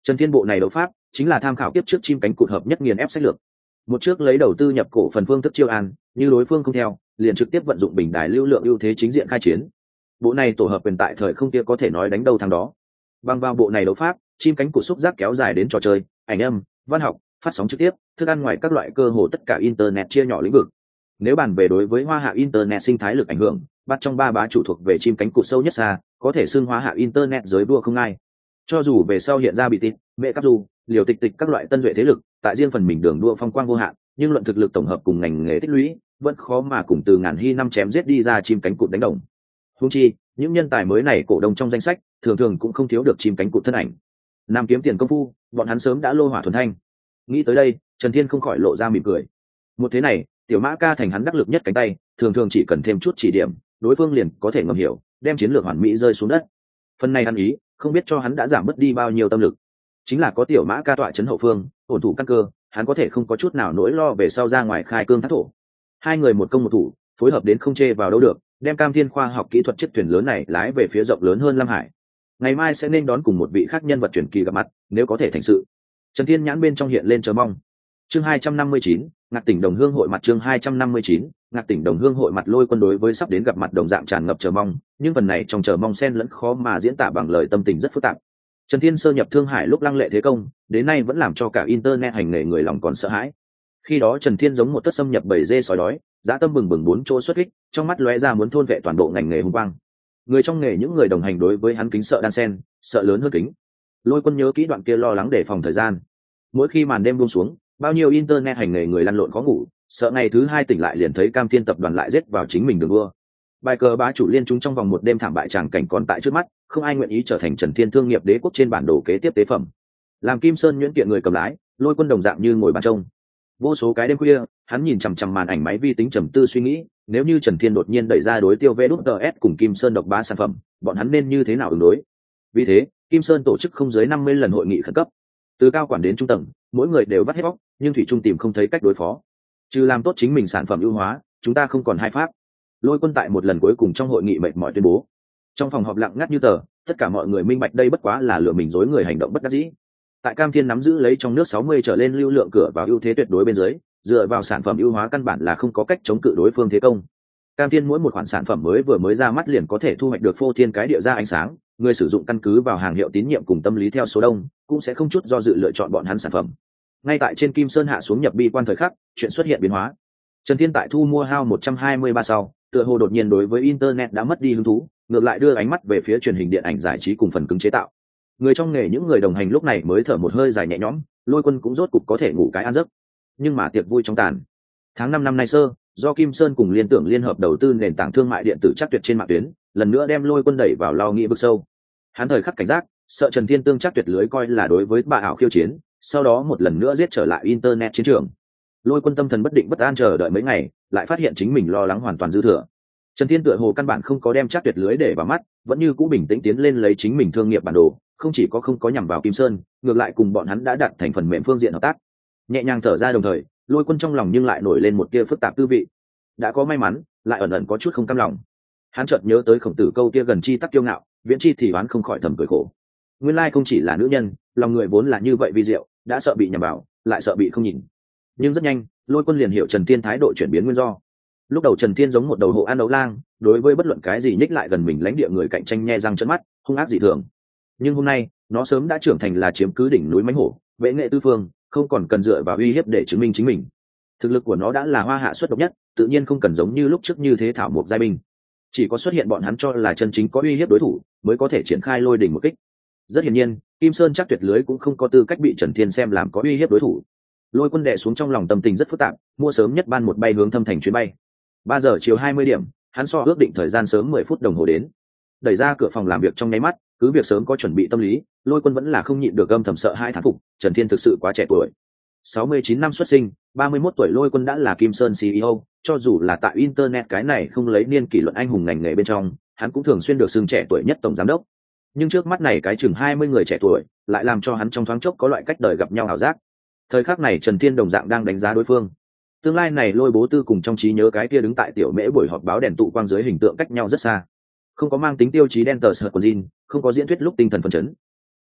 Speaker 1: Trần Thiên bộ này đấu pháp chính là tham khảo tiếp trước chim cánh cụt hợp nhất nghiền ép sách lược. Một trước lấy đầu tư nhập cổ phần phương thức chiêu an, như đối phương không theo, liền trực tiếp vận dụng bình đài lưu lượng ưu thế chính diện khai chiến. Bộ này tổ hợp quyền tại thời không kia có thể nói đánh đâu thằng đó. Bằng vào bộ này đấu pháp, chim cánh cụt xúc giác kéo dài đến trò chơi, ảnh âm, văn học, phát sóng trực tiếp, thức ăn ngoài các loại cơ hồ tất cả internet chia nhỏ lĩnh vực. Nếu bàn về đối với hoa hạ internet sinh thái lực ảnh hưởng, bắt trong ba bá chủ thuộc về chim cánh cụt sâu nhất xa, có thể xưng hoa hạ internet giới đua không ai. Cho dù về sau hiện ra bị tịt, mẹ cắp dù, liều tịch tịch các loại tân duệ thế lực, tại riêng phần mình đường đua phong quang vô hạn, nhưng luận thực lực tổng hợp cùng ngành nghề tích lũy, vẫn khó mà cùng từ ngàn hy năm chém giết đi ra chim cánh cụt đánh đồng. Huống chi, những nhân tài mới này cổ đông trong danh sách, thường thường cũng không thiếu được chim cánh cụt thân ảnh. Nam kiếm tiền công phu, bọn hắn sớm đã lô hỏa thuần thanh. Nghĩ tới đây, Trần Thiên không khỏi lộ ra mỉm cười. Một thế này, tiểu mã ca thành hắn đắc lực nhất cánh tay, thường thường chỉ cần thêm chút chỉ điểm, đối phương liền có thể ngầm hiểu, đem chiến lược hoàn mỹ rơi xuống đất. Phần này ăn ý, không biết cho hắn đã giảm bớt đi bao nhiêu tâm lực. Chính là có tiểu mã ca tọa chấn hậu phương, ổn thủ căn cơ, hắn có thể không có chút nào nỗi lo về sau ra ngoài khai cương thác thổ. Hai người một công một thủ, phối hợp đến không chê vào đâu được, đem Cam Thiên khoa học kỹ thuật chiếc thuyền lớn này lái về phía rộng lớn hơn Lam Hải. Ngày mai sẽ nên đón cùng một vị khác nhân vật truyền kỳ gặp mặt, nếu có thể thành sự. Trần Thiên nhãn bên trong hiện lên chờ mong. Chương hai trăm năm mươi chín, Ngạc tỉnh Đồng Hương hội mặt chương hai trăm năm mươi chín, Ngạc tỉnh Đồng Hương hội mặt Lôi Quân đối với sắp đến gặp mặt đồng dạng tràn ngập chờ mong, nhưng phần này trong chờ mong xen lẫn khó mà diễn tả bằng lời tâm tình rất phức tạp. Trần Thiên sơ nhập Thương Hải lúc lăng lệ thế công, đến nay vẫn làm cho cả internet hành nghề người lòng còn sợ hãi. Khi đó Trần Thiên giống một tất xâm nhập bầy dê sói đói, dã tâm bừng bừng bốn chỗ xuất kích, trong mắt lóe ra muốn thôn vệ toàn bộ ngành nghề hùng quang. Người trong nghề những người đồng hành đối với hắn kính sợ đan sen, sợ lớn hơn kính. Lôi Quân nhớ kỹ đoạn kia lo lắng đề phòng thời gian. Mỗi khi màn đêm buông xuống, bao nhiêu internet hành nghề người lăn lộn khó ngủ, sợ ngày thứ hai tỉnh lại liền thấy Cam Thiên tập đoàn lại giết vào chính mình đường đua. Bài cờ bá chủ liên chúng trong vòng một đêm thảm bại tràng cảnh còn tại trước mắt, không ai nguyện ý trở thành Trần Thiên thương nghiệp đế quốc trên bản đồ kế tiếp tế phẩm. Làm Kim Sơn nhuyễn kiện người cầm lái, Lôi Quân đồng dạng như ngồi bàn trông. Vô số cái đêm khuya, hắn nhìn chằm chằm màn ảnh máy vi tính trầm tư suy nghĩ, nếu như Trần Thiên đột nhiên đẩy ra đối tiêu vê đút tê ét cùng Kim Sơn độc bá sản phẩm, bọn hắn nên như thế nào ứng đối? Vì thế, Kim Sơn tổ chức không dưới năm mươi lần hội nghị khẩn cấp. Từ cao quản đến trung tầng, mỗi người đều vắt hết bóc, nhưng thủy trung tìm không thấy cách đối phó. Trừ làm tốt chính mình sản phẩm ưu hóa, chúng ta không còn hai pháp. Lôi Quân tại một lần cuối cùng trong hội nghị mệt mỏi tuyên bố. Trong phòng họp lặng ngắt như tờ, tất cả mọi người minh bạch đây bất quá là lừa mình dối người hành động bất đắc dĩ. Tại Cam Thiên nắm giữ lấy trong nước sáu mươi trở lên lưu lượng cửa vào ưu thế tuyệt đối bên dưới, dựa vào sản phẩm ưu hóa căn bản là không có cách chống cự đối phương thế công. Cam Thiên mỗi một khoản sản phẩm mới vừa mới ra mắt liền có thể thu hoạch được phô thiên cái địa ra ánh sáng, người sử dụng căn cứ vào hàng hiệu tín nhiệm cùng tâm lý theo số đông, cũng sẽ không chút do dự lựa chọn bọn hắn sản phẩm. Ngay tại trên Kim Sơn hạ xuống nhập bi quan thời khắc, chuyện xuất hiện biến hóa. Trần Thiên tại thu mua hao một trăm hai mươi ba sau, tựa hồ đột nhiên đối với internet đã mất đi hứng thú, ngược lại đưa ánh mắt về phía truyền hình điện ảnh giải trí cùng phần cứng chế tạo. Người trong nghề những người đồng hành lúc này mới thở một hơi dài nhẹ nhõm, Lôi Quân cũng rốt cục có thể ngủ cái an giấc. Nhưng mà tiệc vui trong tàn. Tháng năm năm nay sơ, do Kim Sơn cùng Liên Tưởng liên hợp đầu tư nền tảng thương mại điện tử chắc tuyệt trên mạng tuyến, lần nữa đem Lôi Quân đẩy vào lo nghĩ vực sâu. Hắn thời khắc cảnh giác, sợ Trần Thiên tương chắc tuyệt lưới coi là đối với bà ảo khiêu chiến, sau đó một lần nữa giết trở lại internet chiến trường. Lôi Quân tâm thần bất định bất an chờ đợi mấy ngày, lại phát hiện chính mình lo lắng hoàn toàn dư thừa. Trần Thiên tựa hồ căn bản không có đem chắc tuyệt lưới để vào mắt, vẫn như cũ bình tĩnh tiến lên lấy chính mình thương nghiệp bản đồ, không chỉ có không có nhằm vào Kim Sơn, ngược lại cùng bọn hắn đã đặt thành phần mềm phương diện hợp tác. Nhẹ nhàng thở ra đồng thời, Lôi Quân trong lòng nhưng lại nổi lên một tia phức tạp tư vị. Đã có may mắn, lại ẩn ẩn có chút không cam lòng. Hắn chợt nhớ tới Khổng Tử câu kia gần chi tắc kiêu ngạo, viễn chi thì oán không khỏi thầm cười khổ. Nguyên lai không chỉ là nữ nhân, lòng người vốn là như vậy vi diệu, đã sợ bị nhầm vào, lại sợ bị không nhìn. Nhưng rất nhanh, Lôi Quân liền hiểu Trần Thiên thái độ chuyển biến nguyên do. Lúc đầu Trần Thiên giống một đầu hộ ăn đấu lang, đối với bất luận cái gì nhích lại gần mình lãnh địa người cạnh tranh nhe răng trợn mắt, hung ác dị thường. Nhưng hôm nay, nó sớm đã trưởng thành là chiếm cứ đỉnh núi mãnh hổ, vệ nghệ tư phương, không còn cần dựa vào uy hiếp để chứng minh chính mình. Thực lực của nó đã là hoa hạ xuất độc nhất, tự nhiên không cần giống như lúc trước như thế thảo mộc giai binh. Chỉ có xuất hiện bọn hắn cho là chân chính có uy hiếp đối thủ, mới có thể triển khai lôi đỉnh một kích. Rất hiển nhiên, Kim Sơn chắc tuyệt lưới cũng không có tư cách bị Trần Thiên xem làm có uy hiếp đối thủ. Lôi Quân đè xuống trong lòng tâm tình rất phức tạp, mua sớm nhất ban một bay hướng Thâm Thành chuyến bay. ba giờ chiều hai mươi điểm, hắn so ước định thời gian sớm mười phút đồng hồ đến. Đẩy ra cửa phòng làm việc trong nháy mắt, cứ việc sớm có chuẩn bị tâm lý, Lôi Quân vẫn là không nhịn được âm thầm sợ hai thán phục, Trần Thiên thực sự quá trẻ tuổi. sáu mươi chín năm xuất sinh, ba mươi mốt tuổi Lôi Quân đã là Kim Sơn xê e ô, cho dù là tại internet cái này không lấy niên kỷ luận anh hùng ngành nghề bên trong, hắn cũng thường xuyên được xưng trẻ tuổi nhất tổng giám đốc. Nhưng trước mắt này cái chừng hai mươi người trẻ tuổi, lại làm cho hắn trong thoáng chốc có loại cách đời gặp nhau ảo giác. Thời khắc này Trần Thiên đồng dạng đang đánh giá đối phương. Tương lai này Lôi bố tư cùng trong trí nhớ cái kia đứng tại tiểu mễ buổi họp báo đèn tụ quang dưới hình tượng cách nhau rất xa. Không có mang tính tiêu chí đen tờ sợt của Jin, không có diễn thuyết lúc tinh thần phấn chấn.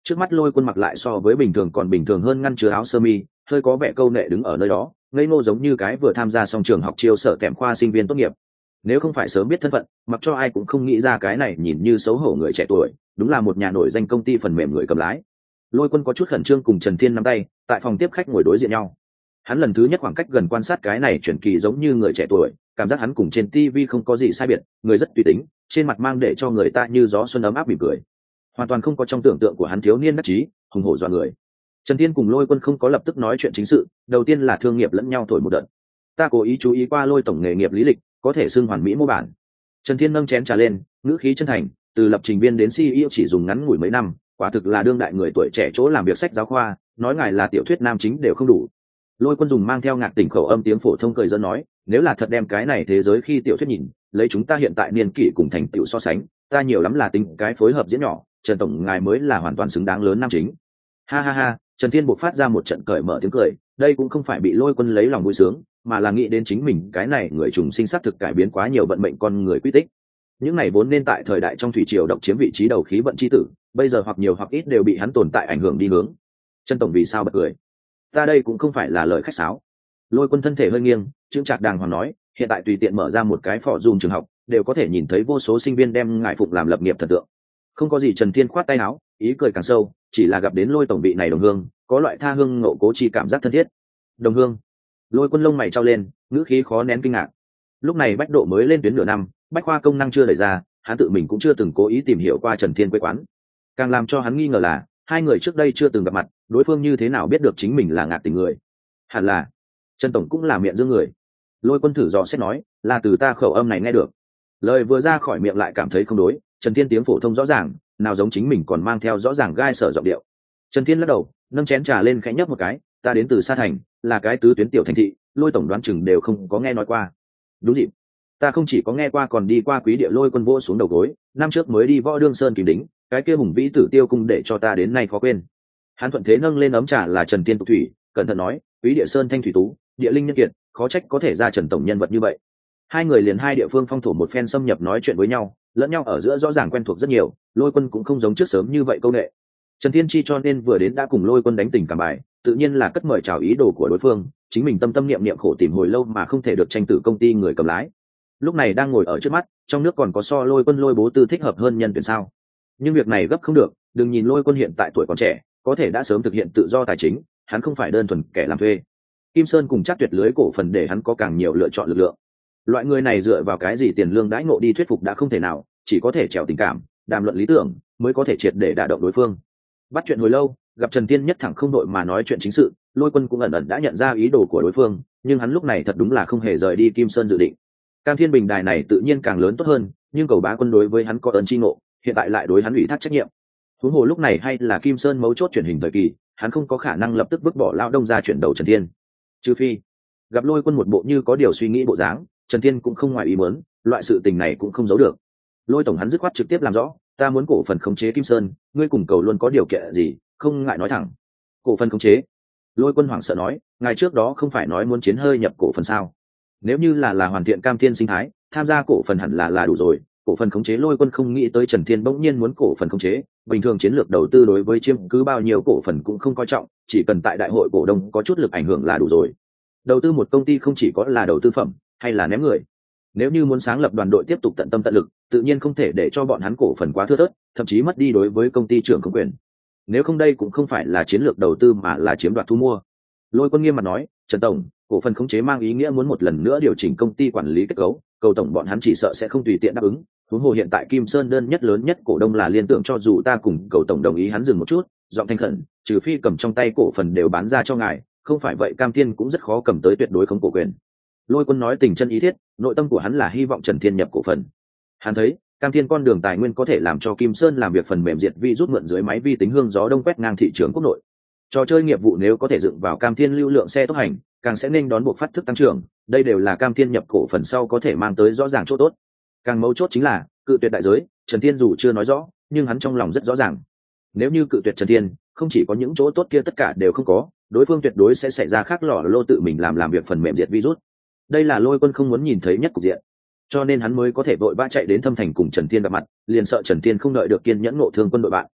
Speaker 1: Trước mắt Lôi Quân mặc lại so với bình thường còn bình thường hơn ngăn chứa áo sơ mi, hơi có vẻ câu nệ đứng ở nơi đó, ngây ngô giống như cái vừa tham gia xong trường học chiêu sở kèm khoa sinh viên tốt nghiệp. Nếu không phải sớm biết thân phận, mặc cho ai cũng không nghĩ ra cái này nhìn như xấu hổ người trẻ tuổi, đúng là một nhà nổi danh công ty phần mềm người cầm lái. Lôi Quân có chút khẩn trương cùng Trần Thiên nắm tay, tại phòng tiếp khách ngồi đối diện nhau. Hắn lần thứ nhất khoảng cách gần quan sát cái này chuyển kỳ giống như người trẻ tuổi, cảm giác hắn cùng trên ti vi không có gì sai biệt, người rất tùy tính, trên mặt mang để cho người ta như gió xuân ấm áp mỉm cười, hoàn toàn không có trong tưởng tượng của hắn thiếu niên đắc chí hùng hổ dọa người. Trần Thiên cùng Lôi Quân không có lập tức nói chuyện chính sự, đầu tiên là thương nghiệp lẫn nhau thổi một đợt. Ta cố ý chú ý qua Lôi tổng nghề nghiệp lý lịch, có thể xưng hoàn mỹ mô bản. Trần Thiên nâng chén trà lên, ngữ khí chân thành, từ lập trình viên đến xê e ô chỉ dùng ngắn ngủi mấy năm, quả thực là đương đại người tuổi trẻ chỗ làm việc sách giáo khoa, nói ngài là tiểu thuyết nam chính đều không đủ. Lôi Quân dùng mang theo ngạc tỉnh khẩu âm tiếng phổ thông cười giỡn nói, nếu là thật đem cái này thế giới khi tiểu thuyết nhìn, lấy chúng ta hiện tại niên kỷ cùng thành tựu so sánh, ta nhiều lắm là tính cái phối hợp diễn nhỏ, Trần tổng ngài mới là hoàn toàn xứng đáng lớn nam chính. Ha ha ha, Trần Thiên buộc phát ra một trận cởi mở tiếng cười, đây cũng không phải bị Lôi Quân lấy lòng vui sướng, mà là nghĩ đến chính mình cái này người trùng sinh xác thực cải biến quá nhiều vận mệnh con người quy tích. Những này vốn nên tại thời đại trong thủy triều độc chiếm vị trí đầu khí vận chi tử, bây giờ hoặc nhiều hoặc ít đều bị hắn tồn tại ảnh hưởng đi hướng. Trần tổng vì sao bật cười? Ta đây cũng không phải là lời khách sáo. Lôi Quân thân thể hơi nghiêng, chững chạc đàng hoàng nói, hiện tại tùy tiện mở ra một cái phỏ dùm trường học, đều có thể nhìn thấy vô số sinh viên đem ngài phụng làm lập nghiệp thần tượng. Không có gì. Trần Thiên khoát tay áo, ý cười càng sâu, chỉ là gặp đến Lôi tổng vị này đồng hương, có loại tha hương ngộ cố chi cảm giác thân thiết. Đồng hương? Lôi Quân lông mày trao lên, ngữ khí khó nén kinh ngạc. Lúc này Bách Độ mới lên tuyến nửa năm, Bách Khoa công năng chưa đẩy ra, hắn tự mình cũng chưa từng cố ý tìm hiểu qua Trần Thiên quê quán. Càng làm cho hắn nghi ngờ là, hai người trước đây chưa từng gặp mặt, đối phương như thế nào biết được chính mình là Ngạc Tình người? Hẳn là Trần tổng cũng là miệng dương người. Lôi Quân thử dò xét nói, là từ ta khẩu âm này nghe được. Lời vừa ra khỏi miệng lại cảm thấy không đối, Trần Thiên tiếng phổ thông rõ ràng, nào giống chính mình còn mang theo rõ ràng gai sở giọng điệu. Trần Thiên lắc đầu, nâng chén trà lên khẽ nhấp một cái, ta đến từ Sa Thành, là cái tứ tuyến tiểu thành thị, Lôi tổng đoán chừng đều không có nghe nói qua. Đúng dịp, ta không chỉ có nghe qua còn đi qua Quý Địa. Lôi Quân vỗ xuống đầu gối, năm trước mới đi Võ Đương Sơn Kìm Đính, cái kia hùng vĩ Tử Tiêu cung để cho ta đến nay khó quên. Hắn thuận thế nâng lên ấm trà là Trần Tiên tục thủy, cẩn thận nói, Quý Địa Sơn thanh thủy tú, địa linh nhân kiệt, khó trách có thể ra Trần tổng nhân vật như vậy. Hai người liền hai địa phương phong thổ một phen xâm nhập nói chuyện với nhau, lẫn nhau ở giữa rõ ràng quen thuộc rất nhiều. Lôi Quân cũng không giống trước sớm như vậy câu nệ. Trần Thiên chi cho nên vừa đến đã cùng Lôi Quân đánh tình cảm bài, tự nhiên là cất mời chào ý đồ của đối phương, chính mình tâm tâm niệm niệm khổ tìm hồi lâu mà không thể được tranh tử công ty người cầm lái. Lúc này đang ngồi ở trước mắt, trong nước còn có so Lôi Quân Lôi bố tư thích hợp hơn nhân tuyển sao? Nhưng việc này gấp không được, đừng nhìn Lôi Quân hiện tại tuổi còn trẻ, có thể đã sớm thực hiện tự do tài chính, hắn không phải đơn thuần kẻ làm thuê. Kim Sơn cùng chắc tuyệt lưới cổ phần để hắn có càng nhiều lựa chọn lực lượng. Loại người này dựa vào cái gì tiền lương đãi ngộ đi thuyết phục đã không thể nào, chỉ có thể trèo tình cảm, đàm luận lý tưởng, mới có thể triệt để đả động đối phương. Bắt chuyện hồi lâu, gặp Trần Tiên nhất thẳng không đội mà nói chuyện chính sự, Lôi Quân cũng ẩn ẩn đã nhận ra ý đồ của đối phương, nhưng hắn lúc này thật đúng là không hề rời đi Kim Sơn dự định. Cam Thiên Bình đài này tự nhiên càng lớn tốt hơn, nhưng Cầu Bá Quân đối với hắn có ơn chi ngộ, hiện tại lại đối hắn ủy thác trách nhiệm. Huống hồ lúc này hay là Kim Sơn mấu chốt truyền hình thời kỳ, hắn không có khả năng lập tức vứt bỏ Lão Đông ra chuyển đầu Trần Thiên. Trừ phi, gặp Lôi Quân một bộ như có điều suy nghĩ bộ dáng, Trần Thiên cũng không ngoài ý muốn, loại sự tình này cũng không giấu được. Lôi tổng hắn dứt khoát trực tiếp làm rõ, ta muốn cổ phần khống chế Kim Sơn, ngươi cùng Cầu luôn có điều kiện gì, không ngại nói thẳng. Cổ phần khống chế? Lôi Quân hoảng sợ nói, ngài trước đó không phải nói muốn chiến hơi nhập cổ phần sao? Nếu như là là hoàn thiện Cam Thiên sinh thái, tham gia cổ phần hẳn là là đủ rồi. Cổ phần khống chế Lôi Quân không nghĩ tới Trần Thiên bỗng nhiên muốn cổ phần khống chế, bình thường chiến lược đầu tư đối với chiếm cứ bao nhiêu cổ phần cũng không coi trọng, chỉ cần tại đại hội cổ đông có chút lực ảnh hưởng là đủ rồi. Đầu tư một công ty không chỉ có là đầu tư phẩm, hay là ném người. Nếu như muốn sáng lập đoàn đội tiếp tục tận tâm tận lực, tự nhiên không thể để cho bọn hắn cổ phần quá thưa thớt, thậm chí mất đi đối với công ty trưởng không quyền. Nếu không đây cũng không phải là chiến lược đầu tư mà là chiếm đoạt thu mua. Lôi Quân nghiêm mặt nói, Trần tổng, cổ phần khống chế mang ý nghĩa muốn một lần nữa điều chỉnh công ty quản lý kết cấu, Cầu tổng bọn hắn chỉ sợ sẽ không tùy tiện đáp ứng. Huống hồ hiện tại Kim Sơn đơn nhất lớn nhất cổ đông là Liên Tưởng, cho dù ta cùng Cầu tổng đồng ý hắn dừng một chút, giọng thanh khẩn, trừ phi cầm trong tay cổ phần đều bán ra cho ngài, không phải vậy Cam Thiên cũng rất khó cầm tới tuyệt đối không cổ quyền. Lôi Quân nói tình chân ý thiết, nội tâm của hắn là hy vọng Trần Thiên nhập cổ phần. Hắn thấy Cam Thiên con đường tài nguyên có thể làm cho Kim Sơn làm việc phần mềm diệt vi rút mượn dưới máy vi tính hương gió đông quét ngang thị trường quốc nội. Trò chơi nghiệp vụ nếu có thể dựng vào Cam Thiên lưu lượng xe tốc hành, càng sẽ nên đón buộc phát thức tăng trưởng, đây đều là Cam Thiên nhập cổ phần sau có thể mang tới rõ ràng chỗ tốt. Càng mấu chốt chính là cự tuyệt đại giới, Trần Thiên dù chưa nói rõ, nhưng hắn trong lòng rất rõ ràng. Nếu như cự tuyệt Trần Thiên, không chỉ có những chỗ tốt kia tất cả đều không có, đối phương tuyệt đối sẽ xảy ra khác lò lô tự mình làm làm việc phần mềm diệt virus. Đây là Lôi Quân không muốn nhìn thấy nhất cục diện, cho nên hắn mới có thể vội vã chạy đến Thâm Thành cùng Trần Thiên gặp mặt, liền sợ Trần Thiên không đợi được kiên nhẫn ngộ thương quân đội bạn.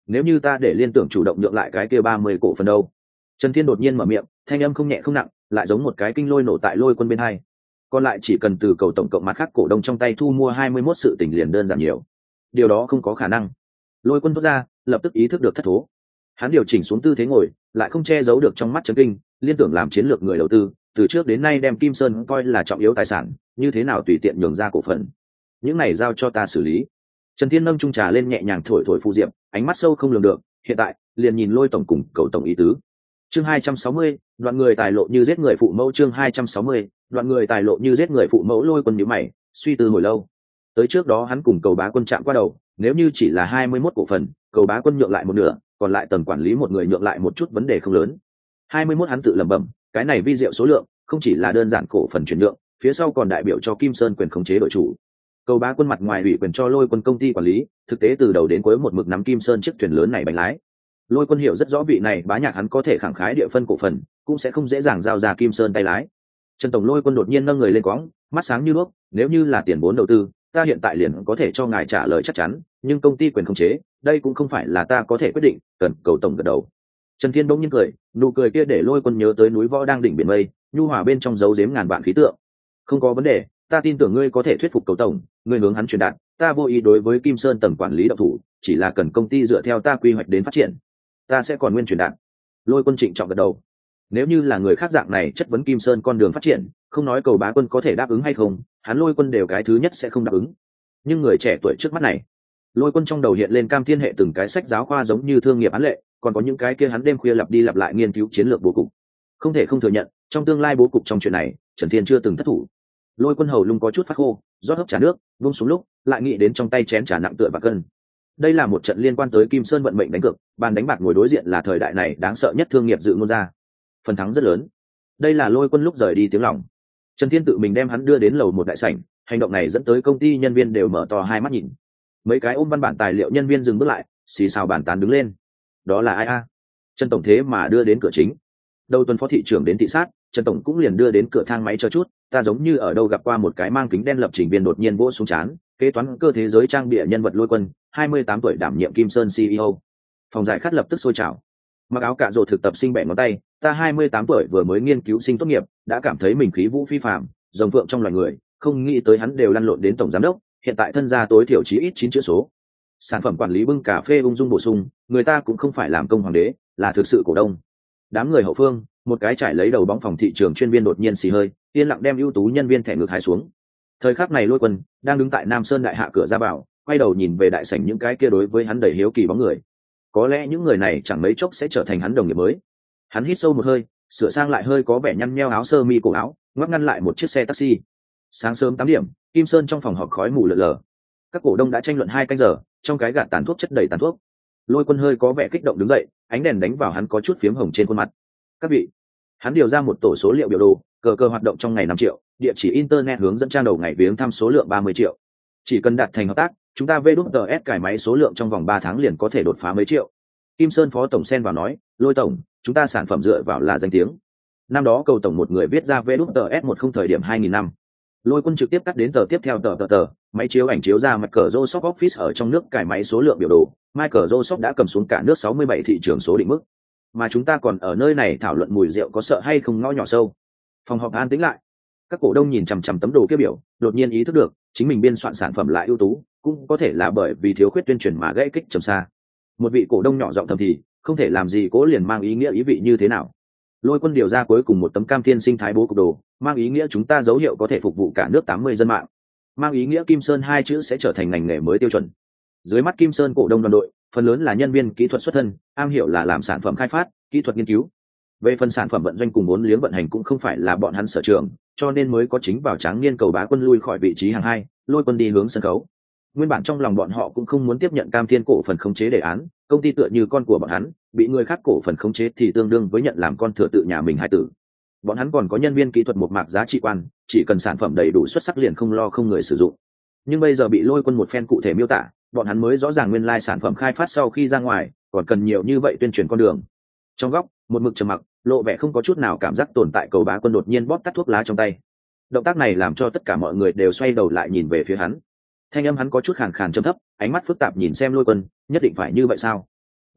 Speaker 1: nếu như ta để liên tưởng chủ động nhượng lại cái kia ba mươi cổ phần đâu? Trần Thiên đột nhiên mở miệng, thanh âm không nhẹ không nặng, lại giống một cái kinh lôi nổ tại Lôi Quân bên hai. Còn lại chỉ cần từ cầu tổng cộng mặt khác cổ đông trong tay thu mua hai mươi mốt sự tình liền đơn giản nhiều. Điều đó không có khả năng. Lôi Quân thốt ra, lập tức ý thức được thất thố. Hắn điều chỉnh xuống tư thế ngồi, lại không che giấu được trong mắt chấn kinh, liên tưởng làm chiến lược người đầu tư, từ trước đến nay đem Kim Sơn coi là trọng yếu tài sản, như thế nào tùy tiện nhường ra cổ phần. Những này giao cho ta xử lý. Trần Thiên nâng chung trà lên nhẹ nhàng thổi thổi phù diệp, ánh mắt sâu không lường được, hiện tại, liền nhìn Lôi tổng cùng cầu tổng ý tứ. Chương hai trăm sáu mươi, đoạn người tài lộ như giết người phụ mẫu. Chương hai trăm sáu mươi, đoạn người tài lộ như giết người phụ mẫu. Lôi Quân nhíu mày, suy tư hồi lâu. Tới trước đó hắn cùng Cầu Bá Quân chạm qua đầu, nếu như chỉ là hai mươi mốt cổ phần, Cầu Bá Quân nhượng lại một nửa, còn lại tầng quản lý một người nhượng lại một chút, vấn đề không lớn. hai mươi mốt hắn tự lẩm bẩm, cái này vi diệu số lượng, không chỉ là đơn giản cổ phần chuyển nhượng, phía sau còn đại biểu cho Kim Sơn quyền khống chế đội chủ. Cầu Bá Quân mặt ngoài ủy quyền cho Lôi Quân công ty quản lý, thực tế từ đầu đến cuối một mực nắm Kim Sơn chiếc thuyền lớn này bánh lái. Lôi Quân hiểu rất rõ vị này bá nhạc hắn có thể khẳng khái địa phân cổ phần, cũng sẽ không dễ dàng giao ra Kim Sơn tay lái. Trần tổng Lôi Quân đột nhiên nâng người lên quõng, mắt sáng như đuốc, nếu như là tiền vốn đầu tư, ta hiện tại liền có thể cho ngài trả lời chắc chắn, nhưng công ty quyền khống chế, đây cũng không phải là ta có thể quyết định, cần cầu tổng gật đầu. Trần Thiên bỗng nhiên cười, nụ cười kia để Lôi Quân nhớ tới núi võ đang đỉnh biển mây, nhu hòa bên trong giấu giếm ngàn vạn khí tượng. Không có vấn đề, ta tin tưởng ngươi có thể thuyết phục cầu tổng, ngươi hướng hắn truyền đạt, ta vô ý đối với Kim Sơn tầng quản lý động thủ, chỉ là cần công ty dựa theo ta quy hoạch đến phát triển, ta sẽ còn nguyên truyền đạt. Lôi Quân trịnh trọng gật đầu. Nếu như là người khác dạng này chất vấn Kim Sơn con đường phát triển, không nói Cầu Bá Quân có thể đáp ứng hay không, hắn Lôi Quân đều cái thứ nhất sẽ không đáp ứng. Nhưng người trẻ tuổi trước mắt này, Lôi Quân trong đầu hiện lên Cam Thiên Hệ từng cái sách giáo khoa giống như thương nghiệp án lệ, còn có những cái kia hắn đêm khuya lặp đi lặp lại nghiên cứu chiến lược bố cục. Không thể không thừa nhận, trong tương lai bố cục trong chuyện này, Trần Thiên chưa từng thất thủ. Lôi Quân hầu lung có chút phát khô, rót hấp trà nước, vung xuống lúc, lại nghĩ đến trong tay chén trà nặng tựa và cân. Đây là một trận liên quan tới Kim Sơn vận mệnh đánh cược, bàn đánh bạc ngồi đối diện là thời đại này đáng sợ nhất thương nghiệp dự ngôn ra, phần thắng rất lớn. Đây là Lôi Quân lúc rời đi tiếng lòng. Trần Thiên tự mình đem hắn đưa đến lầu một đại sảnh, hành động này dẫn tới công ty nhân viên đều mở to hai mắt nhìn. Mấy cái ôm văn bản tài liệu nhân viên dừng bước lại, xì xào bàn tán đứng lên. Đó là ai a? Trần tổng thế mà đưa đến cửa chính. Đầu tuần phó thị trưởng đến thị sát, Trần tổng cũng liền đưa đến cửa thang máy chờ chút, ta giống như ở đâu gặp qua một cái mang kính đen lập trình viên đột nhiên vỗ xuống chán, kế toán cơ thế giới trang bịa nhân vật Lôi Quân, hai mươi tám tuổi đảm nhiệm Kim Sơn xê e ô. Phòng giải khát lập tức sôi trào. Mặc áo cạ rồ thực tập sinh bẻ ngón tay, ta hai mươi tám tuổi vừa mới nghiên cứu sinh tốt nghiệp, đã cảm thấy mình khí vũ phi phàm, rồng vượng trong loài người, không nghĩ tới hắn đều lăn lộn đến tổng giám đốc, hiện tại thân gia tối thiểu chí ít chín chữ số. Sản phẩm quản lý bưng cà phê ung dung bổ sung, người ta cũng không phải làm công hoàng đế, là thực sự cổ đông. Đám người hậu phương, một cái trải lấy đầu bóng phòng thị trường chuyên viên đột nhiên xì hơi, yên lặng đem ưu tú nhân viên thẻ ngược hai xuống. Thời khắc này Lôi Quân đang đứng tại Nam Sơn đại hạ cửa ra vào, quay đầu nhìn về đại sảnh những cái kia đối với hắn đầy hiếu kỳ bóng người. Có lẽ những người này chẳng mấy chốc sẽ trở thành hắn đồng nghiệp mới. Hắn hít sâu một hơi, sửa sang lại hơi có vẻ nhăn nheo áo sơ mi cổ áo, ngoắc ngăn lại một chiếc xe taxi. Sáng sớm tám điểm, Kim Sơn trong phòng họp khói mù lờ lờ. Các cổ đông đã tranh luận hai canh giờ, trong cái gạt tàn thuốc chất đầy tàn thuốc. Lôi Quân hơi có vẻ kích động đứng dậy, ánh đèn đánh vào hắn có chút phiếm hồng trên khuôn mặt. Các vị, hắn điều ra một tổ số liệu biểu đồ, cờ cờ hoạt động trong ngày năm triệu, địa chỉ internet hướng dẫn trang đầu ngày viếng thăm số lượng ba mươi triệu. Chỉ cần đạt thành hợp tác, chúng ta vê đê ét cải máy số lượng trong vòng ba tháng liền có thể đột phá mấy triệu. Kim Sơn phó tổng xen vào nói, Lôi tổng, chúng ta sản phẩm dựa vào là danh tiếng. Năm đó Cầu tổng một người viết ra vê đê ét một không thời điểm hai nghìn năm. Lôi Quân trực tiếp cắt đến tờ tiếp theo tờ tờ tờ, máy chiếu ảnh chiếu ra Microsoft Office ở trong nước cải máy số lượng biểu đồ, Microsoft đã cầm xuống cả nước sáu mươi bảy thị trường số định mức. Mà chúng ta còn ở nơi này thảo luận mùi rượu có sợ hay không ngõ nhỏ sâu. Phòng họp an tĩnh lại. Các cổ đông nhìn chằm chằm tấm đồ kia biểu, đột nhiên ý thức được, chính mình biên soạn sản phẩm lại ưu tú, cũng có thể là bởi vì thiếu khuyết tuyên truyền mà gãy kích trầm xa. Một vị cổ đông nhỏ giọng thầm thì, không thể làm gì cố liền mang ý nghĩa ý vị như thế nào. Lôi Quân điều ra cuối cùng một tấm cam thiên sinh thái bố cục đồ, mang ý nghĩa chúng ta dấu hiệu có thể phục vụ cả nước tám mươi dân mạng, mang ý nghĩa Kim Sơn hai chữ sẽ trở thành ngành nghề mới tiêu chuẩn. Dưới mắt Kim Sơn cổ đông đoàn đội, phần lớn là nhân viên kỹ thuật xuất thân, am hiểu là làm sản phẩm khai phát, kỹ thuật nghiên cứu. Về phần sản phẩm vận doanh cùng vốn liếng vận hành cũng không phải là bọn hắn sở trường, cho nên mới có chính vào Tráng Niên Cầu Bá Quân lui khỏi vị trí hàng hai, Lôi Quân đi hướng sân khấu. Nguyên bản trong lòng bọn họ cũng không muốn tiếp nhận Cam Thiên cổ phần khống chế đề án, công ty tựa như con của bọn hắn, bị người khác cổ phần khống chế thì tương đương với nhận làm con thừa tự nhà mình hai tử. Bọn hắn còn có nhân viên kỹ thuật một mạc giá trị quan, chỉ cần sản phẩm đầy đủ xuất sắc liền không lo không người sử dụng. Nhưng bây giờ bị Lôi Quân một phen cụ thể miêu tả, bọn hắn mới rõ ràng nguyên lai sản phẩm khai phát sau khi ra ngoài, còn cần nhiều như vậy tuyên truyền con đường. Trong góc, một mực trầm mặc, lộ vẻ không có chút nào cảm giác tồn tại Cầu Bá Quân đột nhiên bóp tắt thuốc lá trong tay. Động tác này làm cho tất cả mọi người đều xoay đầu lại nhìn về phía hắn. Thanh âm hắn có chút khàn khàn trầm thấp, ánh mắt phức tạp nhìn xem Lôi Quân, nhất định phải như vậy sao?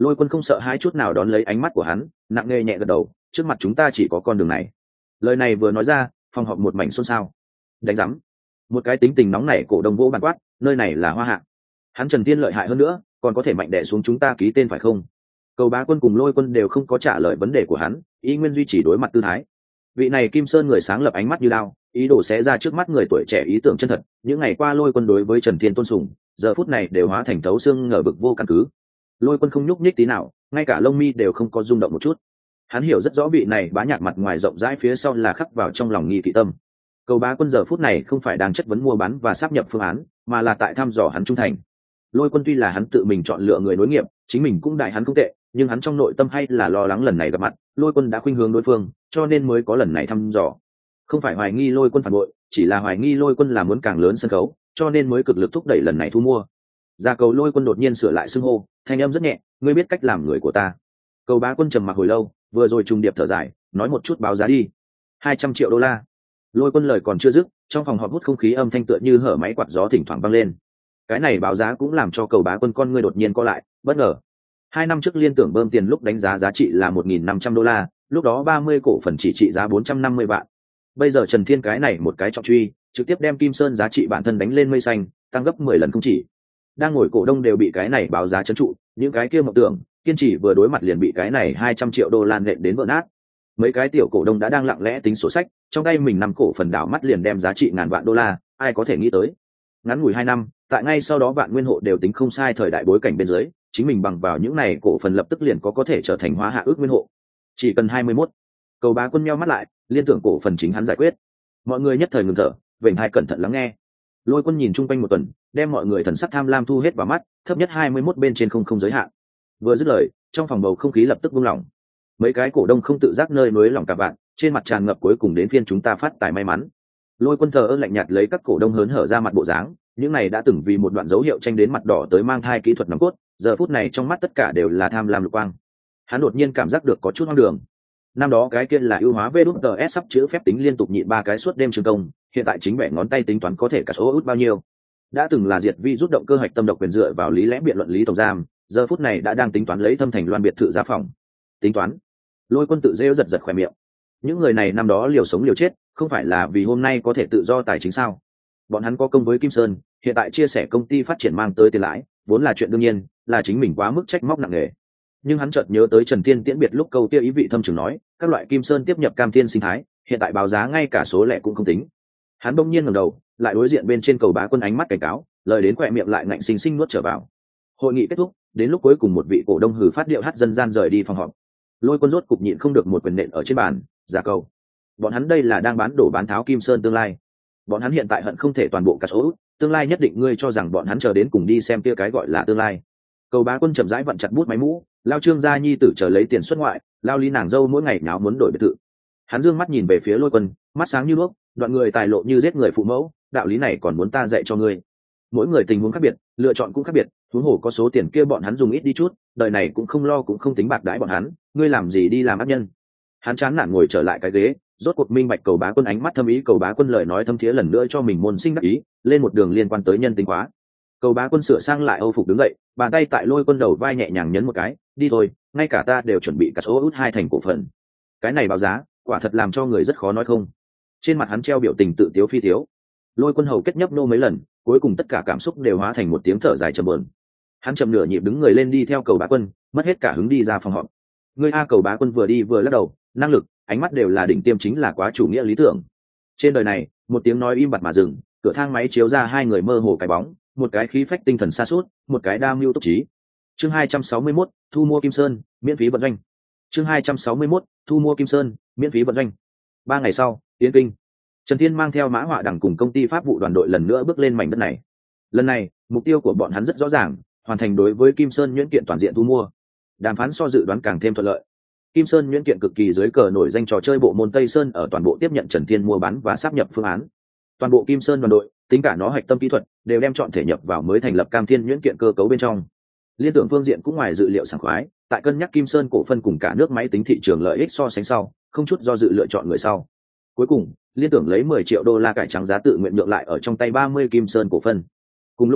Speaker 1: Lôi Quân không sợ hãi chút nào đón lấy ánh mắt của hắn, nặng nề nhẹ gật đầu, trước mặt chúng ta chỉ có con đường này. Lời này vừa nói ra, phòng họp một mảnh xôn xao. Đánh rắm. Một cái tính tình nóng nảy cổ đông vỗ bàn quát, nơi này là Hoa Hạ. Hắn Trần Tiên lợi hại hơn nữa, còn có thể mạnh đè xuống chúng ta ký tên phải không? Cầu Bá Quân cùng Lôi Quân đều không có trả lời vấn đề của hắn, ý nguyên duy trì đối mặt tư thái. Vị này Kim Sơn người sáng lập ánh mắt như đao, ý đồ xé ra trước mắt người tuổi trẻ ý tưởng chân thật. Những ngày qua Lôi Quân đối với Trần Tiên tôn sùng, giờ phút này đều hóa thành thấu xương ngờ vực vô căn cứ. Lôi Quân không nhúc nhích tí nào, ngay cả lông mi đều không có rung động một chút. Hắn hiểu rất rõ vị này bá nhạc mặt ngoài rộng rãi phía sau là khắc vào trong lòng nghi kỵ tâm. Cầu Bá Quân giờ phút này không phải đang chất vấn mua bán và sáp nhập phương án, mà là tại thăm dò hắn trung thành. Lôi Quân tuy là hắn tự mình chọn lựa người nối nghiệp, chính mình cũng đại hắn không tệ, nhưng hắn trong nội tâm hay là lo lắng lần này gặp mặt, Lôi Quân đã khuynh hướng đối phương, cho nên mới có lần này thăm dò. Không phải hoài nghi Lôi Quân phản bội, chỉ là hoài nghi Lôi Quân là muốn càng lớn sân khấu, cho nên mới cực lực thúc đẩy lần này thu mua. Ra cầu Lôi Quân đột nhiên sửa lại xưng hô, thanh âm rất nhẹ, ngươi biết cách làm người của ta. Cầu Bá Quân trầm mặc hồi lâu, vừa rồi trùng điệp thở dài, nói một chút báo giá đi. Hai trăm triệu đô la. Lôi Quân lời còn chưa dứt, trong phòng họp hút không khí âm thanh tựa như hở máy quạt gió thỉnh thoảng vang lên. Cái này báo giá cũng làm cho Cầu Bá Quân con ngươi đột nhiên co lại, bất ngờ. Hai năm trước liên tưởng bơm tiền lúc đánh giá giá trị là một nghìn năm trăm đô la, lúc đó ba mươi cổ phần chỉ trị giá bốn trăm năm mươi vạn. Bây giờ Trần Thiên cái này một cái trọng truy, trực tiếp đem Kim Sơn giá trị bản thân đánh lên mây xanh, tăng gấp mười lần không chỉ. Đang ngồi cổ đông đều bị cái này báo giá trấn trụ, những cái kia mộng tưởng, kiên trì vừa đối mặt liền bị cái này hai trăm triệu đô la nện đến vỡ nát. Mấy cái tiểu cổ đông đã đang lặng lẽ tính sổ sách, trong tay mình nằm cổ phần đảo mắt liền đem giá trị ngàn vạn đô la, ai có thể nghĩ tới. Ngắn ngủi hai năm, tại ngay sau đó Vạn Nguyên hộ đều tính không sai thời đại bối cảnh bên dưới, chính mình bằng vào những này cổ phần lập tức liền có có thể trở thành Hóa Hạ ước Nguyên hộ. Chỉ cần hai mươi mốt. Cầu Bá Quân nheo mắt lại, liên tưởng cổ phần chính hắn giải quyết. Mọi người nhất thời ngừng thở, vểnh hai cẩn thận lắng nghe. Lôi Quân nhìn chung quanh một tuần, đem mọi người thần sắc tham lam thu hết vào mắt, thấp nhất hai mươi mốt bên trên không không giới hạn. Vừa dứt lời, trong phòng bầu không khí lập tức buông lỏng. Mấy cái cổ đông không tự giác nơi núi lỏng cả bạn, trên mặt tràn ngập cuối cùng đến phiên chúng ta phát tài may mắn. Lôi Quân thờ ơ lạnh nhạt lấy các cổ đông hớn hở ra mặt bộ dáng, những này đã từng vì một đoạn dấu hiệu tranh đến mặt đỏ tới mang thai kỹ thuật nòng cốt, giờ phút này trong mắt tất cả đều là tham lam lục quang. Hắn đột nhiên cảm giác được có chút hoang đường. Năm đó cái kia là ưu hóa vê đút tờ ét sắp chữ phép tính liên tục nhịn ba cái suốt đêm trường công, hiện tại chính bẻ ngón tay tính toán có thể cả số út bao nhiêu. Đã từng là diệt vi rút động cơ hạch tâm độc quyền dựa vào lý lẽ biện luận lý tổng giam, giờ phút này đã đang tính toán lấy thâm thành loan biệt thự giá phòng. Tính toán. Lôi Quân tự rêu giật giật khỏe miệng. Những người này năm đó liều sống liều chết, không phải là vì hôm nay có thể tự do tài chính sao? Bọn hắn có công với Kim Sơn, hiện tại chia sẻ công ty phát triển mang tới tiền lãi, vốn là chuyện đương nhiên, là chính mình quá mức trách móc nặng nề. Nhưng hắn chợt nhớ tới Trần Tiên tiễn biệt lúc câu kia ý vị thâm trường nói, các loại Kim Sơn tiếp nhập Cam Thiên sinh thái, hiện tại báo giá ngay cả số lẻ cũng không tính. Hắn bỗng nhiên ngẩng đầu, lại đối diện bên trên Cầu Bá Quân ánh mắt cảnh cáo, lời đến quẹ miệng lại ngạnh sinh sinh nuốt trở vào. Hội nghị kết thúc, đến lúc cuối cùng một vị cổ đông hừ phát điệu hát dân gian rời đi phòng họp. Lôi Quân rốt cục nhịn không được một quyền nện ở trên bàn, giả cầu. Bọn hắn đây là đang bán đổ bán tháo Kim Sơn tương lai. Bọn hắn hiện tại hận không thể toàn bộ cả số, tương lai nhất định ngươi cho rằng bọn hắn chờ đến cùng đi xem kia cái gọi là tương lai. Cầu Bá Quân chậm rãi vặn chặt bút máy mũ, lao Trương gia nhi tử chờ lấy tiền xuất ngoại, lao lý nàng dâu mỗi ngày nháo muốn đổi biệt thự. Hắn dương mắt nhìn về phía Lôi Quân, mắt sáng như đuốc, đoạn người tài lộ như giết người phụ mẫu, đạo lý này còn muốn ta dạy cho ngươi. Mỗi người tình huống khác biệt, lựa chọn cũng khác biệt, huống hồ có số tiền kia bọn hắn dùng ít đi chút, đời này cũng không lo cũng không tính bạc đãi bọn hắn, ngươi làm gì đi làm ác nhân. Hắn chán nản ngồi trở lại cái ghế, rốt cuộc minh bạch Cầu Bá Quân ánh mắt thâm ý. Cầu Bá Quân lời nói thâm thiế lần nữa cho mình môn sinh đắc ý, lên một đường liên quan tới nhân tính hóa. Cầu Bá Quân sửa sang lại âu phục đứng dậy, bàn tay tại Lôi Quân đầu vai nhẹ nhàng nhấn một cái, đi thôi, ngay cả ta đều chuẩn bị cả số út hai thành cổ phần. Cái này báo giá, quả thật làm cho người rất khó nói không. Trên mặt hắn treo biểu tình tự tiếu phi tiếu. Lôi Quân hầu kết nhấp nô mấy lần, cuối cùng tất cả cảm xúc đều hóa thành một tiếng thở dài trầm buồn. Hắn chậm nửa nhịp đứng người lên đi theo Cầu Bá Quân, mất hết cả hứng đi ra phòng họp. Người a Cầu Bá Quân vừa đi vừa lắc đầu, năng lực, ánh mắt đều là đỉnh tiêm, chính là quá chủ nghĩa lý tưởng. Trên đời này, một tiếng nói im bặt mà dừng, cửa thang máy chiếu ra hai người mơ hồ cái bóng, một cái khí phách tinh thần sa sút, một cái đa mưu túc trí. Chương hai trăm sáu mươi mốt, thu mua Kim Sơn, miễn phí vận doanh. Chương hai trăm sáu mươi mốt, thu mua Kim Sơn, miễn phí vận doanh. Ba ngày sau, Yến Kinh. Trần Thiên mang theo Mã Họa Đằng cùng công ty pháp vụ đoàn đội lần nữa bước lên mảnh đất này. Lần này, mục tiêu của bọn hắn rất rõ ràng, hoàn thành đối với Kim Sơn nhuyễn kiện toàn diện thu mua. Đàm phán so dự đoán càng thêm thuận lợi. Kim Sơn nhuyễn kiện cực kỳ dưới cờ nổi danh trò chơi bộ môn Tây Sơn ở toàn bộ tiếp nhận Trần Thiên mua bán và sáp nhập phương án. Toàn bộ Kim Sơn đoàn đội, tính cả nó hạch tâm kỹ thuật, đều đem chọn thể nhập vào mới thành lập Cam Thiên nhuyễn kiện cơ cấu bên trong. Liên tưởng phương diện cũng ngoài dự liệu sảng khoái, tại cân nhắc Kim Sơn cổ phân cùng cả nước máy tính thị trường lợi ích so sánh sau, không chút do dự lựa chọn người sau. Cuối cùng, liên tưởng lấy mười triệu đô la cải trắng giá tự nguyện nhượng lại ở trong tay ba mươi Kim Sơn cổ phân. Cùng lúc đó,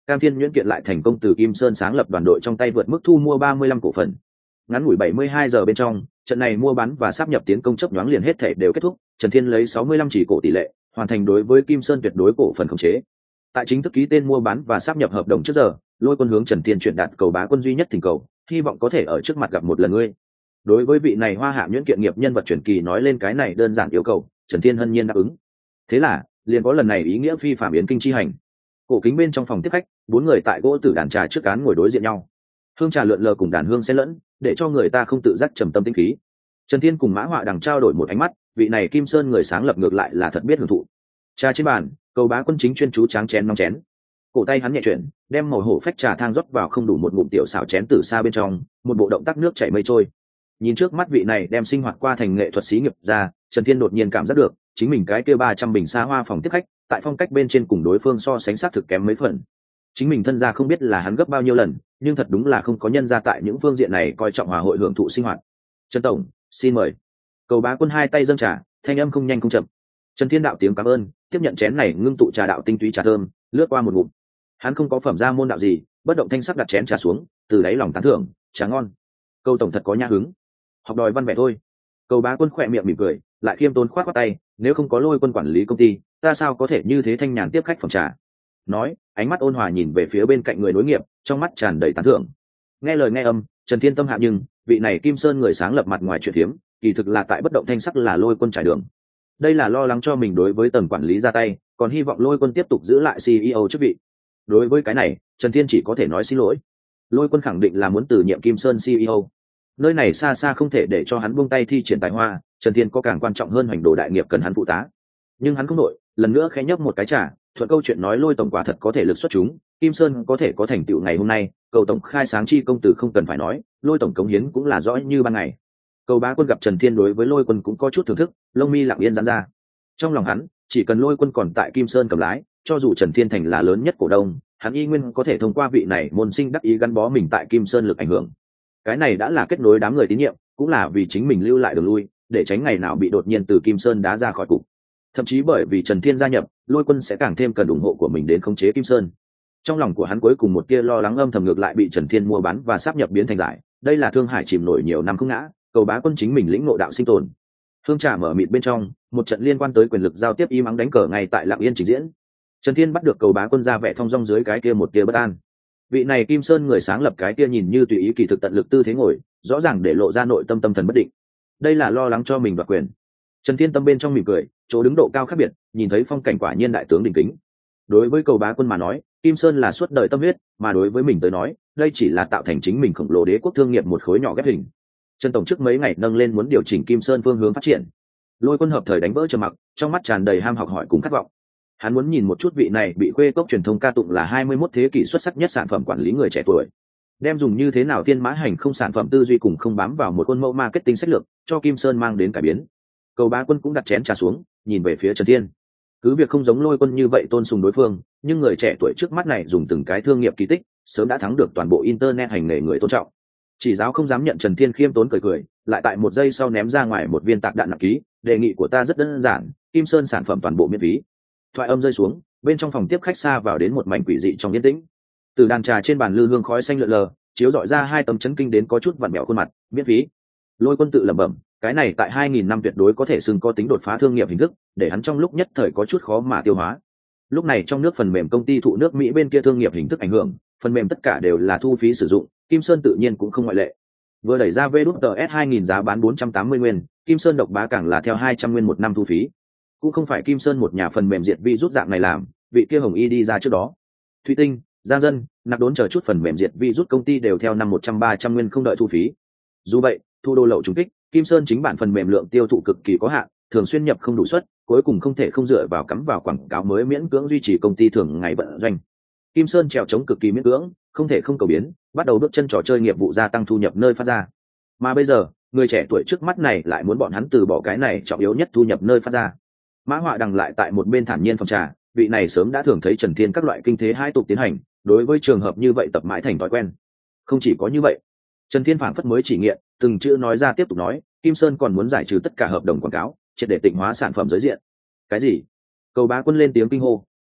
Speaker 1: Cam Thiên Nhuyễn kiện lại thành công từ Kim Sơn sáng lập đoàn đội trong tay vượt mức thu mua ba mươi lăm cổ phần. Ngắn ngủi bảy mươi hai giờ bên trong, trận này mua bán và sáp nhập tiến công chấp nhoáng liền hết thể đều kết thúc, Trần Thiên lấy sáu mươi lăm chỉ cổ tỷ lệ, hoàn thành đối với Kim Sơn tuyệt đối cổ phần khống chế. Tại chính thức ký tên mua bán và sáp nhập hợp đồng trước giờ, Lôi Quân hướng Trần Thiên chuyển đạt cầu bá quân duy nhất thỉnh cầu, hy vọng có thể ở trước mặt gặp một lần ngươi. Đối với vị này Hoa Hạ Nhuyễn kiện nghiệp nhân vật truyền kỳ nói lên cái này đơn giản yêu cầu, Trần Thiên hân nhiên đáp ứng. Thế là, liền có lần này ý nghĩa phi phạm yến kinh chi hành. Cổ kính bên trong phòng tiếp khách, bốn người tại gỗ tử đàn trà trước án ngồi đối diện nhau. Hương trà lượn lờ cùng đàn hương xen lẫn, để cho người ta không tự giác trầm tâm tĩnh khí. Trần Thiên cùng Mã Họa đằng trao đổi một ánh mắt, vị này Kim Sơn người sáng lập ngược lại là thật biết hưởng thụ. Trà trên bàn, cầu bá quân chính chuyên chú tráng chén nóng chén. Cổ tay hắn nhẹ chuyển, đem màu hổ phách trà thang rót vào không đủ một ngụm tiểu xảo chén từ xa bên trong, một bộ động tác nước chảy mây trôi. Nhìn trước mắt vị này đem sinh hoạt qua thành nghệ thuật xí nghiệp ra, Trần Thiên đột nhiên cảm giác được, chính mình cái kia ba trăm bình xa hoa phòng tiếp khách, tại phong cách bên trên cùng đối phương so sánh sát thực kém mấy phần. Chính mình thân gia không biết là hắn gấp bao nhiêu lần, nhưng thật đúng là không có nhân gia tại những phương diện này coi trọng hòa hội hưởng thụ sinh hoạt. Trần tổng, xin mời. Cầu bá quân hai tay dâng trà, thanh âm không nhanh không chậm. Trần Thiên đạo tiếng cảm ơn, tiếp nhận chén này ngưng tụ trà đạo tinh túy trà thơm, lướt qua một ngụm. Hắn không có phẩm gia môn đạo gì, bất động thanh sắc đặt chén trà xuống, từ đáy lòng tán thưởng, trà ngon. Cầu tổng thật có nhã hứng. Học đòi văn vẻ thôi. Cầu bá quân khỏe miệng mỉm cười, lại khiêm tốn khoát khoát tay, nếu không có Lôi Quân quản lý công ty, ta sao có thể như thế thanh nhàn tiếp khách phòng trà. Nói, ánh mắt ôn hòa nhìn về phía bên cạnh người đối nghiệp, trong mắt tràn đầy tán thưởng. Nghe lời nghe âm, Trần Thiên tâm hạ nhưng vị này Kim Sơn người sáng lập mặt ngoài chuyện hiếm, kỳ thực là tại bất động thanh sắc là Lôi Quân trải đường. Đây là lo lắng cho mình đối với tầng quản lý ra tay, còn hy vọng Lôi Quân tiếp tục giữ lại xê e ô chức vị. Đối với cái này, Trần Thiên chỉ có thể nói xin lỗi. Lôi Quân khẳng định là muốn từ nhiệm Kim Sơn xê e ô. Nơi này xa xa không thể để cho hắn buông tay thi triển tài hoa, Trần Thiên có càng quan trọng hơn hành đồ đại nghiệp cần hắn phụ tá. Nhưng hắn không nội, lần nữa khẽ nhấp một cái trà, thuận câu chuyện nói Lôi tổng quả thật có thể lực xuất chúng, Kim Sơn có thể có thành tựu ngày hôm nay, cầu tổng khai sáng chi công tử không cần phải nói, Lôi tổng cống hiến cũng là rõ như ban ngày. Cầu bá quân gặp Trần Thiên đối với Lôi Quân cũng có chút thưởng thức, lông mi lặng yên giãn ra. Trong lòng hắn, chỉ cần Lôi Quân còn tại Kim Sơn cầm lái, cho dù Trần Thiên thành là lớn nhất cổ đông, hắn y nguyên có thể thông qua vị này môn sinh đắc ý gắn bó mình tại Kim Sơn lực ảnh hưởng. Cái này đã là kết nối đám người tín nhiệm, cũng là vì chính mình lưu lại đường lui, để tránh ngày nào bị đột nhiên từ Kim Sơn đá ra khỏi cục. Thậm chí bởi vì Trần Thiên gia nhập, Lôi Quân sẽ càng thêm cần ủng hộ của mình đến khống chế Kim Sơn. Trong lòng của hắn cuối cùng một tia lo lắng âm thầm ngược lại bị Trần Thiên mua bán và sáp nhập biến thành giải. Đây là thương hải chìm nổi nhiều năm không ngã, cầu bá quân chính mình lĩnh ngộ đạo sinh tồn. Hương trà mở mịt bên trong, một trận liên quan tới quyền lực giao tiếp im ắng đánh cờ ngay tại Lặng Yên trình diễn. Trần Thiên bắt được cầu bá quân ra vẻ thong dong dưới cái kia một tia bất an. Vị này Kim Sơn người sáng lập cái kia nhìn như tùy ý kỳ thực tận lực tư thế ngồi, rõ ràng để lộ ra nội tâm tâm thần bất định. Đây là lo lắng cho mình đoạt quyền. Trần Thiên tâm bên trong mỉm cười, chỗ đứng độ cao khác biệt, nhìn thấy phong cảnh quả nhiên đại tướng đỉnh kính. Đối với cầu bá quân mà nói, Kim Sơn là suốt đời tâm huyết, mà đối với mình tới nói, đây chỉ là tạo thành chính mình khổng lồ đế quốc thương nghiệp một khối nhỏ ghép hình. Trần tổng trước mấy ngày nâng lên muốn điều chỉnh Kim Sơn phương hướng phát triển. Lôi Quân hợp thời đánh vỡ trầm mặc, trong mắt tràn đầy ham học hỏi cùng khát vọng. Hắn muốn nhìn một chút vị này bị khuê cốc truyền thông ca tụng là hai mươi mốt thế kỷ xuất sắc nhất sản phẩm quản lý người trẻ tuổi. Đem dùng như thế nào thiên mã hành không sản phẩm tư duy cùng không bám vào một khuôn mẫu marketing sách lược, cho Kim Sơn mang đến cải biến. Cầu bá quân cũng đặt chén trà xuống, nhìn về phía Trần Thiên. Cứ việc không giống Lôi Quân như vậy tôn sùng đối phương, nhưng người trẻ tuổi trước mắt này dùng từng cái thương nghiệp kỳ tích, sớm đã thắng được toàn bộ internet hành nghề người tôn trọng. Chỉ giáo không dám nhận Trần Thiên khiêm tốn cười cười, lại tại một giây sau ném ra ngoài một viên tạc đạn nặng ký, đề nghị của ta rất đơn giản, Kim Sơn sản phẩm toàn bộ miễn phí. Thoại âm rơi xuống, bên trong phòng tiếp khách xa vào đến một mảnh quỷ dị trong yên tĩnh. Từ đàn trà trên bàn lư hương khói xanh lượn lờ, chiếu dọi ra hai tấm chấn kinh đến có chút vặn mẹo khuôn mặt, miễn phí. Lôi Quân tự lẩm bẩm, cái này tại hai nghìn năm tuyệt đối có thể xưng có tính đột phá thương nghiệp hình thức, để hắn trong lúc nhất thời có chút khó mà tiêu hóa. Lúc này trong nước phần mềm công ty thụ nước Mỹ bên kia thương nghiệp hình thức ảnh hưởng, phần mềm tất cả đều là thu phí sử dụng, Kim Sơn tự nhiên cũng không ngoại lệ. Vừa đẩy ra vê đê tê ét hai nghìn giá bán bốn trăm tám mươi nguyên, Kim Sơn độc bá càng là theo hai trăm nguyên một năm thu phí. Cũng không phải Kim Sơn một nhà phần mềm diệt vi rút dạng này làm, vị kia Hồng Y đi ra trước đó. Thủy Tinh, Giang Dân, nạp đốn chờ chút phần mềm diệt vi rút công ty đều theo năm một trăm ba trăm nguyên không đợi thu phí. Dù vậy, thu đô lậu trùng kích, Kim Sơn chính bản phần mềm lượng tiêu thụ cực kỳ có hạn, thường xuyên nhập không đủ suất, cuối cùng không thể không dựa vào cắm vào quảng cáo mới miễn cưỡng duy trì công ty thường ngày vận doanh. Kim Sơn trèo chống cực kỳ miễn cưỡng, không thể không cầu biến, bắt đầu bước chân trò chơi nghiệp vụ gia tăng thu nhập nơi phát ra. Mà bây giờ, người trẻ tuổi trước mắt này lại muốn bọn hắn từ bỏ cái này trọng yếu nhất thu nhập nơi phát ra. Mã Họa đằng lại tại một bên thản nhiên phòng trà, vị này sớm đã thường thấy Trần Thiên các loại kinh thế hai tục tiến hành, đối với trường hợp như vậy tập mãi thành thói quen. Không chỉ có như vậy, Trần Thiên phảng phất mới chỉ nghiện, từng chữ nói ra tiếp tục nói, Kim Sơn còn muốn giải trừ tất cả hợp đồng quảng cáo, triệt để tịnh hóa sản phẩm giới diện. Cái gì? Cầu bá quân lên tiếng kinh hô,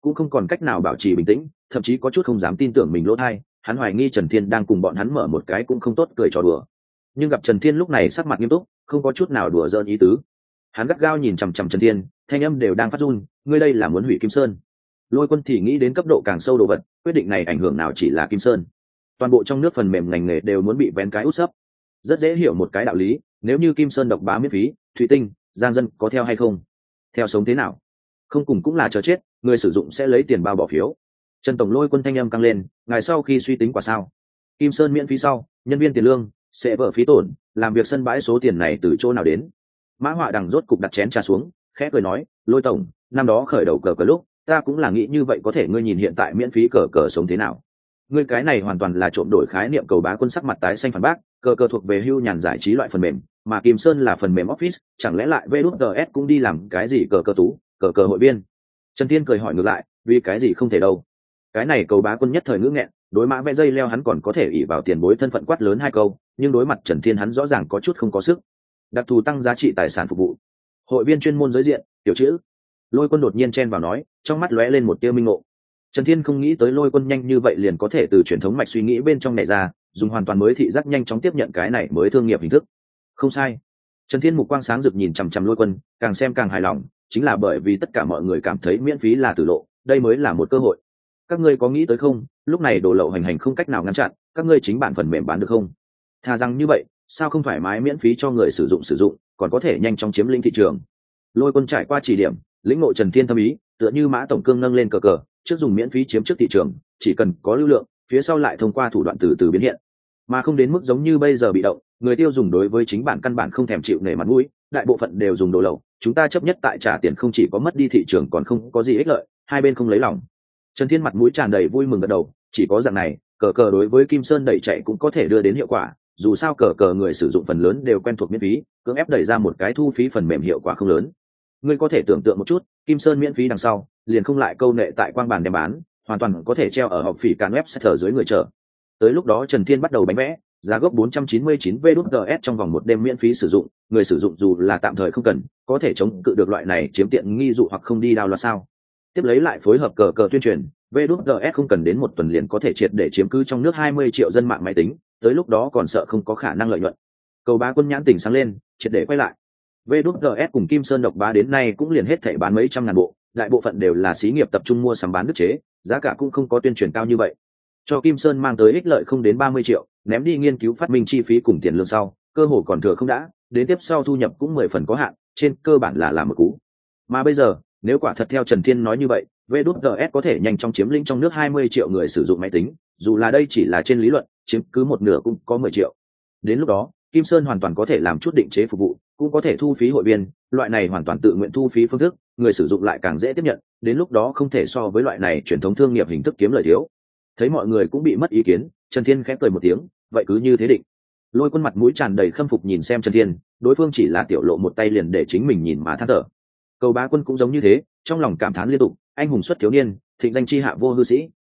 Speaker 1: cũng không còn cách nào bảo trì bình tĩnh, thậm chí có chút không dám tin tưởng mình lỗ thai. Hắn hoài nghi Trần Thiên đang cùng bọn hắn mở một cái cũng không tốt cười trò đùa, nhưng gặp Trần Thiên lúc này sắc mặt nghiêm túc, không có chút nào đùa giỡn ý tứ. Hắn gắt gao nhìn chằm chằm Trần Thiên, thanh âm đều đang phát run, ngươi đây là muốn hủy Kim Sơn. Lôi Quân thì nghĩ đến cấp độ càng sâu đồ vật, quyết định này ảnh hưởng nào chỉ là Kim Sơn, toàn bộ trong nước phần mềm ngành nghề đều muốn bị vén cái út sấp. Rất dễ hiểu một cái đạo lý, nếu như Kim Sơn độc bá miễn phí, Thủy Tinh, Giang Dân có theo hay không? Theo sống thế nào? Không cùng cũng là chờ chết, người sử dụng sẽ lấy tiền bao bỏ phiếu. Trần tổng Lôi Quân thanh âm căng lên, ngài sau khi suy tính quả sao? Kim Sơn miễn phí sau, nhân viên tiền lương sẽ vỡ phí tổn, làm việc sân bãi số tiền này từ chỗ nào đến? Mã Họa Đằng rốt cục đặt chén trà xuống, khẽ cười nói, Lôi tổng, năm đó khởi đầu cờ cờ lúc, ta cũng là nghĩ như vậy, có thể ngươi nhìn hiện tại miễn phí cờ cờ sống thế nào? Ngươi cái này hoàn toàn là trộm đổi khái niệm. Cầu Bá Quân sắc mặt tái xanh phản bác, cờ cờ thuộc về hưu nhàn giải trí loại phần mềm, mà Kim Sơn là phần mềm office, chẳng lẽ lại vê đê tê ét cũng đi làm cái gì cờ cờ tú, cờ cờ hội viên? Trần Thiên cười hỏi ngược lại, vì cái gì không thể đâu? Cái này Cầu Bá Quân nhất thời ngữ nghẹn, đối mã vẽ dây leo hắn còn có thể ỷ vào tiền bối thân phận quát lớn hai câu, nhưng đối mặt Trần Thiên hắn rõ ràng có chút không có sức. Đặc thù tăng giá trị tài sản phục vụ, hội viên chuyên môn giới diện, tiểu chữ. Lôi Quân đột nhiên chen vào nói, trong mắt lóe lên một tia minh ngộ. Trần Thiên không nghĩ tới Lôi Quân nhanh như vậy liền có thể từ truyền thống mạch suy nghĩ bên trong này ra, dùng hoàn toàn mới thị giác nhanh chóng tiếp nhận cái này mới thương nghiệp hình thức. Không sai. Trần Thiên mục quang sáng rực nhìn chằm chằm Lôi Quân, càng xem càng hài lòng, chính là bởi vì tất cả mọi người cảm thấy miễn phí là tử lộ, đây mới là một cơ hội. Các ngươi có nghĩ tới không, lúc này đồ lậu hành hành không cách nào ngăn chặn, các ngươi chính bản phần mềm bán được không? Thà rằng như vậy, sao không thoải mái miễn phí cho người sử dụng sử dụng, còn có thể nhanh chóng chiếm lĩnh thị trường. Lôi Quân trải qua chỉ điểm, lĩnh ngộ Trần Thiên thâm ý, tựa như Mã tổng cương nâng lên cờ cờ, trước dùng miễn phí chiếm trước thị trường, chỉ cần có lưu lượng, phía sau lại thông qua thủ đoạn từ từ biến hiện, mà không đến mức giống như bây giờ bị động, người tiêu dùng đối với chính bản căn bản không thèm chịu nể mặt mũi, đại bộ phận đều dùng đồ lậu, chúng ta chấp nhất tại trả tiền không chỉ có mất đi thị trường còn không có gì ích lợi, hai bên không lấy lòng. Trần Thiên mặt mũi tràn đầy vui mừng gật đầu, chỉ có dạng này, cờ cờ đối với Kim Sơn đẩy chạy cũng có thể đưa đến hiệu quả, dù sao cờ cờ người sử dụng phần lớn đều quen thuộc miễn phí, cưỡng ép đẩy ra một cái thu phí phần mềm hiệu quả không lớn. Ngươi có thể tưởng tượng một chút, Kim Sơn miễn phí đằng sau, liền không lại câu nệ tại quang bàn đem bán, hoàn toàn có thể treo ở hộp phỉ càn web setter dưới người chờ. Tới lúc đó Trần Thiên bắt đầu bánh vẽ, giá gốc bốn trăm chín mươi chín vê đê tê ét trong vòng một đêm miễn phí sử dụng, người sử dụng dù là tạm thời không cần, có thể chống cự được loại này chiếm tiện nghi dụ hoặc không đi đào là sao? Tiếp lấy lại phối hợp cờ cờ tuyên truyền, vê đê tê ét không cần đến một tuần liền có thể triệt để chiếm cứ trong nước hai mươi triệu dân mạng máy tính, tới lúc đó còn sợ không có khả năng lợi nhuận. Cầu Bá Quân nhãn tỉnh sáng lên, triệt để quay lại. vê đê tê ét cùng Kim Sơn độc bá đến nay cũng liền hết thảy bán mấy trăm ngàn bộ, đại bộ phận đều là xí nghiệp tập trung mua sắm bán đức chế, giá cả cũng không có tuyên truyền cao như vậy. Cho Kim Sơn mang tới ích lợi không đến ba mươi triệu, ném đi nghiên cứu phát minh chi phí cùng tiền lương sau, cơ hội còn thừa không đã, đến tiếp sau thu nhập cũng mười phần có hạn, trên cơ bản là làm một cú. Mà bây giờ, nếu quả thật theo Trần Thiên nói như vậy, vê đê tê ét có thể nhanh chóng chiếm lĩnh trong nước hai mươi triệu người sử dụng máy tính, dù là đây chỉ là trên lý luận, chiếm cứ một nửa cũng có mười triệu. Đến lúc đó, Kim Sơn hoàn toàn có thể làm chút định chế phục vụ, cũng có thể thu phí hội viên, loại này hoàn toàn tự nguyện thu phí phương thức, người sử dụng lại càng dễ tiếp nhận, đến lúc đó không thể so với loại này truyền thống thương nghiệp hình thức kiếm lời thiếu. Thấy mọi người cũng bị mất ý kiến, Trần Thiên khẽ cười một tiếng, vậy cứ như thế định. Lôi Quân mặt mũi tràn đầy khâm phục nhìn xem Trần Thiên, đối phương chỉ là tiểu lộ một tay liền để chính mình nhìn mà than thở. Cầu Bá Quân cũng giống như thế, trong lòng cảm thán liên tục, anh hùng xuất thiếu niên, thịnh danh chi hạ vô hư sĩ,